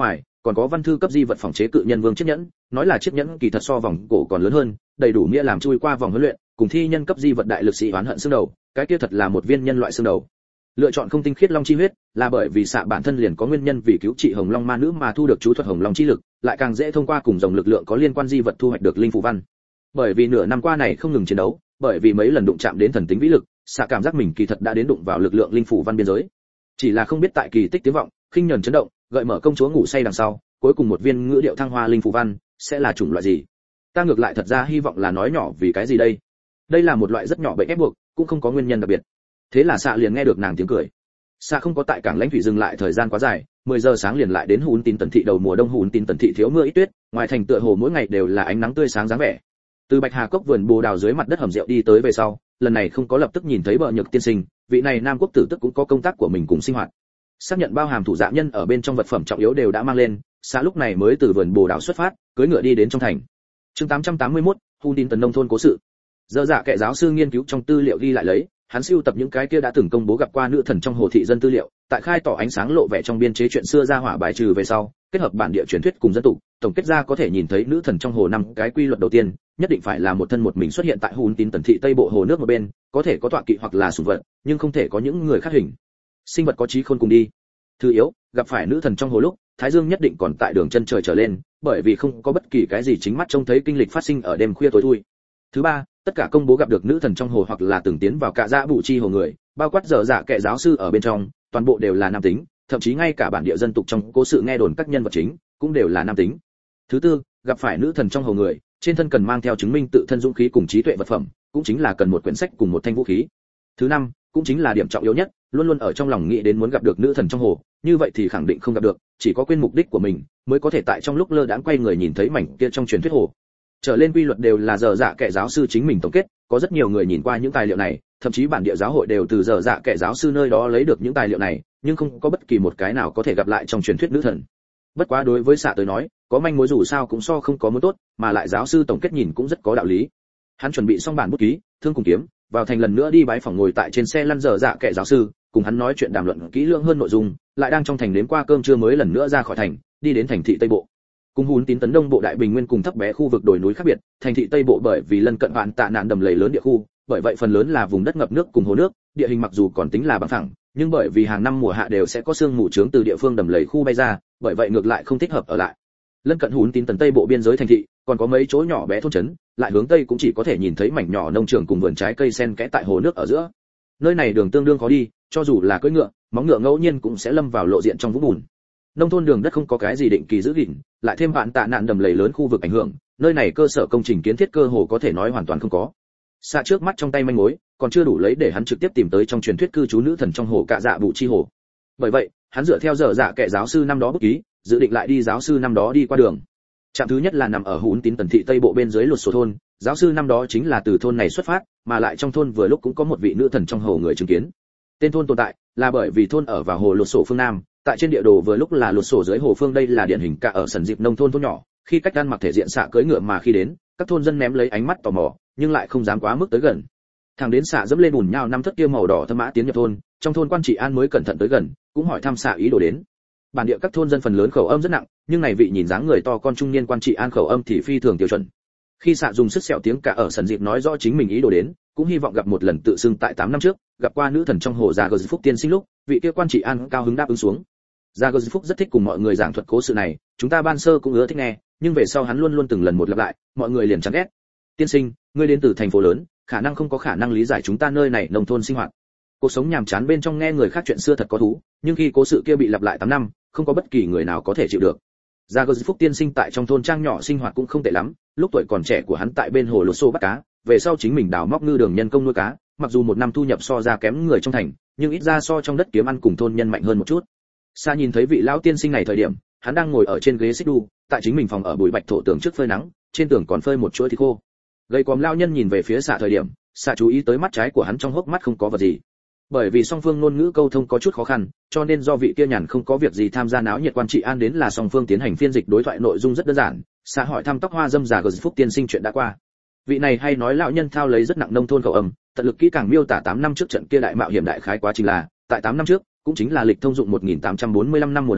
còn có văn thư cấp di vật phòng chế cự nhân vương chiếc nhẫn, nói là chiếc nhẫn kỳ thật so vòng cổ còn lớn hơn, đầy đủ nghĩa làm chui qua vòng huấn luyện, cùng thi nhân cấp di vật đại lực sĩ oán hận xương đầu, cái kia thật là một viên nhân loại xương đầu. Lựa chọn không tinh khiết long chi huyết, là bởi vì xạ bản thân liền có nguyên nhân vì cứu trị hồng long ma nữ mà thu được chú thuật hồng long chi lực, lại càng dễ thông qua cùng dòng lực lượng có liên quan di vật thu hoạch được linh phù văn. Bởi vì nửa năm qua này không ngừng chiến đấu, bởi vì mấy lần đụng chạm đến thần tính vĩ lực, xạ cảm giác mình kỳ thật đã đến đụng vào lực lượng linh phù văn biên giới. Chỉ là không biết tại kỳ tích tiếng vọng, khinh nhẫn chấn động, gợi mở công chúa ngủ say đằng sau, cuối cùng một viên ngữ điệu thăng hoa linh phù văn sẽ là chủng loại gì? Ta ngược lại thật ra hy vọng là nói nhỏ vì cái gì đây? Đây là một loại rất nhỏ bệnh ép buộc, cũng không có nguyên nhân đặc biệt. Thế là xạ liền nghe được nàng tiếng cười. Xạ không có tại cảng lãnh thủy dừng lại thời gian quá dài, mười giờ sáng liền lại đến Hùn Tín Tần thị đầu mùa đông. Hùn Tín Tần thị thiếu mưa ít tuyết, ngoài thành tựa hồ mỗi ngày đều là ánh nắng tươi sáng dáng vẻ. Từ Bạch Hà cốc vườn bồ đào dưới mặt đất hầm rượu đi tới về sau, lần này không có lập tức nhìn thấy Bợ Nhược tiên sinh, vị này nam quốc tử tức cũng có công tác của mình cùng sinh hoạt. Xác nhận bao hàm thủ dạ nhân ở bên trong vật phẩm trọng yếu đều đã mang lên, xạ lúc này mới từ vườn bồ đào xuất phát, cưỡi ngựa đi đến trong thành. Chương tám trăm tám mươi mốt, Hùn Tín Tần nông thôn cố sự. Dở dạ kệ giáo sư nghiên cứu trong tư liệu ghi lại lấy, hắn sưu tập những cái kia đã từng công bố gặp qua nữ thần trong hồ thị dân tư liệu, tại khai tỏ ánh sáng lộ vẻ trong biên chế chuyện xưa ra hỏa bài trừ về sau, kết hợp bản địa truyền thuyết cùng dân tục, tổng kết ra có thể nhìn thấy nữ thần trong hồ năm cái quy luật đầu tiên, nhất định phải là một thân một mình xuất hiện tại Hùn Tín Tần thị tây bộ hồ nước một bên, có thể có tọa kỵ hoặc là sủng vật, nhưng không thể có những người khác hình. Sinh vật có trí khôn cùng đi. Thứ yếu, gặp phải nữ thần trong hồ lúc, thái dương nhất định còn tại đường chân trời trở lên, bởi vì không có bất kỳ cái gì chính mắt trông thấy kinh lịch phát sinh ở đêm khuya tối thui. Thứ ba, tất cả công bố gặp được nữ thần trong hồ hoặc là từng tiến vào cả dạ bụ chi hồ người, bao quát dở dạ kệ giáo sư ở bên trong, toàn bộ đều là nam tính, thậm chí ngay cả bản địa dân tộc trong cố sự nghe đồn các nhân vật chính cũng đều là nam tính. Thứ tư, gặp phải nữ thần trong hồ người, trên thân cần mang theo chứng minh tự thân dũng khí cùng trí tuệ vật phẩm, cũng chính là cần một quyển sách cùng một thanh vũ khí. Thứ năm, cũng chính là điểm trọng yếu nhất, luôn luôn ở trong lòng nghĩ đến muốn gặp được nữ thần trong hồ, như vậy thì khẳng định không gặp được, chỉ có quên mục đích của mình, mới có thể tại trong lúc lơ đãng quay người nhìn thấy mảnh kia trong truyền thuyết hồ. Trở lên quy luật đều là dở dạ kệ giáo sư chính mình tổng kết, có rất nhiều người nhìn qua những tài liệu này, thậm chí bản địa giáo hội đều từ dở dạ kệ giáo sư nơi đó lấy được những tài liệu này, nhưng không có bất kỳ một cái nào có thể gặp lại trong truyền thuyết nữ thần. Bất quá đối với xạ tới nói, có manh mối dù sao cũng so không có muốn tốt, mà lại giáo sư tổng kết nhìn cũng rất có đạo lý. Hắn chuẩn bị xong bản bút ký, thương cùng kiếm, vào thành lần nữa đi bái phỏng ngồi tại trên xe lăn dở dạ kệ giáo sư, cùng hắn nói chuyện đàm luận kỹ lưỡng hơn nội dung, lại đang trong thành đến qua cơm trưa mới lần nữa ra khỏi thành, đi đến thành thị tây bộ. Cùng Hùn Tín Tấn đông bộ đại bình nguyên cùng thấp bé khu vực đồi núi khác biệt, thành thị tây bộ bởi vì lân cận vạn tạ nạn đầm lầy lớn địa khu, bởi vậy phần lớn là vùng đất ngập nước cùng hồ nước, địa hình mặc dù còn tính là bằng phẳng, nhưng bởi vì hàng năm mùa hạ đều sẽ có sương mù trướng từ địa phương đầm lầy khu bay ra, bởi vậy ngược lại không thích hợp ở lại. Lân cận Hùn Tín Tấn tây bộ biên giới thành thị, còn có mấy chỗ nhỏ bé thôn trấn, lại hướng tây cũng chỉ có thể nhìn thấy mảnh nhỏ nông trường cùng vườn trái cây xen kẽ tại hồ nước ở giữa. Nơi này đường tương đương khó đi, cho dù là cưỡi ngựa, móng ngựa ngẫu nhiên cũng sẽ lâm vào lộ diện trong vũng bùn. Nông thôn đường đất không có cái gì định kỳ giữ gìn, lại thêm vạn tạ nạn đầm lầy lớn khu vực ảnh hưởng, nơi này cơ sở công trình kiến thiết cơ hồ có thể nói hoàn toàn không có. Xa trước mắt trong tay manh mối, còn chưa đủ lấy để hắn trực tiếp tìm tới trong truyền thuyết cư trú nữ thần trong hồ cạ dạ bụ chi hồ. Bởi vậy, hắn dựa theo dở dạ kệ giáo sư năm đó bút ký, dự định lại đi giáo sư năm đó đi qua đường. Trạm thứ nhất là nằm ở Hùn Tín Tần thị tây bộ bên dưới lột sổ thôn, giáo sư năm đó chính là từ thôn này xuất phát, mà lại trong thôn vừa lúc cũng có một vị nữ thần trong hồ người chứng kiến. Tên thôn tồn tại là bởi vì thôn ở vào hồ lột sổ phương nam, tại trên địa đồ vừa lúc là lột sổ dưới hồ phương, đây là điển hình cả ở sần dịp nông thôn thôn nhỏ, khi cách ăn mặc thể diện xạ cưỡi ngựa mà khi đến, các thôn dân ném lấy ánh mắt tò mò, nhưng lại không dám quá mức tới gần. Thằng đến xạ dẫm lên bùn nhào năm thất kia màu đỏ thâm mã tiến nhập thôn, trong thôn quan trị an mới cẩn thận tới gần, cũng hỏi thăm xạ ý đồ đến. Bản địa các thôn dân phần lớn khẩu âm rất nặng, nhưng này vị nhìn dáng người to con trung niên quan trị an khẩu âm thì phi thường tiêu chuẩn. Khi xạ dùng sức sẹo tiếng cả ở sần dịp nói rõ chính mình ý đồ đến, cũng hy vọng gặp một lần tự xưng tại tám năm trước, gặp qua nữ thần trong hồ già gờ phúc tiên sinh lúc, vị kia quan trị an cao hứng đáp ứng xuống. Già gờ phúc rất thích cùng mọi người giảng thuật cố sự này, chúng ta ban sơ cũng ưa thích nghe, nhưng về sau hắn luôn luôn từng lần một lặp lại, mọi người liền chán ghét. Tiên sinh, ngươi đến từ thành phố lớn, khả năng không có khả năng lý giải chúng ta nơi này nông thôn sinh hoạt. Cuộc sống nhàm chán bên trong nghe người khác chuyện xưa thật có thú, nhưng khi cố sự kia bị lặp lại tám năm, không có bất kỳ người nào có thể chịu được. Già gờ phúc tiên sinh tại trong thôn trang nhỏ sinh hoạt cũng không tệ lắm, lúc tuổi còn trẻ của hắn tại bên hồ lột xô bắt cá, về sau chính mình đào móc ngư đường nhân công nuôi cá, mặc dù một năm thu nhập so ra kém người trong thành, nhưng ít ra so trong đất kiếm ăn cùng thôn nhân mạnh hơn một chút. Sa nhìn thấy vị lão tiên sinh này thời điểm, hắn đang ngồi ở trên ghế xích đu, tại chính mình phòng ở bụi bạch thổ tường trước phơi nắng, trên tường còn phơi một chuỗi thịt khô. Gầy còm lão nhân nhìn về phía Sa thời điểm, Sa chú ý tới mắt trái của hắn trong hốc mắt không có vật gì. Bởi vì song phương ngôn ngữ câu thông có chút khó khăn, cho nên do vị kia nhàn không có việc gì tham gia náo nhiệt quan trị an đến là song phương tiến hành phiên dịch đối thoại, nội dung rất đơn giản. Sa hỏi thăm tóc hoa dâm già gờ phúc tiên sinh chuyện đã qua. Vị này hay nói lão nhân thao lấy rất nặng nông thôn khẩu âm, tận lực kỹ càng miêu tả tám năm trước trận kia đại mạo hiểm đại khái quá trình là, tại tám năm trước, cũng chính là lịch thông dụng một nghìn tám trăm bốn mươi lăm năm mùa đông,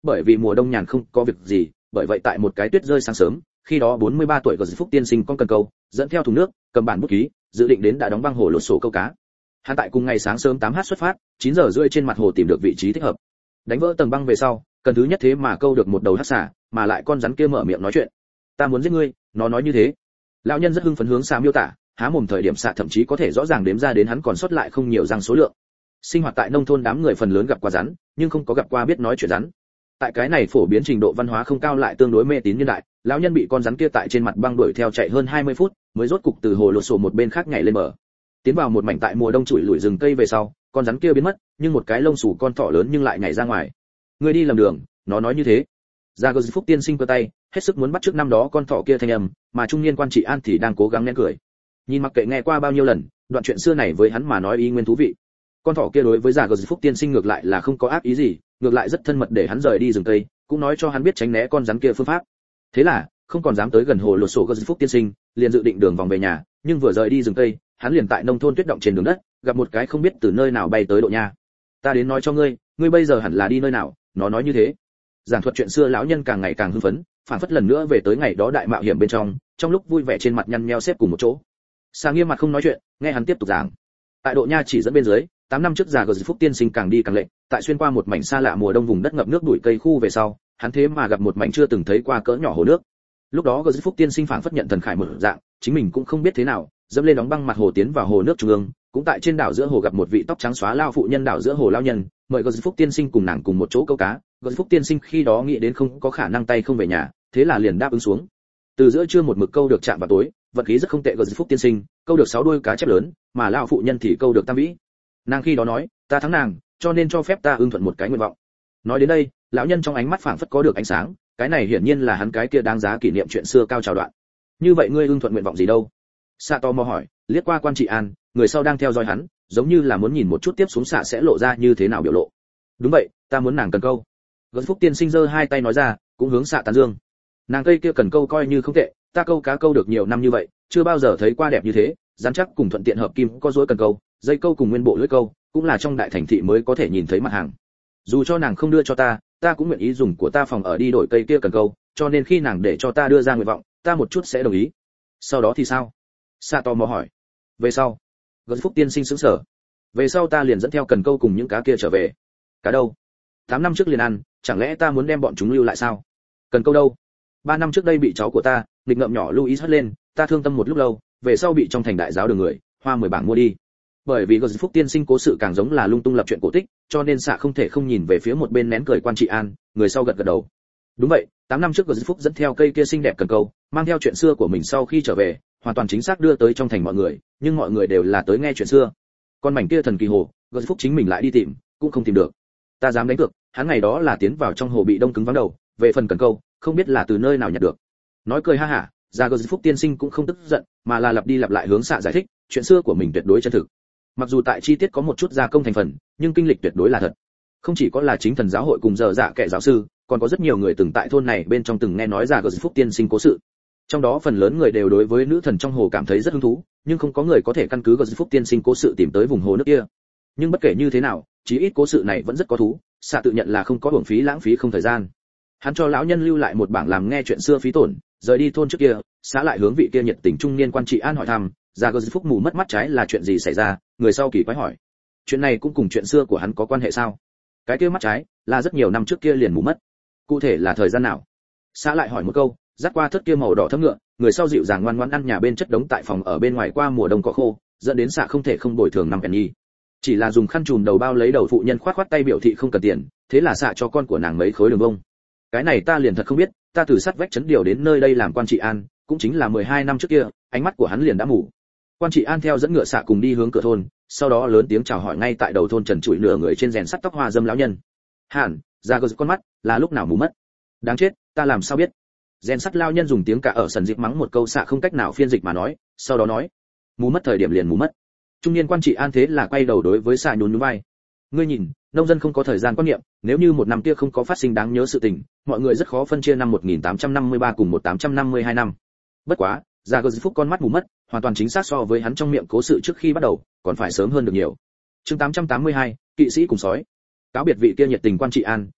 bởi vì mùa đông nhàn không có việc gì, bởi vậy tại một cái tuyết rơi sáng sớm, khi đó bốn mươi ba tuổi Gờ Phúc tiên sinh con cần câu, dẫn theo thùng nước, cầm bản bút ký, dự định đến đã đóng băng hồ lột sổ câu cá. Hắn tại cùng ngày sáng sớm tám h xuất phát, chín giờ rưỡi trên mặt hồ tìm được vị trí thích hợp. Đánh vỡ tầng băng về sau, cần thứ nhất thế mà câu được một đầu hắc xà, mà lại con rắn kia mở miệng nói chuyện. Ta muốn giết ngươi, nó nói như thế. Lão nhân rất hưng phấn hướng xà miêu tả, há mồm thời điểm xà thậm chí có thể rõ ràng đếm ra đến hắn còn sót lại không nhiều răng số lượng. Sinh hoạt tại nông thôn đám người phần lớn gặp qua rắn, nhưng không có gặp qua biết nói chuyện rắn. Tại cái này phổ biến trình độ văn hóa không cao lại tương đối mê tín nhân đại, lão nhân bị con rắn kia tại trên mặt băng đuổi theo chạy hơn hai mươi phút, mới rốt cục từ hồ lột sổ một bên khác nhảy lên bờ. Tiến vào một mảnh tại mùa đông trụi lủi rừng cây về sau, con rắn kia biến mất, nhưng một cái lông xù con thỏ lớn nhưng lại nhảy ra ngoài. Người đi lầm đường, nó nói như thế. Gia Gờ Phúc tiên sinh cơ tay, hết sức muốn bắt trước năm đó con thỏ kia thanh âm, mà trung niên quan trị an thì đang cố gắng nén cười. Nhìn mặc kệ nghe qua bao nhiêu lần, đoạn chuyện xưa này với hắn mà nói ý nguyên thú vị. Con thỏ kia đối với Gia Gờ Phúc tiên sinh ngược lại là không có ác ý gì, ngược lại rất thân mật để hắn rời đi rừng cây, cũng nói cho hắn biết tránh né con rắn kia phương pháp. Thế là, không còn dám tới gần hồ lột sổ Gờ Phúc tiên sinh, liền dự định đường vòng về nhà, nhưng vừa rời đi rừng cây, hắn liền tại nông thôn tuyết động trên đường đất, gặp một cái không biết từ nơi nào bay tới độ nha. Ta đến nói cho ngươi, ngươi bây giờ hẳn là đi nơi nào, nó nói như thế. Giảng thuật chuyện xưa lão nhân càng ngày càng hưng phấn, phản phất lần nữa về tới ngày đó đại mạo hiểm bên trong, trong lúc vui vẻ trên mặt nhăn nheo xếp cùng một chỗ. Sa Nghiêm mặt không nói chuyện, nghe hắn tiếp tục giảng. Tại độ nha chỉ dẫn bên dưới, tám năm trước Già Gờ Phúc tiên sinh càng đi càng lệnh, tại xuyên qua một mảnh xa lạ mùa đông vùng đất ngập nước bụi cây khu về sau, hắn thế mà gặp một mảnh chưa từng thấy qua cỡ nhỏ hồ nước. Lúc đó Gờ Phúc tiên sinh phảng phất nhận thần khải một dạng, chính mình cũng không biết thế nào, dẫm lên đóng băng mặt hồ tiến vào hồ nước trung ương, cũng tại trên đảo giữa hồ gặp một vị tóc trắng xóa lao phụ nhân đảo giữa hồ lao nhân, mời Gờ Phúc tiên sinh cùng nàng cùng một chỗ câu cá. Gờ Phúc tiên sinh khi đó nghĩ đến không có khả năng tay không về nhà, thế là liền đáp ứng xuống. Từ giữa trưa một mực câu được chạm vào tối, vận khí rất không tệ Gờ Phúc tiên sinh, câu được sáu đuôi cá chép lớn, mà lao phụ nhân thì câu được tam vĩ. Nàng khi đó nói, ta thắng nàng, cho nên cho phép ta ưng thuận một cái nguyện vọng. Nói đến đây, lão nhân trong ánh mắt phảng phất có được ánh sáng, cái này hiển nhiên là hắn cái kia đáng giá kỷ niệm chuyện xưa cao trào đoạn. Như vậy ngươi ưng thuận nguyện vọng gì đâu? Sa to mò hỏi, liếc qua quan trị an, người sau đang theo dõi hắn, giống như là muốn nhìn một chút tiếp xuống xạ sẽ lộ ra như thế nào biểu lộ. Đúng vậy, ta muốn nàng cần câu. Gật Phúc tiên sinh giơ hai tay nói ra, cũng hướng xạ tán dương. Nàng cây kia cần câu coi như không tệ, ta câu cá câu được nhiều năm như vậy, chưa bao giờ thấy qua đẹp như thế, rắn chắc cùng thuận tiện hợp kim có rối cần câu, dây câu cùng nguyên bộ lưỡi câu, cũng là trong đại thành thị mới có thể nhìn thấy mặt hàng. Dù cho nàng không đưa cho ta, ta cũng nguyện ý dùng của ta phòng ở đi đổi cây kia cần câu, cho nên khi nàng để cho ta đưa ra nguyện vọng, ta một chút sẽ đồng ý. Sau đó thì sao? Sa to mò hỏi. Về sau, Gật Phúc tiên sinh sững sờ. Về sau ta liền dẫn theo cần câu cùng những cá kia trở về. Cá đâu? Tám năm trước liền ăn, chẳng lẽ ta muốn đem bọn chúng lưu lại sao? Cần câu đâu? Ba năm trước đây bị cháu của ta, nghịch ngợm nhỏ Louis hất lên, ta thương tâm một lúc lâu, về sau bị trong thành đại giáo đường người, hoa mười bảng mua đi. Bởi vì Gật Phúc tiên sinh cố sự càng giống là lung tung lập chuyện cổ tích, cho nên xạ không thể không nhìn về phía một bên nén cười quan trị an, người sau gật gật đầu. Đúng vậy, tám năm trước Gật Phúc dẫn theo cây kia xinh đẹp cần câu, mang theo chuyện xưa của mình sau khi trở về, hoàn toàn chính xác đưa tới trong thành mọi người, nhưng mọi người đều là tới nghe chuyện xưa. Con mảnh kia thần kỳ hồ, Gật Phúc chính mình lại đi tìm, cũng không tìm được. Ta dám đánh cược, hắn ngày đó là tiến vào trong hồ bị đông cứng vắng đầu, về phần cần câu, không biết là từ nơi nào nhặt được. Nói cười ha hả, Gia Gật Phúc tiên sinh cũng không tức giận, mà là lặp đi lặp lại hướng xạ giải thích, chuyện xưa của mình tuyệt đối chân thực. Mặc dù tại chi tiết có một chút gia công thành phần, nhưng kinh lịch tuyệt đối là thật. Không chỉ có là chính thần giáo hội cùng dở dạ kẻ giáo sư, còn có rất nhiều người từng tại thôn này bên trong từng nghe nói Gia Gật Phúc tiên sinh cố sự. Trong đó phần lớn người đều đối với nữ thần trong hồ cảm thấy rất hứng thú, nhưng không có người có thể căn cứ Gật Phúc tiên sinh cố sự tìm tới vùng hồ nước kia. Nhưng bất kể như thế nào, chí ít cố sự này vẫn rất có thú, xạ tự nhận là không có uổng phí lãng phí không thời gian. Hắn cho lão nhân lưu lại một bảng làm nghe chuyện xưa phí tổn, rời đi thôn trước kia, xã lại hướng vị kia nhiệt tình trung niên quan trị an hỏi thăm, Gia Gật Phúc mù mất mắt trái là chuyện gì xảy ra, người sau kỳ quái hỏi. Chuyện này cũng cùng chuyện xưa của hắn có quan hệ sao? Cái kia mắt trái là rất nhiều năm trước kia liền mù mất. Cụ thể là thời gian nào? Xã lại hỏi một câu, dắt qua thất kia màu đỏ thấm ngựa, người sau dịu dàng ngoan ngoãn ăn nhà bên chất đống tại phòng ở bên ngoài qua mùa đông cỏ khô, dẫn đến xạ không thể không bồi thường năm penny. Chỉ là dùng khăn trùm đầu bao lấy đầu phụ nhân khoát khoát tay biểu thị không cần tiền, thế là xạ cho con của nàng mấy khối đường bông. Cái này ta liền thật không biết, ta từ sát vách chấn điều đến nơi đây làm quan trị an, cũng chính là mười hai năm trước kia, ánh mắt của hắn liền đã mù. Quan trị an theo dẫn ngựa xạ cùng đi hướng cửa thôn, sau đó lớn tiếng chào hỏi ngay tại đầu thôn trần trụi nửa người trên rèn sắt tóc hoa dâm lão nhân. Hẳn, Gia Gật con mắt là lúc nào mù mất? Đáng chết, ta làm sao biết? Rèn sắt lão nhân dùng tiếng cả ở sần dịp mắng một câu xạ không cách nào phiên dịch mà nói, sau đó nói, mù mất thời điểm liền mù mất. Trung niên quan trị an thế là quay đầu đối với xạ nhún nhún vai. Ngươi nhìn, nông dân không có thời gian quan niệm, nếu như một năm kia không có phát sinh đáng nhớ sự tình, mọi người rất khó phân chia năm một nghìn tám trăm năm mươi ba cùng một nghìn tám trăm năm mươi hai năm. Bất quá, Gia Gật Phúc con mắt mù mất, hoàn toàn chính xác so với hắn trong miệng cố sự trước khi bắt đầu, còn phải sớm hơn được nhiều. Chương tám trăm tám mươi hai, kỵ sĩ cùng sói. Cáo biệt vị kia nhiệt tình quan trị an,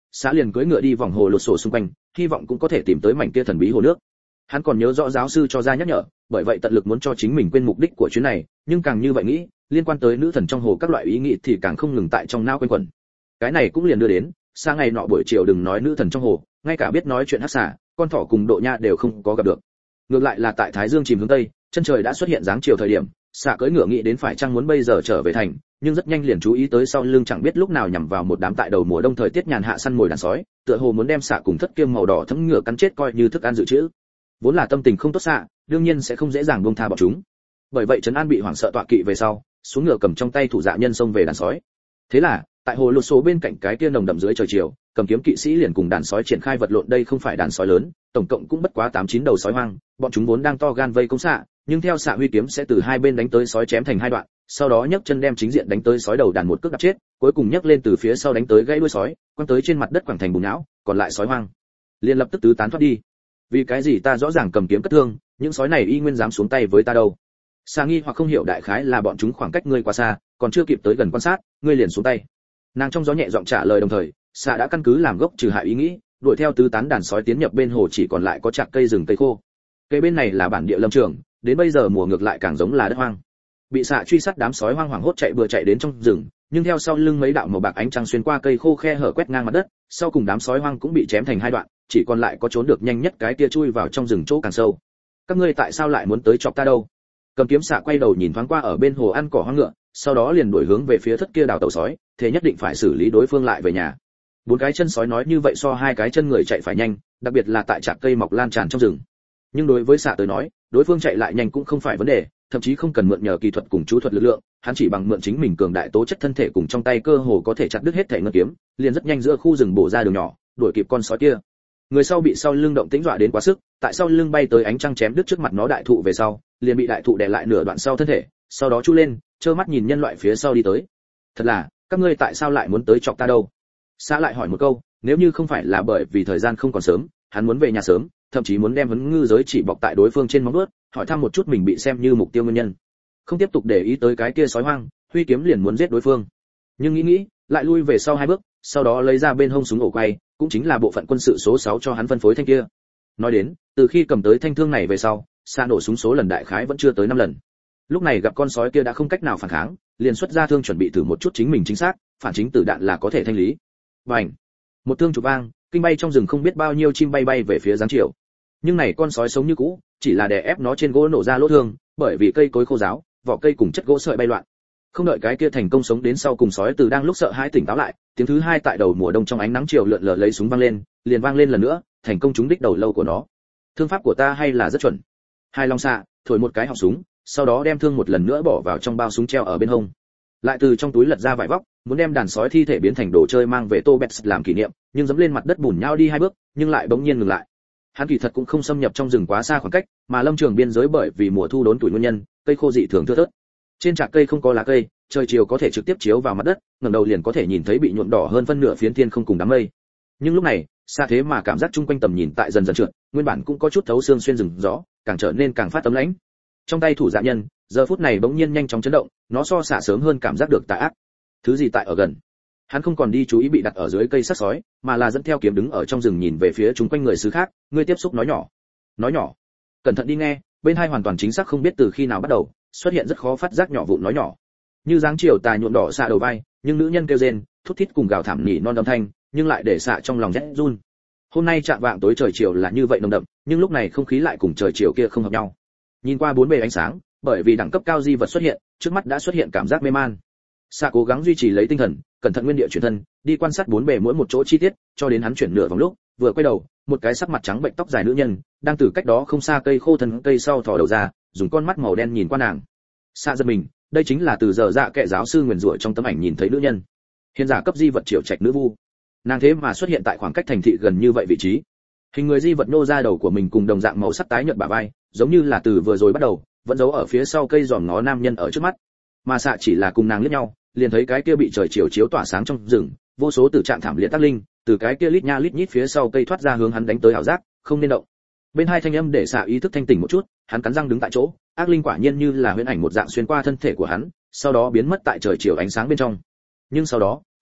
xã liền cưỡi ngựa đi vòng hồ lột sổ xung quanh, hy vọng cũng có thể tìm tới mảnh kia thần bí hồ nước. Hắn còn nhớ rõ giáo sư cho ra nhắc nhở, bởi vậy tận lực muốn cho chính mình quên mục đích của chuyến này, nhưng càng như vậy nghĩ, liên quan tới nữ thần trong hồ các loại ý nghĩ thì càng không ngừng tại trong não quanh quẩn. Cái này cũng liền đưa đến, sang ngày nọ buổi chiều đừng nói nữ thần trong hồ, ngay cả biết nói chuyện hắc xà, con thỏ cùng độ nha đều không có gặp được. Ngược lại là tại Thái Dương chìm hướng tây, chân trời đã xuất hiện dáng chiều thời điểm, xà cưỡi ngựa nghĩ đến phải chăng muốn bây giờ trở về thành, nhưng rất nhanh liền chú ý tới sau lưng chẳng biết lúc nào nhằm vào một đám tại đầu mùa đông thời tiết nhàn hạ săn mồi đàn sói, tựa hồ muốn đem xà cùng thất kiêm màu đỏ thấm ngựa cắn chết coi như thức ăn dự trữ. Vốn là tâm tình không tốt xà, đương nhiên sẽ không dễ dàng buông tha bọn chúng. Bởi vậy Trấn An bị hoảng sợ tọa kỵ về sau, xuống ngựa cầm trong tay thủ dạ nhân xông về đàn sói. Thế là, tại hồ lô số bên cạnh cái kia nồng đậm dưới trời chiều, cầm kiếm kỵ sĩ liền cùng đàn sói triển khai vật lộn. Đây không phải đàn sói lớn, tổng cộng cũng bất quá tám chín đầu sói hoang, bọn chúng vốn đang to gan vây công xạ, nhưng theo xạ huy kiếm sẽ từ hai bên đánh tới sói chém thành hai đoạn, sau đó nhấc chân đem chính diện đánh tới sói đầu đàn một cước đập chết, cuối cùng nhấc lên từ phía sau đánh tới gãy đuôi sói, quăng tới trên mặt đất quẳng thành bùn nhão, còn lại sói hoang liền lập tức tứ tán thoát đi. Vì cái gì ta rõ ràng cầm kiếm cất thương, những sói này y nguyên dám xuống tay với ta đâu? Xạ nghi hoặc không hiểu đại khái là bọn chúng khoảng cách ngươi quá xa, còn chưa kịp tới gần quan sát, ngươi liền xuống tay. Nàng trong gió nhẹ giọng trả lời, đồng thời xạ đã căn cứ làm gốc trừ hại ý nghĩ, đuổi theo tứ tán đàn sói tiến nhập bên hồ chỉ còn lại có chạc cây rừng cây khô. Cây bên này là bản địa lâm trường, đến bây giờ mùa ngược lại càng giống là đất hoang. Bị xạ truy sát đám sói hoang hoảng hốt chạy bừa chạy đến trong rừng, nhưng theo sau lưng mấy đạo màu bạc ánh trăng xuyên qua cây khô khe hở quét ngang mặt đất, sau cùng đám sói hoang cũng bị chém thành hai đoạn, chỉ còn lại có trốn được nhanh nhất cái kia chui vào trong rừng chỗ càng sâu. Các ngươi tại sao lại muốn tới chọc ta đâu? Cầm kiếm xạ quay đầu nhìn thoáng qua ở bên hồ ăn cỏ hoang ngựa, sau đó liền đuổi hướng về phía thất kia đào tàu sói, thế nhất định phải xử lý đối phương lại về nhà. Bốn cái chân sói nói như vậy so hai cái chân người chạy phải nhanh, đặc biệt là tại trạc cây mọc lan tràn trong rừng. Nhưng đối với xạ tới nói, đối phương chạy lại nhanh cũng không phải vấn đề, thậm chí không cần mượn nhờ kỳ thuật cùng chú thuật lực lượng, hắn chỉ bằng mượn chính mình cường đại tố chất thân thể cùng trong tay cơ hồ có thể chặt đứt hết thể ngân kiếm, liền rất nhanh giữa khu rừng bổ ra đường nhỏ, đuổi kịp con sói kia. Người sau bị sau lưng động tĩnh dọa đến quá sức, tại sau lưng bay tới ánh trăng chém đứt trước mặt nó đại thụ về sau, liền bị đại thụ đè lại nửa đoạn sau thân thể, sau đó chu lên, trơ mắt nhìn nhân loại phía sau đi tới. Thật là, các ngươi tại sao lại muốn tới chọc ta đâu? Xã lại hỏi một câu, nếu như không phải là bởi vì thời gian không còn sớm, hắn muốn về nhà sớm, thậm chí muốn đem vấn ngư giới chỉ bọc tại đối phương trên móng vuốt, hỏi thăm một chút mình bị xem như mục tiêu nguyên nhân. Không tiếp tục để ý tới cái kia sói hoang, huy kiếm liền muốn giết đối phương. Nhưng nghĩ nghĩ, lại lui về sau hai bước, sau đó lấy ra bên hông súng ổ quay, cũng chính là bộ phận quân sự số sáu cho hắn phân phối thanh kia. Nói đến, từ khi cầm tới thanh thương này về sau, xa nổ súng số lần đại khái vẫn chưa tới năm lần. Lúc này gặp con sói kia đã không cách nào phản kháng, liền xuất ra thương chuẩn bị thử một chút chính mình chính xác, phản chính tử đạn là có thể thanh lý. Bành! Một thương chụp vang, kinh bay trong rừng không biết bao nhiêu chim bay bay về phía giáng chiều. Nhưng này con sói sống như cũ, chỉ là đè ép nó trên gỗ nổ ra lỗ thương, bởi vì cây cối khô ráo, vỏ cây cùng chất gỗ sợi bay loạn. Không đợi cái kia thành công sống đến sau cùng sói từ đang lúc sợ hãi tỉnh táo lại, tiếng thứ hai tại đầu mùa đông trong ánh nắng chiều lượn lờ lấy súng vang lên, liền vang lên lần nữa, thành công trúng đích đầu lâu của nó. Thương pháp của ta hay là rất chuẩn. Hai long xạ, thổi một cái họng súng, sau đó đem thương một lần nữa bỏ vào trong bao súng treo ở bên hông. Lại từ trong túi lật ra vải vóc, muốn đem đàn sói thi thể biến thành đồ chơi mang về Tô Bets làm kỷ niệm, nhưng dẫm lên mặt đất bùn nhão đi hai bước, nhưng lại bỗng nhiên ngừng lại. Hắn kỳ thật cũng không xâm nhập trong rừng quá xa khoảng cách, mà lâm trường biên giới bởi vì mùa thu đốn tuổi nguyên nhân, cây khô dị thường thưa thớt. Trên trạc cây không có lá cây, trời chiều có thể trực tiếp chiếu vào mặt đất, ngẩng đầu liền có thể nhìn thấy bị nhuộm đỏ hơn phân nửa phiến thiên không cùng đám mây. Nhưng lúc này, xa thế mà cảm giác chung quanh tầm nhìn tại dần dần trượt, nguyên bản cũng có chút thấu xương xuyên rừng gió, càng trở nên càng phát tấm lãnh. Trong tay thủ dạ nhân, giờ phút này bỗng nhiên nhanh chóng chấn động, nó so xạ sớm hơn cảm giác được tà ác. Thứ gì tại ở gần? Hắn không còn đi chú ý bị đặt ở dưới cây sát sói, mà là dẫn theo kiếm đứng ở trong rừng nhìn về phía chúng quanh người xứ khác, ngươi tiếp xúc nói nhỏ. Nói nhỏ. Cẩn thận đi nghe, bên hai hoàn toàn chính xác không biết từ khi nào bắt đầu, xuất hiện rất khó phát giác nhỏ vụn nói nhỏ. Như dáng chiều tà nhuộm đỏ xạ đầu vai, nhưng nữ nhân kêu rên, thút thít cùng gào thảm nỉ non âm thanh, nhưng lại để xạ trong lòng rét run. Hôm nay chạm vạng tối trời chiều là như vậy nồng đậm, nhưng lúc này không khí lại cùng trời chiều kia không hợp nhau. Nhìn qua bốn bề ánh sáng, bởi vì đẳng cấp cao di vật xuất hiện, trước mắt đã xuất hiện cảm giác mê man. Xạ cố gắng duy trì lấy tinh thần, cẩn thận nguyên địa chuyển thân, đi quan sát bốn bề mỗi một chỗ chi tiết, cho đến hắn chuyển nửa vòng lúc, vừa quay đầu, một cái sắc mặt trắng bệnh tóc dài nữ nhân, đang từ cách đó không xa cây khô thân cây sau thò đầu ra, dùng con mắt màu đen nhìn qua nàng. Xạ giật mình, đây chính là từ giờ dạ kệ giáo sư nguyền rủa trong tấm ảnh nhìn thấy nữ nhân. Hiện giả cấp di vật triệu trạch nữ vu. Nàng thế mà xuất hiện tại khoảng cách thành thị gần như vậy vị trí. Hình người di vật nô ra đầu của mình cùng đồng dạng màu sắc tái nhợt bả vai, giống như là từ vừa rồi bắt đầu, vẫn giấu ở phía sau cây giòm ngó nam nhân ở trước mắt. Mà xạ chỉ là cùng nàng liếc nhau, liền thấy cái kia bị trời chiều chiếu tỏa sáng trong rừng, vô số tử trạng thảm liệt tác linh, từ cái kia lít nha lít nhít phía sau cây thoát ra hướng hắn đánh tới ảo giác, không nên động. Bên hai thanh âm để xạ ý thức thanh tỉnh một chút, hắn cắn răng đứng tại chỗ, ác linh quả nhiên như là huyễn ảnh một dạng xuyên qua thân thể của hắn, sau đó biến mất tại trời chiều ánh sáng bên trong. Nhưng sau đó,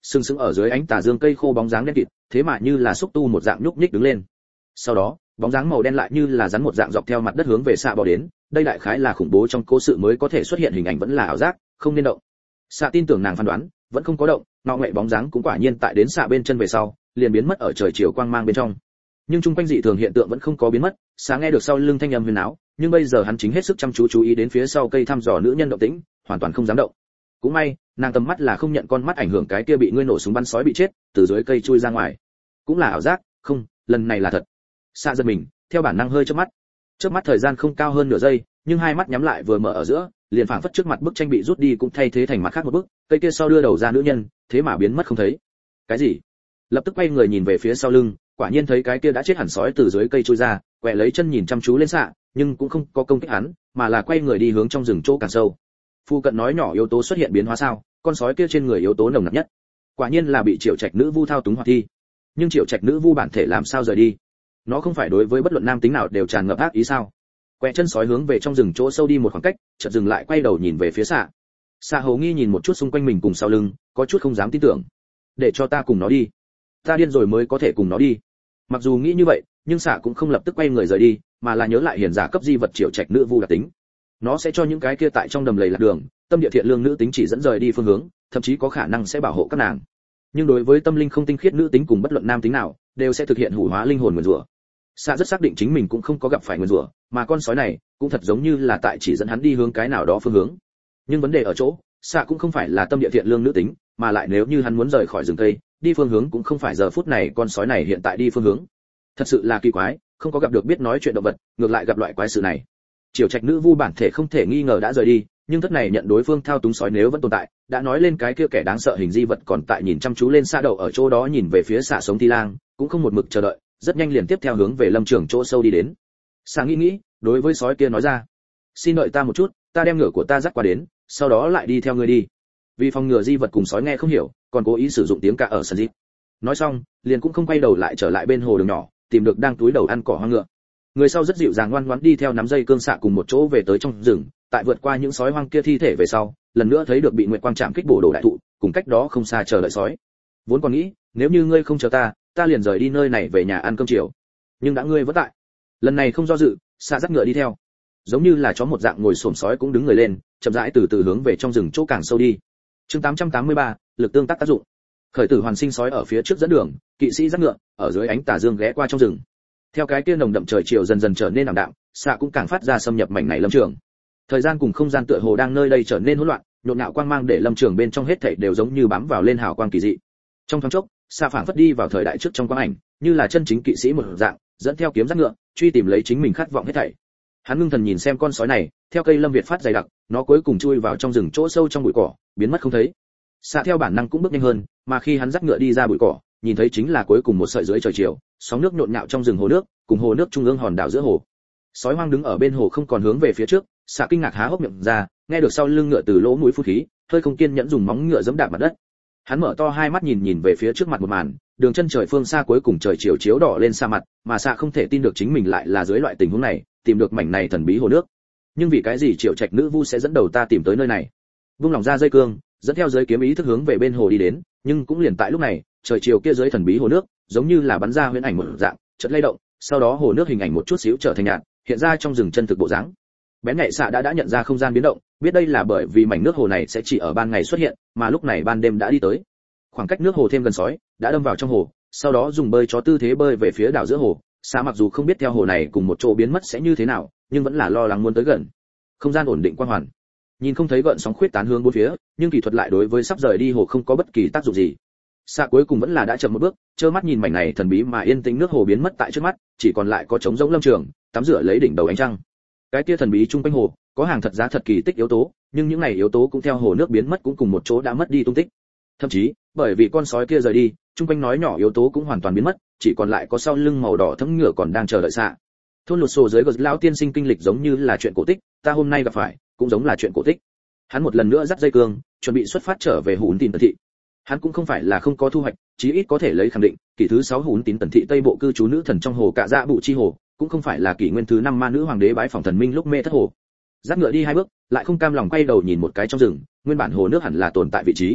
sừng sững ở dưới ánh tà dương cây khô bóng dáng đen kịt, thế mà như là xúc tu một dạng nhúc nhích đứng lên. Sau đó, bóng dáng màu đen lại như là rắn một dạng dọc theo mặt đất hướng về xạ bò đến, đây đại khái là khủng bố trong cố sự mới có thể xuất hiện hình ảnh vẫn là ảo giác, không nên động. Xạ tin tưởng nàng phán đoán, vẫn không có động, ngọ nghệ bóng dáng cũng quả nhiên tại đến xạ bên chân về sau, liền biến mất ở trời chiều quang mang bên trong. Nhưng chung quanh dị thường hiện tượng vẫn không có biến mất, xạ nghe được sau lưng thanh âm huyền áo, nhưng bây giờ hắn chính hết sức chăm chú chú ý đến phía sau cây thăm dò nữ nhân động tĩnh, hoàn toàn không dám động. Cũng may, nàng tầm mắt là không nhận con mắt ảnh hưởng, cái kia bị ngươi nổ súng bắn sói bị chết, từ dưới cây chui ra ngoài. Cũng là ảo giác, không, lần này là thật. Xạ giật mình, theo bản năng hơi chớp mắt. Chớp mắt thời gian không cao hơn nửa giây, nhưng hai mắt nhắm lại vừa mở ở giữa, liền phảng phất trước mặt bức tranh bị rút đi cũng thay thế thành mặt khác một bức, cây kia sau đưa đầu ra nữ nhân, thế mà biến mất không thấy. Cái gì? Lập tức quay người nhìn về phía sau lưng, quả nhiên thấy cái kia đã chết hẳn sói từ dưới cây chui ra, quẹ lấy chân nhìn chăm chú lên xạ, nhưng cũng không có công kích hắn, mà là quay người đi hướng trong rừng chỗ càng sâu. Phu cận nói nhỏ yếu tố xuất hiện biến hóa sao? Con sói kia trên người yếu tố nồng nặc nhất, quả nhiên là bị Triệu Trạch nữ vu thao túng hoạt thi. Nhưng Triệu Trạch nữ vu bản thể làm sao rời đi? Nó không phải đối với bất luận nam tính nào đều tràn ngập ác ý sao? Quẹ chân sói hướng về trong rừng chỗ sâu đi một khoảng cách, chợt dừng lại quay đầu nhìn về phía xạ. Xạ hầu nghi nhìn một chút xung quanh mình cùng sau lưng, có chút không dám tin tưởng. Để cho ta cùng nó đi, ta điên rồi mới có thể cùng nó đi. Mặc dù nghĩ như vậy, nhưng xạ cũng không lập tức quay người rời đi, mà là nhớ lại hiền giả cấp di vật Triệu Trạch nữ vu đặc tính. Nó sẽ cho những cái kia tại trong đầm lầy lạc đường, tâm địa thiện lương nữ tính chỉ dẫn rời đi phương hướng, thậm chí có khả năng sẽ bảo hộ các nàng. Nhưng đối với tâm linh không tinh khiết nữ tính cùng bất luận nam tính nào, đều sẽ thực hiện hủ hóa linh hồn nguyền rủa. Xạ rất xác định chính mình cũng không có gặp phải nguyền rủa, mà con sói này cũng thật giống như là tại chỉ dẫn hắn đi hướng cái nào đó phương hướng. Nhưng vấn đề ở chỗ, xạ cũng không phải là tâm địa thiện lương nữ tính, mà lại nếu như hắn muốn rời khỏi rừng cây, đi phương hướng cũng không phải giờ phút này con sói này hiện tại đi phương hướng. Thật sự là kỳ quái, không có gặp được biết nói chuyện động vật, ngược lại gặp loại quái sự này. Triều Trạch nữ vu bản thể không thể nghi ngờ đã rời đi, nhưng thất này nhận đối phương thao túng sói nếu vẫn tồn tại, đã nói lên cái kia kẻ đáng sợ hình di vật còn tại nhìn chăm chú lên xạ đầu ở chỗ đó nhìn về phía xạ sống thi lang, cũng không một mực chờ đợi, rất nhanh liền tiếp theo hướng về lâm trường chỗ sâu đi đến. Xạ nghĩ nghĩ, đối với sói kia nói ra: xin đợi ta một chút, ta đem ngựa của ta dắt qua đến, sau đó lại đi theo ngươi đi. Vì phòng ngừa di vật cùng sói nghe không hiểu, còn cố ý sử dụng tiếng ca ở sân dịp. Nói xong, liền cũng không quay đầu lại trở lại bên hồ đường nhỏ, tìm được đang túi đầu ăn cỏ hoang ngựa. Người sau rất dịu dàng ngoan ngoãn đi theo nắm dây cương xạ cùng một chỗ về tới trong rừng, tại vượt qua những sói hoang kia thi thể về sau, lần nữa thấy được bị nguyệt quang chạm kích bổ đổ đại thụ, cùng cách đó không xa chờ đợi sói. Vốn còn nghĩ, nếu như ngươi không chờ ta, ta liền rời đi nơi này về nhà ăn cơm chiều. Nhưng đã ngươi vẫn tại. Lần này không do dự, xạ dắt ngựa đi theo. Giống như là chó một dạng ngồi xổm sói cũng đứng người lên, chậm rãi từ từ hướng về trong rừng chỗ càng sâu đi. Chương tám trăm tám mươi ba, lực tương tác tác dụng. Khởi tử hoàn sinh sói ở phía trước dẫn đường, kỵ sĩ dắt ngựa, ở dưới ánh tà dương ghé qua trong rừng. Theo cái kia nồng đậm trời chiều dần dần trở nên ảm đạm, xạ cũng càng phát ra xâm nhập mảnh này lâm trường. Thời gian cùng không gian tựa hồ đang nơi đây trở nên hỗn loạn, nhộn nhạo quang mang để lâm trường bên trong hết thảy đều giống như bám vào lên hào quang kỳ dị. Trong thoáng chốc, xạ phảng phất đi vào thời đại trước trong quang ảnh, như là chân chính kỵ sĩ một dạng, dẫn theo kiếm dắt ngựa, truy tìm lấy chính mình khát vọng hết thảy. Hắn ngưng thần nhìn xem con sói này, theo cây lâm việt phát dày đặc, nó cuối cùng chui vào trong rừng chỗ sâu trong bụi cỏ, biến mất không thấy. Xạ theo bản năng cũng bước nhanh hơn, mà khi hắn dắt ngựa đi ra bụi cỏ, nhìn thấy chính là cuối cùng một sợi dưới trời chiều, sóng nước nhộn nhạo trong rừng hồ nước, cùng hồ nước trung ương hòn đảo giữa hồ. Sói hoang đứng ở bên hồ không còn hướng về phía trước, xạ kinh ngạc há hốc miệng ra, nghe được sau lưng ngựa từ lỗ mũi phun khí, hơi không kiên nhẫn dùng móng ngựa giẫm đạp mặt đất. Hắn mở to hai mắt nhìn nhìn về phía trước mặt một màn, đường chân trời phương xa cuối cùng trời chiều chiếu đỏ lên sa mặt, mà xạ không thể tin được chính mình lại là dưới loại tình huống này, tìm được mảnh này thần bí hồ nước. Nhưng vì cái gì Triệu Trạch nữ vu sẽ dẫn đầu ta tìm tới nơi này? Vung lòng ra dây cương, dẫn theo giới kiếm ý thức hướng về bên hồ đi đến, nhưng cũng liền tại lúc này, trời chiều kia dưới thần bí hồ nước, giống như là bắn ra huyễn ảnh một dạng, chợt lay động, sau đó hồ nước hình ảnh một chút xíu trở thành nhạt, hiện ra trong rừng chân thực bộ dáng. Bén nhạy xạ đã đã nhận ra không gian biến động, biết đây là bởi vì mảnh nước hồ này sẽ chỉ ở ban ngày xuất hiện, mà lúc này ban đêm đã đi tới. Khoảng cách nước hồ thêm gần sói, đã đâm vào trong hồ, sau đó dùng bơi chó tư thế bơi về phía đảo giữa hồ. Xạ mặc dù không biết theo hồ này cùng một chỗ biến mất sẽ như thế nào, nhưng vẫn là lo lắng muốn tới gần. Không gian ổn định quang hoàn, nhìn không thấy gợn sóng khuyết tán hướng bốn phía, nhưng kỳ thuật lại đối với sắp rời đi hồ không có bất kỳ tác dụng gì. Xạ cuối cùng vẫn là đã chậm một bước, trơ mắt nhìn mảnh này thần bí mà yên tĩnh nước hồ biến mất tại trước mắt, chỉ còn lại có trống rỗng lâm trường, tắm rửa lấy đỉnh đầu ánh trăng. Cái kia thần bí trung quanh hồ, có hàng thật giá thật kỳ tích yếu tố, nhưng những này yếu tố cũng theo hồ nước biến mất cũng cùng một chỗ đã mất đi tung tích. Thậm chí, bởi vì con sói kia rời đi, trung quanh nói nhỏ yếu tố cũng hoàn toàn biến mất, chỉ còn lại có sau lưng màu đỏ thẫm ngựa còn đang chờ đợi xạ. Thôn lụt sổ dưới gật lão tiên sinh kinh lịch giống như là chuyện cổ tích, ta hôm nay gặp phải, cũng giống là chuyện cổ tích. Hắn một lần nữa dắt dây cương, chuẩn bị xuất phát trở về Hùn Tín Tần thị. Hắn cũng không phải là không có thu hoạch, chí ít có thể lấy khẳng định, kỷ thứ sáu Hùn Tín Tần thị Tây bộ cư trú nữ thần trong hồ Cạ Dạ Bụ Chi hồ, cũng không phải là kỷ nguyên thứ năm ma nữ hoàng đế bái phỏng thần minh lúc mê thất hồ. Dắt ngựa đi hai bước, lại không cam lòng quay đầu nhìn một cái trong rừng, nguyên bản hồ nước hẳn là tồn tại vị trí.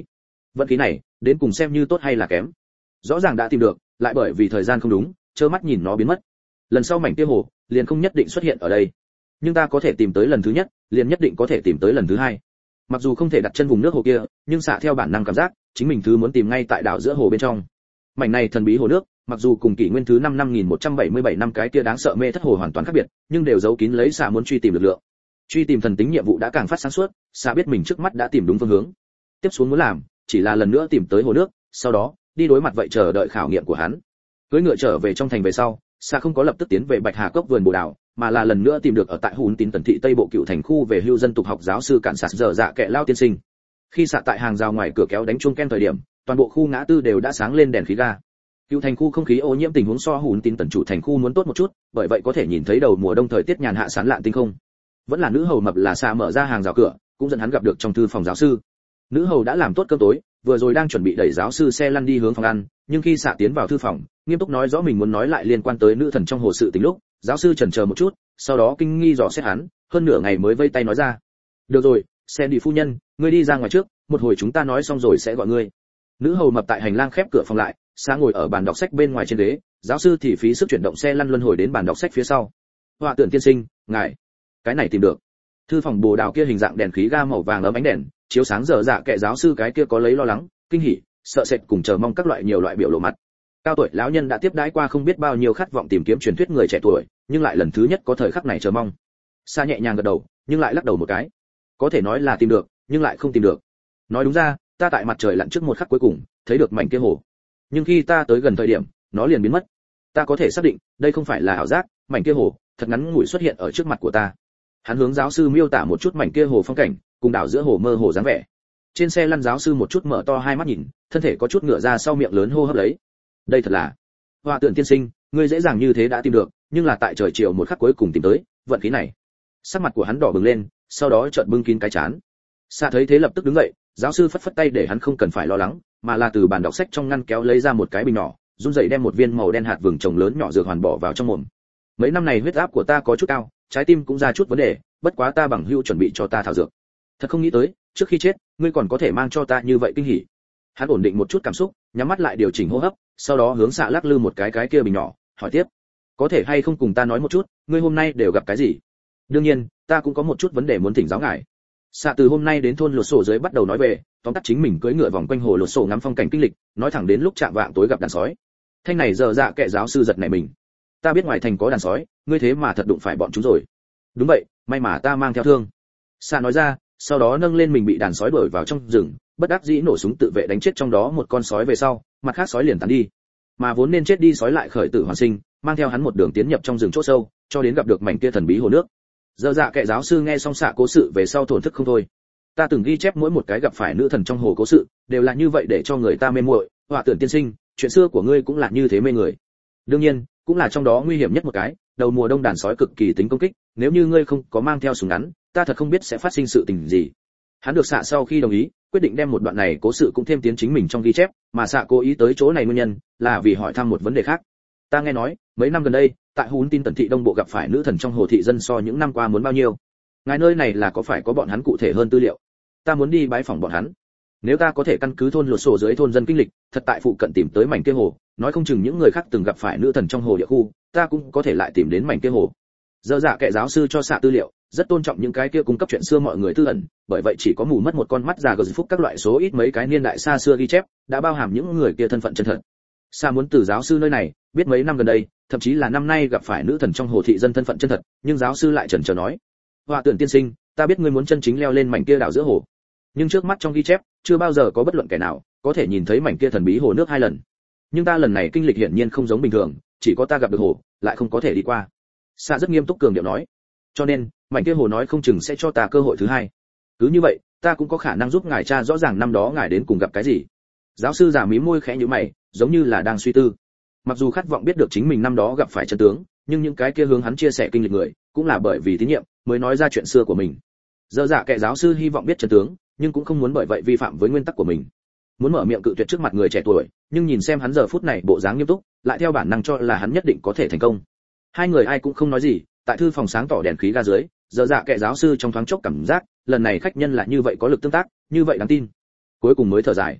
vận khí này đến cùng xem như tốt hay là kém. Rõ ràng đã tìm được, lại bởi vì thời gian không đúng, trơ mắt nhìn nó biến mất. Lần sau mảnh kia hồ liền không nhất định xuất hiện ở đây, nhưng ta có thể tìm tới lần thứ nhất, liền nhất định có thể tìm tới lần thứ hai. Mặc dù không thể đặt chân vùng nước hồ kia, nhưng xạ theo bản năng cảm giác chính mình thứ muốn tìm ngay tại đảo giữa hồ bên trong. Mảnh này thần bí hồ nước, mặc dù cùng kỷ nguyên thứ năm năm nghìn một trăm bảy mươi bảy năm cái kia đáng sợ mê thất hồ hoàn toàn khác biệt, nhưng đều giấu kín lấy xạ muốn truy tìm lực lượng. Truy tìm thần tính nhiệm vụ đã càng phát sáng suốt, xạ biết mình trước mắt đã tìm đúng phương hướng. Tiếp xuống muốn làm chỉ là lần nữa tìm tới hồ nước, sau đó đi đối mặt vậy chờ đợi khảo nghiệm của hắn. Cưỡi ngựa trở về trong thành về sau, xạ không có lập tức tiến về Bạch Hà cốc vườn bồ đào, mà là lần nữa tìm được ở tại Hùn Tín Tần thị Tây bộ cựu thành khu về hưu dân tục học giáo sư cản sạt dở dạ kệ lao tiên sinh. Khi xạ tại hàng rào ngoài cửa kéo đánh chuông ken thời điểm, toàn bộ khu ngã tư đều đã sáng lên đèn khí ga. Cựu thành khu không khí ô nhiễm tình huống so Hùn Tín Tần chủ thành khu muốn tốt một chút, bởi vậy có thể nhìn thấy đầu mùa đông thời tiết nhàn hạ sán lạn tinh không. Vẫn là nữ hầu mập là xạ mở ra hàng rào cửa, cũng dẫn hắn gặp được trong thư phòng giáo sư. Nữ hầu đã làm tốt cơm tối, vừa rồi đang chuẩn bị đẩy giáo sư xe lăn đi hướng phòng ăn, nhưng khi xạ tiến vào thư phòng, nghiêm túc nói rõ mình muốn nói lại liên quan tới nữ thần trong hồ sự tình lúc, giáo sư chần chờ một chút, sau đó kinh nghi dò xét hắn, hơn nửa ngày mới vây tay nói ra. Được rồi, Sandy phu nhân, ngươi đi ra ngoài trước, một hồi chúng ta nói xong rồi sẽ gọi ngươi. Nữ hầu mập tại hành lang khép cửa phòng lại, xạ ngồi ở bàn đọc sách bên ngoài trên ghế, giáo sư thì phí sức chuyển động xe lăn luân hồi đến bàn đọc sách phía sau. Họa tưởng tiên sinh, ngài, cái này tìm được. Thư phòng bồ đào kia hình dạng đèn khí ga màu vàng ấm ánh đèn, chiếu sáng dở dạ kệ giáo sư cái kia có lấy lo lắng, kinh hỉ, sợ sệt cùng chờ mong các loại nhiều loại biểu lộ mặt. Cao tuổi lão nhân đã tiếp đãi qua không biết bao nhiêu khát vọng tìm kiếm truyền thuyết người trẻ tuổi, nhưng lại lần thứ nhất có thời khắc này chờ mong. Sa nhẹ nhàng gật đầu, nhưng lại lắc đầu một cái. Có thể nói là tìm được, nhưng lại không tìm được. Nói đúng ra, ta tại mặt trời lặn trước một khắc cuối cùng, thấy được mảnh kia hồ. Nhưng khi ta tới gần thời điểm, nó liền biến mất. Ta có thể xác định, đây không phải là ảo giác, mảnh kia hồ thật ngắn ngủi xuất hiện ở trước mặt của ta. Hắn hướng giáo sư miêu tả một chút mảnh kia hồ phong cảnh, cùng đảo giữa hồ mơ hồ dáng vẻ. Trên xe lăn giáo sư một chút mở to hai mắt nhìn, thân thể có chút ngửa ra sau miệng lớn hô hấp lấy. Đây thật là Hoa Tưởng tiên sinh, ngươi dễ dàng như thế đã tìm được, nhưng là tại trời chiều một khắc cuối cùng tìm tới, vận khí này. Sắc mặt của hắn đỏ bừng lên, sau đó chợt bưng kín cái chán. Sa thấy thế lập tức đứng dậy, giáo sư phất phất tay để hắn không cần phải lo lắng, mà là từ bàn đọc sách trong ngăn kéo lấy ra một cái bình nhỏ, run rẩy đem một viên màu đen hạt vừng trồng lớn nhỏ dược hoàn bỏ vào trong mồm. Mấy năm này huyết áp của ta có chút cao, trái tim cũng ra chút vấn đề, bất quá ta bằng hữu chuẩn bị cho ta thảo dược. Thật không nghĩ tới, trước khi chết, ngươi còn có thể mang cho ta như vậy kinh hỉ. Hắn ổn định một chút cảm xúc, nhắm mắt lại điều chỉnh hô hấp, sau đó hướng xạ lắc lư một cái cái kia bình nhỏ, hỏi tiếp: có thể hay không cùng ta nói một chút, ngươi hôm nay đều gặp cái gì? Đương nhiên, ta cũng có một chút vấn đề muốn thỉnh giáo ngài. Xạ từ hôm nay đến thôn lột sổ dưới bắt đầu nói về, tóm tắt chính mình cưỡi ngựa vòng quanh hồ lột sổ ngắm phong cảnh kinh lịch, nói thẳng đến lúc chạm vạng tối gặp đàn sói. Thanh này giờ dạ kệ giáo sư giật nảy mình. Ta biết ngoài thành có đàn sói, ngươi thế mà thật đụng phải bọn chúng rồi. Đúng vậy, may mà ta mang theo thương. Xạ nói ra, sau đó nâng lên mình bị đàn sói đuổi vào trong rừng, bất đắc dĩ nổ súng tự vệ đánh chết trong đó một con sói về sau, mặt khác sói liền tán đi. Mà vốn nên chết đi sói lại khởi tử hoàn sinh, mang theo hắn một đường tiến nhập trong rừng chỗ sâu, cho đến gặp được mảnh kia thần bí hồ nước. Giờ dạ kệ giáo sư nghe xong xạ cố sự về sau thổn thức không thôi. Ta từng ghi chép mỗi một cái gặp phải nữ thần trong hồ cố sự, đều là như vậy để cho người ta mê muội. Họa Tưởng tiên sinh, chuyện xưa của ngươi cũng là như thế mê người. Đương nhiên, cũng là trong đó nguy hiểm nhất một cái, đầu mùa đông đàn sói cực kỳ tính công kích, nếu như ngươi không có mang theo súng ngắn, ta thật không biết sẽ phát sinh sự tình gì. Hắn được xạ sau khi đồng ý, quyết định đem một đoạn này cố sự cũng thêm tiến chính mình trong ghi chép, mà xạ cố ý tới chỗ này nguyên nhân là vì hỏi thăm một vấn đề khác. Ta nghe nói, mấy năm gần đây, tại Hùn Tín Tần thị đông bộ gặp phải nữ thần trong hồ thị dân so những năm qua muốn bao nhiêu. Ngài nơi này là có phải có bọn hắn cụ thể hơn tư liệu? Ta muốn đi bái phỏng bọn hắn. Nếu ta có thể căn cứ thôn lột sổ dưới thôn dân kinh lịch, thật tại phụ cận tìm tới mảnh kia hồ, nói không chừng những người khác từng gặp phải nữ thần trong hồ địa khu, ta cũng có thể lại tìm đến mảnh kia hồ. Giờ dạ kệ giáo sư cho xạ tư liệu, rất tôn trọng những cái kia cung cấp chuyện xưa mọi người tư ẩn, bởi vậy chỉ có mù mất một con mắt già gờ phúc các loại số ít mấy cái niên đại xa xưa ghi chép, đã bao hàm những người kia thân phận chân thật. Xạ muốn từ giáo sư nơi này biết mấy năm gần đây, thậm chí là năm nay gặp phải nữ thần trong hồ thị dân thân phận chân thật, nhưng giáo sư lại chần chờ nói: Họa Tưởng tiên sinh, ta biết ngươi muốn chân chính leo lên mảnh kia đảo giữa hồ, nhưng trước mắt trong ghi chép chưa bao giờ có bất luận kẻ nào có thể nhìn thấy mảnh kia thần bí hồ nước hai lần. Nhưng ta lần này kinh lịch hiển nhiên không giống bình thường, chỉ có ta gặp được hồ, lại không có thể đi qua. Xạ rất nghiêm túc cường điệu nói. Cho nên, mảnh kia hồ nói không chừng sẽ cho ta cơ hội thứ hai. Cứ như vậy, ta cũng có khả năng giúp ngài tra rõ ràng năm đó ngài đến cùng gặp cái gì. Giáo sư giả mím môi khẽ nhíu mày, giống như là đang suy tư. Mặc dù khát vọng biết được chính mình năm đó gặp phải chân tướng, nhưng những cái kia hướng hắn chia sẻ kinh lịch người, cũng là bởi vì tín nhiệm mới nói ra chuyện xưa của mình. Giờ dạ kệ giáo sư hy vọng biết chân tướng, nhưng cũng không muốn bởi vậy vi phạm với nguyên tắc của mình. Muốn mở miệng cự tuyệt trước mặt người trẻ tuổi, nhưng nhìn xem hắn giờ phút này bộ dáng nghiêm túc, lại theo bản năng cho là hắn nhất định có thể thành công. Hai người ai cũng không nói gì, tại thư phòng sáng tỏ đèn khí ga dưới, giờ dạ kệ giáo sư trong thoáng chốc cảm giác, lần này khách nhân là như vậy có lực tương tác, như vậy đáng tin. Cuối cùng mới thở dài.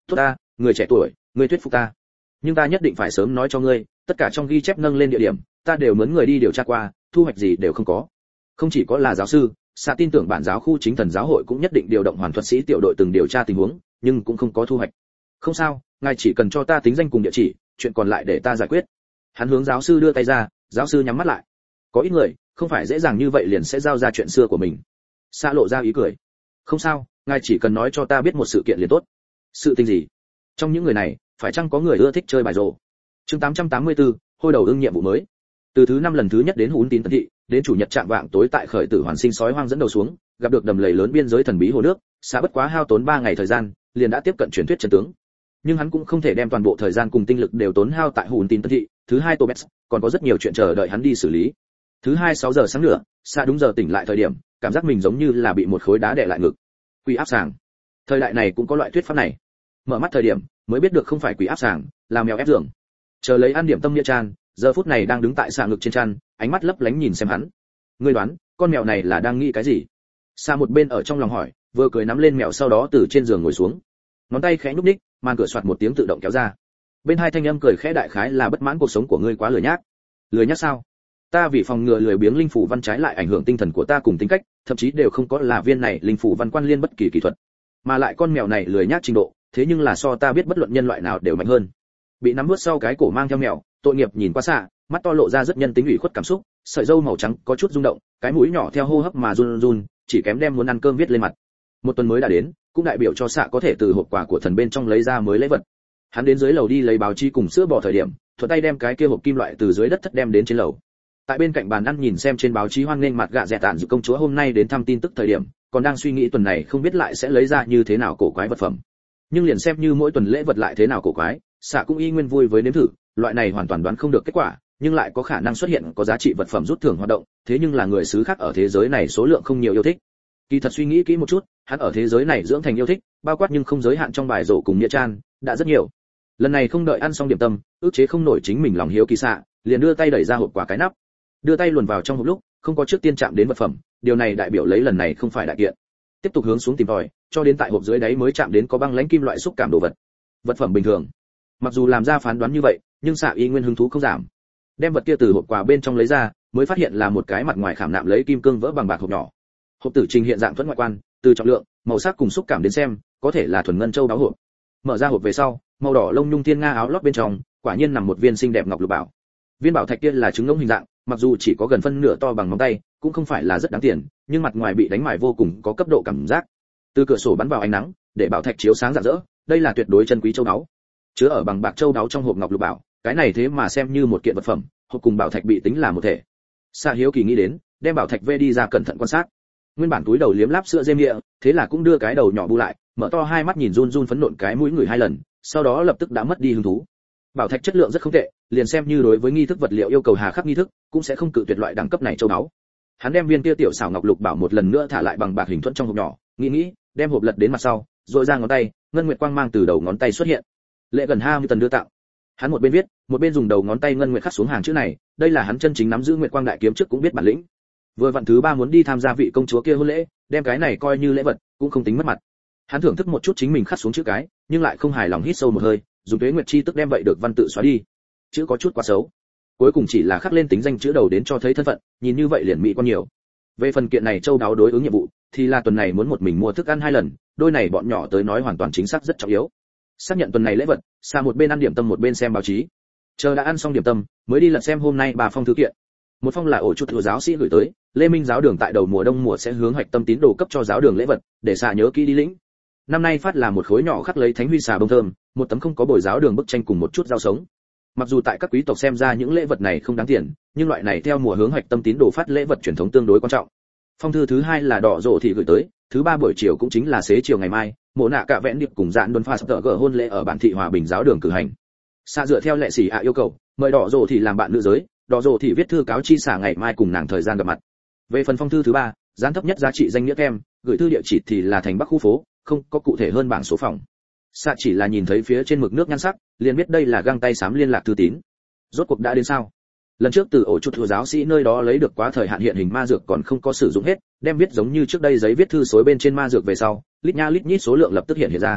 tốt ta, người trẻ tuổi, ngươi thuyết phục ta, nhưng ta nhất định phải sớm nói cho ngươi, tất cả trong ghi chép nâng lên địa điểm ta đều mướn người đi điều tra qua, thu hoạch gì đều không có. Không chỉ có là giáo sư, Sa tin tưởng bản giáo khu chính thần giáo hội cũng nhất định điều động hoàn thuật sĩ tiểu đội từng điều tra tình huống, nhưng cũng không có thu hoạch. Không sao, ngài chỉ cần cho ta tính danh cùng địa chỉ, chuyện còn lại để ta giải quyết. Hắn hướng giáo sư đưa tay ra, giáo sư nhắm mắt lại. Có ít người không phải dễ dàng như vậy liền sẽ giao ra chuyện xưa của mình. Sa lộ ra ý cười. Không sao, ngài chỉ cần nói cho ta biết một sự kiện liền tốt. Sự tình gì? Trong những người này phải chăng có người ưa thích chơi bài rổ? Chương tám trăm tám mươi tư, hôi đầu ưng nhiệm vụ mới. Từ thứ năm lần thứ nhất đến Hún Tín Tần thị, đến chủ nhật trạng vạng tối tại khởi tử hoàn sinh sói hoang dẫn đầu xuống, gặp được đầm lầy lớn biên giới thần bí hồ nước, Sa bất quá hao tốn ba ngày thời gian, liền đã tiếp cận truyền thuyết chân tướng. Nhưng hắn cũng không thể đem toàn bộ thời gian cùng tinh lực đều tốn hao tại Hún Tín Tần thị, thứ hai Tobet, còn có rất nhiều chuyện chờ đợi hắn đi xử lý. Thứ hai sáu giờ sáng nữa, Sa đúng giờ tỉnh lại thời điểm, cảm giác mình giống như là bị một khối đá đè lại ngực. Quỷ áp sàng. Thời đại này cũng có loại thuyết pháp này. Mở mắt thời điểm, mới biết được không phải quỷ áp sàng, là mèo ép giường. Chờ lấy ăn điểm tâm nghĩa tràn, giờ phút này đang đứng tại xà ngực trên chăn, ánh mắt lấp lánh nhìn xem hắn. Ngươi đoán, con mèo này là đang nghĩ cái gì? Sa một bên ở trong lòng hỏi, vừa cười nắm lên mèo sau đó từ trên giường ngồi xuống. Ngón tay khẽ nhúc nhích, màn cửa soạt một tiếng tự động kéo ra. Bên hai thanh âm cười khẽ đại khái là bất mãn cuộc sống của ngươi quá lười nhác. Lười nhác sao? Ta vì phòng ngừa lười biếng linh phủ văn trái lại ảnh hưởng tinh thần của ta cùng tính cách, thậm chí đều không có là viên này linh phủ văn quan liên bất kỳ kỹ thuật. Mà lại con mèo này lười nhác trình độ, thế nhưng là so ta biết bất luận nhân loại nào đều mạnh hơn. Bị nắm vuốt sau cái cổ mang theo mèo, tội nghiệp nhìn qua Sa, mắt to lộ ra rất nhân tính ủy khuất cảm xúc, sợi râu màu trắng có chút rung động, cái mũi nhỏ theo hô hấp mà run run, chỉ kém đem muốn ăn cơm viết lên mặt. Một tuần mới đã đến, cũng đại biểu cho Sa có thể từ hộp quà của thần bên trong lấy ra mới lễ vật. Hắn đến dưới lầu đi lấy báo chí cùng sữa bò thời điểm, thuận tay đem cái kia hộp kim loại từ dưới đất thất đem đến trên lầu. Tại bên cạnh bàn ăn nhìn xem trên báo chí hoan nghênh mặt gạ dẹt tản dự công chúa hôm nay đến thăm tin tức thời điểm, còn đang suy nghĩ tuần này không biết lại sẽ lấy ra như thế nào cổ quái vật phẩm. Nhưng liền xem như mỗi tuần lễ vật lại thế nào cổ quái, Sa cũng y nguyên vui với nếm thử, loại này hoàn toàn đoán không được kết quả, nhưng lại có khả năng xuất hiện có giá trị vật phẩm rút thưởng hoạt động, thế nhưng là người xứ khác ở thế giới này số lượng không nhiều yêu thích. Kỳ thật suy nghĩ kỹ một chút, hắn ở thế giới này dưỡng thành yêu thích, bao quát nhưng không giới hạn trong bài rổ cùng nghĩa trang, đã rất nhiều. Lần này không đợi ăn xong điểm tâm, ức chế không nổi chính mình lòng hiếu kỳ Sa, liền đưa tay đẩy ra hộp quà cái nắp. Đưa tay luồn vào trong hộp lúc, không có trước tiên chạm đến vật phẩm, điều này đại biểu lấy lần này không phải đại kiện. Tiếp tục hướng xuống tìm tòi, cho đến tại hộp dưới đáy mới chạm đến có băng lãnh kim loại xúc cảm đồ vật. Vật phẩm bình thường. Mặc dù làm ra phán đoán như vậy, nhưng Sa y nguyên hứng thú không giảm. Đem vật kia từ hộp quà bên trong lấy ra, mới phát hiện là một cái mặt ngoài khảm nạm lấy kim cương vỡ bằng bạc hộp nhỏ. Hộp tử trình hiện dạng thuẫn ngoại quan, từ trọng lượng, màu sắc cùng xúc cảm đến xem, có thể là thuần ngân châu đáo hộp. Mở ra hộp về sau, màu đỏ lông nhung thiên nga áo lót bên trong, quả nhiên nằm một viên xinh đẹp ngọc lục bảo. Viên bảo thạch kia là trứng ngỗng hình dạng, mặc dù chỉ có gần phân nửa to bằng ngón tay, cũng không phải là rất đáng tiền, nhưng mặt ngoài bị đánh mài vô cùng có cấp độ cảm giác. Từ cửa sổ bắn vào ánh nắng, để bảo thạch chiếu sáng rạng rỡ, đây là tuyệt đối chân quý châu báu. Chứa ở bằng bạc châu báu trong hộp ngọc lục bảo, cái này thế mà xem như một kiện vật phẩm, hộp cùng bảo thạch bị tính là một thể. Sa hiếu kỳ nghĩ đến, đem bảo thạch vê đi ra cẩn thận quan sát. Nguyên bản túi đầu liếm láp sữa dêm địa, thế là cũng đưa cái đầu nhỏ bu lại, mở to hai mắt nhìn run run phấn nộn cái mũi người hai lần, sau đó lập tức đã mất đi hứng thú. Bảo thạch chất lượng rất không tệ, liền xem như đối với nghi thức vật liệu yêu cầu hà khắc nghi thức, cũng sẽ không cự tuyệt loại đẳng cấp này châu báu. Hắn đem viên kia tiểu xảo ngọc lục bảo một lần nữa thả lại bằng bạc hình thuẫn trong hộp nhỏ, nghĩ nghĩ, đem hộp lật đến mặt sau, rồi ra ngón tay, ngân nguyệt quang mang từ đầu ngón tay xuất hiện. Lễ gần hai mươi tần đưa tặng. Hắn một bên viết, một bên dùng đầu ngón tay ngân nguyệt khắc xuống hàng chữ này, đây là hắn chân chính nắm giữ nguyệt quang đại kiếm trước cũng biết bản lĩnh. Vừa vặn thứ ba muốn đi tham gia vị công chúa kia hôn lễ, đem cái này coi như lễ vật, cũng không tính mất mặt. Hắn thưởng thức một chút chính mình khắc xuống chữ cái, nhưng lại không hài lòng hít sâu một hơi, dùng tuế nguyệt chi tức đem vậy được văn tự xóa đi. Chữ có chút quá xấu. Cuối cùng chỉ là khắc lên tính danh chữ đầu đến cho thấy thân phận, nhìn như vậy liền mỹ quan nhiều. Về phần kiện này châu đáo đối ứng nhiệm vụ, thì là tuần này muốn một mình mua thức ăn hai lần, đôi này bọn nhỏ tới nói hoàn toàn chính xác rất trọng yếu. Xác nhận tuần này lễ vật, Sa một bên ăn điểm tâm một bên xem báo chí. Chờ đã ăn xong điểm tâm, mới đi lật xem hôm nay bà phong thư kiện. Một phong là ổ chuột thừa giáo sĩ gửi tới, Lê Minh giáo đường tại đầu mùa đông mùa sẽ hướng hoạch tâm tín đồ cấp cho giáo đường lễ vật, để Sa nhớ kỹ đi lĩnh. Năm nay phát là một khối nhỏ khắc lấy thánh huy xà bông thơm, một tấm không có bồi giáo đường bức tranh cùng một chút rau sống. Mặc dù tại các quý tộc xem ra những lễ vật này không đáng tiền, nhưng loại này theo mùa hướng hoạch tâm tín đồ phát lễ vật truyền thống tương đối quan trọng. Phong thư thứ hai là đỏ rổ thì gửi tới, thứ ba buổi chiều cũng chính là xế chiều ngày mai, mộ nạ cả vẽn điệp cùng dạn đồn pha sắp tờ gỡ hôn lễ ở bản thị hòa bình giáo đường cử hành. Sa dựa theo lệ sĩ ạ yêu cầu, mời đỏ rổ thì làm bạn nữ giới, đỏ rổ thì viết thư cáo chi xả ngày mai cùng nàng thời gian gặp mặt. Về phần phong thư thứ ba, gián thấp nhất giá trị danh nghĩa kem, gửi thư địa chỉ thì là thành Bắc khu phố, không có cụ thể hơn bảng số phòng. Sa chỉ là nhìn thấy phía trên mực nước nhan sắc, liền biết đây là găng tay xám liên lạc thư tín. Rốt cuộc đã đến sao? Lần trước từ ổ chuột thừa giáo sĩ nơi đó lấy được quá thời hạn hiện hình ma dược còn không có sử dụng hết, đem viết giống như trước đây giấy viết thư xối bên trên ma dược về sau, lít nha lít nhít số lượng lập tức hiện hiện ra.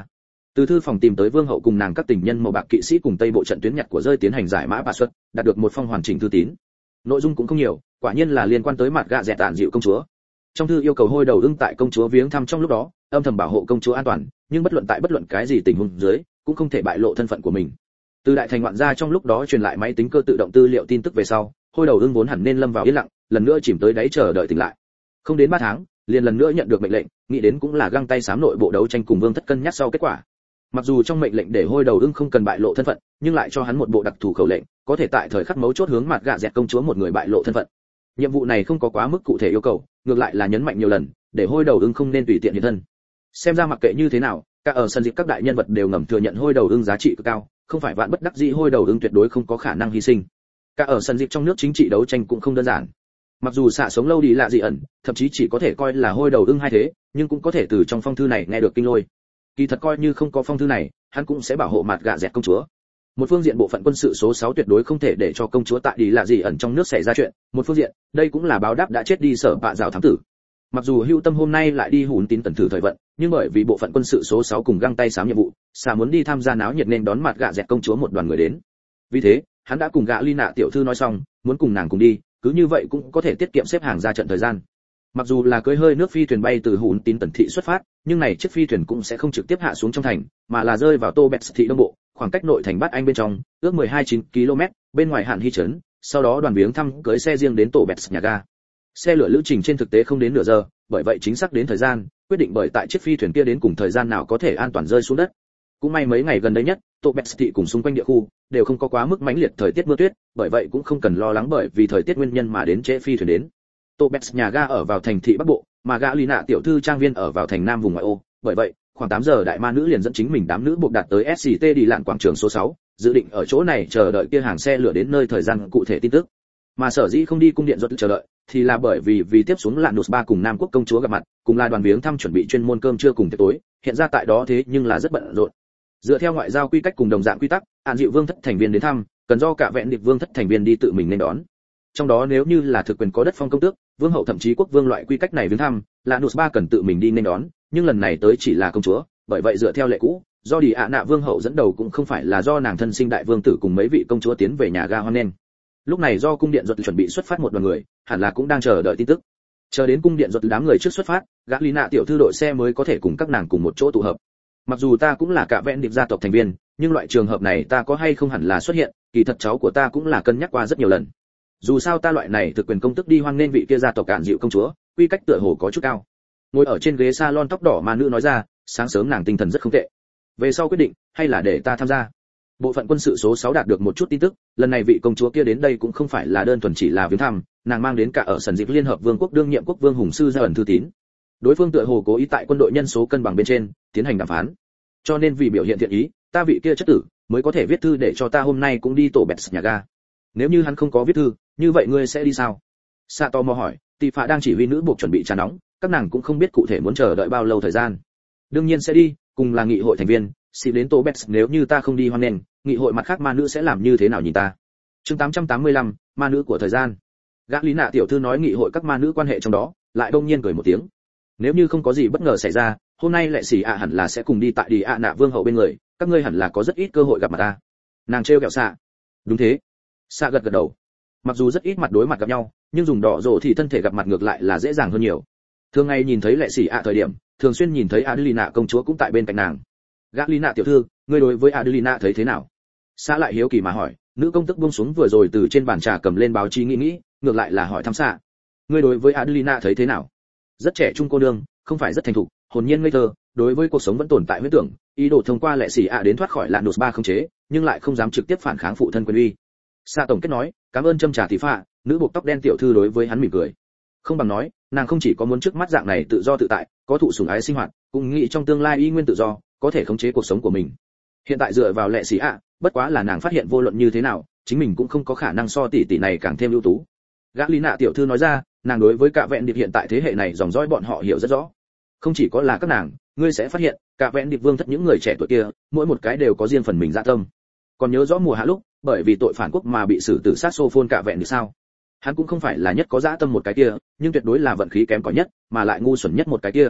Từ thư phòng tìm tới vương hậu cùng nàng các tình nhân màu bạc kỵ sĩ cùng tây bộ trận tuyến nhặt của rơi tiến hành giải mã bà xuất, đạt được một phong hoàn chỉnh thư tín. Nội dung cũng không nhiều, quả nhiên là liên quan tới mặt gạ dẹt tản dịu công chúa. Trong thư yêu cầu hôi đầu ưng tại công chúa viếng thăm trong lúc đó, âm thầm bảo hộ công chúa an toàn, nhưng bất luận tại bất luận cái gì tình huống dưới, cũng không thể bại lộ thân phận của mình. Từ đại thành ngoạn gia trong lúc đó truyền lại máy tính cơ tự động tư liệu tin tức về sau, hôi đầu ưng vốn hẳn nên lâm vào yên lặng, lần nữa chìm tới đáy chờ đợi tỉnh lại. Không đến ba tháng, liền lần nữa nhận được mệnh lệnh, nghĩ đến cũng là găng tay xám nội bộ đấu tranh cùng vương thất cân nhắc sau kết quả. Mặc dù trong mệnh lệnh để hôi đầu ưng không cần bại lộ thân phận, nhưng lại cho hắn một bộ đặc thù khẩu lệnh, có thể tại thời khắc mấu chốt hướng mặt gạ dẹt công chúa một người bại lộ thân phận. Nhiệm vụ này không có quá mức cụ thể yêu cầu, ngược lại là nhấn mạnh nhiều lần, để hôi đầu ưng không nên tùy tiện hiện thân. Xem ra mặc kệ như thế nào, cả ở sân dịp các đại nhân vật đều ngầm thừa nhận hôi đầu ưng giá trị cực cao, không phải vạn bất đắc dĩ hôi đầu ưng tuyệt đối không có khả năng hy sinh. Cả ở sân dịp trong nước chính trị đấu tranh cũng không đơn giản. Mặc dù xạ sống lâu đi lạ dị ẩn, thậm chí chỉ có thể coi là hôi đầu ưng hai thế, nhưng cũng có thể từ trong phong thư này nghe được kinh lôi. Kỳ thật coi như không có phong thư này, hắn cũng sẽ bảo hộ mặt gạ dẹt công chúa. Một phương diện bộ phận quân sự số sáu tuyệt đối không thể để cho công chúa tại đi lạ dị ẩn trong nước xảy ra chuyện, một phương diện, đây cũng là báo đáp đã chết đi sở bạ rào thám tử. Mặc dù Hưu Tâm hôm nay lại đi hùn tín tần thử thời vận, nhưng bởi vì bộ phận quân sự số sáu cùng găng tay xám nhiệm vụ, xạ muốn đi tham gia náo nhiệt nên đón mặt gạ dẹt công chúa một đoàn người đến. Vì thế, hắn đã cùng gạ ly nạ tiểu thư nói xong, muốn cùng nàng cùng đi, cứ như vậy cũng có thể tiết kiệm xếp hàng ra trận thời gian. Mặc dù là cưỡi hơi nước phi thuyền bay từ hùn tín tần thị xuất phát, nhưng này chiếc phi thuyền cũng sẽ không trực tiếp hạ xuống trong thành, mà là rơi vào Tô Bẹt thị đông bộ, khoảng cách nội thành Bát Anh bên trong, ước mười hai chín ki lô mét, bên ngoài Hạn Hy trấn, sau đó đoàn viếng thăm cưỡi xe riêng đến Tô Bẹt nhà ga. Xe lửa lữ trình trên thực tế không đến nửa giờ, bởi vậy chính xác đến thời gian, quyết định bởi tại chiếc phi thuyền kia đến cùng thời gian nào có thể an toàn rơi xuống đất. Cũng may mấy ngày gần đây nhất, Tô Bẹt thị cùng xung quanh địa khu đều không có quá mức mãnh liệt thời tiết mưa tuyết, bởi vậy cũng không cần lo lắng bởi vì thời tiết nguyên nhân mà đến trễ phi thuyền đến. Tô Bẹt nhà ga ở vào thành thị Bắc Bộ, mà gã Lý Nạ tiểu thư trang viên ở vào thành Nam vùng ngoại ô, bởi vậy, khoảng tám giờ đại ma nữ liền dẫn chính mình đám nữ buộc đạt tới ét xê tê đi lạn quảng trường số sáu, dự định ở chỗ này chờ đợi kia hàng xe lửa đến nơi thời gian cụ thể tin tức. Mà sở dĩ không đi cung điện ruột chờ đợi, thì là bởi vì vì tiếp xuống lạn nốt ba cùng Nam quốc công chúa gặp mặt, cùng là đoàn viếng thăm chuẩn bị chuyên môn cơm trưa cùng tiệc tối, hiện ra tại đó thế nhưng là rất bận rộn. Dựa theo ngoại giao quy cách cùng đồng dạng quy tắc, Án Dịu Vương thất thành viên đến thăm, cần do cả vẹn điệp vương thất thành viên đi tự mình nên đón. Trong đó nếu như là thực quyền có đất phong công tước, vương hậu thậm chí quốc vương loại quy cách này viếng thăm, là nốt ba cần tự mình đi nên đón, nhưng lần này tới chỉ là công chúa, bởi vậy dựa theo lệ cũ, do đi ạ nạ vương hậu dẫn đầu cũng không phải là do nàng thân sinh đại vương tử cùng mấy vị công chúa tiến về nhà ga hoan nghênh. Lúc này do cung điện ruột chuẩn bị xuất phát một đoàn người, hẳn là cũng đang chờ đợi tin tức. Chờ đến cung điện ruột đám người trước xuất phát, gã Lý Nạ tiểu thư đội xe mới có thể cùng các nàng cùng một chỗ tụ hợp. Mặc dù ta cũng là cả vẹn điệp gia tộc thành viên, nhưng loại trường hợp này ta có hay không hẳn là xuất hiện, kỳ thật cháu của ta cũng là cân nhắc qua rất nhiều lần. Dù sao ta loại này thực quyền công tức đi hoan nghênh vị kia gia tộc cản dịu công chúa, quy cách tựa hồ có chút cao. Ngồi ở trên ghế salon tóc đỏ mà nữ nói ra, sáng sớm nàng tinh thần rất không tệ. Về sau quyết định, hay là để ta tham gia. Bộ phận quân sự số sáu đạt được một chút tin tức, lần này vị công chúa kia đến đây cũng không phải là đơn thuần chỉ là viếng thăm, nàng mang đến cả ở sân dịp liên hợp vương quốc đương nhiệm quốc vương hùng sư ra ẩn thư tín. Đối phương tựa hồ cố ý tại quân đội nhân số cân bằng bên trên tiến hành đàm phán. Cho nên vì biểu hiện thiện ý, ta vị kia chất tử mới có thể viết thư để cho ta hôm nay cũng đi tổ bẹt nhà ga. Nếu như hắn không có viết thư, như vậy ngươi sẽ đi sao? Sato mò hỏi, tỷ phạ đang chỉ huy nữ buộc chuẩn bị trà nóng, các nàng cũng không biết cụ thể muốn chờ đợi bao lâu thời gian. Đương nhiên sẽ đi, cùng là nghị hội thành viên, xin đến tổ bẹt nếu như ta không đi hoan nghênh, nghị hội mặt khác ma nữ sẽ làm như thế nào nhìn ta? Chương tám trăm tám mươi lăm, ma nữ của thời gian. Gã Lý Nạ tiểu thư nói nghị hội các ma nữ quan hệ trong đó, lại đông nhiên cười một tiếng. Nếu như không có gì bất ngờ xảy ra, hôm nay lệ sĩ ạ hẳn là sẽ cùng đi tại đi ạ nạ vương hậu bên người, các ngươi hẳn là có rất ít cơ hội gặp mặt ta. Nàng trêu ghẹo xạ. Đúng thế. Xạ gật gật đầu. Mặc dù rất ít mặt đối mặt gặp nhau, nhưng dùng đỏ rổ thì thân thể gặp mặt ngược lại là dễ dàng hơn nhiều. Thường ngày nhìn thấy lệ sĩ ạ thời điểm, thường xuyên nhìn thấy Adelina công chúa cũng tại bên cạnh nàng. Gã Lý Nạ tiểu thư, ngươi đối với Adelina thấy thế nào? Xạ lại hiếu kỳ mà hỏi, nữ công tức buông xuống vừa rồi từ trên bàn trà cầm lên báo chí nghĩ nghĩ, ngược lại là hỏi thăm xạ. Ngươi đối với Adelina thấy thế nào? Rất trẻ trung cô nương, không phải rất thành thục, hồn nhiên ngây thơ, đối với cuộc sống vẫn tồn tại huyễn tưởng, ý đồ thông qua lệ sĩ ạ đến thoát khỏi lạn nốt ba không chế, nhưng lại không dám trực tiếp phản kháng phụ thân quyền uy. Sa tổng kết nói, cảm ơn châm trà tỷ phạ, nữ buộc tóc đen tiểu thư đối với hắn mỉm cười. Không bằng nói, nàng không chỉ có muốn trước mắt dạng này tự do tự tại, có thụ sủng ái sinh hoạt, cũng nghĩ trong tương lai y nguyên tự do, có thể khống chế cuộc sống của mình. Hiện tại dựa vào lệ sĩ ạ, bất quá là nàng phát hiện vô luận như thế nào, chính mình cũng không có khả năng so tỷ tỷ này càng thêm ưu tú. Gã Lý Nạ tiểu thư nói ra, nàng đối với cả vẹn điệp hiện tại thế hệ này dòng dõi bọn họ hiểu rất rõ. Không chỉ có là các nàng, ngươi sẽ phát hiện, cả vẹn điệp vương thất những người trẻ tuổi kia, mỗi một cái đều có riêng phần mình dạ tâm. Còn nhớ rõ mùa hạ lúc, bởi vì tội phản quốc mà bị xử tử sát Sophon cả vẹn điệp sao? Hắn cũng không phải là nhất có dạ tâm một cái kia, nhưng tuyệt đối là vận khí kém cỏi nhất, mà lại ngu xuẩn nhất một cái kia.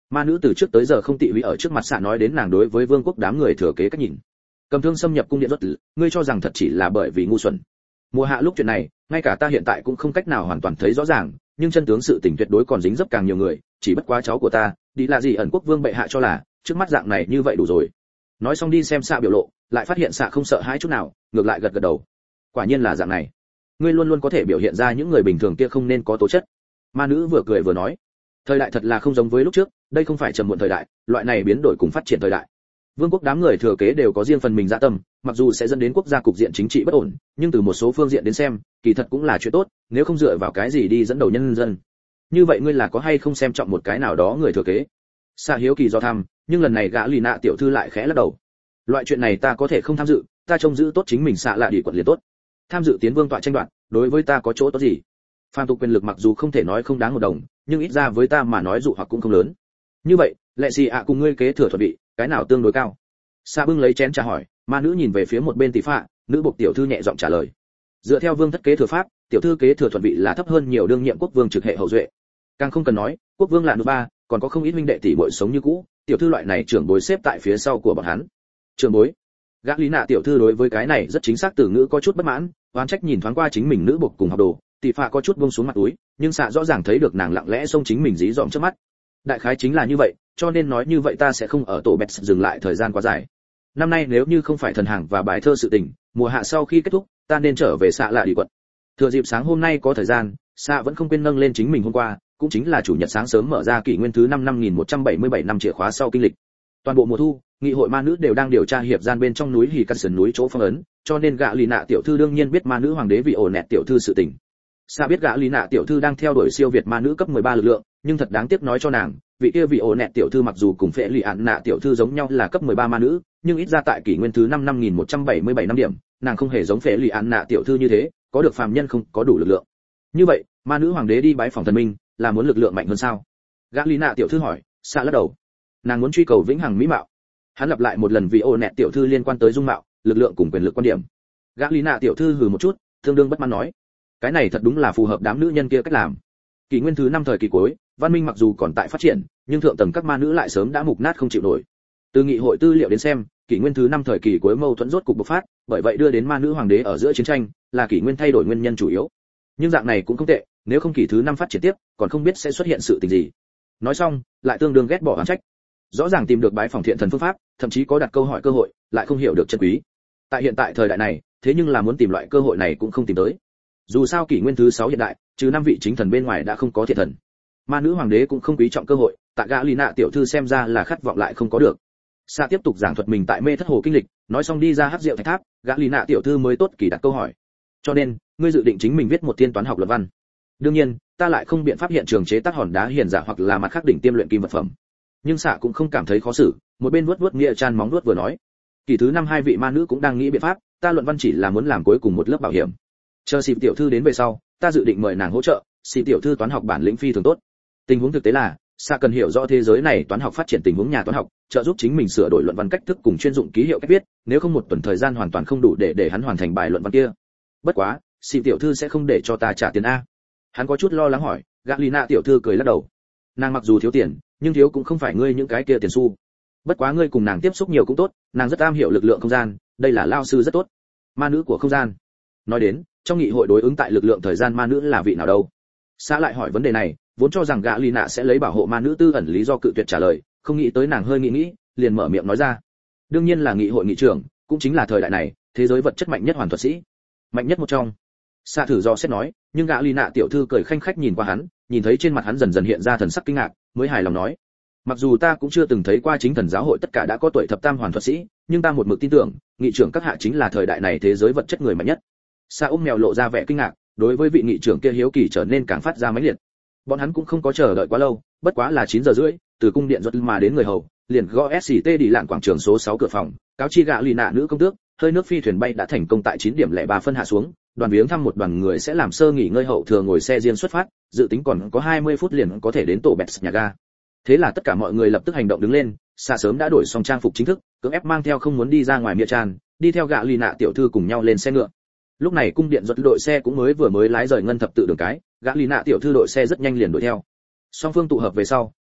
Ma nữ từ trước tới giờ không tị húy ở trước mặt xạ nói đến nàng đối với vương quốc đám người thừa kế cách nhìn. Cầm thương xâm nhập cung điện rốt, ngươi cho rằng thật chỉ là bởi vì ngu xuẩn. Mùa hạ lúc chuyện này, ngay cả ta hiện tại cũng không cách nào hoàn toàn thấy rõ ràng, nhưng chân tướng sự tình tuyệt đối còn dính dấp càng nhiều người, chỉ bất quá cháu của ta, đi là gì ẩn quốc vương bệ hạ cho là, trước mắt dạng này như vậy đủ rồi. Nói xong đi xem xạ biểu lộ, lại phát hiện xạ không sợ hãi chút nào, ngược lại gật gật đầu. Quả nhiên là dạng này. Ngươi luôn luôn có thể biểu hiện ra những người bình thường kia không nên có tố chất. Ma nữ vừa cười vừa nói, thời đại thật là không giống với lúc trước, đây không phải trầm muộn thời đại, loại này biến đổi cùng phát triển thời đại. Vương quốc đám người thừa kế đều có riêng phần mình dạ tâm, mặc dù sẽ dẫn đến quốc gia cục diện chính trị bất ổn, nhưng từ một số phương diện đến xem, kỳ thật cũng là chuyện tốt, nếu không dựa vào cái gì đi dẫn đầu nhân dân. Như vậy ngươi là có hay không xem trọng một cái nào đó người thừa kế? Sa hiếu kỳ do tham, nhưng lần này gã lì nạ tiểu thư lại khẽ lắc đầu. Loại chuyện này ta có thể không tham dự, ta trông giữ tốt chính mình xạ lạ đi quận liền tốt. Tham dự tiến vương tọa tranh đoạt, đối với ta có chỗ tốt gì? Phàm tục quyền lực mặc dù không thể nói không đáng một đồng, nhưng ít ra với ta mà nói dụ hoặc cũng không lớn. Như vậy, lệ gì ạ cùng ngươi kế thừa thuận vị, cái nào tương đối cao? Sa bưng lấy chén trà hỏi, ma nữ nhìn về phía một bên tỷ phạ, nữ buộc tiểu thư nhẹ giọng trả lời. Dựa theo vương thất kế thừa pháp, tiểu thư kế thừa thuận vị là thấp hơn nhiều đương nhiệm quốc vương trực hệ hậu duệ. Càng không cần nói, quốc vương là nữ ba, còn có không ít huynh đệ tỷ muội sống như cũ, tiểu thư loại này trưởng bối xếp tại phía sau của bọn hắn. Trưởng bối? Gã lý nạ tiểu thư đối với cái này rất chính xác từ ngữ có chút bất mãn, oán trách nhìn thoáng qua chính mình nữ buộc cùng học đồ, tỷ phạ có chút buông xuống mặt túi, nhưng xạ rõ ràng thấy được nàng lặng lẽ xông chính mình dí dỏm trước mắt. Đại khái chính là như vậy, cho nên nói như vậy ta sẽ không ở tổ bẹt dừng lại thời gian quá dài. Năm nay nếu như không phải thần hàng và bài thơ sự tình, mùa hạ sau khi kết thúc, ta nên trở về xạ lạ đi quận. Thừa dịp sáng hôm nay có thời gian, xạ vẫn không quên nâng lên chính mình hôm qua, cũng chính là chủ nhật sáng sớm mở ra kỷ nguyên thứ năm năm nghìn một trăm bảy mươi bảy năm chìa khóa sau kinh lịch. Toàn bộ mùa thu, nghị hội ma nữ đều đang điều tra hiệp gian bên trong núi hỉ căn sườn núi chỗ phong ấn, cho nên gã lì nạ tiểu thư đương nhiên biết ma nữ hoàng đế vì ổ nẹt tiểu thư sự tình. Xạ biết gã lì nạ tiểu thư đang theo đuổi siêu việt ma nữ cấp mười ba lực lượng, nhưng thật đáng tiếc nói cho nàng, vị kia vị ổ nẹt tiểu thư mặc dù cùng phệ lì ạn nạ tiểu thư giống nhau là cấp mười ba ma nữ, nhưng ít ra tại kỷ nguyên thứ năm năm nghìn một trăm bảy mươi bảy năm điểm, nàng không hề giống phệ lì ạn nạ tiểu thư như thế, có được phàm nhân không có đủ lực lượng. Như vậy, ma nữ hoàng đế đi bái phòng thần minh, là muốn lực lượng mạnh hơn sao? Gã lì nạ tiểu thư hỏi. Xạ lắc đầu. Nàng muốn truy cầu vĩnh hằng mỹ mạo. Hắn lặp lại một lần vị ổ nẹt tiểu thư liên quan tới dung mạo, lực lượng cùng quyền lực quan điểm. Gã lì nạ tiểu thư hừ một chút, tương đương bất mãn nói, cái này thật đúng là phù hợp đám nữ nhân kia cách làm. Kỷ nguyên thứ năm thời kỳ cuối, văn minh mặc dù còn tại phát triển, nhưng thượng tầng các ma nữ lại sớm đã mục nát không chịu nổi. Từ nghị hội tư liệu đến xem, kỷ nguyên thứ năm thời kỳ cuối mâu thuẫn rốt cục bộc phát, bởi vậy đưa đến ma nữ hoàng đế ở giữa chiến tranh, là kỷ nguyên thay đổi nguyên nhân chủ yếu. Nhưng dạng này cũng không tệ, nếu không kỷ thứ năm phát triển tiếp, còn không biết sẽ xuất hiện sự tình gì. Nói xong, lại tương đương ghét bỏ oán trách. Rõ ràng tìm được bái phòng thiện thần phương pháp, thậm chí có đặt câu hỏi cơ hội, lại không hiểu được chân quý. Tại hiện tại thời đại này, thế nhưng là muốn tìm loại cơ hội này cũng không tìm tới. Dù sao kỷ nguyên thứ sáu hiện đại, trừ năm vị chính thần bên ngoài đã không có thiện thần. Ma nữ hoàng đế cũng không quý trọng cơ hội, tại gã lì nạ tiểu thư xem ra là khát vọng lại không có được. Sa tiếp tục giảng thuật mình tại mê thất hồ kinh lịch, nói xong đi ra hắc rượu thạch tháp, gã lì nạ tiểu thư mới tốt kỳ đặt câu hỏi. Cho nên, ngươi dự định chính mình viết một tiên toán học luận văn? Đương nhiên, ta lại không biện pháp hiện trường chế tác hòn đá hiền giả hoặc là mặt khác đỉnh tiêm luyện kim vật phẩm. Nhưng Sa cũng không cảm thấy khó xử, một bên vuốt vuốt nghĩa chan móng vuốt vừa nói, kỳ thứ năm hai vị ma nữ cũng đang nghĩ biện pháp, ta luận văn chỉ là muốn làm cuối cùng một lớp bảo hiểm. Chờ xịp tiểu thư đến về sau, ta dự định mời nàng hỗ trợ, xịp tiểu thư toán học bản lĩnh phi thường tốt. Tình huống thực tế là, Sa cần hiểu rõ thế giới này toán học phát triển tình huống nhà toán học, trợ giúp chính mình sửa đổi luận văn cách thức cùng chuyên dụng ký hiệu cách viết, nếu không một tuần thời gian hoàn toàn không đủ để để hắn hoàn thành bài luận văn kia. Bất quá, xịp tiểu thư sẽ không để cho ta trả tiền a? Hắn có chút lo lắng hỏi. Galina tiểu thư cười lắc đầu. Nàng mặc dù thiếu tiền, nhưng thiếu cũng không phải ngươi những cái kia tiền xu. Bất quá ngươi cùng nàng tiếp xúc nhiều cũng tốt, nàng rất am hiểu lực lượng không gian, đây là lao sư rất tốt. Ma nữ của không gian. Nói đến, trong nghị hội đối ứng tại lực lượng thời gian ma nữ là vị nào đâu? Sa lại hỏi vấn đề này, vốn cho rằng gã Lina sẽ lấy bảo hộ ma nữ tư ẩn lý do cự tuyệt trả lời, không nghĩ tới nàng hơi nghĩ nghĩ, liền mở miệng nói ra. Đương nhiên là nghị hội nghị trưởng, cũng chính là thời đại này, thế giới vật chất mạnh nhất hoàn thuật sĩ. Mạnh nhất một trong. Sa thử do xét nói, nhưng gã Lina tiểu thư cười khanh khách nhìn qua hắn, nhìn thấy trên mặt hắn dần dần hiện ra thần sắc kinh ngạc, mới hài lòng nói: mặc dù ta cũng chưa từng thấy qua chính thần giáo hội tất cả đã có tuổi thập tam hoàn thuật sĩ, nhưng ta một mực tin tưởng, nghị trưởng các hạ chính là thời đại này thế giới vật chất người mạnh nhất. Sa ôm mèo lộ ra vẻ kinh ngạc, đối với vị nghị trưởng kia hiếu kỳ trở nên càng phát ra mãnh liệt. Bọn hắn cũng không có chờ đợi quá lâu, bất quá là chín giờ rưỡi, từ cung điện ruột mà đến người hầu, liền gõ ét xê tê đi lạn quảng trường số sáu cửa phòng, cáo chi gã Lina nữ công tước, hơi nước phi thuyền bay đã thành công tại chín điểm lẻ ba phân hạ xuống, đoàn viếng thăm một đoàn người sẽ làm sơ nghỉ ngơi hậu thừa ngồi xe riêng xuất phát, dự tính còn có hai mươi phút liền có thể đến tổ Bẹt nhà ga. Thế là tất cả mọi người lập tức hành động đứng lên, Sa sớm đã đổi xong trang phục chính thức, cưỡng ép mang theo không muốn đi ra ngoài Mia Chan, đi theo gã Lina tiểu thư cùng nhau lên xe ngựa. Lúc này cung điện ruột đội xe cũng mới vừa mới lái rời ngân thập tự đường cái, gã Lina tiểu thư đội xe rất nhanh liền đuổi theo. Song phương tụ hợp về sau,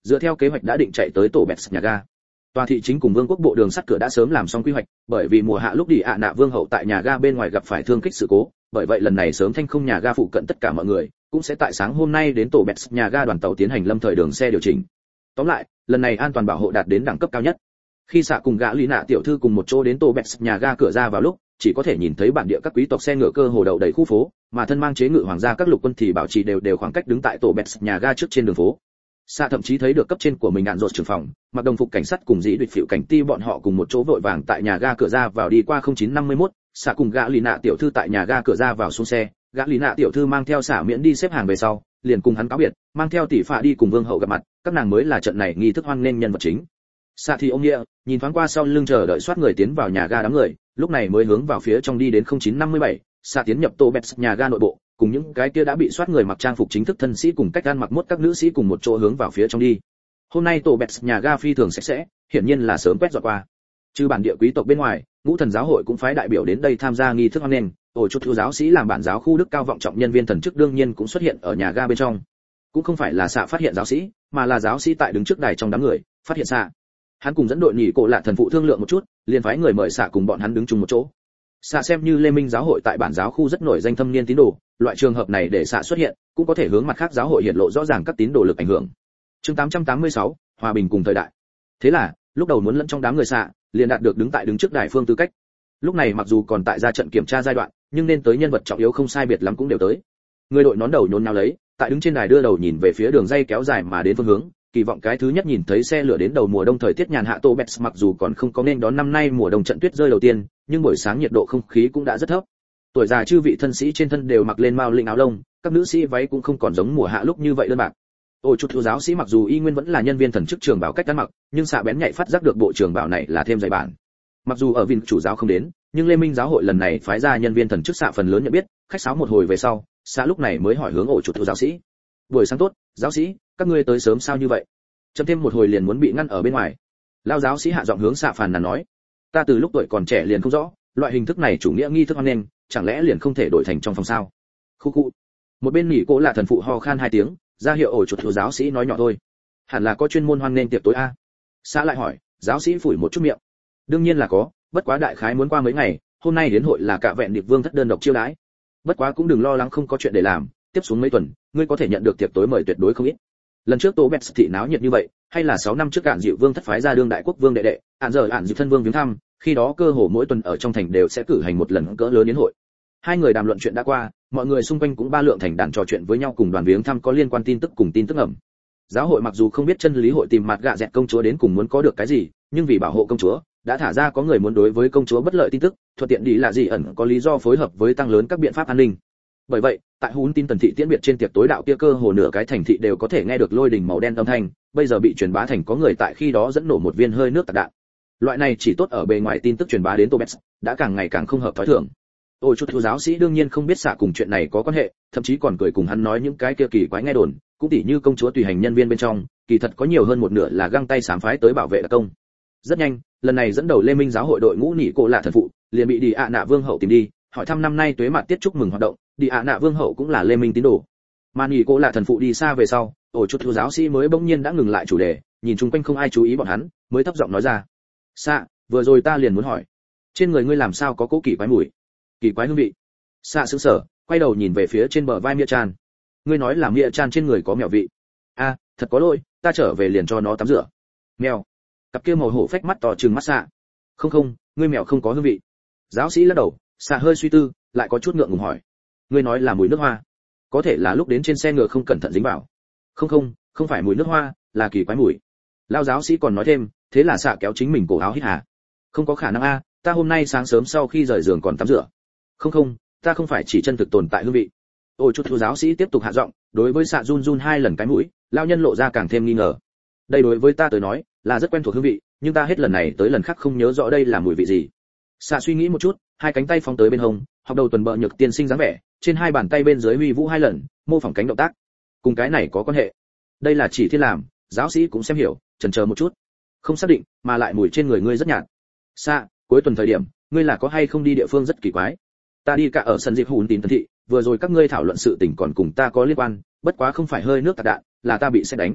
dựa theo kế hoạch đã định chạy tới tổ bẹt nhà ga. Tòa thị chính cùng vương quốc bộ đường sắt cửa đã sớm làm xong quy hoạch, bởi vì mùa hạ lúc đi ạ nạ vương hậu tại nhà ga bên ngoài gặp phải thương kích sự cố, bởi vậy lần này sớm thanh không nhà ga phụ cận tất cả mọi người cũng sẽ tại sáng hôm nay đến tổ bẹt nhà ga đoàn tàu tiến hành lâm thời đường xe điều chỉnh. Tóm lại, lần này an toàn bảo hộ đạt đến đẳng cấp cao nhất. Khi xạ cùng gã lý nạ tiểu thư cùng một chỗ đến tổ bẹt nhà ga cửa ra vào lúc, chỉ có thể nhìn thấy bản địa các quý tộc xe ngựa cơ hồ đậu đầy khu phố, mà thân mang chế ngự hoàng gia các lục quân thì bảo trì đều đều khoảng cách đứng tại tổ bẹt nhà ga trước trên đường phố. Xạ thậm chí thấy được cấp trên của mình ngạn rột trưởng phòng, mặc đồng phục cảnh sát cùng dĩ địch phiệu cảnh ti bọn họ cùng một chỗ vội vàng tại nhà ga cửa ra vào đi qua không chín năm mốt, xạ cùng gã lý nạ tiểu thư tại nhà ga cửa ra vào xuống xe, gã lý nạ tiểu thư mang theo xạ miễn đi xếp hàng về sau, liền cùng hắn cáo biệt, mang theo tỷ phạ đi cùng vương hậu gặp mặt, các nàng mới là trận này nghi thức hoan nghênh nhân vật chính. Xạ thì ông nghĩa nhìn thoáng qua sau lưng chờ đợi soát người tiến vào nhà ga đám người, lúc này mới hướng vào phía trong đi đến không chín năm bảy, xạ tiến nhập tổ bẹt nhà ga nội bộ, cùng những cái kia đã bị soát người mặc trang phục chính thức thân sĩ cùng cách ăn mặc mốt các nữ sĩ cùng một chỗ hướng vào phía trong đi. Hôm nay tổ bẹt nhà ga phi thường sạch sẽ, hiển nhiên là sớm quét dọn qua. Trừ bản địa quý tộc bên ngoài, ngũ thần giáo hội cũng phái đại biểu đến đây tham gia nghi thức hoan nghênh. Ổ chút thiếu giáo sĩ làm bản giáo khu đức cao vọng trọng nhân viên thần chức đương nhiên cũng xuất hiện ở nhà ga bên trong. Cũng không phải là xạ phát hiện giáo sĩ, mà là giáo sĩ tại đứng trước đài trong đám người phát hiện xạ. Hắn cùng dẫn đội nhị cổ lạ thần phụ thương lượng một chút, liền phái người mời xạ cùng bọn hắn đứng chung một chỗ. Xạ xem như Lê Minh giáo hội tại bản giáo khu rất nổi danh thâm niên tín đồ, loại trường hợp này để xạ xuất hiện, cũng có thể hướng mặt khác giáo hội hiện lộ rõ ràng các tín đồ lực ảnh hưởng. Chương tám trăm tám mươi sáu, hòa bình cùng thời đại. Thế là, lúc đầu muốn lẫn trong đám người xạ, liền đạt được đứng tại đứng trước đài phương tư cách. Lúc này mặc dù còn tại ra trận kiểm tra giai đoạn, nhưng nên tới nhân vật trọng yếu không sai biệt lắm cũng đều tới. Người đội nón đầu nhốn nháo lấy, tại đứng trên đài đưa đầu nhìn về phía đường dây kéo dài mà đến phương hướng, kỳ vọng cái thứ nhất nhìn thấy xe lửa đến đầu mùa đông thời tiết nhàn hạ Tô Bets mặc dù còn không có nên đón năm nay mùa đông trận tuyết rơi đầu tiên, nhưng buổi sáng nhiệt độ không khí cũng đã rất thấp. Tuổi già chư vị thân sĩ trên thân đều mặc lên mao lĩnh áo lông, các nữ sĩ váy cũng không còn giống mùa hạ lúc như vậy đơn bạc. Ôi chút thiếu giáo sĩ mặc dù y nguyên vẫn là nhân viên thần chức trường bảo cách ăn mặc, nhưng xạ bén nhạy phát giác được bộ trường bảo này là thêm dày bản. Mặc dù ở viên chủ giáo không đến, nhưng Lê Minh giáo hội lần này phái ra nhân viên thần chức xạ phần lớn nhận biết, khách sáo một hồi về sau, xạ lúc này mới hỏi hướng ổ chút thiếu giáo sĩ. Buổi sáng tốt, giáo sĩ, các ngươi tới sớm sao như vậy? Chậm thêm một hồi liền muốn bị ngăn ở bên ngoài. Lao giáo sĩ hạ giọng hướng xạ phàn nàn nói, ta từ lúc tuổi còn trẻ liền không rõ, loại hình thức này chủ nghĩa nghi thức hoan nghênh, chẳng lẽ liền không thể đổi thành trong phòng sao? Khu khu. Một bên nhị cô là thần phụ ho khan hai tiếng, ra hiệu ổ chuột thiếu giáo sĩ nói nhỏ thôi. Hẳn là có chuyên môn hoan nghênh tiệc tối a. Xã lại hỏi, giáo sĩ phủi một chút miệng. Đương nhiên là có, bất quá đại khái muốn qua mấy ngày, hôm nay đến hội là cả vẹn điệp vương thất đơn độc chiêu đãi. Bất quá cũng đừng lo lắng không có chuyện để làm, tiếp xuống mấy tuần, ngươi có thể nhận được tiệc tối mời tuyệt đối không ít. Lần trước Tô Bets thị náo nhiệt như vậy, hay là sáu năm trước Cạn Dịu Vương thất phái ra đương đại quốc vương đệ đệ, Ản giờ Ản Dịu thân vương viếng thăm, khi đó cơ hồ mỗi tuần ở trong thành đều sẽ cử hành một lần cỡ lớn yến hội. Hai người đàm luận chuyện đã qua, mọi người xung quanh cũng ba lượng thành đàn trò chuyện với nhau cùng đoàn viếng thăm có liên quan tin tức cùng tin tức ẩm. Giáo hội mặc dù không biết chân lý hội tìm mặt gạ dẹt công chúa đến cùng muốn có được cái gì, nhưng vì bảo hộ công chúa, đã thả ra có người muốn đối với công chúa bất lợi tin tức, thuận tiện đi là gì ẩn có lý do phối hợp với tăng lớn các biện pháp an ninh. Bởi vậy, tại Hun tin tần thị tiễn biệt trên tiệc tối đạo kia cơ hồ nửa cái thành thị đều có thể nghe được lôi đình màu đen âm thanh, bây giờ bị truyền bá thành có người tại khi đó dẫn nổ một viên hơi nước tạc đạn. Loại này chỉ tốt ở bề ngoài tin tức truyền bá đến Tobet, đã càng ngày càng không hợp thói thường. Ôi chút thiếu giáo sĩ đương nhiên không biết xạ cùng chuyện này có quan hệ, thậm chí còn cười cùng hắn nói những cái kia kỳ quái nghe đồn, cũng tỉ như công chúa tùy hành nhân viên bên trong, kỳ thật có nhiều hơn một nửa là găng tay sám phái tới bảo vệ đặc công. Rất nhanh, lần này dẫn đầu Lê Minh giáo hội đội ngũ nỉ cô lạ thần phụ, liền bị Đi ạ nạ vương hậu tìm đi, hỏi thăm năm nay tuế mạt tiết chúc mừng hoạt động. Đi ạ nạ vương hậu cũng là Lê Minh tín đồ. Mà nỉ cô lạ thần phụ đi xa về sau, ôi chút thiếu giáo sĩ mới bỗng nhiên đã ngừng lại chủ đề, nhìn chung quanh không ai chú ý bọn hắn, mới thấp giọng nói ra: "Xạ, vừa rồi ta liền muốn hỏi, trên người ngươi làm sao có cố kỳ quái mùi, kỳ quái hương vị?" Xạ sững sờ, quay đầu nhìn về phía trên bờ vai Mia Chan. "Ngươi nói là Mia Chan trên người có mèo vị?" "A, à, thật có lỗi, ta trở về liền cho nó tắm rửa." "Mèo?" Cặp kia màu hổ phách mắt to trừng mắt Xạ. "Không không, ngươi mèo không có hương vị." Giáo sĩ lắc đầu, Xạ hơi suy tư, lại có chút ngượng ngùng hỏi: "Ngươi nói là mùi nước hoa? Có thể là lúc đến trên xe ngựa không cẩn thận dính vào." "Không không, không phải mùi nước hoa, là kỳ quái mùi." Lao giáo sĩ còn nói thêm, thế là Xạ kéo chính mình cổ áo hít hà. "Không có khả năng a, ta hôm nay sáng sớm sau khi rời giường còn tắm rửa." "Không không, ta không phải chỉ chân thực tồn tại hương vị." Ôi chút thiếu giáo sĩ tiếp tục hạ giọng, đối với Xạ run run hai lần cái mũi, lao nhân lộ ra càng thêm nghi ngờ. "Đây đối với ta tới nói là rất quen thuộc hương vị, nhưng ta hết lần này tới lần khác không nhớ rõ đây là mùi vị gì." Xạ suy nghĩ một chút, hai cánh tay phóng tới bên hông, học đầu tuần bợ nhược tiên sinh dáng vẻ, trên hai bàn tay bên dưới huy vũ hai lần, mô phỏng cánh động tác. Cùng cái này có quan hệ. Đây là chỉ thiên làm, giáo sĩ cũng xem hiểu, chần chờ một chút. "Không xác định, mà lại mùi trên người ngươi rất nhạt." "Xạ, cuối tuần thời điểm, ngươi là có hay không đi địa phương rất kỳ quái?" "Ta đi cả ở sân dịp Hun tín tần thị, vừa rồi các ngươi thảo luận sự tình còn cùng ta có liên quan, bất quá không phải hơi nước tạc đạn, là ta bị sét đánh."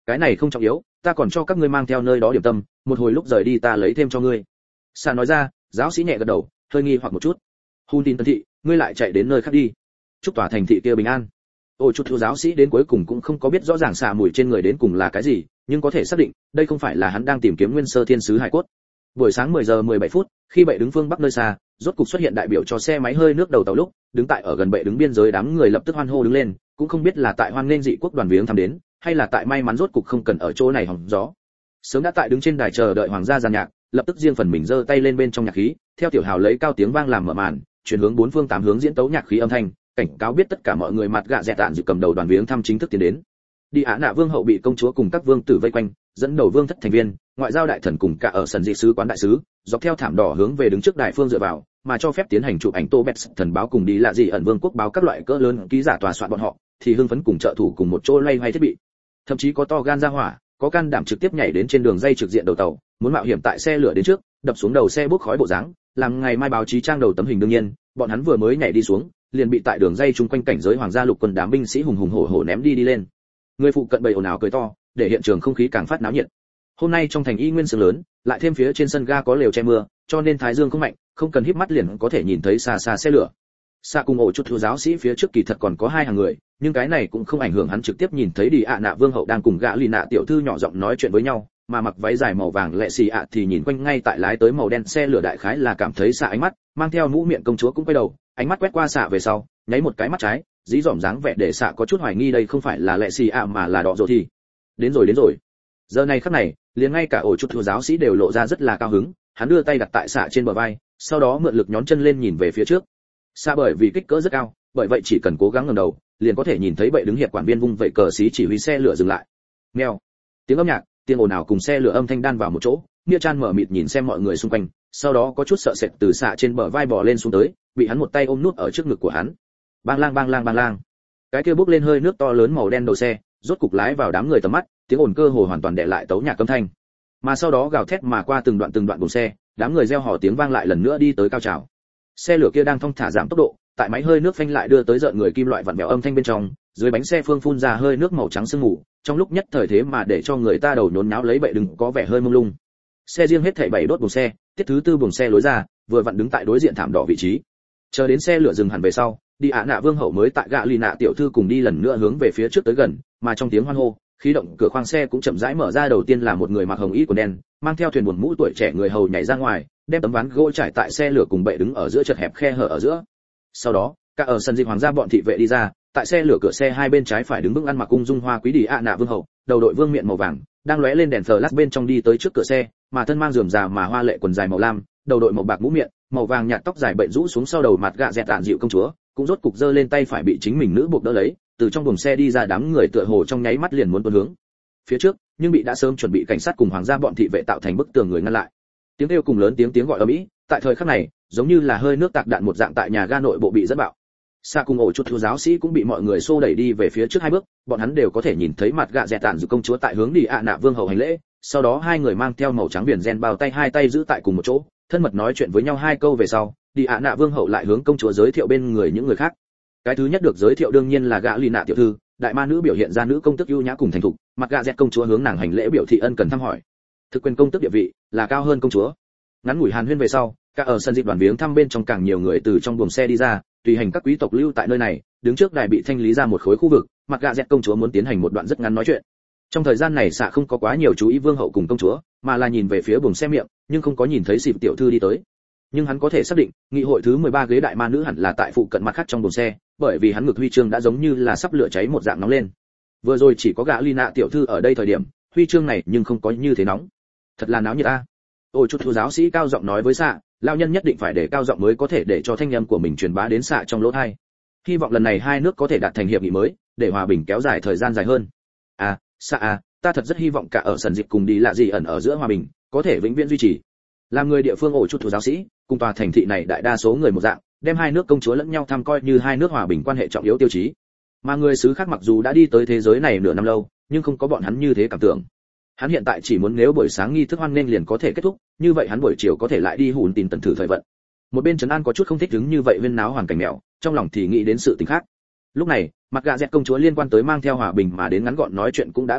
cái này không trọng yếu, ta còn cho các ngươi mang theo nơi đó điểm tâm, một hồi lúc rời đi ta lấy thêm cho ngươi. Xạ nói ra. Giáo sĩ nhẹ gật đầu, hơi nghi hoặc một chút. Hun tin tân thị, ngươi lại chạy đến nơi khác đi. Chúc tòa thành thị kia bình an. Ôi chút thiếu giáo sĩ đến cuối cùng cũng không có biết rõ ràng xạ mùi trên người đến cùng là cái gì, nhưng có thể xác định, đây không phải là hắn đang tìm kiếm nguyên sơ thiên sứ hải cốt. Buổi sáng mười giờ mười bảy phút, khi bệ đứng phương bắc nơi xa, rốt cục xuất hiện đại biểu cho xe máy hơi nước đầu tàu lúc, đứng tại ở gần bệ đứng biên giới đám người lập tức hoan hô đứng lên, cũng không biết là tại hoan nghênh dị quốc đoàn viếng thăm đến, hay là tại may mắn rốt cục không cần ở chỗ này hòng gió. Sớm đã tại đứng trên đài chờ đợi hoàng gia giàn nhạc, lập tức riêng phần mình giơ tay lên bên trong nhạc khí, theo tiểu hào lấy cao tiếng vang làm mở màn, chuyển hướng bốn phương tám hướng diễn tấu nhạc khí âm thanh, cảnh cáo biết tất cả mọi người mặt gạ dẹt tạn dự cầm đầu đoàn viếng thăm chính thức tiến đến. Đi Á Nạ vương hậu bị công chúa cùng các vương tử vây quanh, dẫn đầu vương thất thành viên, ngoại giao đại thần cùng cả ở sân dị sứ quán đại sứ, dọc theo thảm đỏ hướng về đứng trước đại phương dựa vào, mà cho phép tiến hành chụp ảnh tô bẹt thần báo cùng đi là gì ẩn vương quốc báo các loại cỡ lớn ký giả tòa soạn bọn họ, thì hưng phấn cùng trợ thủ cùng một chỗ loay hoay thiết bị. Thậm chí có to gan ra hỏa, có can đảm trực tiếp nhảy đến trên đường dây trực diện đầu tàu, muốn mạo hiểm tại xe lửa đến trước, đập xuống đầu xe bốc khói bộ dáng, làm ngày mai báo chí trang đầu tấm hình. Đương nhiên, bọn hắn vừa mới nhảy đi xuống, liền bị tại đường dây chung quanh cảnh giới hoàng gia lục quân đám binh sĩ hùng hùng hổ hổ ném đi đi lên. Người phụ cận bầy ồn ào cười to, để hiện trường không khí càng phát náo nhiệt. Hôm nay trong thành y nguyên sương lớn, lại thêm phía trên sân ga có lều che mưa, cho nên thái dương không mạnh, không cần híp mắt liền có thể nhìn thấy xa xa xe lửa. Xa cùng ổ chút thiếu giáo sĩ phía trước kỳ thật còn có hai hàng người, nhưng cái này cũng không ảnh hưởng hắn trực tiếp nhìn thấy Đi Ạ Nạ vương hậu đang cùng gã lì nạ tiểu thư nhỏ giọng nói chuyện với nhau, mà mặc váy dài màu vàng lệ xì ạ thì nhìn quanh ngay tại lái tới màu đen xe lửa đại khái là cảm thấy xạ ánh mắt, mang theo mũ miệng công chúa cũng quay đầu, ánh mắt quét qua xạ về sau, nháy một cái mắt trái, dí dỏm dáng vẻ để xạ có chút hoài nghi đây không phải là lệ xì ạ mà là đọ rồi thì. Đến rồi đến rồi. Giờ này khắc này, liền ngay cả ổ chút thiếu giáo sĩ đều lộ ra rất là cao hứng, hắn đưa tay đặt tại xạ trên bờ vai, sau đó mượn lực nhón chân lên nhìn về phía trước. Xạ bởi vì kích cỡ rất cao, bởi vậy chỉ cần cố gắng ngẩng đầu, liền có thể nhìn thấy bệ đứng hiệp quản viên vung vẩy cờ xí chỉ huy xe lửa dừng lại. Mèo. Tiếng âm nhạc, tiếng ồn ào cùng xe lửa âm thanh đan vào một chỗ, Mia Chan mở mịt nhìn xem mọi người xung quanh, sau đó có chút sợ sệt từ xạ trên bờ vai bò lên xuống tới, bị hắn một tay ôm nút ở trước ngực của hắn. Bang lang bang lang bang lang. Cái kia bốc lên hơi nước to lớn màu đen đầu xe, rốt cục lái vào đám người tầm mắt, tiếng ồn cơ hồ hoàn toàn đè lại tấu nhạc âm thanh. Mà sau đó gào thét mà qua từng đoạn từng đoạn buồng xe, đám người reo hò tiếng vang lại lần nữa đi tới cao trào. Xe lửa kia đang thong thả giảm tốc độ, tại máy hơi nước phanh lại đưa tới rợn người kim loại vặn vẹo âm thanh bên trong, dưới bánh xe phương phun ra hơi nước màu trắng sương mù, trong lúc nhất thời thế mà để cho người ta đầu nhốn nháo lấy bậy đừng có vẻ hơi mông lung. Xe riêng hết thảy bảy đốt buồng xe, tiết thứ tư buồng xe lối ra, vừa vặn đứng tại đối diện thảm đỏ vị trí. Chờ đến xe lửa dừng hẳn về sau, Đi Ạ Nạ vương hậu mới tại gạ lì nạ tiểu thư cùng đi lần nữa hướng về phía trước tới gần, mà trong tiếng hoan hô, khí động cửa khoang xe cũng chậm rãi mở ra, đầu tiên là một người mặc hồng y quần đen, mang theo thuyền buồm mũ tuổi trẻ người hầu nhảy ra ngoài, đem tấm ván gỗ trải tại xe lửa cùng bệ đứng ở giữa chật hẹp khe hở ở giữa. Sau đó, cả ở sân dịch hoàng gia bọn thị vệ đi ra, tại xe lửa cửa xe hai bên trái phải đứng vững ăn mặc cung dung hoa quý Đi Ạ Nạ vương hậu, đầu đội vương miện màu vàng, đang lóe lên đèn flash bên trong đi tới trước cửa xe, mà thân mang rườm rà mà hoa lệ quần dài màu lam, đầu đội màu bạc mũ miệng, màu vàng nhạt tóc dài bệnh rũ xuống sau đầu, mặt gạ dẹt tạn dịu công chúa, cũng rốt cục giơ lên tay phải bị chính mình nữ buộc đỡ lấy, từ trong buồng xe đi ra, đám người tựa hồ trong nháy mắt liền muốn tuôn hướng phía trước, nhưng bị đã sớm chuẩn bị cảnh sát cùng hoàng gia bọn thị vệ tạo thành bức tường người ngăn lại. Tiếng kêu cùng lớn tiếng tiếng gọi ầm ĩ, tại thời khắc này, giống như là hơi nước tạc đạn một dạng tại nhà ga nội bộ bị dẫn bạo. Xa cùng ổ chút thiếu giáo sĩ cũng bị mọi người xô đẩy đi về phía trước hai bước, bọn hắn đều có thể nhìn thấy mặt gạ dẹt tạn dịu công chúa tại hướng Đi Ạ Nạ vương hậu hành lễ, sau đó hai người mang theo màu trắng viền ren bao tay, hai tay giữ tại cùng một chỗ, thân mật nói chuyện với nhau hai câu về sau, Đi Ạ Nạ vương hậu lại hướng công chúa giới thiệu bên người những người khác. Cái thứ nhất được giới thiệu đương nhiên là gã lì nạ tiểu thư, đại ma nữ biểu hiện ra nữ công tước ưu nhã cùng thành thục, mặt gạ dẹt công chúa hướng nàng hành lễ biểu thị ân cần thăm hỏi. Thực quyền công tước địa vị là cao hơn công chúa. Ngắn ngủi hàn huyên về sau, cả ở sân dịp đoàn viếng thăm bên trong càng nhiều người từ trong buồng xe đi ra, tùy hành các quý tộc lưu tại nơi này, đứng trước đài bị thanh lý ra một khối khu vực, mặt gạ dẹt công chúa muốn tiến hành một đoạn rất ngắn nói chuyện. Trong thời gian này xạ không có quá nhiều chú ý vương hậu cùng công chúa, mà là nhìn về phía buồng xe miệng, nhưng không có nhìn thấy xịp tiểu thư đi tới. Nhưng hắn có thể xác định, nghị hội thứ mười ba ghế đại ma nữ hẳn là tại phụ cận mặt khác trong buồng xe, bởi vì hắn ngực huy chương đã giống như là sắp lửa cháy một dạng nóng lên. Vừa rồi chỉ có gã Lina tiểu thư ở đây thời điểm, huy chương này nhưng không có như thế nóng. Thật là náo nhiệt a. Ôi chút thiếu giáo sĩ cao giọng nói với xạ, lão nhân nhất định phải để cao giọng mới có thể để cho thanh âm của mình truyền bá đến xạ trong lỗ tai. Hy vọng lần này hai nước có thể đạt thành hiệp nghị mới, để hòa bình kéo dài thời gian dài hơn. À, xạ à, ta thật rất hy vọng cả ở sân dịch cùng đi lạ gì ẩn ở giữa hòa bình, có thể vĩnh viễn duy trì. Làm người địa phương ổ chút thiếu giáo sĩ, cùng tòa thành thị này đại đa số người một dạng, đem hai nước công chúa lẫn nhau tham coi như hai nước hòa bình quan hệ trọng yếu tiêu chí. Mà người xứ khác mặc dù đã đi tới thế giới này nửa năm lâu, nhưng không có bọn hắn như thế cảm tưởng. Hắn hiện tại chỉ muốn nếu buổi sáng nghi thức hoan nên liền có thể kết thúc, như vậy hắn buổi chiều có thể lại đi hùn tìm tận thử thời vận. Một bên trấn an có chút không thích đứng như vậy viên náo hoàn cảnh mèo, trong lòng thì nghĩ đến sự tình khác. Lúc này, mặt gạ dẹt công chúa liên quan tới mang theo hòa bình mà đến ngắn gọn nói chuyện cũng đã kết thúc,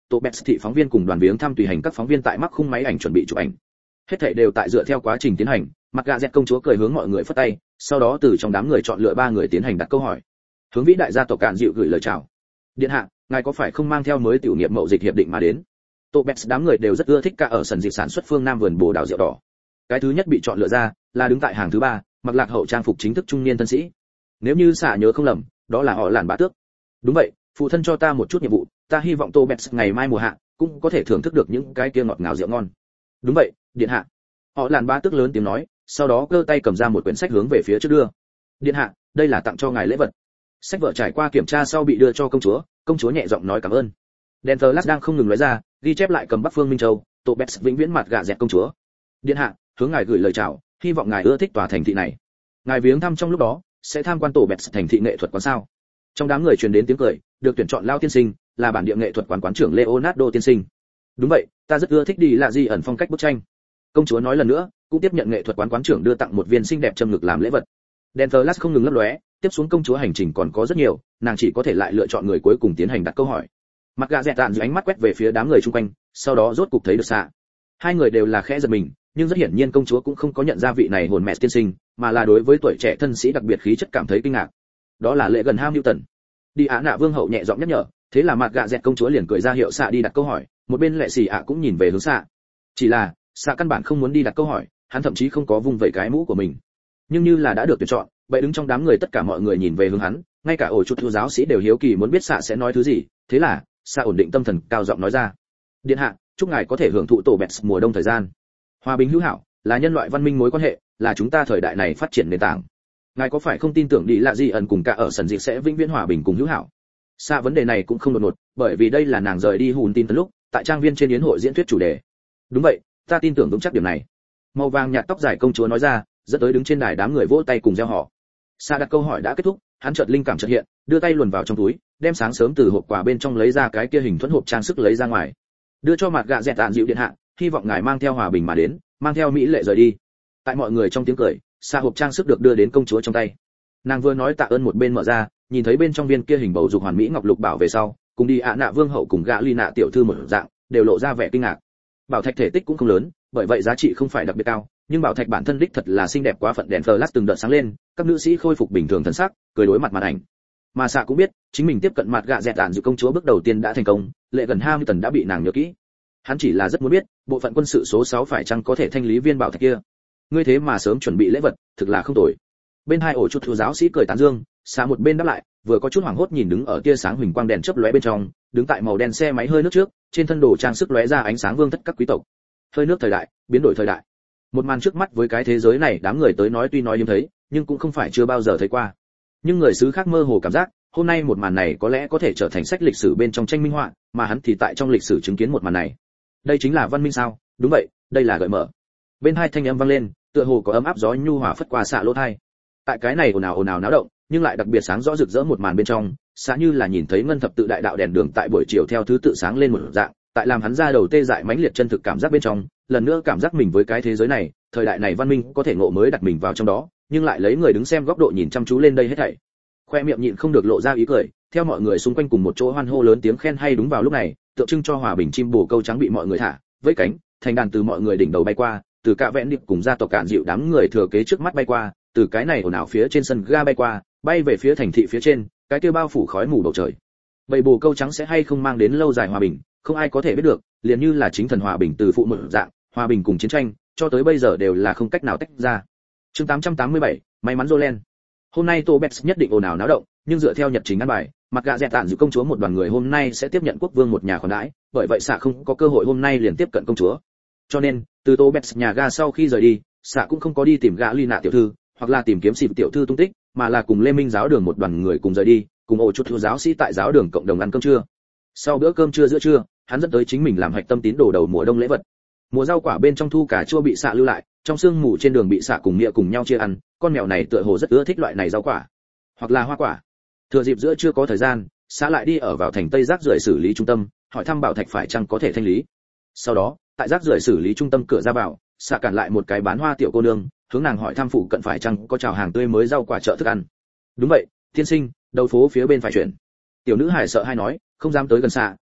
Tô Bets thị phóng viên cùng đoàn viếng thăm tùy hành các phóng viên tại mắc khung máy ảnh chuẩn bị chụp ảnh. Hết thảy đều tại dựa theo quá trình tiến hành, mặt gạ dẹt công chúa cười hướng mọi người phất tay, sau đó từ trong đám người chọn lựa ba người tiến hành đặt câu hỏi. Hướng vĩ đại gia tộc Cạn dịu gửi lời chào. Điện hạ, ngài có phải không mang theo mới tiểu nghiệm mậu dịch hiệp định mà đến? Tô Bets đám người đều rất ưa thích cả ở sân dịch sản xuất phương Nam vườn bồ đào rượu đỏ. Cái thứ nhất bị chọn lựa ra là đứng tại hàng thứ ba, mặc lạc hậu trang phục chính thức trung niên tân sĩ. Nếu như xạ nhớ không lầm, đó là họ Lạn Bá Tước. Đúng vậy, phụ thân cho ta một chút nhiệm vụ, ta hy vọng Tô Bets ngày mai mùa hạ cũng có thể thưởng thức được những cái kia ngọt ngào rượu ngon. Đúng vậy, điện hạ. Họ Lạn Bá Tước lớn tiếng nói, sau đó giơ tay cầm ra một quyển sách hướng về phía trước đưa. Điện hạ, đây là tặng cho ngài lễ vật. Sách vở trải qua kiểm tra sau bị đưa cho công chúa, công chúa nhẹ giọng nói cảm ơn. Đèn flash đang không ngừng lóe ra, ghi chép lại cầm Bắc Phương Minh Châu, Tô Bets vĩnh viễn mặt gạ dẹt công chúa. Điện hạ, hướng ngài gửi lời chào, hy vọng ngài ưa thích tòa thành thị này. Ngài viếng thăm trong lúc đó sẽ tham quan Tô Bets thành thị nghệ thuật quán sao? Trong đám người truyền đến tiếng cười, được tuyển chọn lao tiên sinh là bản địa nghệ thuật quán quán trưởng Leonardo tiên sinh. Đúng vậy, ta rất ưa thích đi là gì ẩn phong cách bức tranh. Công chúa nói lần nữa, cũng tiếp nhận nghệ thuật quán quán trưởng đưa tặng một viên xinh đẹp châm ngực làm lễ vật. Đèn flash không ngừng lấp lóe, tiếp xuống công chúa hành trình còn có rất nhiều, nàng chỉ có thể lại lựa chọn người cuối cùng tiến hành đặt câu hỏi. Mặt gạ dẹt tạn dưới ánh mắt quét về phía đám người xung quanh, sau đó rốt cục thấy được xạ. Hai người đều là khẽ giật mình, nhưng rất hiển nhiên công chúa cũng không có nhận ra vị này hồn mẹ tiên sinh, mà là đối với tuổi trẻ thân sĩ đặc biệt khí chất cảm thấy kinh ngạc. Đó là lệ gần Hamilton. Đi Á Nạ Vương hậu nhẹ giọng nhắc nhở, thế là mặt gạ dẹt công chúa liền cười ra hiệu xạ đi đặt câu hỏi, một bên lệ xì ạ cũng nhìn về hướng xạ. Chỉ là xạ căn bản không muốn đi đặt câu hỏi, hắn thậm chí không có vung vẩy cái mũ của mình. Nhưng như là đã được tuyển chọn, vậy đứng trong đám người tất cả mọi người nhìn về hướng hắn, ngay cả ổ chuột thu giáo sĩ đều hiếu kỳ muốn biết xạ sẽ nói thứ gì. Thế là xạ ổn định tâm thần, cao giọng nói ra: điện hạ, chúc ngài có thể hưởng thụ tổ Bets mùa đông thời gian. Hòa bình hữu hảo là nhân loại văn minh mối quan hệ, là chúng ta thời đại này phát triển nền tảng. Ngài có phải không tin tưởng đi là gì ẩn cùng cả ở sân dịch sẽ vĩnh viễn hòa bình cùng hữu hảo? Xa vấn đề này cũng không đột ngột, bởi vì đây là nàng rời đi hùn tin tấn lúc tại trang viên trên yến hội diễn thuyết chủ đề. Đúng vậy, ta tin tưởng vững chắc điểm này. Màu vàng nhạt tóc dài công chúa nói ra, dẫn tới đứng trên đài đám người vỗ tay cùng reo hò. Xa đặt câu hỏi đã kết thúc, hắn chợt linh cảm chợt hiện, đưa tay luồn vào trong túi, đem sáng sớm từ hộp quà bên trong lấy ra cái kia hình thuẫn hộp trang sức lấy ra ngoài, đưa cho mặt gạ dẹt tạn dịu điện hạ, hy vọng ngài mang theo hòa bình mà đến, mang theo mỹ lệ rời đi. Tại mọi người trong tiếng cười, xa hộp trang sức được đưa đến công chúa trong tay. Nàng vừa nói tạ ơn một bên mở ra, nhìn thấy bên trong viên kia hình bầu dục hoàn mỹ ngọc lục bảo về sau, cùng đi ạ nạ vương hậu cùng gã ly nạ tiểu thư một dạng, đều lộ ra vẻ kinh ngạc. Bảo thạch thể tích cũng không lớn, bởi vậy giá trị không phải đặc biệt cao, nhưng bảo thạch bản thân đích thật là xinh đẹp quá phận. Đèn flash từng đợt sáng lên, các nữ sĩ khôi phục bình thường thần sắc, cười đối mặt màn ảnh. Mà xạ cũng biết, chính mình tiếp cận mặt gạ dẹt tạn dịu công chúa bước đầu tiên đã thành công, lệ gần Hamilton đã bị nàng nhớ kỹ. Hắn chỉ là rất muốn biết, bộ phận quân sự số sáu phải chăng có thể thanh lý viên bảo thạch kia. Ngươi thế mà sớm chuẩn bị lễ vật, thực là không tồi. Bên hai ổ chuột thu giáo sĩ cười tán dương, xạ một bên đáp lại, vừa có chút hoảng hốt nhìn đứng ở tia sáng huỳnh quang đèn chớp lóe bên trong, đứng tại màu đen xe máy hơi nước trước, trên thân đồ trang sức lóe ra ánh sáng vương thất các quý tộc. Hơi nước thời đại, biến đổi thời đại. Một màn trước mắt với cái thế giới này đám người tới nói tuy nói hiếm thấy, nhưng cũng không phải chưa bao giờ thấy qua. Nhưng người xứ khác mơ hồ cảm giác, hôm nay một màn này có lẽ có thể trở thành sách lịch sử bên trong tranh minh họa, mà hắn thì tại trong lịch sử chứng kiến một màn này. Đây chính là văn minh sao? Đúng vậy, đây là gợi mở. Bên hai thanh âm vang lên, tựa hồ có ấm áp gió nhu hòa phất qua xạ lỗ tai. Tại cái này ồn ào ồn ào náo động, nhưng lại đặc biệt sáng rõ rực rỡ một màn bên trong, xạ như là nhìn thấy ngân thập tự đại đạo đèn đường tại buổi chiều theo thứ tự sáng lên một dạng, tại làm hắn ra đầu tê dại mãnh liệt chân thực cảm giác bên trong, lần nữa cảm giác mình với cái thế giới này, thời đại này văn minh có thể ngộ mới đặt mình vào trong đó, nhưng lại lấy người đứng xem góc độ nhìn chăm chú lên đây hết thảy. Khoe miệng nhịn không được lộ ra ý cười, theo mọi người xung quanh cùng một chỗ hoan hô lớn tiếng khen hay. Đúng vào lúc này, tượng trưng cho hòa bình chim bồ câu trắng bị mọi người thả với cánh, thành đàn từ mọi người đỉnh đầu bay qua, từ cả vẹn điệp cùng gia tộc cạn dịu đám người thừa kế trước mắt bay qua, từ cái này ồn ào phía trên sân ga bay qua, bay về phía thành thị phía trên, cái kia bao phủ khói mù bầu trời. Vậy bồ câu trắng sẽ hay không mang đến lâu dài hòa bình, không ai có thể biết được, liền như là chính thần hòa bình từ phụ một dạng, hòa bình cùng chiến tranh, cho tới bây giờ đều là không cách nào tách ra. Chương tám trăm tám mươi bảy, may mắn Jolen. Hôm nay Tô Bets nhất định ồn ào náo động, nhưng dựa theo nhật trình ăn bài, mặt gạ dẹt tạn dịu công chúa một đoàn người hôm nay sẽ tiếp nhận quốc vương một nhà khoản đãi, bởi vậy xạ không có cơ hội hôm nay liền tiếp cận công chúa. Cho nên, từ Tô Bets nhà ga sau khi rời đi, xạ cũng không có đi tìm gã ly nạ tiểu thư, hoặc là tìm kiếm xịp tiểu thư tung tích, mà là cùng Lê Minh giáo đường một đoàn người cùng rời đi, cùng ổ chuột thu giáo sĩ tại giáo đường cộng đồng ăn cơm trưa. Sau bữa cơm trưa giữa trưa, hắn dẫn tới chính mình làm hạch tâm tín đồ đầu mùa đông lễ vật. Mùa rau quả bên trong thu cà chua bị xạ lưu lại, trong sương mù trên đường bị xạ cùng nghĩa cùng nhau chia ăn, con mèo này tựa hồ rất ưa thích loại này rau quả, hoặc là hoa quả. Thừa dịp giữa trưa có thời gian, xạ lại đi ở vào thành Tây rác rưởi xử lý trung tâm, hỏi thăm bảo thạch phải chăng có thể thanh lý. Sau đó, tại rác rưởi xử lý trung tâm cửa ra vào, xạ cản lại một cái bán hoa tiểu cô nương, hướng nàng hỏi thăm phụ cận phải chăng có chào hàng tươi mới rau quả chợ thức ăn. Đúng vậy, tiên sinh, đầu phố phía bên phải chuyển. Tiểu nữ hải sợ hai nói, không dám tới gần xạ,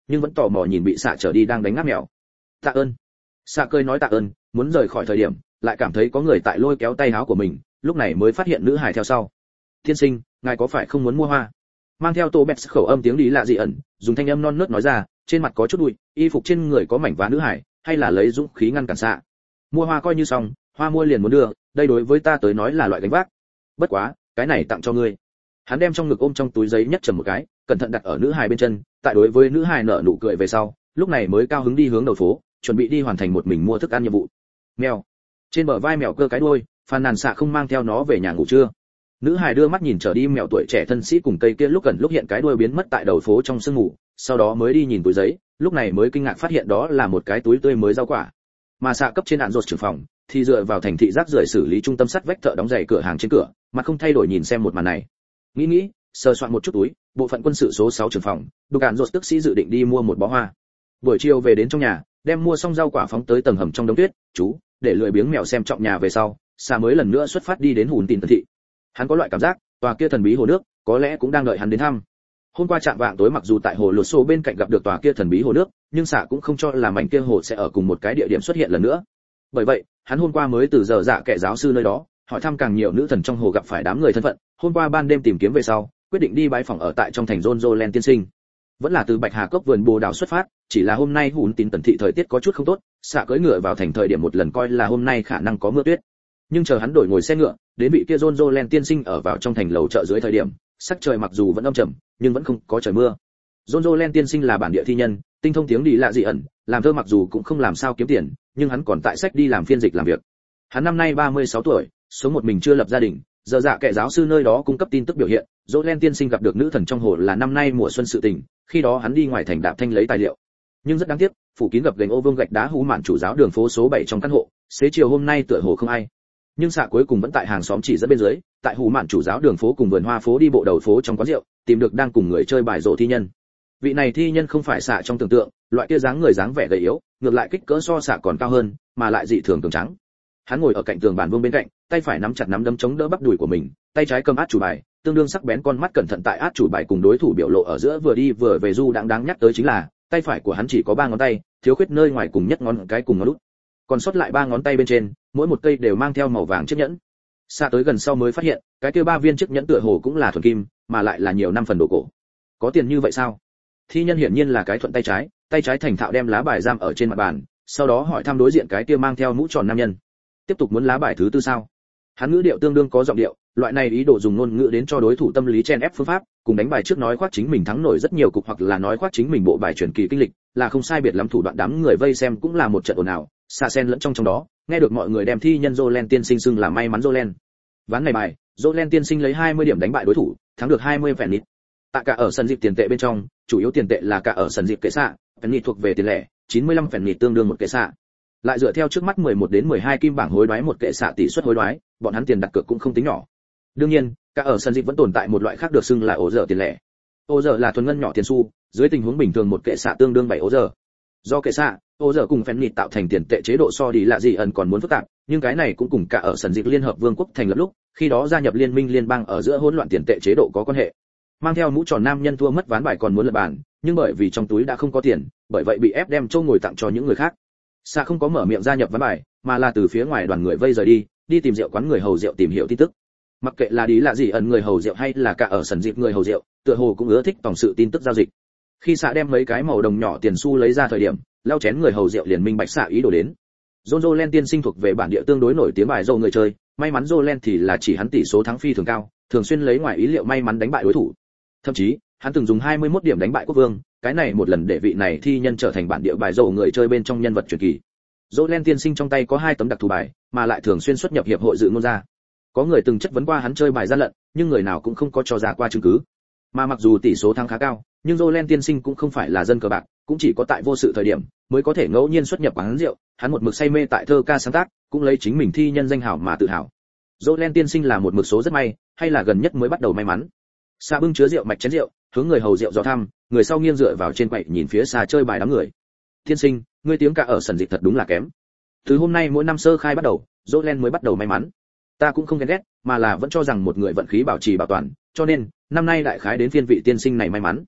nhưng vẫn tò mò nhìn bị xạ trở đi đang đánh ngáp mèo. Tạ ơn. Xạ cười nói tạ ơn, muốn rời khỏi thời điểm lại cảm thấy có người tại lôi kéo tay áo của mình, lúc này mới phát hiện nữ hài theo sau. Tiên sinh, ngài có phải không muốn mua hoa? Mang theo tô bẹt khẩu âm tiếng đi lạ dị ẩn, dùng thanh âm non nớt nói ra, trên mặt có chút bụi, y phục trên người có mảnh vá nữ hài, hay là lấy dũng khí ngăn cản xạ. Mua hoa coi như xong, hoa mua liền muốn đưa, đây đối với ta tới nói là loại gánh vác. Bất quá, cái này tặng cho ngươi. Hắn đem trong ngực ôm trong túi giấy nhất trầm một cái, cẩn thận đặt ở nữ hài bên chân, tại đối với nữ hài nở nụ cười về sau, lúc này mới cao hứng đi hướng đầu phố, chuẩn bị đi hoàn thành một mình mua thức ăn nhiệm vụ. Mèo. Trên bờ vai mèo cơ cái đuôi, phàn nàn xạ không mang theo nó về nhà ngủ chưa. Nữ hài đưa mắt nhìn trở đi mèo tuổi trẻ thân sĩ cùng cây kia lúc gần lúc hiện cái đuôi biến mất tại đầu phố trong sương mù, sau đó mới đi nhìn túi giấy, lúc này mới kinh ngạc phát hiện đó là một cái túi tươi mới rau quả. Mà xạ cấp trên đạn rột trưởng phòng thì dựa vào thành thị rác rưởi xử lý trung tâm sắt vách thợ đóng giày cửa hàng trên cửa, mà không thay đổi nhìn xem một màn này. Nghĩ nghĩ, sờ soạn một chút túi, bộ phận quân sự số sáu trưởng phòng, đục đạn rột tức sĩ dự định đi mua một bó hoa. Buổi chiều về đến trong nhà, đem mua xong rau quả phóng tới tầng hầm trong đống tuyết, chú, để lười biếng mèo xem trọng nhà về sau, xạ mới lần nữa xuất phát đi đến hùn tin tần thị. Hắn có loại cảm giác, tòa kia thần bí hồ nước, có lẽ cũng đang đợi hắn đến thăm. Hôm qua chạm vạng tối mặc dù tại hồ lột xô bên cạnh gặp được tòa kia thần bí hồ nước, nhưng xạ cũng không cho là mảnh kia hồ sẽ ở cùng một cái địa điểm xuất hiện lần nữa. Bởi vậy, hắn hôm qua mới từ giờ dạ kẻ giáo sư nơi đó, hỏi thăm càng nhiều nữ thần trong hồ gặp phải đám người thân phận, hôm qua ban đêm tìm kiếm về sau, quyết định đi bái phỏng ở tại trong thành Jonjolen tiên sinh. Vẫn là từ Bạch Hà cốc vườn bồ đào xuất phát, chỉ là hôm nay hùn tín tần thị thời tiết có chút không tốt, xạ cưỡi ngựa vào thành thời điểm một lần coi là hôm nay khả năng có mưa tuyết. Nhưng chờ hắn đổi ngồi xe ngựa, đến vị kia Jonjolen tiên sinh ở vào trong thành lầu chợ dưới thời điểm, sắc trời mặc dù vẫn âm trầm, nhưng vẫn không có trời mưa. Jonjolen tiên sinh là bản địa thi nhân, tinh thông tiếng đi lạ dị ẩn, làm thơ mặc dù cũng không làm sao kiếm tiền, nhưng hắn còn tại sách đi làm phiên dịch làm việc. Hắn năm nay ba mươi sáu tuổi, sống một mình chưa lập gia đình, giờ dạ kẻ giáo sư nơi đó cung cấp tin tức biểu hiện, Jonjolen tiên sinh gặp được nữ thần trong hồ là năm nay mùa xuân sự tình, khi đó hắn đi ngoài thành đạp thanh lấy tài liệu. Nhưng rất đáng tiếc, phủ kín gập ghềnh ô vương gạch đá hú mạn chủ giáo đường phố số bảy trong căn hộ, xế chiều hôm nay tựa hồ không ai. Nhưng xạ cuối cùng vẫn tại hàng xóm chỉ dẫn bên dưới, tại hú mạn chủ giáo đường phố cùng vườn hoa phố đi bộ đầu phố trong quán rượu, tìm được đang cùng người chơi bài rổ thi nhân. Vị này thi nhân không phải xạ trong tưởng tượng, loại kia dáng người dáng vẻ gầy yếu, ngược lại kích cỡ so xạ còn cao hơn, mà lại dị thường cường trắng. Hắn ngồi ở cạnh tường bàn vuông bên cạnh, tay phải nắm chặt nắm đấm chống đỡ bắp đùi của mình, tay trái cầm át chủ bài, tương đương sắc bén con mắt cẩn thận tại át chủ bài cùng đối thủ biểu lộ ở giữa vừa đi vừa về du đáng đáng nhắc tới chính là, tay phải của hắn chỉ có ba ngón tay, thiếu khuyết nơi ngoài cùng nhất ngón cái cùng ngón út. Còn sót lại ba ngón tay bên trên, mỗi một cây đều mang theo màu vàng chiếc nhẫn. Xa tới gần sau mới phát hiện, cái kia ba viên chiếc nhẫn tựa hồ cũng là thuần kim, mà lại là nhiều năm phần đồ cổ. Có tiền như vậy sao? Thi nhân hiển nhiên là cái thuận tay trái, tay trái thành thạo đem lá bài giam ở trên mặt bàn, sau đó hỏi thăm đối diện cái kia mang theo mũ tròn nam nhân. Tiếp tục muốn lá bài thứ tư sao? Hắn ngữ điệu tương đương có giọng điệu, loại này ý đồ dùng ngôn ngữ đến cho đối thủ tâm lý chen ép phương pháp, cùng đánh bài trước nói khoác chính mình thắng nổi rất nhiều cục hoặc là nói khoác chính mình bộ bài truyền kỳ kinh lịch, là không sai biệt lắm thủ đoạn đám người vây xem cũng là một trận ồn ào, xa sen lẫn trong trong đó, nghe được mọi người đem thi nhân Jolen tiên sinh xưng là may mắn Jolen. Ván này bài, Jolen tiên sinh lấy hai mươi điểm đánh bại đối thủ, thắng được hai mươi vẹn nít. Tại cả ở sân dịp tiền tệ bên trong, chủ yếu tiền tệ là cả ở sân dịp kệ xạ, vẹn nít thuộc về tiền lẻ, chín mươi lăm vẹn nít tương đương một kệ xạ. Lại dựa theo trước mắt mười một đến mười hai kim bảng hối đoái một kệ xạ tỷ suất hối đoái, bọn hắn tiền đặt cược cũng không tính nhỏ. Đương nhiên, cả ở sân dịp vẫn tồn tại một loại khác được xưng là ổ giờ tiền lẻ. Ổ giờ là thuần ngân nhỏ tiền xu, dưới tình huống bình thường một kệ xạ tương đương bảy ổ giờ. Do kệ xạ, ổ giờ cùng phèn nịt tạo thành tiền tệ chế độ so đi lạ gì ẩn còn muốn phức tạp, nhưng cái này cũng cùng cả ở sân dịp liên hợp vương quốc thành lập lúc, khi đó gia nhập liên minh liên bang ở giữa hỗn loạn tiền tệ chế độ có quan hệ. Mang theo mũ tròn nam nhân thua mất ván bài còn muốn lật bàn, nhưng bởi vì trong túi đã không có tiền, bởi vậy bị ép đem châu ngồi tặng cho những người khác. Sa không có mở miệng gia nhập ván bài, mà là từ phía ngoài đoàn người vây rời đi, đi tìm rượu quán người hầu rượu tìm hiểu tin tức. Mặc kệ là đi là gì ẩn người hầu rượu hay là cả ở sân dịp người hầu rượu, tựa hồ cũng ưa thích tổng sự tin tức giao dịch. Khi Sa đem mấy cái màu đồng nhỏ tiền xu lấy ra thời điểm, lau chén người hầu rượu liền minh bạch Sa ý đồ đến. Jonjolen tiên sinh thuộc về bản địa tương đối nổi tiếng bài dâu người chơi, may mắn Jolen thì là chỉ hắn tỷ số thắng phi thường cao, thường xuyên lấy ngoài ý liệu may mắn đánh bại đối thủ. Thậm chí, hắn từng dùng hai mươi mốt điểm đánh bại quốc vương, cái này một lần để vị này thi nhân trở thành bản địa bài dâu người chơi bên trong nhân vật truyền kỳ. Jolen tiên sinh trong tay có hai tấm đặc thù bài, mà lại thường xuyên xuất nhập hiệp hội dự ngôn ra. Có người từng chất vấn qua hắn chơi bài gian lận, nhưng người nào cũng không có cho ra qua chứng cứ. Mà mặc dù tỷ số thắng khá cao, nhưng Jolen tiên sinh cũng không phải là dân cờ bạc, cũng chỉ có tại vô sự thời điểm mới có thể ngẫu nhiên xuất nhập quán rượu, hắn một mực say mê tại thơ ca sáng tác, cũng lấy chính mình thi nhân danh hào mà tự hào. Jolen tiên sinh là một mực số rất may, hay là gần nhất mới bắt đầu may mắn. Sa bưng chứa rượu mạch chén rượu, hướng người hầu rượu dò thăm, người sau nghiêng dựa vào trên quầy nhìn phía xa chơi bài đám người. Tiên sinh, ngươi tiếng cả ở sân dịch thật đúng là kém. Từ hôm nay mỗi năm sơ khai bắt đầu, Jolen mới bắt đầu may mắn. Ta cũng không ghen ghét, mà là vẫn cho rằng một người vận khí bảo trì bảo toàn, cho nên năm nay đại khái đến phiên vị tiên sinh này may mắn.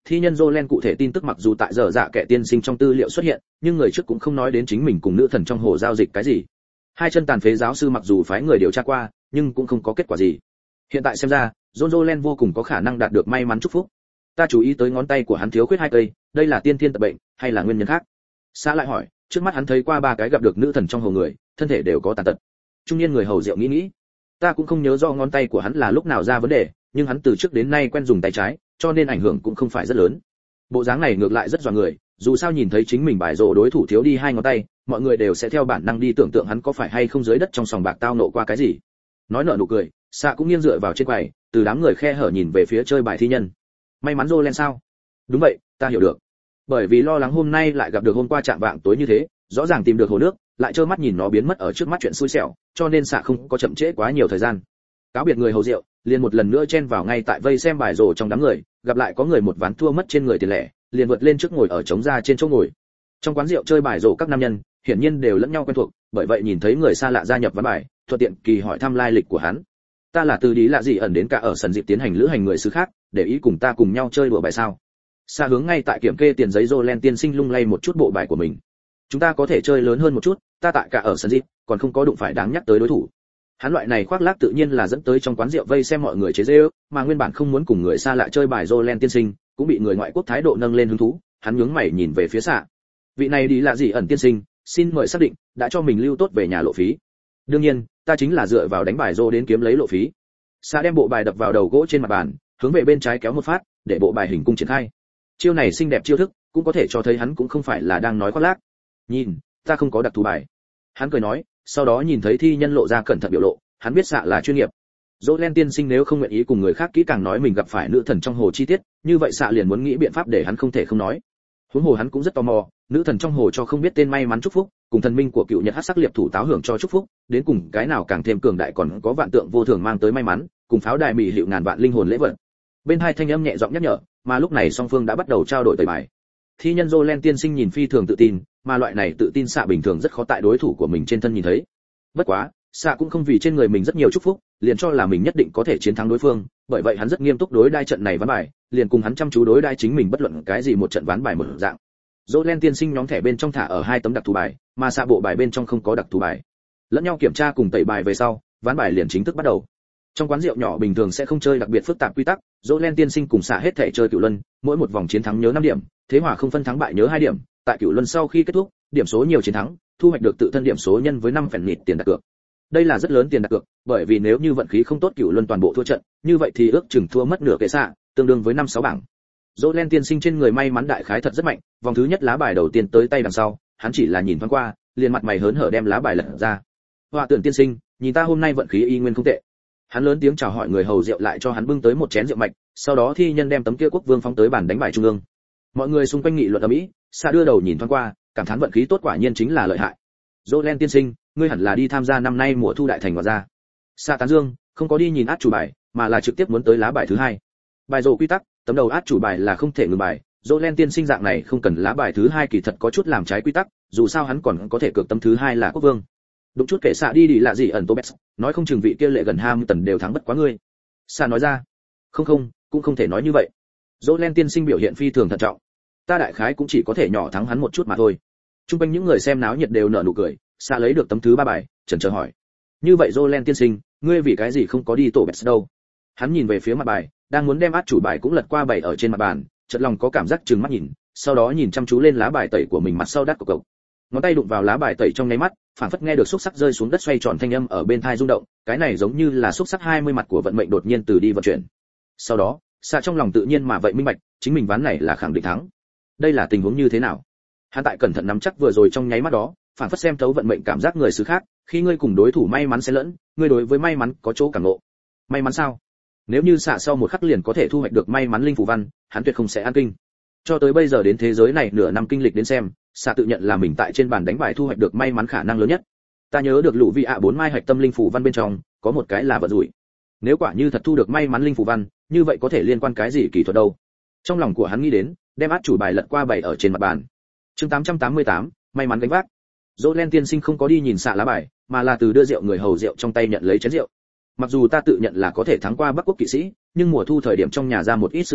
thi nhân Jolen cụ thể tin tức mặc dù tại giờ dạ kẻ tiên sinh trong tư liệu xuất hiện, nhưng người trước cũng không nói đến chính mình cùng nữ thần trong hồ giao dịch cái gì. Hai chân tàn phế giáo sư mặc dù phái người điều tra qua, nhưng cũng không có kết quả gì. Hiện tại xem ra, John Jolen vô cùng có khả năng đạt được may mắn chúc phúc. Ta chú ý tới ngón tay của hắn thiếu khuyết hai cây, đây là tiên thiên tật bệnh hay là nguyên nhân khác? Xã lại hỏi, trước mắt hắn thấy qua ba cái gặp được nữ thần trong hồ người, thân thể đều có tàn tật. Trung niên người hầu rượu nghĩ nghĩ, ta cũng không nhớ rõ ngón tay của hắn là lúc nào ra vấn đề, nhưng hắn từ trước đến nay quen dùng tay trái, cho nên ảnh hưởng cũng không phải rất lớn. Bộ dáng này ngược lại rất dọa người, dù sao nhìn thấy chính mình bài rổ đối thủ thiếu đi hai ngón tay, mọi người đều sẽ theo bản năng đi tưởng tượng hắn có phải hay không dưới đất trong sòng bạc tao nộ qua cái gì. Nói nở nụ cười, Sạ cũng nghiêng dựa vào trên quầy, từ đám người khe hở nhìn về phía chơi bài thi nhân. May mắn Jolen sao? Đúng vậy, ta hiểu được. Bởi vì lo lắng hôm nay lại gặp được hôm qua chạm vạng tối như thế, rõ ràng tìm được hồ nước, lại trơ mắt nhìn nó biến mất ở trước mắt chuyện xui xẻo, cho nên Sạ không có chậm trễ quá nhiều thời gian. Cáo biệt người hầu rượu, liền một lần nữa chen vào ngay tại vây xem bài rổ trong đám người, gặp lại có người một ván thua mất trên người tiền lẻ, liền vượt lên trước ngồi ở trống ra trên chỗ ngồi. Trong quán rượu chơi bài rổ các nam nhân, hiển nhiên đều lẫn nhau quen thuộc, bởi vậy nhìn thấy người xa lạ gia nhập ván bài, thuận tiện kỳ hỏi thăm lai lịch của hắn. Ta là từ đi lạ gì ẩn đến cả ở sân dịp tiến hành lữ hành người xứ khác, để ý cùng ta cùng nhau chơi đùa bài sao? Xa hướng ngay tại kiểm kê tiền giấy Jolen tiên sinh lung lay một chút bộ bài của mình. Chúng ta có thể chơi lớn hơn một chút, ta tại cả ở sân dịp, còn không có đụng phải đáng nhắc tới đối thủ. Hắn loại này khoác lác tự nhiên là dẫn tới trong quán rượu vây xem mọi người chế giễu, mà nguyên bản không muốn cùng người xa lạ chơi bài Jolen tiên sinh, cũng bị người ngoại quốc thái độ nâng lên hứng thú, hắn nhướng mày nhìn về phía Sạ. Vị này đi là gì ẩn tiên sinh, xin mời xác định, đã cho mình lưu tốt về nhà lộ phí. Đương nhiên, ta chính là dựa vào đánh bài rô đến kiếm lấy lộ phí. Sạ đem bộ bài đập vào đầu gỗ trên mặt bàn, hướng về bên trái kéo một phát, để bộ bài hình cung triển khai. Chiêu này xinh đẹp chiêu thức, cũng có thể cho thấy hắn cũng không phải là đang nói khoác lác. Nhìn, ta không có đặc thù bài. Hắn cười nói, sau đó nhìn thấy thi nhân lộ ra cẩn thận biểu lộ, hắn biết Sạ là chuyên nghiệp. Jolen tiên sinh nếu không nguyện ý cùng người khác kỹ càng nói mình gặp phải nữ thần trong hồ chi tiết, như vậy Sạ liền muốn nghĩ biện pháp để hắn không thể không nói. Huống hồ hắn cũng rất tò mò, nữ thần trong hồ cho không biết tên may mắn chúc phúc, cùng thần minh của cựu Nhật Hắc Sắc Liệp thủ táo hưởng cho chúc phúc, đến cùng cái nào càng thêm cường đại còn có vạn tượng vô thường mang tới may mắn, cùng pháo đài mỉ hiệu ngàn vạn linh hồn lễ vật. Bên hai thanh âm nhẹ giọng nhắc nhở, mà lúc này song phương đã bắt đầu trao đổi tẩy bài. Thi nhân Jolen tiên sinh nhìn phi thường tự tin, mà loại này tự tin Sạ bình thường rất khó tại đối thủ của mình trên thân nhìn thấy. Bất quá, Sạ cũng không vì trên người mình rất nhiều chúc phúc, liền cho là mình nhất định có thể chiến thắng đối phương, bởi vậy hắn rất nghiêm túc đối đai trận này ván bài, liền cùng hắn chăm chú đối đai chính mình bất luận cái gì một trận ván bài một dạng. Jolen tiên sinh nhóm thẻ bên trong thả ở hai tấm đặc thù bài, mà Sạ bộ bài bên trong không có đặc thù bài. Lẫn nhau kiểm tra cùng tẩy bài về sau, ván bài liền chính thức bắt đầu. Trong quán rượu nhỏ bình thường sẽ không chơi đặc biệt phức tạp quy tắc, Jolen tiên sinh cùng Sạ hết thảy chơi cửu luân, mỗi một vòng chiến thắng nhớ năm điểm, thế hòa không phân thắng bại nhớ hai điểm, tại cửu luân sau khi kết thúc, điểm số nhiều chiến thắng, thu hoạch được tự thân điểm số nhân với năm phèn nịt tiền đặt cược. Đây là rất lớn tiền đặt cược, bởi vì nếu như vận khí không tốt cửu luân toàn bộ thua trận, như vậy thì ước chừng thua mất nửa kệ Sạ, tương đương với năm sáu bảng. Jolen tiên sinh trên người may mắn đại khái thật rất mạnh, vòng thứ nhất lá bài đầu tiên tới tay đằng sau, hắn chỉ là nhìn thoáng qua, liền mặt mày hớn hở đem lá bài lật ra. Họa Tưởng tiên sinh, nhìn ta hôm nay vận khí y nguyên không tệ. Hắn lớn tiếng chào hỏi người hầu rượu lại cho hắn bưng tới một chén rượu mạnh, sau đó thi nhân đem tấm kia quốc vương phóng tới bàn đánh bài trung ương. Mọi người xung quanh nghị luận ầm ĩ, Sạ đưa đầu nhìn thoáng qua, cảm thán vận khí tốt quả nhiên chính là lợi hại. Jolen tiên sinh, ngươi hẳn là đi tham gia năm nay mùa thu đại thành ngoại ra. Sạ tán dương, không có đi nhìn át chủ bài, mà là trực tiếp muốn tới lá bài thứ hai. Bài rổ quy tắc, tấm đầu át chủ bài là không thể ngừng bài. Jolen tiên sinh dạng này không cần lá bài thứ hai kỳ thật có chút làm trái quy tắc, dù sao hắn còn có thể cược tấm thứ hai là quốc vương. Đụng chút kể Sạ đi đi là gì ẩn Tobes, nói không chừng vị kia lệ gần ham tần đều thắng bất quá ngươi. Sạ nói ra, không không, cũng không thể nói như vậy. Jolen tiên sinh biểu hiện phi thường thận trọng. Ta đại khái cũng chỉ có thể nhỏ thắng hắn một chút mà thôi. Trung quanh những người xem náo nhiệt đều nở nụ cười, Sạ lấy được tấm thứ ba bài, chần chờ hỏi, như vậy Jolen tiên sinh, ngươi vì cái gì không có đi tổ Tobes đâu? Hắn nhìn về phía mặt bài, đang muốn đem át chủ bài cũng lật qua bảy ở trên mặt bàn, chợt lòng có cảm giác trừng mắt nhìn, sau đó nhìn chăm chú lên lá bài tẩy của mình mặt sau đắt của cậu. Ngón tay đụng vào lá bài tẩy trong nháy mắt, phảng phất nghe được xúc sắc rơi xuống đất xoay tròn thanh âm ở bên tai rung động, cái này giống như là xúc sắc hai mươi mặt của vận mệnh đột nhiên từ đi vận chuyển. Sau đó, Sạ trong lòng tự nhiên mà vậy minh bạch, chính mình ván này là khẳng định thắng. Đây là tình huống như thế nào? Hắn tại cẩn thận nắm chắc vừa rồi trong nháy mắt đó, phảng phất xem thấu vận mệnh cảm giác người xứ khác, khi ngươi cùng đối thủ may mắn xen lẫn, ngươi đối với may mắn có chỗ cảm ngộ. May mắn sao? Nếu như Sạ sau một khắc liền có thể thu hoạch được may mắn linh phù văn, hắn tuyệt không sẽ an kinh. Cho tới bây giờ đến thế giới này nửa năm kinh lịch đến xem, Sạ tự nhận là mình tại trên bàn đánh bài thu hoạch được may mắn khả năng lớn nhất. Ta nhớ được lũ vị ạ bốn mai hạch tâm linh phù văn bên trong, có một cái là vận rủi. Nếu quả như thật thu được may mắn linh phù văn, như vậy có thể liên quan cái gì kỳ thuật đâu? Trong lòng của hắn nghĩ đến, đem át chủ bài lật qua bảy ở trên mặt bàn. Chương tám trăm tám mươi tám, may mắn gánh vác. Jolen tiên sinh không có đi nhìn Sạ lá bài, mà là từ đưa rượu người hầu rượu trong tay nhận lấy chén rượu. Mặc dù ta tự nhận là có thể thắng qua Bắc Quốc kỵ sĩ, nhưng mùa thu thời điểm trong nhà ra một ít sự tình,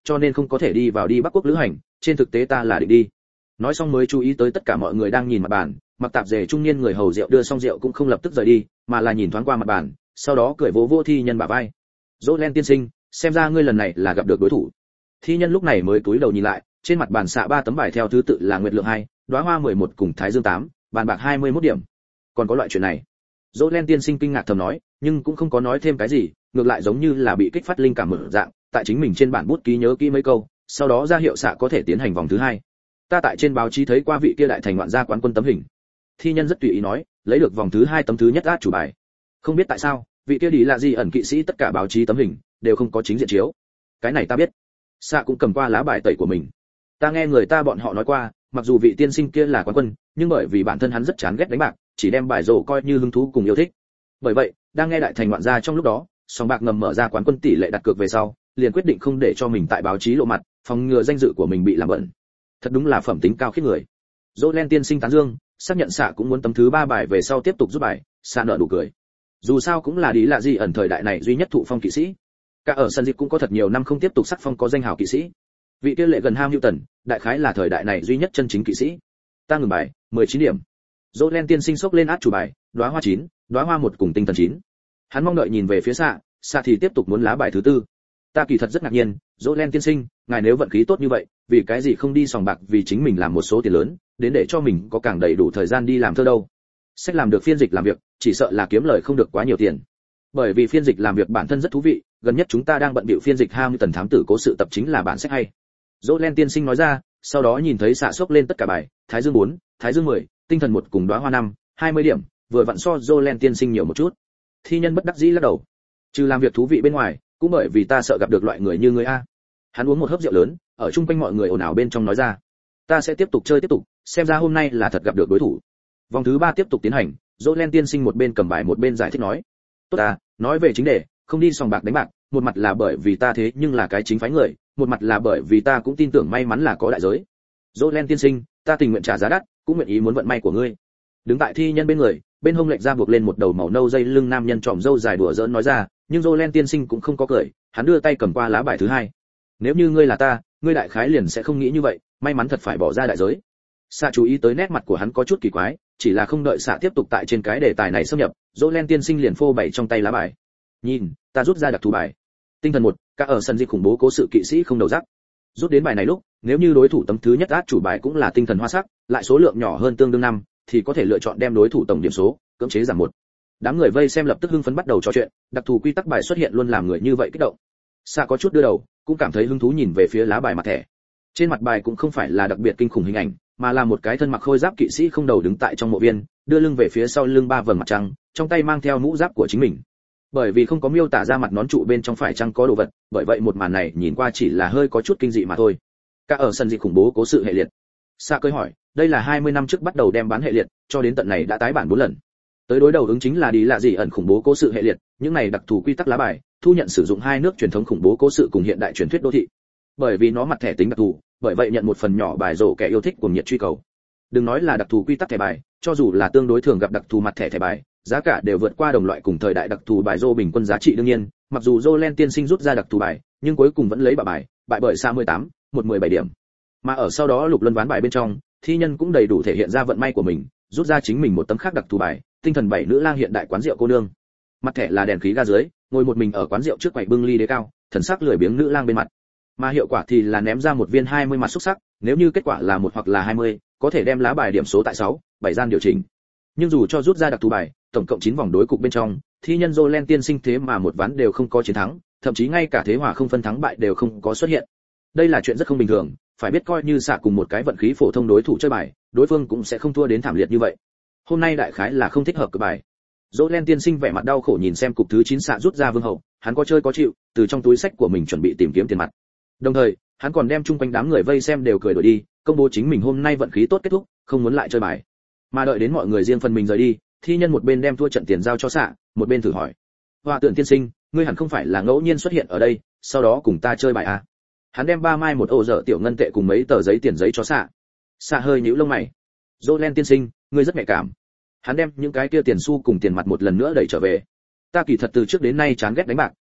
cho nên không có thể đi vào đi Bắc Quốc lữ hành, trên thực tế ta là định đi. Nói xong mới chú ý tới tất cả mọi người đang nhìn mặt bàn, mặc tạp dề trung niên người hầu rượu đưa xong rượu cũng không lập tức rời đi, mà là nhìn thoáng qua mặt bàn, sau đó cười vỗ vỗ thi nhân bả vai. Dỗ Len tiên sinh, xem ra ngươi lần này là gặp được đối thủ. Thi nhân lúc này mới cúi đầu nhìn lại, trên mặt bàn xạ ba tấm bài theo thứ tự là Nguyệt Lượng hai, Đóa Hoa mười một cùng Thái Dương tám, bàn bạc hai mươi mốt điểm. Còn có loại chuyện này. Dỗ Len tiên sinh kinh ngạc thầm nói, nhưng cũng không có nói thêm cái gì, ngược lại giống như là bị kích phát linh cảm mở dạng, tại chính mình trên bản bút ký nhớ kỹ mấy câu, sau đó ra hiệu xạ có thể tiến hành vòng thứ hai. Ta tại trên báo chí thấy qua vị kia đại thành ngoạn gia quán quân tấm hình. Thi nhân rất tùy ý nói, lấy được vòng thứ hai tấm thứ nhất át chủ bài. Không biết tại sao, vị kia đi là gì ẩn kỵ sĩ tất cả báo chí tấm hình đều không có chính diện chiếu. Cái này ta biết. Xạ cũng cầm qua lá bài tẩy của mình. Ta nghe người ta bọn họ nói qua, mặc dù vị tiên sinh kia là quán quân, nhưng bởi vì bản thân hắn rất chán ghét đánh bạc, chỉ đem bài rổ coi như hứng thú cùng yêu thích. Bởi vậy, đang nghe đại thành ngoạn gia trong lúc đó, sòng bạc ngầm mở ra quán quân tỷ lệ đặt cược về sau, liền quyết định không để cho mình tại báo chí lộ mặt, phòng ngừa danh dự của mình bị làm bẩn. Thật đúng là phẩm tính cao khiết người. Dỗ Len tiên sinh tán dương, xác nhận xạ cũng muốn tấm thứ ba bài về sau tiếp tục rút bài, xạ nở nụ cười. Dù sao cũng là đi là gì ẩn thời đại này duy nhất thụ phong kỵ sĩ. Cả ở sân dịch cũng có thật nhiều năm không tiếp tục sắc phong có danh hào kỵ sĩ. Vị kia lệ gần Hamilton, đại khái là thời đại này duy nhất chân chính kỵ sĩ. Ta ngừng bài, mười chín điểm. Dỗ Len tiên sinh sốc lên át chủ bài, Đóa Hoa chín, Đóa Hoa một cùng Tinh Thần chín. Hắn mong đợi nhìn về phía xạ, xạ thì tiếp tục muốn lá bài thứ tư. Ta kỳ thật rất ngạc nhiên, Dỗ Len tiên sinh, ngài nếu vận khí tốt như vậy, vì cái gì không đi sòng bạc vì chính mình làm một số tiền lớn, đến để cho mình có càng đầy đủ thời gian đi làm thơ đâu. Sách làm được phiên dịch làm việc, chỉ sợ là kiếm lời không được quá nhiều tiền. Bởi vì phiên dịch làm việc bản thân rất thú vị, gần nhất chúng ta đang bận bịu phiên dịch Hamilton thám tử cố sự tập chính là bản sách hay. Dỗ Len tiên sinh nói ra, sau đó nhìn thấy xạ sốc lên tất cả bài, Thái Dương bốn, Thái Dương mười, Tinh Thần một cùng Đóa Hoa năm, hai mươi điểm, vừa vặn so Dỗ Len tiên sinh nhiều một chút. Thi nhân bất đắc dĩ lắc đầu. Trừ làm việc thú vị bên ngoài, cũng bởi vì ta sợ gặp được loại người như ngươi a. Hắn uống một hớp rượu lớn, ở chung quanh mọi người ồn ào bên trong nói ra. Ta sẽ tiếp tục chơi tiếp tục, xem ra hôm nay là thật gặp được đối thủ. Vòng thứ ba tiếp tục tiến hành, Dỗ Len tiên sinh một bên cầm bài một bên giải thích nói. Tốt à, nói về chính đề, không đi sòng bạc đánh bạc, một mặt là bởi vì ta thế nhưng là cái chính phái người, một mặt là bởi vì ta cũng tin tưởng may mắn là có đại giới. Dỗ Len tiên sinh, ta tình nguyện trả giá đắt, cũng nguyện ý muốn vận may của ngươi. Đứng tại thi nhân bên người, bên hông lệch ra buộc lên một đầu màu nâu dây lưng nam nhân trọm râu dài đùa giỡn nói ra, nhưng Dỗ Len tiên sinh cũng không có cười, hắn đưa tay cầm qua lá bài thứ hai. Nếu như ngươi là ta, ngươi đại khái liền sẽ không nghĩ như vậy, may mắn thật phải bỏ ra đại giới. Xạ chú ý tới nét mặt của hắn có chút kỳ quái, chỉ là không đợi xạ tiếp tục tại trên cái đề tài này xâm nhập, Dỗ Len tiên sinh liền phô bày trong tay lá bài. Nhìn, ta rút ra đặc thù bài. Tinh Thần một, cả ở sân dịch khủng bố cố sự kỵ sĩ không đầu rắc. Rút đến bài này lúc, nếu như đối thủ tấm thứ nhất át chủ bài cũng là tinh thần hoa sắc, lại số lượng nhỏ hơn tương đương năm, thì có thể lựa chọn đem đối thủ tổng điểm số cưỡng chế giảm một. Đám người vây xem lập tức hưng phấn bắt đầu trò chuyện, đặc thù quy tắc bài xuất hiện luôn làm người như vậy kích động. Xạ có chút đưa đầu, cũng cảm thấy hứng thú nhìn về phía lá bài mặt thẻ. Trên mặt bài cũng không phải là đặc biệt kinh khủng hình ảnh, mà là một cái thân mặc khôi giáp kỵ sĩ không đầu đứng tại trong mộ viên, đưa lưng về phía sau lưng ba vầng mặt trăng, trong tay mang theo mũ giáp của chính mình. Bởi vì không có miêu tả ra mặt nón trụ bên trong phải chăng có đồ vật, bởi vậy một màn này nhìn qua chỉ là hơi có chút kinh dị mà thôi. Cả ở sân dị khủng bố cố sự hệ liệt. Sa cười hỏi, đây là hai mươi năm trước bắt đầu đem bán hệ liệt, cho đến tận này đã tái bản bốn lần. Tới đối đầu ứng chính là đi là gì ẩn khủng bố cố sự hệ liệt, những này đặc thù quy tắc lá bài, thu nhận sử dụng hai nước truyền thống khủng bố cố sự cùng hiện đại truyền thuyết đô thị. Bởi vì nó mặt thẻ tính đặc thù, bởi vậy nhận một phần nhỏ bài rổ kẻ yêu thích cùng nhiệt truy cầu. Đừng nói là đặc thù quy tắc thẻ bài, cho dù là tương đối thường gặp đặc thù mặt thẻ thẻ bài, giá cả đều vượt qua đồng loại cùng thời đại đặc thù bài rô bình quân giá trị đương nhiên, mặc dù Dỗ Len tiên sinh rút ra đặc thù bài, nhưng cuối cùng vẫn lấy bạ bài, bại bởi xa mười tám, một mười bảy điểm. Mà ở sau đó lục luân ván bài bên trong, thi nhân cũng đầy đủ thể hiện ra vận may của mình, rút ra chính mình một tấm khác đặc thù bài, tinh thần bảy nữ lang hiện đại quán rượu cô nương. Mặt thẻ là đèn khí ga dưới, ngồi một mình ở quán rượu trước quầy bưng ly đế cao, thần sắc lười biếng nữ lang bên mặt. Mà hiệu quả thì là ném ra một viên hai mươi mặt xúc sắc, nếu như kết quả là một hoặc là hai mươi, có thể đem lá bài điểm số tại sáu, bảy gian điều chỉnh. Nhưng dù cho rút ra đặc thù bài, tổng cộng chín vòng đối cục bên trong, thi nhân Dỗ Len tiên sinh thế mà một ván đều không có chiến thắng, thậm chí ngay cả thế hòa không phân thắng bại đều không có xuất hiện. Đây là chuyện rất không bình thường, phải biết coi như xạ cùng một cái vận khí phổ thông đối thủ chơi bài, đối phương cũng sẽ không thua đến thảm liệt như vậy. Hôm nay đại khái là không thích hợp cờ bài. Dỗ Len tiên sinh vẻ mặt đau khổ nhìn xem cục thứ chín xạ rút ra vương hậu, hắn có chơi có chịu, từ trong túi sách của mình chuẩn bị tìm kiếm tiền mặt. Đồng thời, hắn còn đem chung quanh đám người vây xem đều cười đuổi đi, công bố chính mình hôm nay vận khí tốt kết thúc, không muốn lại chơi bài. Mà đợi đến mọi người riêng phần mình rời đi, thi nhân một bên đem thua trận tiền giao cho xạ, một bên thử hỏi: "Hoa Tượng tiên sinh, ngươi hẳn không phải là ngẫu nhiên xuất hiện ở đây, sau đó cùng ta chơi bài à?" Hắn đem ba mai một ô dở tiểu ngân tệ cùng mấy tờ giấy tiền giấy cho xạ. Xạ hơi nhíu lông mày: "Dỗ Len tiên sinh, ngươi rất nhạy cảm." Hắn đem những cái kia tiền xu cùng tiền mặt một lần nữa đẩy trở về. "Ta kỳ thật từ trước đến nay chán ghét đánh bạc,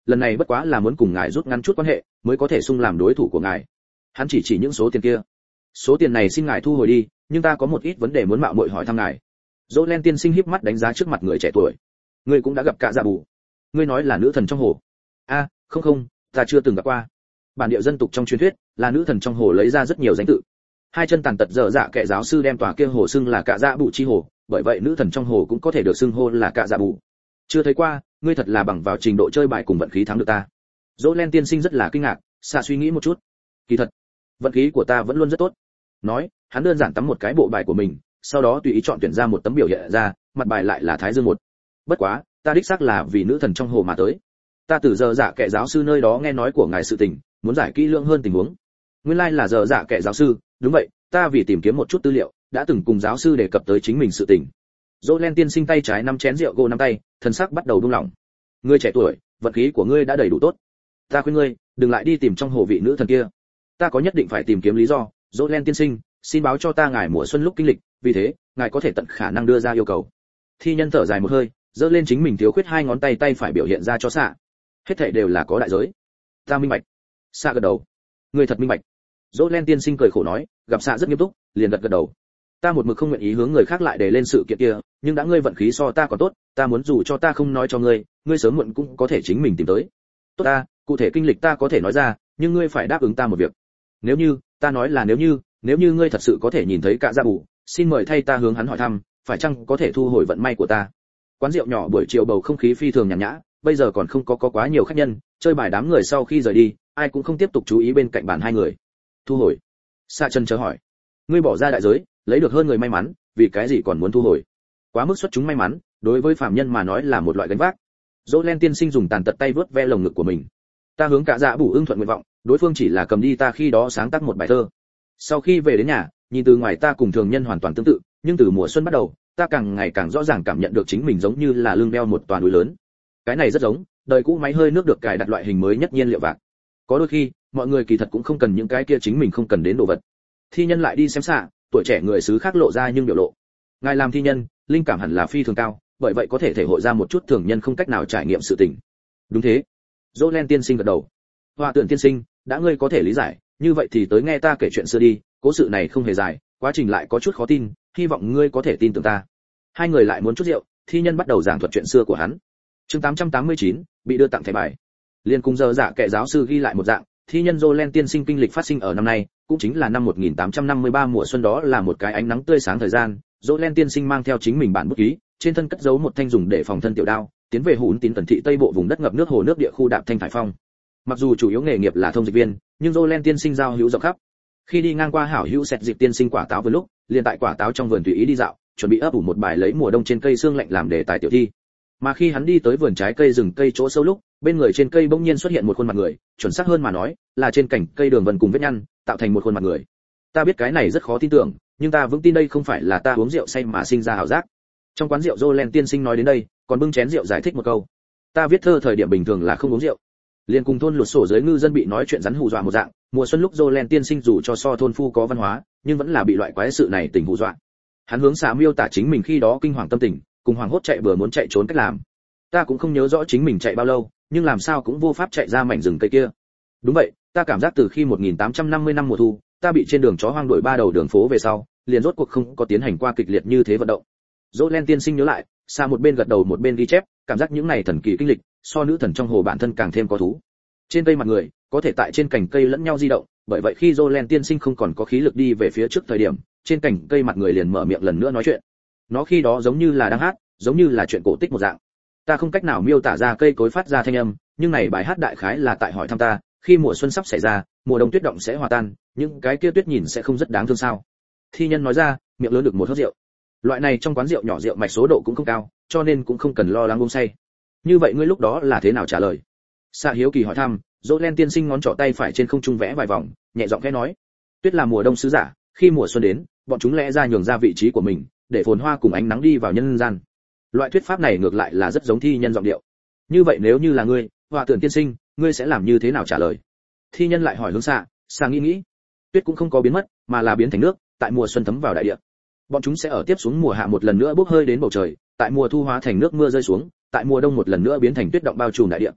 lần này bất quá là muốn cùng ngài rút ngắn chút quan hệ mới có thể xung làm đối thủ của ngài. Hắn chỉ chỉ những số tiền kia. Số tiền này xin ngài thu hồi đi, nhưng ta có một ít vấn đề muốn mạo muội hỏi thăm ngài. Jolen tiên sinh híp mắt đánh giá trước mặt người trẻ tuổi. Ngươi cũng đã gặp cả dạ bù? Ngươi nói là nữ thần trong hồ? A, không không, ta chưa từng gặp qua. Bản địa dân tục trong truyền thuyết là nữ thần trong hồ lấy ra rất nhiều danh tự. Hai chân tàn tật dở dạ kệ giáo sư đem tòa kia hồ xưng là cả dạ bù chi hồ, bởi vậy nữ thần trong hồ cũng có thể được xưng hô là cả dạ bù. Chưa thấy qua, ngươi thật là bằng vào trình độ chơi bài cùng vận khí thắng được ta. Jolen tiên sinh rất là kinh ngạc, xa suy nghĩ một chút. Kỳ thật, vận khí của ta vẫn luôn rất tốt. Nói, hắn đơn giản tắm một cái bộ bài của mình, sau đó tùy ý chọn tuyển ra một tấm biểu hiện ra, mặt bài lại là Thái Dương một. Bất quá, ta đích xác là vì nữ thần trong hồ mà tới. Ta từ giờ dạ kệ giáo sư nơi đó nghe nói của ngài sự tình, muốn giải kỹ lưỡng hơn tình huống. Nguyên lai like là giờ dạ kệ giáo sư, đúng vậy, ta vì tìm kiếm một chút tư liệu, đã từng cùng giáo sư đề cập tới chính mình sự tình. Jolen tiên sinh tay trái nắm chén rượu gỗ nắm tay, thần sắc bắt đầu buông lỏng. Ngươi trẻ tuổi, vận khí của ngươi đã đầy đủ tốt. Ta khuyên ngươi, đừng lại đi tìm trong hồ vị nữ thần kia. Ta có nhất định phải tìm kiếm lý do. Jolen tiên sinh, xin báo cho ta ngài mùa xuân lúc kinh lịch, vì thế, ngài có thể tận khả năng đưa ra yêu cầu. Thi nhân thở dài một hơi, giơ lên chính mình thiếu khuyết hai ngón tay tay phải biểu hiện ra cho xạ. Hết thảy đều là có đại giới. Ta minh bạch. Xạ gật đầu. Ngươi thật minh bạch. Jolen tiên sinh cười khổ nói, gặp xạ rất nghiêm túc, liền gật gật đầu. Ta một mực không nguyện ý hướng người khác lại để lên sự kiện kia, nhưng đã ngươi vận khí so ta còn tốt, ta muốn dù cho ta không nói cho ngươi, ngươi sớm muộn cũng có thể chính mình tìm tới. Tốt ta, cụ thể kinh lịch ta có thể nói ra, nhưng ngươi phải đáp ứng ta một việc. Nếu như, ta nói là nếu như, nếu như ngươi thật sự có thể nhìn thấy cả gia bù, xin mời thay ta hướng hắn hỏi thăm, phải chăng có thể thu hồi vận may của ta. Quán rượu nhỏ buổi chiều bầu không khí phi thường nhàn nhã, bây giờ còn không có có quá nhiều khách nhân, chơi bài đám người sau khi rời đi, ai cũng không tiếp tục chú ý bên cạnh bàn hai người. Thu hồi. Sa chân chờ hỏi. Ngươi bỏ ra đại giới, lấy được hơn người may mắn, vì cái gì còn muốn thu hồi? Quá mức xuất chúng may mắn, đối với phàm nhân mà nói là một loại gánh vác. Jolen tiên sinh dùng tàn tật tay vớt ve lồng ngực của mình. Ta hướng cả dạ bù ưng thuận nguyện vọng, đối phương chỉ là cầm đi ta khi đó sáng tác một bài thơ. Sau khi về đến nhà, nhìn từ ngoài ta cùng thường nhân hoàn toàn tương tự, nhưng từ mùa xuân bắt đầu, ta càng ngày càng rõ ràng cảm nhận được chính mình giống như là lưng đeo một tòa núi lớn. Cái này rất giống, đời cũ máy hơi nước được cài đặt loại hình mới nhất nhiên liệu vạc. Có đôi khi, mọi người kỳ thật cũng không cần những cái kia chính mình không cần đến đồ vật. Thi nhân lại đi xem xạ, tuổi trẻ người xứ khác lộ ra nhưng biểu lộ. Ngài làm thi nhân, linh cảm hẳn là phi thường cao, bởi vậy có thể thể hội ra một chút thường nhân không cách nào trải nghiệm sự tình. Đúng thế. Jolen tiên sinh gật đầu. Hoa Tượng tiên sinh, đã ngươi có thể lý giải, như vậy thì tới nghe ta kể chuyện xưa đi, cố sự này không hề dài, quá trình lại có chút khó tin, hy vọng ngươi có thể tin tưởng ta. Hai người lại muốn chút rượu, thi nhân bắt đầu giảng thuật chuyện xưa của hắn. Chương tám trăm tám mươi chín, bị đưa tặng thẻ bài. Liên cùng giờ dạ kệ giáo sư ghi lại một dạng, thi nhân Jolen tiên sinh kinh lịch phát sinh ở năm nay, cũng chính là năm một nghìn tám trăm năm mươi ba mùa xuân, đó là một cái ánh nắng tươi sáng thời gian. Jolen tiên sinh mang theo chính mình bản bút ký, trên thân cất giấu một thanh dùng để phòng thân tiểu đao, tiến về Hùn Tín Tần thị tây bộ vùng đất ngập nước hồ nước địa khu Đạp Thanh Thải Phong. Mặc dù chủ yếu nghề nghiệp là thông dịch viên, nhưng Jolen tiên sinh giao hữu rộng khắp. Khi đi ngang qua hảo hữu Sẹt Dịch tiên sinh quả táo vừa lúc, liền tại quả táo trong vườn tùy ý đi dạo, chuẩn bị ấp ủ một bài lấy mùa đông trên cây xương lạnh làm đề tài tiểu thi. Mà khi hắn đi tới vườn trái cây rừng cây chỗ sâu lúc, bên người trên cây bỗng nhiên xuất hiện một khuôn mặt người, chuẩn xác hơn mà nói, là trên cành cây đường vân cùng vết nhăn, tạo thành một khuôn mặt người. Ta biết cái này rất khó tin tưởng, nhưng ta vững tin đây không phải là ta uống rượu say mà sinh ra ảo giác. Trong quán rượu Jolen tiên sinh nói đến đây, còn bưng chén rượu giải thích một câu. Ta viết thơ thời điểm bình thường là không uống rượu. Liên cùng thôn lụt sổ dưới ngư dân bị nói chuyện rắn hù dọa một dạng, mùa xuân lúc Jolen tiên sinh dù cho so thôn phu có văn hóa, nhưng vẫn là bị loại quái sự này tình hù dọa. Hắn hướng xạ miêu tả chính mình khi đó kinh hoàng tâm tình, cùng hoàng hốt chạy bừa muốn chạy trốn cách làm. Ta cũng không nhớ rõ chính mình chạy bao lâu, nhưng làm sao cũng vô pháp chạy ra mảnh rừng cây kia. Đúng vậy, ta cảm giác từ khi một nghìn tám trăm năm mươi năm mùa thu, ta bị trên đường chó hoang đuổi ba đầu đường phố về sau, liền rốt cuộc không có tiến hành qua kịch liệt như thế vận động. Jolen tiên sinh nhớ lại, xa một bên gật đầu một bên ghi chép, cảm giác những này thần kỳ kinh lịch, so nữ thần trong hồ bản thân càng thêm có thú. Trên cây mặt người, có thể tại trên cành cây lẫn nhau di động, bởi vậy khi Jolen tiên sinh không còn có khí lực đi về phía trước thời điểm, trên cành cây mặt người liền mở miệng lần nữa nói chuyện. Nó khi đó giống như là đang hát, giống như là chuyện cổ tích một dạng. Ta không cách nào miêu tả ra cây cối phát ra thanh âm, nhưng này bài hát đại khái là tại hỏi thăm ta, khi mùa xuân sắp xảy ra, mùa đông tuyết động sẽ hòa tan, những cái kia tuyết nhìn sẽ không rất đáng thương sao? Thi nhân nói ra, miệng lớn được một hớp rượu. Loại này trong quán rượu nhỏ rượu mạch số độ cũng không cao, cho nên cũng không cần lo lắng uống say. Như vậy ngươi lúc đó là thế nào trả lời? Sa hiếu kỳ hỏi thăm. Jolen tiên sinh ngón trỏ tay phải trên không trung vẽ vài vòng, nhẹ giọng khẽ nói: tuyết là mùa đông sứ giả, khi mùa xuân đến, bọn chúng lẽ ra nhường ra vị trí của mình, để phồn hoa cùng ánh nắng đi vào nhân gian. Loại thuyết pháp này ngược lại là rất giống thi nhân giọng điệu. Như vậy nếu như là ngươi, Hòa Tưởng tiên sinh, ngươi sẽ làm như thế nào trả lời? Thi nhân lại hỏi hướng Sa. Sa nghĩ nghĩ, tuyết cũng không có biến mất, mà là biến thành nước, tại mùa xuân thấm vào đại địa. Bọn chúng sẽ ở tiếp xuống mùa hạ một lần nữa bốc hơi đến bầu trời, tại mùa thu hóa thành nước mưa rơi xuống, tại mùa đông một lần nữa biến thành tuyết động bao trùm đại địa.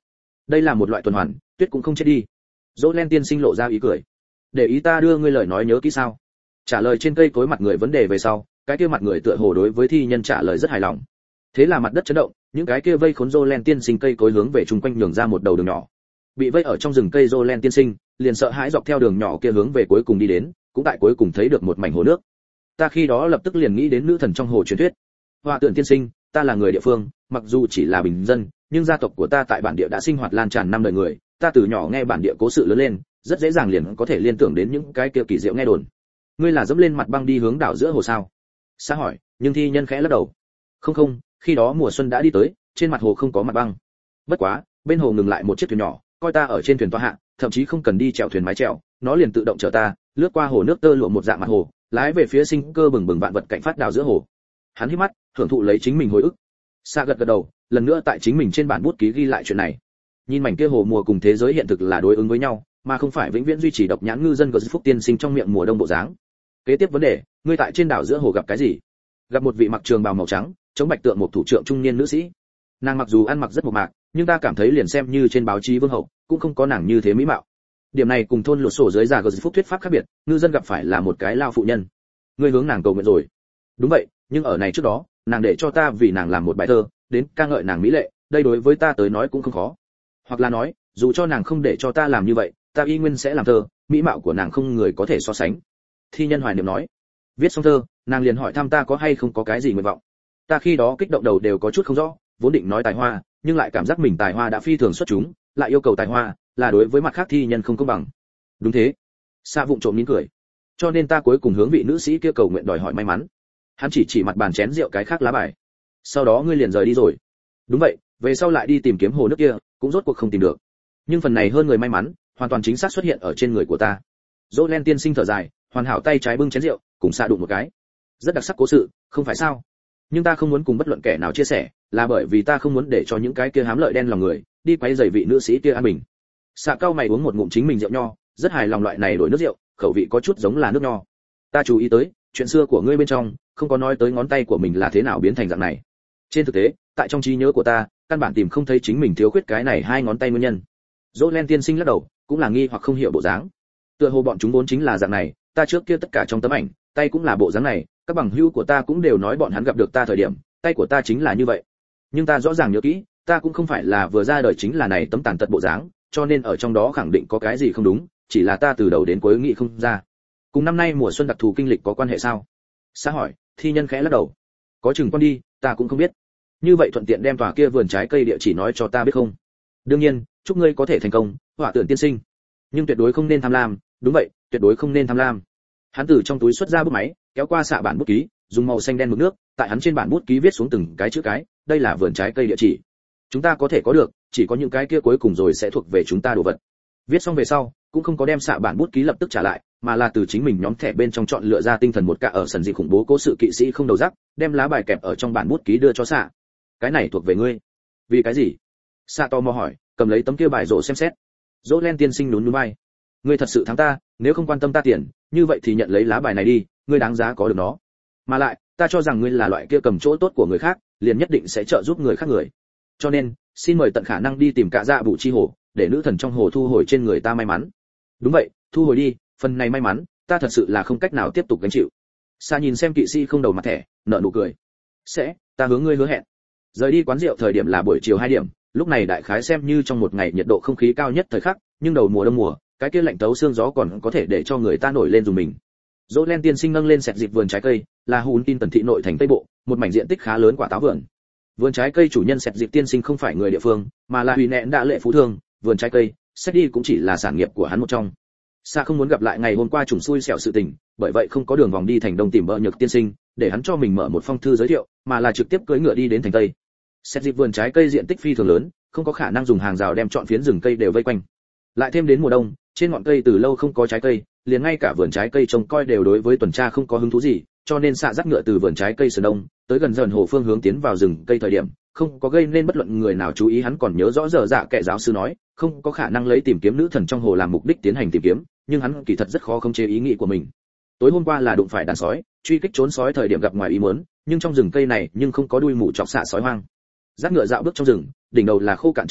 đây là một loại tuần hoàn, tuyết cũng không chết đi. Dỗ Len tiên sinh lộ ra ý cười. Để ý ta đưa ngươi lời nói nhớ kỹ sao? Trả lời trên cây cối mặt người vấn đề về sau, cái kia mặt người tựa hồ đối với thi nhân trả lời rất hài lòng. Thế là mặt đất chấn động, những cái kia vây khốn Dỗ Len tiên sinh cây cối hướng về chung quanh nhường ra một đầu đường nhỏ. Bị vây ở trong rừng cây Dỗ Len tiên sinh, liền sợ hãi dọc theo đường nhỏ kia hướng về cuối cùng đi đến, cũng tại cuối cùng thấy được một mảnh hồ nước. Ta khi đó lập tức liền nghĩ đến nữ thần trong hồ truyền thuyết. Hoa Tượng tiên sinh, ta là người địa phương, mặc dù chỉ là bình dân, nhưng gia tộc của ta tại bản địa đã sinh hoạt lan tràn năm đời người, ta từ nhỏ nghe bản địa cố sự lớn lên, rất dễ dàng liền có thể liên tưởng đến những cái kia kỳ diệu nghe đồn. Ngươi là dẫm lên mặt băng đi hướng đảo giữa hồ sao? Sa hỏi, nhưng thi nhân khẽ lắc đầu. Không không, khi đó mùa xuân đã đi tới, trên mặt hồ không có mặt băng. Bất quá, bên hồ ngừng lại một chiếc thuyền nhỏ, coi ta ở trên thuyền toa hạ, thậm chí không cần đi chèo thuyền mái chèo, nó liền tự động chở ta, lướt qua hồ nước tơ lụa một dạng mặt hồ, lái về phía sinh cơ bừng bừng vạn vật cạnh phát đảo giữa hồ. Hắn híp mắt, hưởng thụ lấy chính mình hồi ức. Sa gật gật đầu, lần nữa tại chính mình trên bản bút ký ghi lại chuyện này. Nhìn mảnh kia hồ mùa cùng thế giới hiện thực là đối ứng với nhau, mà không phải vĩnh viễn duy trì độc nhãn ngư dân của phúc tiên sinh trong miệng mùa đông bộ dáng. Kế tiếp vấn đề, ngươi tại trên đảo giữa hồ gặp cái gì? Gặp một vị mặc trường bào màu trắng, chống bạch tượng một thủ trưởng trung niên nữ sĩ. Nàng mặc dù ăn mặc rất mộc mạc, nhưng ta cảm thấy liền xem như trên báo chí vương hậu, cũng không có nàng như thế mỹ mạo. Điểm này cùng thôn lột sổ dưới già của phúc thuyết pháp khác biệt, ngư dân gặp phải là một cái lao phụ nhân. Ngươi hướng nàng cầu nguyện rồi? Đúng vậy, nhưng ở này trước đó, nàng để cho ta vì nàng làm một bài thơ, đến ca ngợi nàng mỹ lệ, đây đối với ta tới nói cũng không khó. Hoặc là nói, dù cho nàng không để cho ta làm như vậy, ta y nguyên sẽ làm thơ, mỹ mạo của nàng không người có thể so sánh. Thi nhân hoài niệm nói. Viết xong thơ, nàng liền hỏi thăm ta có hay không có cái gì nguyện vọng. Ta khi đó kích động đầu đều có chút không rõ, vốn định nói tài hoa, nhưng lại cảm giác mình tài hoa đã phi thường xuất chúng, lại yêu cầu tài hoa, là đối với mặt khác thi nhân không công bằng. Đúng thế. Sa vụng trộm nín cười. Cho nên ta cuối cùng hướng vị nữ sĩ kia cầu nguyện đòi hỏi may mắn. Hắn chỉ chỉ mặt bàn chén rượu cái khác lá bài. Sau đó ngươi liền rời đi rồi. Đúng vậy, về sau lại đi tìm kiếm hồ nước kia, cũng rốt cuộc không tìm được. Nhưng phần này hơn người may mắn, hoàn toàn chính xác xuất hiện ở trên người của ta. Dỗ Len tiên sinh thở dài, hoàn hảo tay trái bưng chén rượu, cùng Sa đụng một cái. Rất đặc sắc cố sự, không phải sao? Nhưng ta không muốn cùng bất luận kẻ nào chia sẻ, là bởi vì ta không muốn để cho những cái kia hám lợi đen lòng người đi quấy rầy vị nữ sĩ kia an bình. Sa cao mày uống một ngụm chính mình rượu nho, rất hài lòng loại này đổi nước rượu, khẩu vị có chút giống là nước nho. Ta chú ý tới, chuyện xưa của ngươi bên trong không có nói tới ngón tay của mình là thế nào biến thành dạng này. Trên thực tế, tại trong trí nhớ của ta, căn bản tìm không thấy chính mình thiếu khuyết cái này hai ngón tay nguyên nhân. Dỗ Len tiên sinh lắc đầu, cũng là nghi hoặc không hiểu bộ dáng. Tựa hồ bọn chúng vốn chính là dạng này, ta trước kia tất cả trong tấm ảnh, tay cũng là bộ dáng này, các bằng hữu của ta cũng đều nói bọn hắn gặp được ta thời điểm, tay của ta chính là như vậy. Nhưng ta rõ ràng nhớ kỹ, ta cũng không phải là vừa ra đời chính là này tấm tàn tật bộ dáng, cho nên ở trong đó khẳng định có cái gì không đúng, chỉ là ta từ đầu đến cuối nghĩ không ra. Cùng năm nay mùa xuân đặc thù kinh lịch có quan hệ sao? Sa hỏi, thi nhân khẽ lắc đầu. Có chừng con đi, ta cũng không biết. Như vậy thuận tiện đem tòa kia vườn trái cây địa chỉ nói cho ta biết không? Đương nhiên, chúc ngươi có thể thành công, Hỏa Tượng tiên sinh. Nhưng tuyệt đối không nên tham lam, đúng vậy, tuyệt đối không nên tham lam. Hắn từ trong túi xuất ra bút máy, kéo qua xạ bản bút ký, dùng màu xanh đen mực nước, tại hắn trên bản bút ký viết xuống từng cái chữ cái, đây là vườn trái cây địa chỉ. Chúng ta có thể có được, chỉ có những cái kia cuối cùng rồi sẽ thuộc về chúng ta đồ vật. Viết xong về sau, cũng không có đem xạ bản bút ký lập tức trả lại, mà là từ chính mình nhóm thẻ bên trong chọn lựa ra tinh thần một cả ở sần dị khủng bố cố sự kỵ sĩ không đầu rắc, đem lá bài kẹp ở trong bản bút ký đưa cho xạ. Cái này thuộc về ngươi. Vì cái gì? Xạ to mò hỏi, cầm lấy tấm kia bài rổ xem xét. Dỗ Len tiên sinh nhún nhún vai. Ngươi thật sự thắng ta, nếu không quan tâm ta tiền, như vậy thì nhận lấy lá bài này đi, ngươi đáng giá có được nó. Mà lại, ta cho rằng ngươi là loại kia cầm chỗ tốt của người khác, liền nhất định sẽ trợ giúp người khác người. Cho nên, xin mời tận khả năng đi tìm cả dạ bụ chi hồ, để nữ thần trong hồ thu hồi trên người ta may mắn. Đúng vậy, thu hồi đi, phần này may mắn, ta thật sự là không cách nào tiếp tục gánh chịu. Sa nhìn xem kỵ sĩ không đầu mặt thẻ, nở nụ cười. Sẽ, ta hướng ngươi hứa hẹn. Rời đi quán rượu thời điểm là buổi chiều hai điểm, lúc này đại khái xem như trong một ngày nhiệt độ không khí cao nhất thời khắc, nhưng đầu mùa đông mùa, cái kia lạnh tấu xương gió còn có thể để cho người ta nổi lên dùng mình. Dỗ Len tiên sinh nâng lên sẹt dịp vườn trái cây, là Hun tin tần thị nội thành Tây Bộ, một mảnh diện tích khá lớn quả táo vườn. Vườn trái cây chủ nhân sẹt dịp tiên sinh không phải người địa phương, mà là Huy Nẹn đã lệ phú thương, vườn trái cây, xét đi cũng chỉ là sản nghiệp của hắn một trong. Sa không muốn gặp lại ngày hôm qua trùng xui xẻo sự tình, bởi vậy không có đường vòng đi thành đông tìm bợ nhược tiên sinh, để hắn cho mình mở một phong thư giới thiệu, mà là trực tiếp cưỡi ngựa đi đến thành Tây. Xét dịp vườn trái cây diện tích phi thường lớn, không có khả năng dùng hàng rào đem trọn phiến rừng cây đều vây quanh. Lại thêm đến mùa đông, trên ngọn cây từ lâu không có trái cây, liền ngay cả vườn trái cây trông coi đều đối với tuần tra không có hứng thú gì, cho nên xạ dắt ngựa từ vườn trái cây sườn đông tới gần dần hồ phương hướng tiến vào rừng cây thời điểm, không có gây nên bất luận người nào chú ý. Hắn còn nhớ rõ giờ dạ kệ giáo sư nói, không có khả năng lấy tìm kiếm nữ thần trong hồ làm mục đích tiến hành tìm kiếm, nhưng hắn kỳ thật rất khó khống chế ý nghĩ của mình. Tối hôm qua là đụng phải đàn sói, truy kích trốn sói thời điểm gặp ngoài ý muốn, nhưng trong rừng cây này nhưng không có đuôi mù chọc xạ sói hoang. Dắt ngựa dạo bước trong rừng, đỉnh đầu là khô cạn chặt cây,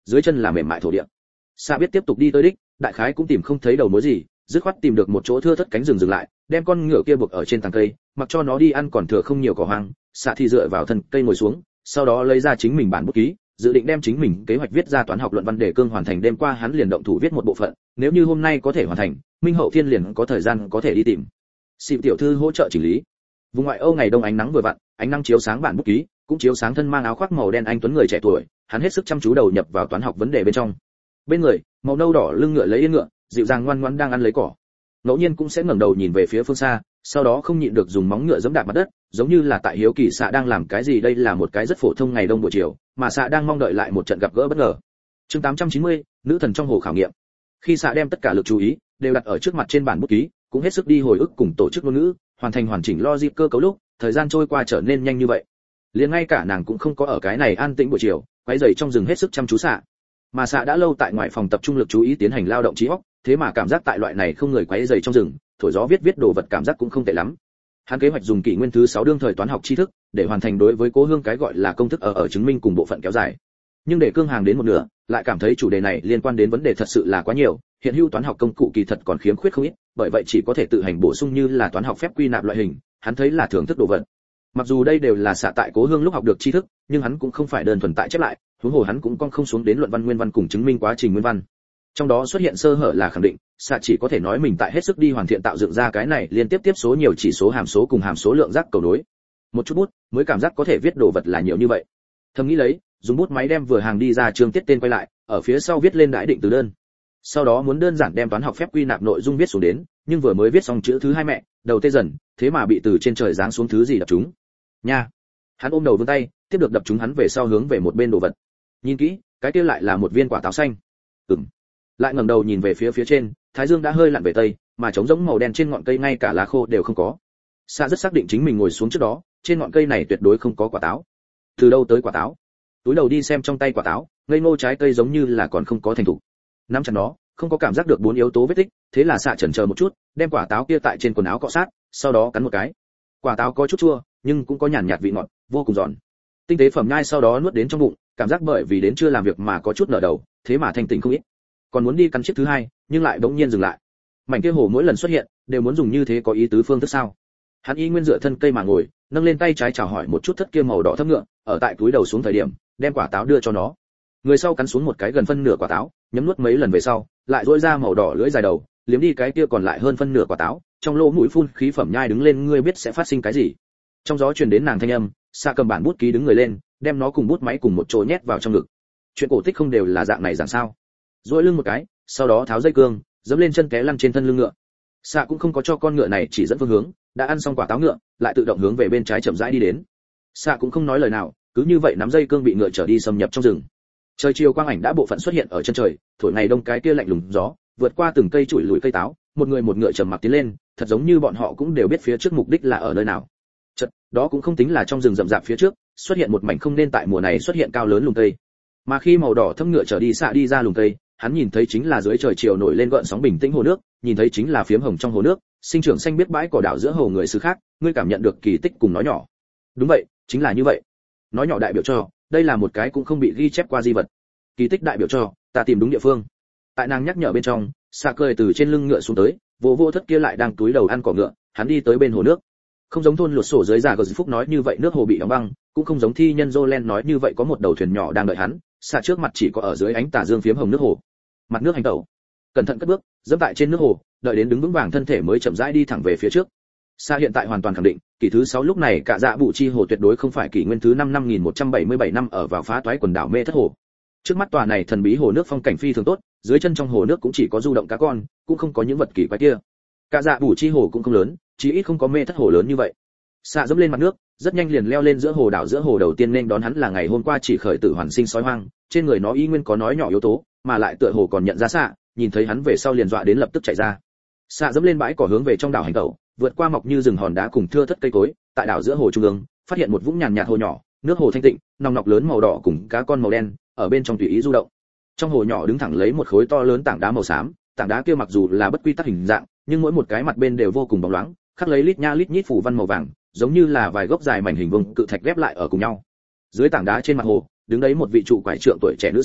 dưới chân là mềm mại thổ địa. Sa biết tiếp tục đi tới đích, đại khái cũng tìm không thấy đầu mối gì, dứt khoát tìm được một chỗ thưa thớt cánh rừng dừng lại, đem con ngựa kia buộc ở trên tàng cây, mặc cho nó đi ăn còn thừa không nhiều cỏ hoang. Sa thì dựa vào thân cây ngồi xuống, sau đó lấy ra chính mình bản bút ký, dự định đem chính mình kế hoạch viết ra toán học luận văn đề cương hoàn thành. Đêm qua hắn liền động thủ viết một bộ phận, nếu như hôm nay có thể hoàn thành, Minh Hậu Thiên liền có thời gian có thể đi tìm Xịp tiểu thư hỗ trợ chỉnh lý. Vùng ngoại Âu ngày đông ánh nắng vừa vặn, ánh nắng chiếu sáng bản bút ký, cũng chiếu sáng thân mang áo khoác màu đen anh tuấn người trẻ tuổi, hắn hết sức chăm chú đầu nhập vào toán học vấn đề bên trong. Bên người, màu nâu đỏ lưng ngựa lấy yên ngựa, dịu dàng ngoan ngoãn đang ăn lấy cỏ. Ngẫu nhiên cũng sẽ ngẩng đầu nhìn về phía phương xa, sau đó không nhịn được dùng móng ngựa giẫm đạp mặt đất, giống như là tại hiếu kỳ Xạ đang làm cái gì. Đây là một cái rất phổ thông ngày đông buổi chiều, mà Xạ đang mong đợi lại một trận gặp gỡ bất ngờ. Chương tám trăm chín mươi, nữ thần trong hồ khảo nghiệm. Khi Xạ đem tất cả lực chú ý đều đặt ở trước mặt trên bản bút ký, cũng hết sức đi hồi ức cùng tổ chức ngôn ngữ, hoàn thành hoàn chỉnh logic cơ cấu lúc, thời gian trôi qua trở nên nhanh như vậy. Liền ngay cả nàng cũng không có ở cái này an tĩnh buổi chiều, quấy rầy trong rừng hết sức chăm chú Xạ. Mà Xạ đã lâu tại ngoài phòng tập trung lực chú ý tiến hành lao động trí óc, thế mà cảm giác tại loại này không người quấy rầy trong rừng, thổi gió viết viết đồ vật cảm giác cũng không tệ lắm. Hắn kế hoạch dùng kỷ nguyên thứ sáu đương thời toán học tri thức để hoàn thành đối với Cố Hương cái gọi là công thức ở ở chứng minh cùng bộ phận kéo dài. Nhưng để cương hàng đến một nửa, lại cảm thấy chủ đề này liên quan đến vấn đề thật sự là quá nhiều, hiện hữu toán học công cụ kỳ thật còn khiếm khuyết không ít, bởi vậy chỉ có thể tự hành bổ sung như là toán học phép quy nạp loại hình, hắn thấy là thưởng thức đồ vật. Mặc dù đây đều là xạ tại Cố Hương lúc học được tri thức, nhưng hắn cũng không phải đơn thuần tại chép lại, huống hồ hắn cũng con không xuống đến luận văn nguyên văn cùng chứng minh quá trình nguyên văn. Trong đó xuất hiện sơ hở là khẳng định, xạ chỉ có thể nói mình tại hết sức đi hoàn thiện tạo dựng ra cái này liên tiếp tiếp số nhiều chỉ số hàm số cùng hàm số lượng giác cầu nối. Một chút bút mới cảm giác có thể viết đồ vật là nhiều như vậy. Thầm nghĩ lấy, dùng bút máy đem vừa hàng đi ra chương tiết tên quay lại, ở phía sau viết lên đãi định từ đơn. Sau đó muốn đơn giản đem toán học phép quy nạp nội dung viết xuống đến, nhưng vừa mới viết xong chữ thứ hai mẹ, đầu tê dần, thế mà bị từ trên trời giáng xuống thứ gì đập trúng. Nha. Hắn ôm đầu vươn tay, tiếp được đập trúng hắn về sau hướng về một bên đồ vật. Nhìn kỹ, cái kia lại là một viên quả táo xanh. Ừm. Lại ngẩng đầu nhìn về phía phía trên, thái dương đã hơi lặn về tây, mà trống rỗng màu đen trên ngọn cây ngay cả lá khô đều không có. Sa rất xác định chính mình ngồi xuống trước đó, trên ngọn cây này tuyệt đối không có quả táo. Từ đâu tới quả táo? Túi đầu đi xem trong tay quả táo, ngây ngô trái cây giống như là còn không có thành thục. Nắm chặt nó, không có cảm giác được bốn yếu tố vết tích, thế là Sa chần chờ một chút, đem quả táo kia tại trên quần áo cọ sát, sau đó cắn một cái. Quả táo có chút chua, nhưng cũng có nhàn nhạt vị ngọt, vô cùng giòn. Tinh tế phẩm nhai sau đó nuốt đến trong bụng, cảm giác bởi vì đến chưa làm việc mà có chút nở đầu, thế mà thanh tỉnh không ít. Còn muốn đi cắn chiếc thứ hai, nhưng lại bỗng nhiên dừng lại. Mảnh kia hồ mỗi lần xuất hiện, đều muốn dùng như thế có ý tứ phương thức sao? Hắn y nguyên dựa thân cây mà ngồi, nâng lên tay trái chào hỏi một chút thất kia màu đỏ thấp ngựa, ở tại túi đầu xuống thời điểm, đem quả táo đưa cho nó. Người sau cắn xuống một cái gần phân nửa quả táo, nhấm nuốt mấy lần về sau, lại rũa ra màu đỏ lưỡi dài đầu, liếm đi cái kia còn lại hơn phân nửa quả táo, trong lỗ mũi phun khí phẩm nhai đứng lên, ngươi biết sẽ phát sinh cái gì? Trong gió truyền đến nàng thanh âm, Sa cầm bản bút ký đứng người lên, đem nó cùng bút máy cùng một chỗ nhét vào trong ngực. Chuyện cổ tích không đều là dạng này dạng sao? Duỗi lưng một cái, sau đó tháo dây cương, giẫm lên chân té lăn trên thân lưng ngựa. Sa cũng không có cho con ngựa này chỉ dẫn phương hướng, đã ăn xong quả táo ngựa, lại tự động hướng về bên trái chậm rãi đi đến. Sa cũng không nói lời nào, cứ như vậy nắm dây cương bị ngựa trở đi xâm nhập trong rừng. Trời chiều quang ảnh đã bộ phận xuất hiện ở chân trời, thổi ngày đông cái kia lạnh lùng gió, vượt qua từng cây chuỗi lùi cây táo, một người một ngựa trầm mặc tiến lên, thật giống như bọn họ cũng đều biết phía trước mục đích là ở nơi nào. Chợt, đó cũng không tính là trong rừng rậm rạp phía trước, xuất hiện một mảnh không nên tại mùa này xuất hiện cao lớn lùm cây. Mà khi màu đỏ thâm ngựa trở đi xạ đi ra lùm cây, hắn nhìn thấy chính là dưới trời chiều nổi lên gợn sóng bình tĩnh hồ nước, nhìn thấy chính là phiếm hồng trong hồ nước, sinh trưởng xanh biết bãi cỏ đảo giữa hồ người xứ khác, ngươi cảm nhận được kỳ tích cùng nói nhỏ. Đúng vậy, chính là như vậy. Nói nhỏ đại biểu cho, đây là một cái cũng không bị ghi chép qua di vật. Kỳ tích đại biểu cho, ta tìm đúng địa phương. Tại nàng nhắc nhở bên trong, xạ cười từ trên lưng ngựa xuống tới, vô vô thất kia lại đang túi đầu ăn cỏ ngựa, hắn đi tới bên hồ nước. Không giống thôn lụt sổ dưới già gờ phúc nói như vậy nước hồ bị đóng băng, cũng không giống thi nhân Jolen nói như vậy có một đầu thuyền nhỏ đang đợi hắn, xạ trước mặt chỉ có ở dưới ánh tà dương phiếm hồng nước hồ. Mặt nước hành tẩu, cẩn thận cất bước, dẫm tại trên nước hồ, đợi đến đứng vững vàng thân thể mới chậm rãi đi thẳng về phía trước. Xạ hiện tại hoàn toàn khẳng định, kỷ thứ sáu lúc này cả dạ bụ chi hồ tuyệt đối không phải kỷ nguyên thứ năm năm nghìn một trăm bảy mươi bảy năm ở vào phá toái quần đảo mê thất hồ. Trước mắt tòa này thần bí hồ nước phong cảnh phi thường tốt, dưới chân trong hồ nước cũng chỉ có du động cá con, cũng không có những vật kỳ quái kia. Cả dạ bụ chi hồ cũng không lớn, chỉ ít không có mê thất hồ lớn như vậy. Xạ dẫm lên mặt nước, rất nhanh liền leo lên giữa hồ đảo giữa hồ đầu tiên nên đón hắn là ngày hôm qua chỉ khởi tử hoàn sinh sói hoang, trên người nó y nguyên có nói nhỏ yếu tố, mà lại tựa hồ còn nhận ra xạ, nhìn thấy hắn về sau liền dọa đến lập tức chạy ra. Xạ dẫm lên bãi cỏ hướng về trong đảo hành tẩu, vượt qua mọc như rừng hòn đá cùng thưa thất cây cối, tại đảo giữa hồ trung ương, phát hiện một vũng nhàn nhạt hồ nhỏ, nước hồ thanh tịnh, nòng nọc lớn màu đỏ cùng cá con màu đen, ở bên trong tùy ý du động. Trong hồ nhỏ đứng thẳng lấy một khối to lớn tảng đá màu xám, tảng đá kia mặc dù là bất quy tắc hình dạng, nhưng mỗi một cái mặt bên đều vô cùng bóng loáng, khắc lấy lít nha lít nhít phủ văn màu vàng, giống như là vài gốc dài mảnh hình vuông cự thạch ghép lại ở cùng nhau. Dưới tảng đá trên mặt hồ, đứng đấy một vị trụ quải trượng tuổi trẻ nữ sĩ,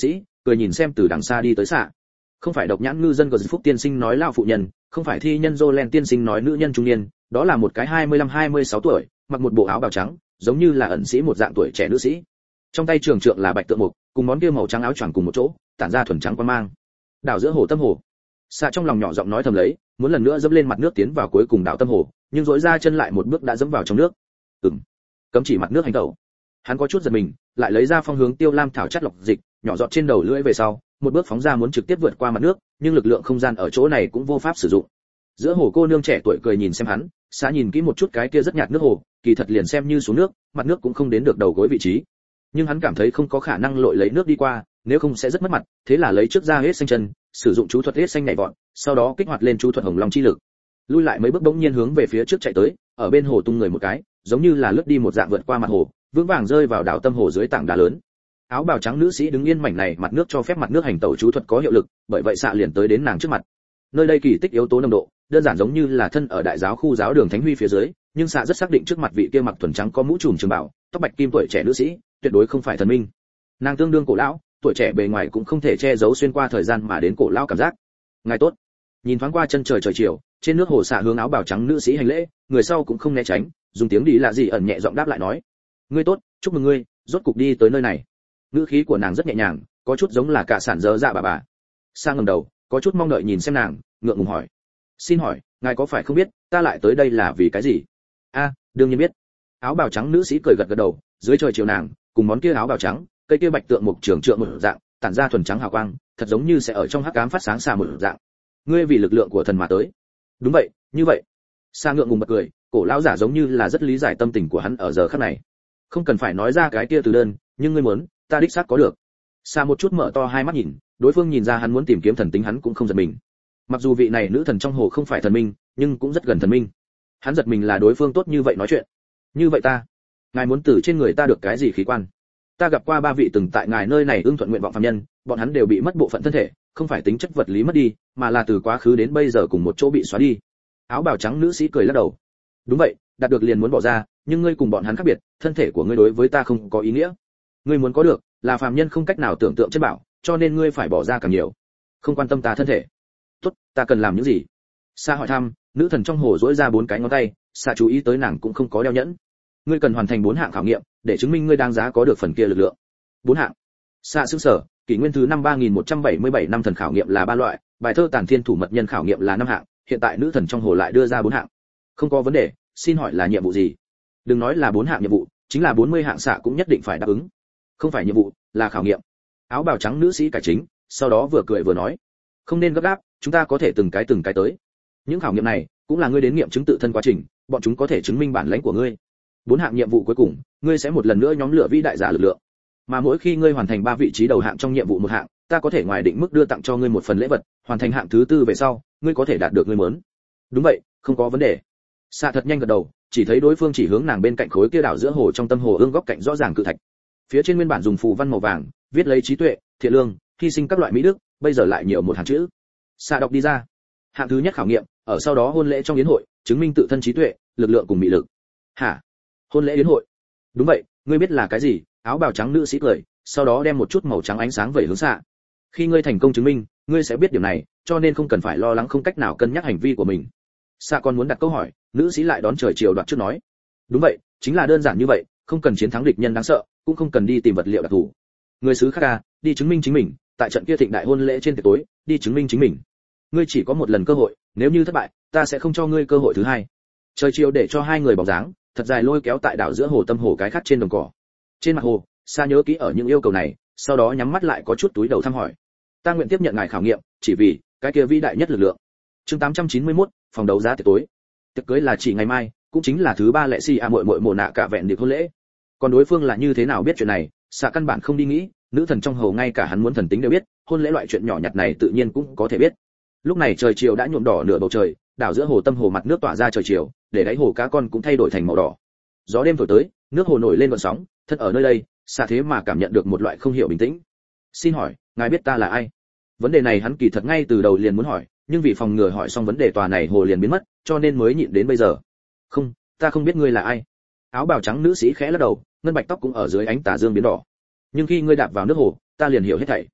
cười nhìn xem từ đằng xa đi tới xạ. Không phải độc nhãn ngư dân của Phúc tiên sinh nói lao phụ nhân, không phải thi nhân Jolen tiên sinh nói nữ nhân trung niên, đó là một cái hai mươi lăm hai mươi sáu tuổi, mặc một bộ áo bào trắng, giống như là ẩn sĩ một dạng tuổi trẻ nữ sĩ. Trong tay trường trượng là bạch tượng mục, cùng món kia màu trắng áo choàng cùng một chỗ, tản ra thuần trắng quang mang. Đảo giữa hồ tâm hồ. Xạ trong lòng nhỏ giọng nói thầm lấy, muốn lần nữa dẫm lên mặt nước tiến vào cuối cùng đảo tâm hồ, nhưng dỗi ra chân lại một bước đã dẫm vào trong nước. Ừm, cấm chỉ mặt nước hành tẩu. Hắn có chút giật mình, lại lấy ra phong hướng tiêu lam thảo chất lọc dịch, nhỏ giọt trên đầu lưỡi về sau, một bước phóng ra muốn trực tiếp vượt qua mặt nước, nhưng lực lượng không gian ở chỗ này cũng vô pháp sử dụng. Giữa hồ cô nương trẻ tuổi cười nhìn xem hắn, Xạ nhìn kỹ một chút cái kia rất nhạt nước hồ, kỳ thật liền xem như xuống nước, mặt nước cũng không đến được đầu gối vị trí. Nhưng hắn cảm thấy không có khả năng lội lấy nước đi qua, nếu không sẽ rất mất mặt, thế là lấy trước ra hết xanh chân, sử dụng chú thuật hết xanh nhảy vọt, sau đó kích hoạt lên chú thuật hồng long chi lực. Lui lại mấy bước bỗng nhiên hướng về phía trước chạy tới, ở bên hồ tung người một cái, giống như là lướt đi một dạng vượt qua mặt hồ, vững vàng rơi vào đảo tâm hồ dưới tảng đá lớn. Áo bào trắng nữ sĩ đứng yên mảnh này mặt nước cho phép mặt nước hành tẩu chú thuật có hiệu lực, bởi vậy Xạ liền tới đến nàng trước mặt. Nơi đây kỳ tích yếu tố nồng độ, đơn giản giống như là thân ở đại giáo khu giáo đường Thánh Huy phía dưới, nhưng Xạ rất xác định trước mặt vị kia mặc thuần trắng có mũ trùm trường bảo, tóc bạch kim tuổi trẻ nữ sĩ, tuyệt đối không phải thần minh. Nàng tương đương cổ lão, tuổi trẻ bề ngoài cũng không thể che giấu xuyên qua thời gian mà đến cổ lão cảm giác. Ngài tốt. Nhìn thoáng qua chân trời trời chiều, trên nước hồ Xạ hướng áo bào trắng nữ sĩ hành lễ, người sau cũng không né tránh, dùng tiếng đi lạ gì ẩn nhẹ giọng đáp lại nói: "Ngươi tốt, chúc mừng ngươi, rốt cục đi tới nơi này." Ngữ khí của nàng rất nhẹ nhàng, có chút giống là cả sản dơ dạ bà bà. Sang ngẩng đầu, có chút mong đợi nhìn xem nàng, ngượng ngùng hỏi: "Xin hỏi, ngài có phải không biết, ta lại tới đây là vì cái gì?" "A, đương nhiên biết." Áo bào trắng nữ sĩ cười gật gật đầu, dưới trời chiều nàng, cùng món kia áo bào trắng, cây kia bạch tượng mục trường trượng một dạng, tản ra thuần trắng hào quang, thật giống như sẽ ở trong hắc ám phát sáng xa một dạng. "Ngươi vì lực lượng của thần mà tới." "Đúng vậy, như vậy." Sa ngượng ngùng bật cười, cổ lão giả giống như là rất lý giải tâm tình của hắn ở giờ khắc này. Không cần phải nói ra cái kia từ đơn, nhưng ngươi muốn, ta đích xác có được. Sa một chút mở to hai mắt nhìn, đối phương nhìn ra hắn muốn tìm kiếm thần tính hắn cũng không giật mình. Mặc dù vị này nữ thần trong hồ không phải thần minh, nhưng cũng rất gần thần minh. Hắn giật mình là đối phương tốt như vậy nói chuyện. Như vậy ta, ngài muốn từ trên người ta được cái gì khí quan? Ta gặp qua ba vị từng tại ngài nơi này ưng thuận nguyện vọng phàm nhân, bọn hắn đều bị mất bộ phận thân thể, không phải tính chất vật lý mất đi, mà là từ quá khứ đến bây giờ cùng một chỗ bị xóa đi. Áo bào trắng nữ sĩ cười lắc đầu. Đúng vậy, đạt được liền muốn bỏ ra, nhưng ngươi cùng bọn hắn khác biệt, thân thể của ngươi đối với ta không có ý nghĩa. Ngươi muốn có được, là phàm nhân không cách nào tưởng tượng chất bảo, cho nên ngươi phải bỏ ra càng nhiều. Không quan tâm ta thân thể. Tốt, ta cần làm những gì? Sa hỏi thăm, nữ thần trong hồ duỗi ra bốn cái ngón tay, Sa chú ý tới nàng cũng không có đeo nhẫn. Ngươi cần hoàn thành bốn hạng khảo nghiệm, để chứng minh ngươi đáng giá có được phần kia lực lượng. Bốn hạng. Sa sững sờ, kỷ nguyên thứ năm ba nghìn một trăm bảy mươi bảy năm thần khảo nghiệm là ba loại, bài thơ tản thiên thủ mật nhân khảo nghiệm là năm hạng, hiện tại nữ thần trong hồ lại đưa ra bốn hạng. Không có vấn đề, xin hỏi là nhiệm vụ gì? Đừng nói là bốn hạng nhiệm vụ, chính là bốn mươi hạng Xạ cũng nhất định phải đáp ứng. Không phải nhiệm vụ, là khảo nghiệm. Áo bào trắng nữ sĩ cải chính, sau đó vừa cười vừa nói: không nên gấp gáp, chúng ta có thể từng cái từng cái tới. Những khảo nghiệm này cũng là ngươi đến nghiệm chứng tự thân quá trình, bọn chúng có thể chứng minh bản lãnh của ngươi. Bốn hạng nhiệm vụ cuối cùng, ngươi sẽ một lần nữa nhóm lửa vĩ đại giả lực lượng. Mà mỗi khi ngươi hoàn thành ba vị trí đầu hạng trong nhiệm vụ một hạng, ta có thể ngoài định mức đưa tặng cho ngươi một phần lễ vật, hoàn thành hạng thứ tư về sau, ngươi có thể đạt được ngươi muốn. Đúng vậy, không có vấn đề. Xạ thật nhanh gật đầu, chỉ thấy đối phương chỉ hướng nàng bên cạnh khối kia đảo giữa hồ trong tâm hồ ương góc cạnh rõ ràng cự thạch. Phía trên nguyên bản dùng phù văn màu vàng, viết lấy trí tuệ, thiện lương, hy sinh các loại mỹ đức, bây giờ lại nhiều một hàng chữ. Xạ đọc đi ra. Hạng thứ nhất khảo nghiệm, ở sau đó hôn lễ trong yến hội, chứng minh tự thân trí tuệ, lực lượng cùng mỹ lực. Hả? Hôn lễ yến hội? Đúng vậy, ngươi biết là cái gì? Áo bào trắng nữ sĩ cười, sau đó đem một chút màu trắng ánh sáng vẩy hướng Xạ. Khi ngươi thành công chứng minh, ngươi sẽ biết điểm này, cho nên không cần phải lo lắng không cách nào cân nhắc hành vi của mình. Xạ còn muốn đặt câu hỏi, nữ sĩ lại đón trời chiều đoạt trước nói: đúng vậy, chính là đơn giản như vậy, không cần chiến thắng địch nhân đáng sợ, cũng không cần đi tìm vật liệu đặc thù. Người xứ khác ca, đi chứng minh chính mình, tại trận kia thịnh đại hôn lễ trên tiệc tối, đi chứng minh chính mình. Ngươi chỉ có một lần cơ hội, nếu như thất bại, ta sẽ không cho ngươi cơ hội thứ hai. Trời chiều để cho hai người bóng dáng thật dài lôi kéo tại đảo giữa hồ tâm hồ cái khác trên đồng cỏ. Trên mặt hồ, Sa nhớ kỹ ở những yêu cầu này, sau đó nhắm mắt lại có chút túi đầu thăm hỏi: ta nguyện tiếp nhận ngài khảo nghiệm, chỉ vì cái kia vĩ đại nhất lực lượng. Chương tám trăm chín mươi mốt, phòng đấu giá tiệc tối. Tiệc cưới là chỉ ngày mai, cũng chính là thứ ba lệ si a muội muội mồ nạ cả vẹn điệp hôn lễ. Còn đối phương là như thế nào biết chuyện này, Sa căn bản không đi nghĩ, nữ thần trong hồ ngay cả hắn muốn thần tính đều biết, hôn lễ loại chuyện nhỏ nhặt này tự nhiên cũng có thể biết. Lúc này trời chiều đã nhuộm đỏ nửa bầu trời, đảo giữa hồ tâm hồ mặt nước tỏa ra trời chiều, để đáy hồ cá con cũng thay đổi thành màu đỏ. Gió đêm thổi tới, nước hồ nổi lên gợn sóng, thật ở nơi đây, Sa thế mà cảm nhận được một loại không hiểu bình tĩnh. Xin hỏi, ngài biết ta là ai? Vấn đề này hắn kỳ thật ngay từ đầu liền muốn hỏi, nhưng vì phòng ngừa hỏi xong vấn đề tòa này hồ liền biến mất, cho nên mới nhịn đến bây giờ. Không, ta không biết ngươi là ai. Áo bào trắng nữ sĩ khẽ lắc đầu, ngân bạch tóc cũng ở dưới ánh tà dương biến đỏ. Nhưng khi ngươi đạp vào nước hồ, ta liền hiểu hết thảy.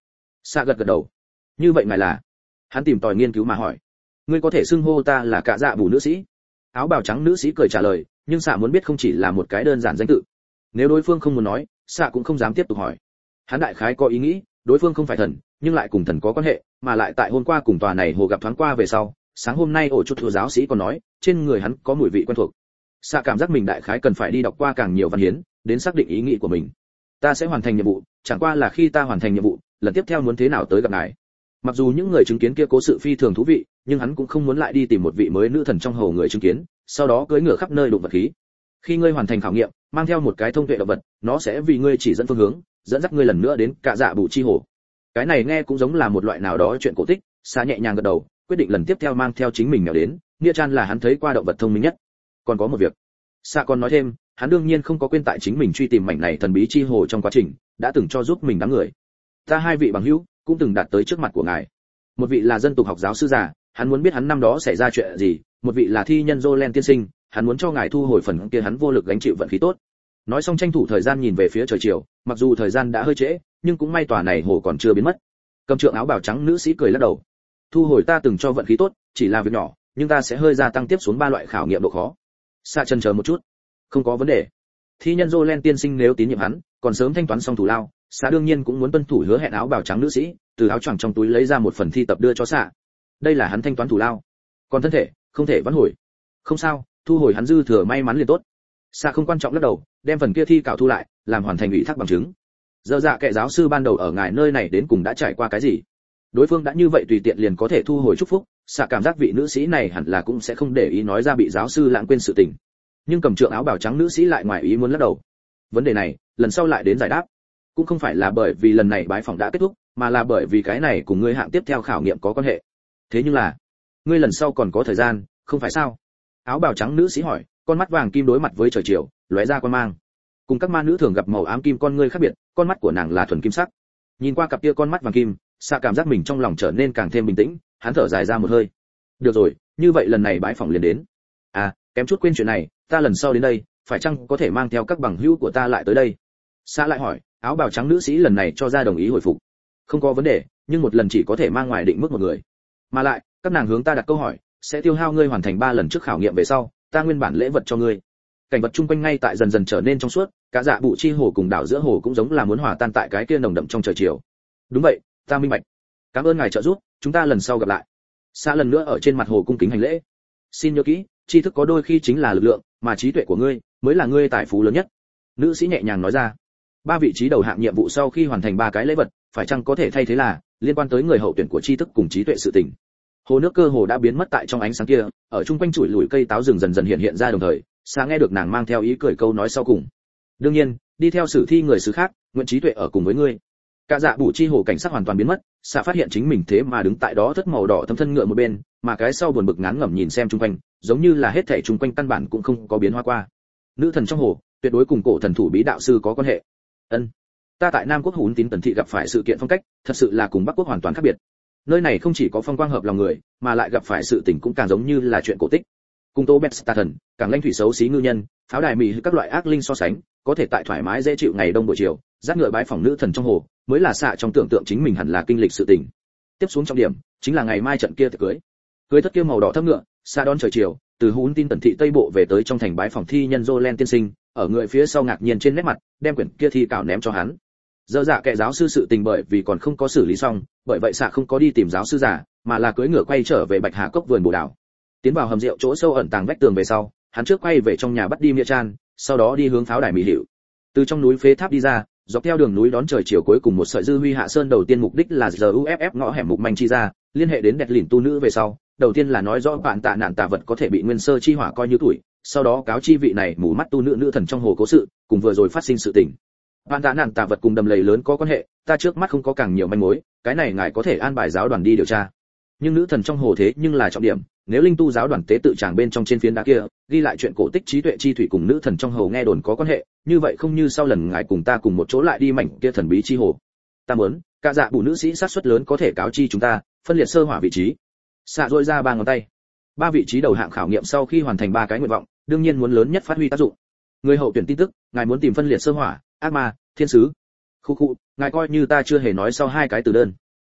Xạ gật gật đầu. Như vậy ngài là? Hắn tìm tòi nghiên cứu mà hỏi. Ngươi có thể xưng hô ta là Cả Dạ Bù nữ sĩ. Áo bào trắng nữ sĩ cười trả lời, nhưng Xạ muốn biết không chỉ là một cái đơn giản danh tự. Nếu đối phương không muốn nói, Xạ cũng không dám tiếp tục hỏi. Hắn đại khái có ý nghĩ, đối phương không phải thần, nhưng lại cùng thần có quan hệ, mà lại tại hôm qua cùng tòa này hồ gặp thoáng qua về sau, sáng hôm nay ổ chút thừa giáo sĩ còn nói, trên người hắn có mùi vị quen thuộc. Xạ cảm giác mình đại khái cần phải đi đọc qua càng nhiều văn hiến, đến xác định ý nghĩ của mình. Ta sẽ hoàn thành nhiệm vụ, chẳng qua là khi ta hoàn thành nhiệm vụ, lần tiếp theo muốn thế nào tới gặp ngài. Mặc dù những người chứng kiến kia cố sự phi thường thú vị, nhưng hắn cũng không muốn lại đi tìm một vị mới nữ thần trong hồ người chứng kiến, sau đó cưỡi ngựa khắp nơi đụng vật khí. Khi ngươi hoàn thành khảo nghiệm, mang theo một cái thông tuệ động vật, nó sẽ vì ngươi chỉ dẫn phương hướng, dẫn dắt ngươi lần nữa đến Cả Dạ Bù chi hồ. Cái này nghe cũng giống là một loại nào đó chuyện cổ tích. Xạ nhẹ nhàng gật đầu, quyết định lần tiếp theo mang theo chính mình mèo đến, nghĩa chan là hắn thấy qua động vật thông minh nhất. Còn có một việc. Xạ còn nói thêm, hắn đương nhiên không có quên tại chính mình truy tìm mảnh này thần bí chi hồ trong quá trình, đã từng cho giúp mình đám người. Ta hai vị bằng hữu cũng từng đạt tới trước mặt của ngài. Một vị là dân tục học giáo sư già, hắn muốn biết hắn năm đó xảy ra chuyện gì, một vị là thi nhân Jolen tiên sinh, hắn muốn cho ngài thu hồi phần kia hắn vô lực gánh chịu vận khí tốt. Nói xong tranh thủ thời gian nhìn về phía trời chiều, mặc dù thời gian đã hơi trễ, nhưng cũng may tòa này hồ còn chưa biến mất. Cầm trượng áo bào trắng nữ sĩ cười lắc đầu. Thu hồi ta từng cho vận khí tốt, chỉ là việc nhỏ, nhưng ta sẽ hơi gia tăng tiếp xuống ba loại khảo nghiệm độ khó. Xạ chần chờ một chút. Không có vấn đề. Thi nhân Jolen tiên sinh nếu tín nhiệm hắn, còn sớm thanh toán xong thủ lao, Xạ đương nhiên cũng muốn tuân thủ hứa hẹn. Áo bào trắng nữ sĩ từ áo choàng trong túi lấy ra một phần thi tập đưa cho Xạ. Đây là hắn thanh toán thủ lao. Còn thân thể, không thể vãn hồi. Không sao, thu hồi hắn dư thừa may mắn liền tốt. Xạ không quan trọng lắc đầu, đem phần kia thi cảo thu lại, làm hoàn thành ủy thác bằng chứng. Giờ dạ kệ giáo sư ban đầu ở ngài nơi này đến cùng đã trải qua cái gì? Đối phương đã như vậy tùy tiện liền có thể thu hồi chúc phúc, Xạ cảm giác vị nữ sĩ này hẳn là cũng sẽ không để ý nói ra bị giáo sư lãng quên sự tình. Nhưng cầm trượng áo bào trắng nữ sĩ lại ngoài ý muốn lắc đầu. Vấn đề này, lần sau lại đến giải đáp. Cũng không phải là bởi vì lần này bái phỏng đã kết thúc, mà là bởi vì cái này cùng ngươi hạng tiếp theo khảo nghiệm có quan hệ. Thế nhưng là, ngươi lần sau còn có thời gian, không phải sao? Áo bào trắng nữ sĩ hỏi, con mắt vàng kim đối mặt với trời chiều, lóe ra quan mang. Cùng các ma nữ thường gặp màu ám kim con ngươi khác biệt, con mắt của nàng là thuần kim sắc. Nhìn qua cặp kia con mắt vàng kim, Xạ cảm giác mình trong lòng trở nên càng thêm bình tĩnh, hắn thở dài ra một hơi. Được rồi, như vậy lần này bái phỏng liền đến. À, kém chút quên chuyện này, ta lần sau đến đây, phải chăng có thể mang theo các bằng hữu của ta lại tới đây? Xạ lại hỏi, áo bào trắng nữ sĩ lần này cho ra đồng ý hồi phục. Không có vấn đề, nhưng một lần chỉ có thể mang ngoài định mức một người. Mà lại, các nàng hướng ta đặt câu hỏi, sẽ tiêu hao ngươi hoàn thành ba lần trước khảo nghiệm về sau, ta nguyên bản lễ vật cho ngươi. Cảnh vật chung quanh ngay tại dần dần trở nên trong suốt, Cả Dạ Bù chi hồ cùng đảo giữa hồ cũng giống là muốn hòa tan tại cái kia nồng đậm trong trời chiều. Đúng vậy, ta minh bạch. Cảm ơn ngài trợ giúp, chúng ta lần sau gặp lại. Xạ lần nữa ở trên mặt hồ cung kính hành lễ. Xin nhớ kỹ, tri thức có đôi khi chính là lực lượng, mà trí tuệ của ngươi mới là ngươi tài phú lớn nhất. Nữ sĩ nhẹ nhàng nói ra. Ba vị trí đầu hạng nhiệm vụ sau khi hoàn thành ba cái lễ vật, phải chăng có thể thay thế là liên quan tới người hậu tuyển của tri thức cùng trí tuệ sự tình. Hồ nước cơ hồ đã biến mất tại trong ánh sáng kia, ở chung quanh chuỗi lùi cây táo rừng dần dần hiện hiện ra đồng thời, Xạ nghe được nàng mang theo ý cười câu nói sau cùng. Đương nhiên, đi theo sử thi người xứ khác, nguyện trí tuệ ở cùng với ngươi. Cả Dạ Bù chi hồ cảnh sắc hoàn toàn biến mất, Xạ phát hiện chính mình thế mà đứng tại đó thất màu đỏ thâm thân ngựa một bên, mà cái sau buồn bực ngán ngẩm nhìn xem chung quanh, giống như là hết thảy chung quanh căn bản cũng không có biến hóa qua. Nữ thần trong hồ, tuyệt đối cùng cổ thần thủ bí đạo sư có quan hệ. Ân, ta tại Nam Quốc Hún Tín Tần thị gặp phải sự kiện phong cách, thật sự là cùng Bắc Quốc hoàn toàn khác biệt. Nơi này không chỉ có phong quang hợp lòng người, mà lại gặp phải sự tình cũng càng giống như là chuyện cổ tích. Cùng Tô Bét Staten, càng lãnh thủy xấu xí ngư nhân, pháo đài mị các loại ác linh so sánh, có thể tại thoải mái dễ chịu ngày đông buổi chiều, dắt ngựa bái phỏng nữ thần trong hồ, mới là Xạ trong tưởng tượng chính mình hẳn là kinh lịch sự tình. Tiếp xuống trọng điểm, chính là ngày mai trận kia tiệc cưới. Cưới thất kia màu đỏ thấp ngựa, Xạ đón trời chiều, từ Hún Tin Tần thị tây bộ về tới trong thành bái phỏng thi nhân Jolen tiên sinh, ở người phía sau ngạc nhiên trên nét mặt, đem quyển kia thi cảo ném cho hắn. Dơ dạ kệ giáo sư sự tình bởi vì còn không có xử lý xong, bởi vậy Xạ không có đi tìm giáo sư giả, mà là cưỡi ngựa quay trở về Bạch Hà cốc vườn bồ đào. Tiến vào hầm rượu chỗ sâu ẩn tàng vách tường về sau, hắn trước quay về trong nhà bắt đi Mia Chan, sau đó đi hướng pháo đài Mỹ Hiệu. Từ trong núi phế tháp đi ra, dọc theo đường núi đón trời chiều cuối cùng một sợi dư huy hạ sơn đầu tiên mục đích là giờ u ép ép ngõ hẻm mục manh chi ra, liên hệ đến đẹp lìn tu nữ về sau, đầu tiên là nói rõ bạn tạ nạn tạ vật có thể bị nguyên sơ chi hỏa coi như tuổi, sau đó cáo chi vị này mù mắt tu nữ nữ thần trong hồ cố sự, cùng vừa rồi phát sinh sự tình. Bạn tạ nạn tạ vật cùng đầm lầy lớn có quan hệ, ta trước mắt không có càng nhiều manh mối, cái này ngài có thể an bài giáo đoàn đi điều tra. Nhưng nữ thần trong hồ thế nhưng là trọng điểm, nếu linh tu giáo đoàn tế tự tràng bên trong trên phiến đá kia ghi lại chuyện cổ tích trí tuệ chi thủy cùng nữ thần trong hồ nghe đồn có quan hệ, như vậy không như sau lần ngài cùng ta cùng một chỗ lại đi mảnh kia thần bí chi hồ. Ta muốn, Cả Dạ Bù nữ sĩ xác suất lớn có thể cáo chi chúng ta phân liệt sơ hỏa vị trí. Xạ dội ra ba ngón tay. Ba vị trí đầu hạng khảo nghiệm sau khi hoàn thành ba cái nguyện vọng, đương nhiên muốn lớn nhất phát huy tác dụng. Người hậu tuyển tin tức, ngài muốn tìm phân liệt sơ hỏa, ác ma, thiên sứ. Khu khu, ngài coi như ta chưa hề nói sau hai cái từ đơn.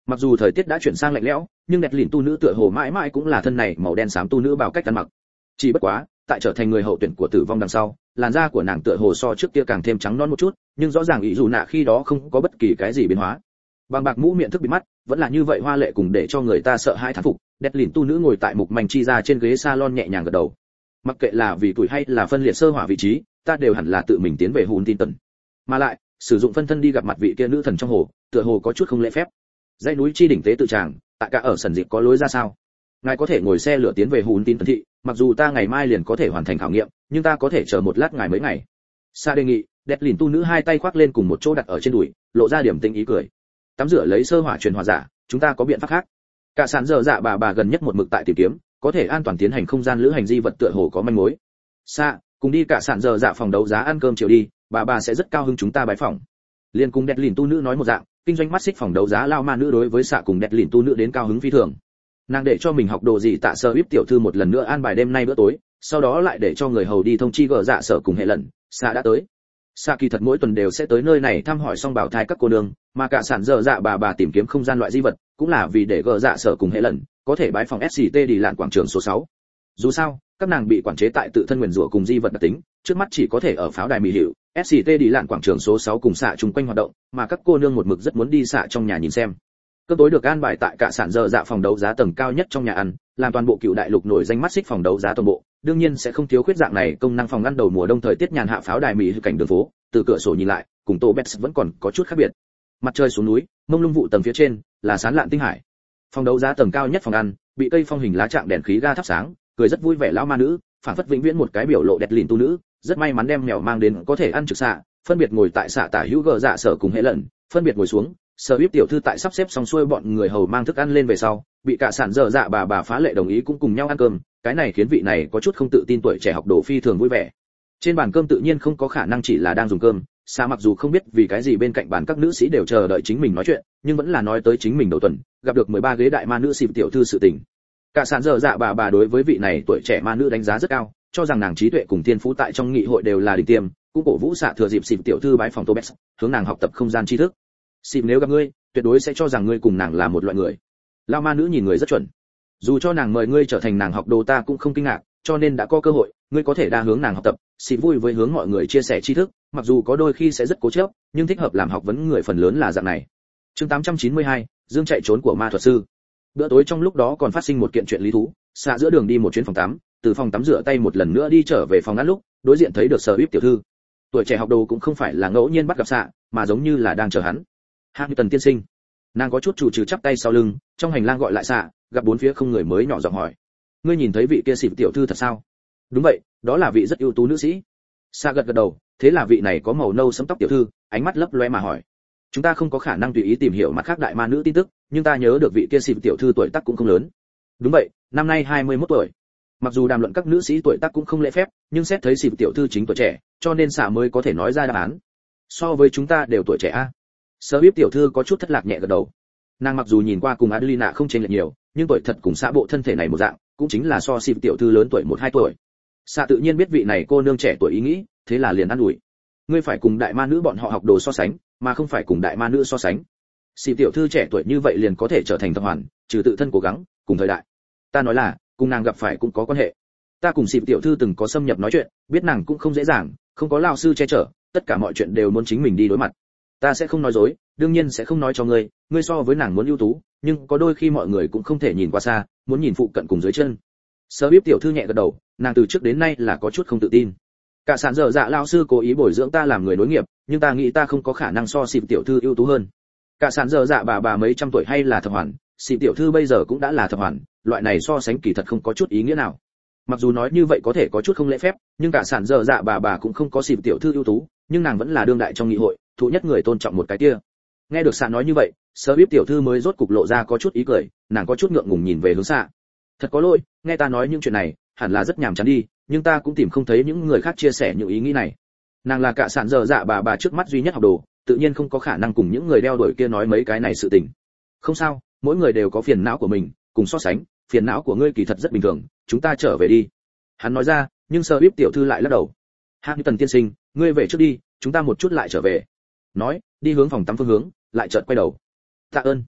Mặc dù thời tiết đã chuyển sang lạnh lẽo, nhưng đẹp lìn tu nữ tựa hồ mãi mãi cũng là thân này màu đen xám tu nữ bao cách ăn mặc. Chỉ bất quá, tại trở thành người hậu tuyển của tử vong đằng sau, làn da của nàng tựa hồ so trước kia càng thêm trắng non một chút, nhưng rõ ràng ý dù nạ khi đó không có bất kỳ cái gì biến hóa. Bằng bạc mũ miệng thức bị mắt, vẫn là như vậy hoa lệ cùng để cho người ta sợ hãi thán phục. Đẹp lìn tu nữ ngồi tại mục manh chi ra trên ghế salon nhẹ nhàng gật đầu. Mặc kệ là vì tuổi hay là phân liệt sơ hỏa vị trí, ta đều hẳn là tự mình tiến về hùn tin tần. Mà lại, sử dụng phân thân đi gặp mặt vị kia nữ thần trong hồ, tựa hồ có chút không lễ phép. Dãy núi chi đỉnh tế tự tràng, tại cả ở sần dịp có lối ra sao? Ngài có thể ngồi xe lửa tiến về hùn tin tần thị, mặc dù ta ngày mai liền có thể hoàn thành khảo nghiệm, nhưng ta có thể chờ một lát ngài mấy ngày. Sa đề nghị, đẹp lìn tu nữ hai tay khoác lên cùng một chỗ đặt ở trên đùi, lộ ra điểm tinh ý cười. Tắm rửa lấy sơ hỏa truyền hỏa giả, chúng ta có biện pháp khác. Cả sàn giờ dạ bà bà gần nhất một mực tại tìm kiếm, có thể an toàn tiến hành không gian lữ hành di vật tựa hồ có manh mối. Sa, cùng đi cả sàn giờ dạ phòng đấu giá ăn cơm chiều đi, bà bà sẽ rất cao hứng chúng ta bái phỏng. Liên cùng đẹp lìn tu nữ nói một dạng, kinh doanh mắt xích phòng đấu giá lao ma nữ đối với xạ cùng đẹp lìn tu nữ đến cao hứng phi thường. Nàng để cho mình học đồ gì tạ sơ íp tiểu thư một lần nữa an bài đêm nay bữa tối, sau đó lại để cho người hầu đi thông chi gờ dạ sở cùng hệ lần, xạ đã tới. Xạ kỳ thật mỗi tuần đều sẽ tới nơi này thăm hỏi xong bảo thai các cô nương, mà cả sản giờ dạ bà bà tìm kiếm không gian loại di vật, cũng là vì để gờ dạ sở cùng hệ lần có thể bái phòng ét xê tê đi lạn quảng trường số sáu. Dù sao, các nàng bị quản chế tại tự thân nguyền rủa cùng di vật đặc tính, trước mắt chỉ có thể ở pháo đài mì hiệu, ét xê tê đi lạn quảng trường số sáu cùng xạ chung quanh hoạt động, mà các cô nương một mực rất muốn đi xạ trong nhà nhìn xem. Cơm tối được an bài tại cả sản giờ dạ phòng đấu giá tầng cao nhất trong nhà ăn, làm toàn bộ cựu đại lục nổi danh mắt xích phòng đấu giá toàn bộ, đương nhiên sẽ không thiếu khuyết dạng này công năng phòng ăn đầu mùa đông thời tiết nhàn hạ pháo đài mì cảnh đường phố, từ cửa sổ nhìn lại, cùng Tô Bets vẫn còn có chút khác biệt. Mặt trời xuống núi, mông lung vụ tầng phía trên là sán lạn tinh hải. Phòng đấu giá tầng cao nhất phòng ăn, bị cây phong hình lá trạng đèn khí ga thắp sáng, cười rất vui vẻ lão ma nữ, phản phất vĩnh viễn một cái biểu lộ đẹp lìn tu nữ, rất may mắn đem mèo mang đến có thể ăn trực xạ, phân biệt ngồi tại xạ tả hữu gờ dạ sở cùng hệ lần, phân biệt ngồi xuống. Sở Bíp tiểu thư tại sắp xếp xong xuôi bọn người hầu mang thức ăn lên về sau, bị cả sản dở dạ bà bà phá lệ đồng ý cũng cùng nhau ăn cơm, cái này khiến vị này có chút không tự tin tuổi trẻ học đồ phi thường vui vẻ. Trên bàn cơm tự nhiên không có khả năng chỉ là đang dùng cơm, Sa mặc dù không biết vì cái gì bên cạnh bàn các nữ sĩ đều chờ đợi chính mình nói chuyện, nhưng vẫn là nói tới chính mình đầu tuần, gặp được mười ba ghế đại ma nữ xịp tiểu thư sự tình. Cả sản dở dạ bà bà đối với vị này tuổi trẻ ma nữ đánh giá rất cao, cho rằng nàng trí tuệ cùng thiên phú tại trong nghị hội đều là đỉnh tiêm, cũng cổ vũ xạ thừa dịp xịp tiểu thư bái phòng Tobes, hướng nàng học tập không gian tri thức. Xịp nếu gặp ngươi, tuyệt đối sẽ cho rằng ngươi cùng nàng là một loại người. Lao ma nữ nhìn người rất chuẩn. Dù cho nàng mời ngươi trở thành nàng học đồ ta cũng không kinh ngạc, cho nên đã có cơ hội, ngươi có thể đa hướng nàng học tập, xịp vui với hướng mọi người chia sẻ tri thức, mặc dù có đôi khi sẽ rất cố chấp, nhưng thích hợp làm học vấn người phần lớn là dạng này. Chương tám trăm chín mươi hai, Dương chạy trốn của ma thuật sư. Bữa tối trong lúc đó còn phát sinh một kiện chuyện lý thú, xạ giữa đường đi một chuyến phòng tắm, từ phòng tắm rửa tay một lần nữa đi trở về phòng ăn lúc, đối diện thấy được Sở Bíp tiểu thư. Tuổi trẻ học đồ cũng không phải là ngẫu nhiên bắt gặp xạ, mà giống như là đang chờ hắn. Hamilton tiên sinh. Nàng có chút chủ trừ chắp tay sau lưng, trong hành lang gọi lại xạ, gặp bốn phía không người mới nhỏ giọng hỏi: "Ngươi nhìn thấy vị kia xịp tiểu thư thật sao?" "Đúng vậy, đó là vị rất ưu tú nữ sĩ." Xạ gật gật đầu, thế là vị này có màu nâu sẫm tóc tiểu thư, ánh mắt lấp loé mà hỏi: "Chúng ta không có khả năng tùy ý tìm hiểu mặt khác đại ma nữ tin tức, nhưng ta nhớ được vị kia xịp tiểu thư tuổi tác cũng không lớn." "Đúng vậy, năm nay hai mươi mốt tuổi." Mặc dù đàm luận các nữ sĩ tuổi tác cũng không lễ phép, nhưng xét thấy xịp tiểu thư chính tuổi trẻ, cho nên xạ mới có thể nói ra đáp án. "So với chúng ta đều tuổi trẻ a." Sở Bíp tiểu thư có chút thất lạc nhẹ gật đầu. Nàng mặc dù nhìn qua cùng Adelina không chênh lệch nhiều, nhưng tuổi thật cùng xã bộ thân thể này một dạng, cũng chính là so xịp tiểu thư lớn tuổi một hai tuổi. Xạ tự nhiên biết vị này cô nương trẻ tuổi ý nghĩ, thế là liền ăn ủi: "Ngươi phải cùng đại ma nữ bọn họ học đồ so sánh, mà không phải cùng đại ma nữ so sánh. Xịp tiểu thư trẻ tuổi như vậy liền có thể trở thành thập hoàn, trừ tự thân cố gắng, cùng thời đại. Ta nói là, cùng nàng gặp phải cũng có quan hệ. Ta cùng xịp tiểu thư từng có xâm nhập nói chuyện, biết nàng cũng không dễ dàng, không có lão sư che chở, tất cả mọi chuyện đều muốn chính mình đi đối mặt. Ta sẽ không nói dối, đương nhiên sẽ không nói cho ngươi, ngươi so với nàng muốn ưu tú, nhưng có đôi khi mọi người cũng không thể nhìn qua xa, muốn nhìn phụ cận cùng dưới chân." Sở Bíp tiểu thư nhẹ gật đầu, nàng từ trước đến nay là có chút không tự tin. Cả sản dở dạ lão sư cố ý bồi dưỡng ta làm người nối nghiệp, nhưng ta nghĩ ta không có khả năng so xịp tiểu thư ưu tú hơn. Cả sản dở dạ bà bà mấy trăm tuổi hay là thập hoàn, xịp tiểu thư bây giờ cũng đã là thập hoàn, loại này so sánh kỳ thật không có chút ý nghĩa nào. Mặc dù nói như vậy có thể có chút không lễ phép, nhưng cả sản dở dạ bà bà cũng không có xịp tiểu thư ưu tú, nhưng nàng vẫn là đương đại trong nghị hội, thụ nhất người tôn trọng một cái kia. Nghe được xạ nói như vậy, Sở Bíp tiểu thư mới rốt cục lộ ra có chút ý cười, nàng có chút ngượng ngùng nhìn về hướng xạ. "Thật có lỗi, nghe ta nói những chuyện này, hẳn là rất nhàm chán đi, nhưng ta cũng tìm không thấy những người khác chia sẻ những ý nghĩ này." Nàng là cả sản dở dạ bà bà trước mắt duy nhất học đồ, tự nhiên không có khả năng cùng những người đeo đuổi kia nói mấy cái này sự tình. "Không sao, mỗi người đều có phiền não của mình, cùng so sánh, phiền não của ngươi kỳ thật rất bình thường, chúng ta trở về đi." Hắn nói ra, nhưng Sở Bíp tiểu thư lại lắc đầu. "Hamilton tiên sinh, ngươi về trước đi, chúng ta một chút lại trở về." Nói, đi hướng phòng tắm phương hướng, lại chợt quay đầu. "Tạ ơn."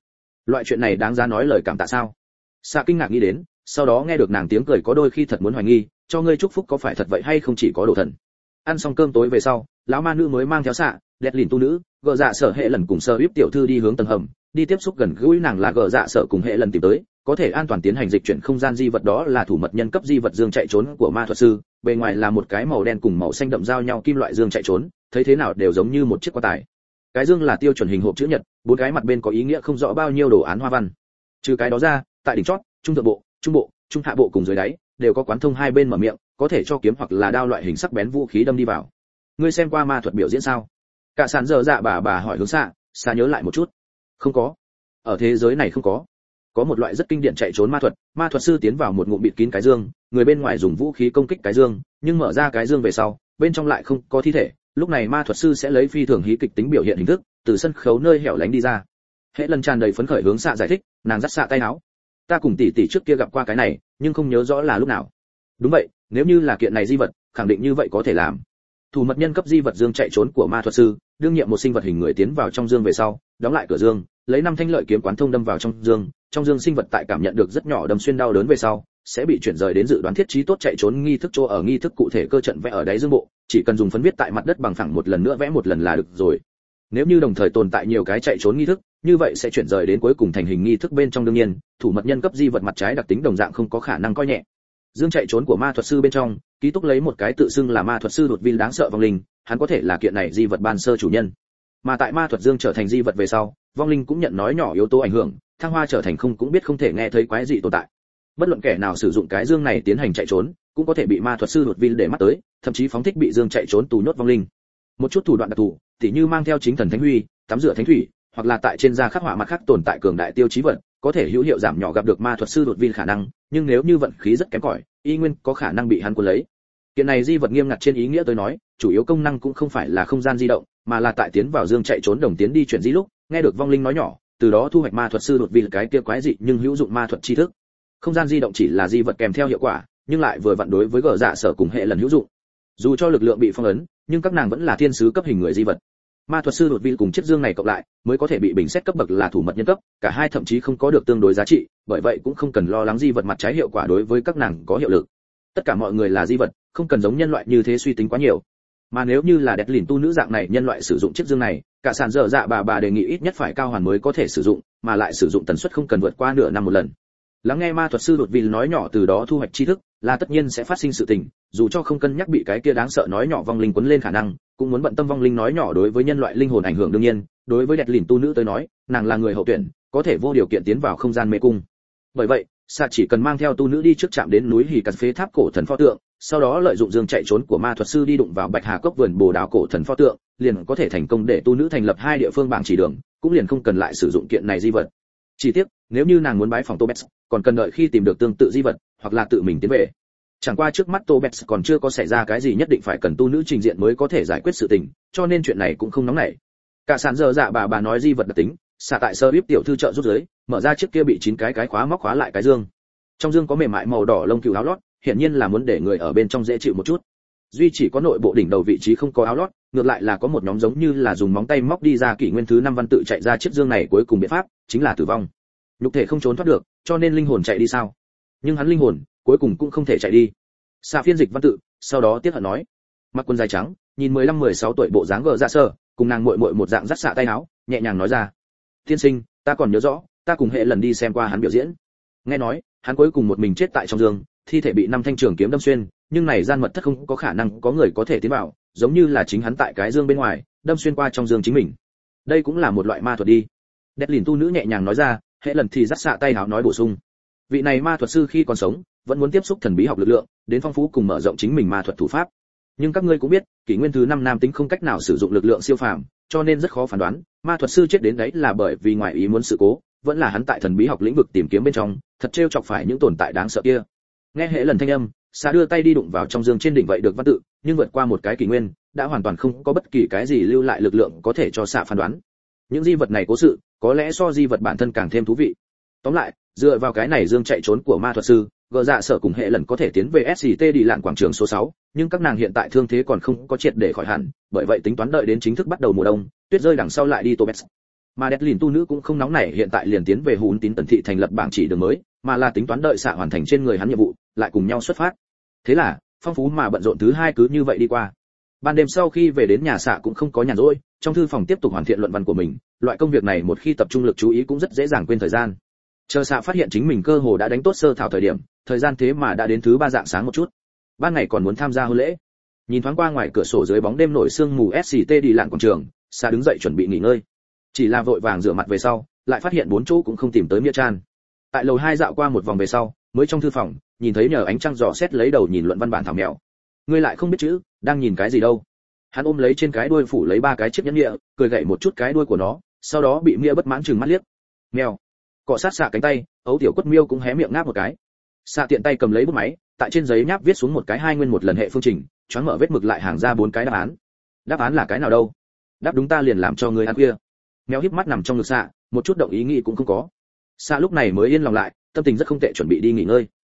Loại chuyện này đáng giá nói lời cảm tạ sao? Xạ kinh ngạc nghĩ đến, sau đó nghe được nàng tiếng cười có đôi khi thật muốn hoài nghi, cho ngươi chúc phúc có phải thật vậy hay không chỉ có đồ thần. Ăn xong cơm tối về sau, lão ma nữ mới mang theo xạ, đẹp lìn tu nữ, gờ dạ sở hệ lần cùng sơ íp tiểu thư đi hướng tầng hầm, đi tiếp xúc gần gũi nàng là gờ dạ sở cùng hệ lần tìm tới, có thể an toàn tiến hành dịch chuyển không gian di vật đó là thủ mật nhân cấp di vật dương chạy trốn của ma thuật sư, bề ngoài là một cái màu đen cùng màu xanh đậm giao nhau kim loại dương chạy trốn, thấy thế nào đều giống như một chiếc quan tài. Cái dương là tiêu chuẩn hình hộp chữ nhật, bốn cái mặt bên có ý nghĩa không rõ bao nhiêu đồ án hoa văn. Trừ cái đó ra, tại đỉnh chót, trung thượng bộ, trung bộ, trung hạ bộ cùng dưới đáy đều có quán thông hai bên mở miệng, có thể cho kiếm hoặc là đao loại hình sắc bén vũ khí đâm đi vào. Ngươi xem qua ma thuật biểu diễn sao? Cả sàn giờ dạ bà bà hỏi hướng xạ, xạ nhớ lại một chút. Không có. Ở thế giới này không có. Có một loại rất kinh điển chạy trốn ma thuật, ma thuật sư tiến vào một ngụm bịt kín cái dương, người bên ngoài dùng vũ khí công kích cái dương, nhưng mở ra cái dương về sau, bên trong lại không có thi thể, lúc này ma thuật sư sẽ lấy phi thường hí kịch tính biểu hiện hình thức, từ sân khấu nơi hẻo lánh đi ra. Hệ lần tràn đầy phấn khởi hướng xạ giải thích, nàng dắt xạ tay áo. Ta cùng tỷ tỷ trước kia gặp qua cái này, nhưng không nhớ rõ là lúc nào. Đúng vậy, nếu như là kiện này di vật, khẳng định như vậy có thể làm. Thủ mật nhân cấp di vật dương chạy trốn của ma thuật sư, đương nhiệm một sinh vật hình người tiến vào trong dương về sau, đóng lại cửa dương, lấy năm thanh lợi kiếm quán thông đâm vào trong dương, trong dương sinh vật tại cảm nhận được rất nhỏ đâm xuyên đau đớn về sau, sẽ bị chuyển rời đến dự đoán thiết trí tốt chạy trốn nghi thức chỗ ở nghi thức cụ thể cơ trận vẽ ở đáy dương bộ, chỉ cần dùng phấn viết tại mặt đất bằng phẳng một lần nữa vẽ một lần là được rồi. Nếu như đồng thời tồn tại nhiều cái chạy trốn nghi thức, như vậy sẽ chuyển rời đến cuối cùng thành hình nghi thức bên trong đương nhiên, thủ mật nhân cấp di vật mặt trái đặc tính đồng dạng không có khả năng coi nhẹ. Dương chạy trốn của ma thuật sư bên trong, ký túc lấy một cái tự xưng là ma thuật sư đột viên đáng sợ vong linh, hắn có thể là kiện này di vật ban sơ chủ nhân. Mà tại ma thuật dương trở thành di vật về sau, vong linh cũng nhận nói nhỏ yếu tố ảnh hưởng, thăng hoa trở thành không cũng biết không thể nghe thấy quái dị tồn tại. Bất luận kẻ nào sử dụng cái dương này tiến hành chạy trốn, cũng có thể bị ma thuật sư đột viên để mắt tới, thậm chí phóng thích bị dương chạy trốn tù nhốt vong linh. Một chút thủ đoạn đặc thù, tỉ như mang theo chính thần thánh huy, tắm rửa thánh thủy, hoặc là tại trên da khắc họa mặt khác tồn tại cường đại tiêu chí vật, có thể hữu hiệu giảm nhỏ gặp được ma thuật sư đột viên khả năng, nhưng nếu như vận khí rất kém cỏi, y nguyên có khả năng bị hắn cuốn lấy. Kiện này di vật nghiêm ngặt trên ý nghĩa tôi nói, chủ yếu công năng cũng không phải là không gian di động, mà là tại tiến vào dương chạy trốn đồng tiến đi chuyển di lúc, nghe được vong linh nói nhỏ, từ đó thu hoạch ma thuật sư đột viên cái kia quái dị nhưng hữu dụng ma thuật tri thức. Không gian di động chỉ là di vật kèm theo hiệu quả, nhưng lại vừa vặn đối với gở dạ sở cùng hệ lần hữu dụng. Dù cho lực lượng bị phong ấn, nhưng các nàng vẫn là thiên sứ cấp hình người di vật. Ma thuật sư đột viên cùng chiếc dương này cộng lại, mới có thể bị bình xét cấp bậc là thủ mật nhân cấp, cả hai thậm chí không có được tương đối giá trị, bởi vậy cũng không cần lo lắng di vật mặt trái hiệu quả đối với các nàng có hiệu lực. Tất cả mọi người là di vật, không cần giống nhân loại như thế suy tính quá nhiều. Mà nếu như là đẹp lìn tu nữ dạng này nhân loại sử dụng chiếc dương này, cả sàn dở dạ bà bà đề nghị ít nhất phải cao hoàn mới có thể sử dụng, mà lại sử dụng tần suất không cần vượt qua nửa năm một lần. Lắng nghe ma thuật sư đột viên nói nhỏ từ đó thu hoạch tri thức, là tất nhiên sẽ phát sinh sự tình, dù cho không cân nhắc bị cái kia đáng sợ nói nhỏ vong linh quấn lên khả năng, cũng muốn bận tâm vong linh nói nhỏ đối với nhân loại linh hồn ảnh hưởng đương nhiên, đối với đẹp lìn tu nữ tới nói, nàng là người hậu tuyển, có thể vô điều kiện tiến vào không gian mê cung. Bởi vậy, Sạ chỉ cần mang theo tu nữ đi trước chạm đến núi Hỉ Cà Phê tháp cổ thần pho tượng, sau đó lợi dụng dương chạy trốn của ma thuật sư đi đụng vào Bạch Hà cốc vườn bồ đào cổ thần pho tượng, liền có thể thành công để tu nữ thành lập hai địa phương bảng chỉ đường, cũng liền không cần lại sử dụng kiện này di vật. Chỉ tiếc, nếu như nàng muốn bái phòng Tobet, còn cần đợi khi tìm được tương tự di vật, hoặc là tự mình tiến về. Chẳng qua trước mắt Tobet còn chưa có xảy ra cái gì nhất định phải cần tu nữ trình diện mới có thể giải quyết sự tình, cho nên chuyện này cũng không nóng nảy. Cả sàn giờ dạ bà bà nói di vật đặc tính, xả tại sơ bíp tiểu thư trợ rút dưới, mở ra chiếc kia bị chín cái cái khóa móc khóa lại cái dương. Trong dương có mềm mại màu đỏ lông cừu áo lót, hiển nhiên là muốn để người ở bên trong dễ chịu một chút. Duy chỉ có nội bộ đỉnh đầu vị trí không có áo lót, ngược lại là có một nhóm giống như là dùng móng tay móc đi ra kỷ nguyên thứ năm văn tự chạy ra chiếc dương này cuối cùng biện pháp chính là tử vong. Nhục thể không trốn thoát được, cho nên linh hồn chạy đi sao? Nhưng hắn linh hồn cuối cùng cũng không thể chạy đi. Xạ phiên dịch văn tự, sau đó tiếc hận nói, mặc quần dài trắng, nhìn mười lăm mười sáu tuổi bộ dáng gờ dạ sơ, cùng nàng muội muội một dạng dắt xạ tay áo, nhẹ nhàng nói ra, tiên sinh, ta còn nhớ rõ, ta cùng hệ lần đi xem qua hắn biểu diễn. Nghe nói, hắn cuối cùng một mình chết tại trong giường, thi thể bị năm thanh trường kiếm đâm xuyên, nhưng này gian mật thất không có khả năng có người có thể tiến vào, giống như là chính hắn tại cái dương bên ngoài, đâm xuyên qua trong giường chính mình. Đây cũng là một loại ma thuật đi. Đẹp lìn tu nữ nhẹ nhàng nói ra, hệ lần thì dắt xạ tay áo nói bổ sung. Vị này ma thuật sư khi còn sống, vẫn muốn tiếp xúc thần bí học lực lượng, đến phong phú cùng mở rộng chính mình ma thuật thủ pháp. Nhưng các ngươi cũng biết, kỷ nguyên thứ năm nam tính không cách nào sử dụng lực lượng siêu phàm, cho nên rất khó phán đoán, ma thuật sư chết đến đấy là bởi vì ngoài ý muốn sự cố, vẫn là hắn tại thần bí học lĩnh vực tìm kiếm bên trong, thật trêu chọc phải những tồn tại đáng sợ kia. Nghe hệ lần thanh âm, Sa đưa tay đi đụng vào trong dương trên đỉnh vậy được văn tự, nhưng vượt qua một cái kỷ nguyên, đã hoàn toàn không có bất kỳ cái gì lưu lại lực lượng có thể cho Sa phán đoán. Những di vật này cố sự, có lẽ so di vật bản thân càng thêm thú vị. Tóm lại, dựa vào cái này dương chạy trốn của ma thuật sư, gờ dạ sở cùng hệ lần có thể tiến về ét xê tê đi lạn quảng trường số sáu, nhưng các nàng hiện tại thương thế còn không có triệt để khỏi hẳn, bởi vậy tính toán đợi đến chính thức bắt đầu mùa đông, tuyết rơi đằng sau lại đi Tobet. Mà Deadlin tu nữ cũng không nóng nảy hiện tại liền tiến về Hùn Tín Tần thị thành lập bảng chỉ đường mới, mà là tính toán đợi xạ hoàn thành trên người hắn nhiệm vụ, lại cùng nhau xuất phát. Thế là, phong phú mà bận rộn thứ hai cứ như vậy đi qua. Ban đêm sau khi về đến nhà xạ cũng không có nhàn rỗi, trong thư phòng tiếp tục hoàn thiện luận văn của mình, loại công việc này một khi tập trung lực chú ý cũng rất dễ dàng quên thời gian. Chờ xạ phát hiện chính mình cơ hồ đã đánh tốt sơ thảo thời điểm, thời gian thế mà đã đến thứ ba dạng sáng một chút. Ban ngày còn muốn tham gia hôn lễ. Nhìn thoáng qua ngoài cửa sổ dưới bóng đêm nổi sương mù ét xê tê đi lặn quảng trường, xạ đứng dậy chuẩn bị nghỉ ngơi. Chỉ là vội vàng rửa mặt về sau, lại phát hiện bốn chỗ cũng không tìm tới Mia Chan. Tại lầu hai dạo qua một vòng về sau, mới trong thư phòng, nhìn thấy nhờ ánh trăng dò xét lấy đầu nhìn luận văn bản thảo mèo. Ngươi lại không biết chữ, đang nhìn cái gì đâu? Hắn ôm lấy trên cái đuôi phủ lấy ba cái chiếc nhẫn địa, cười gậy một chút cái đuôi của nó, sau đó bị Mia bất mãn chừng mắt liếc. Mèo. Cọ sát xạ cánh tay, ấu tiểu quất miêu cũng hé miệng ngáp một cái. Xạ tiện tay cầm lấy bút máy, tại trên giấy nháp viết xuống một cái hai nguyên một lần hệ phương trình, choáng mở vết mực lại hàng ra bốn cái đáp án. Đáp án là cái nào đâu? Đáp đúng ta liền làm cho người ăn khuya. Mèo híp mắt nằm trong ngực xạ, một chút động ý nghĩ cũng không có. Xạ lúc này mới yên lòng lại, tâm tình rất không tệ chuẩn bị đi nghỉ ngơi.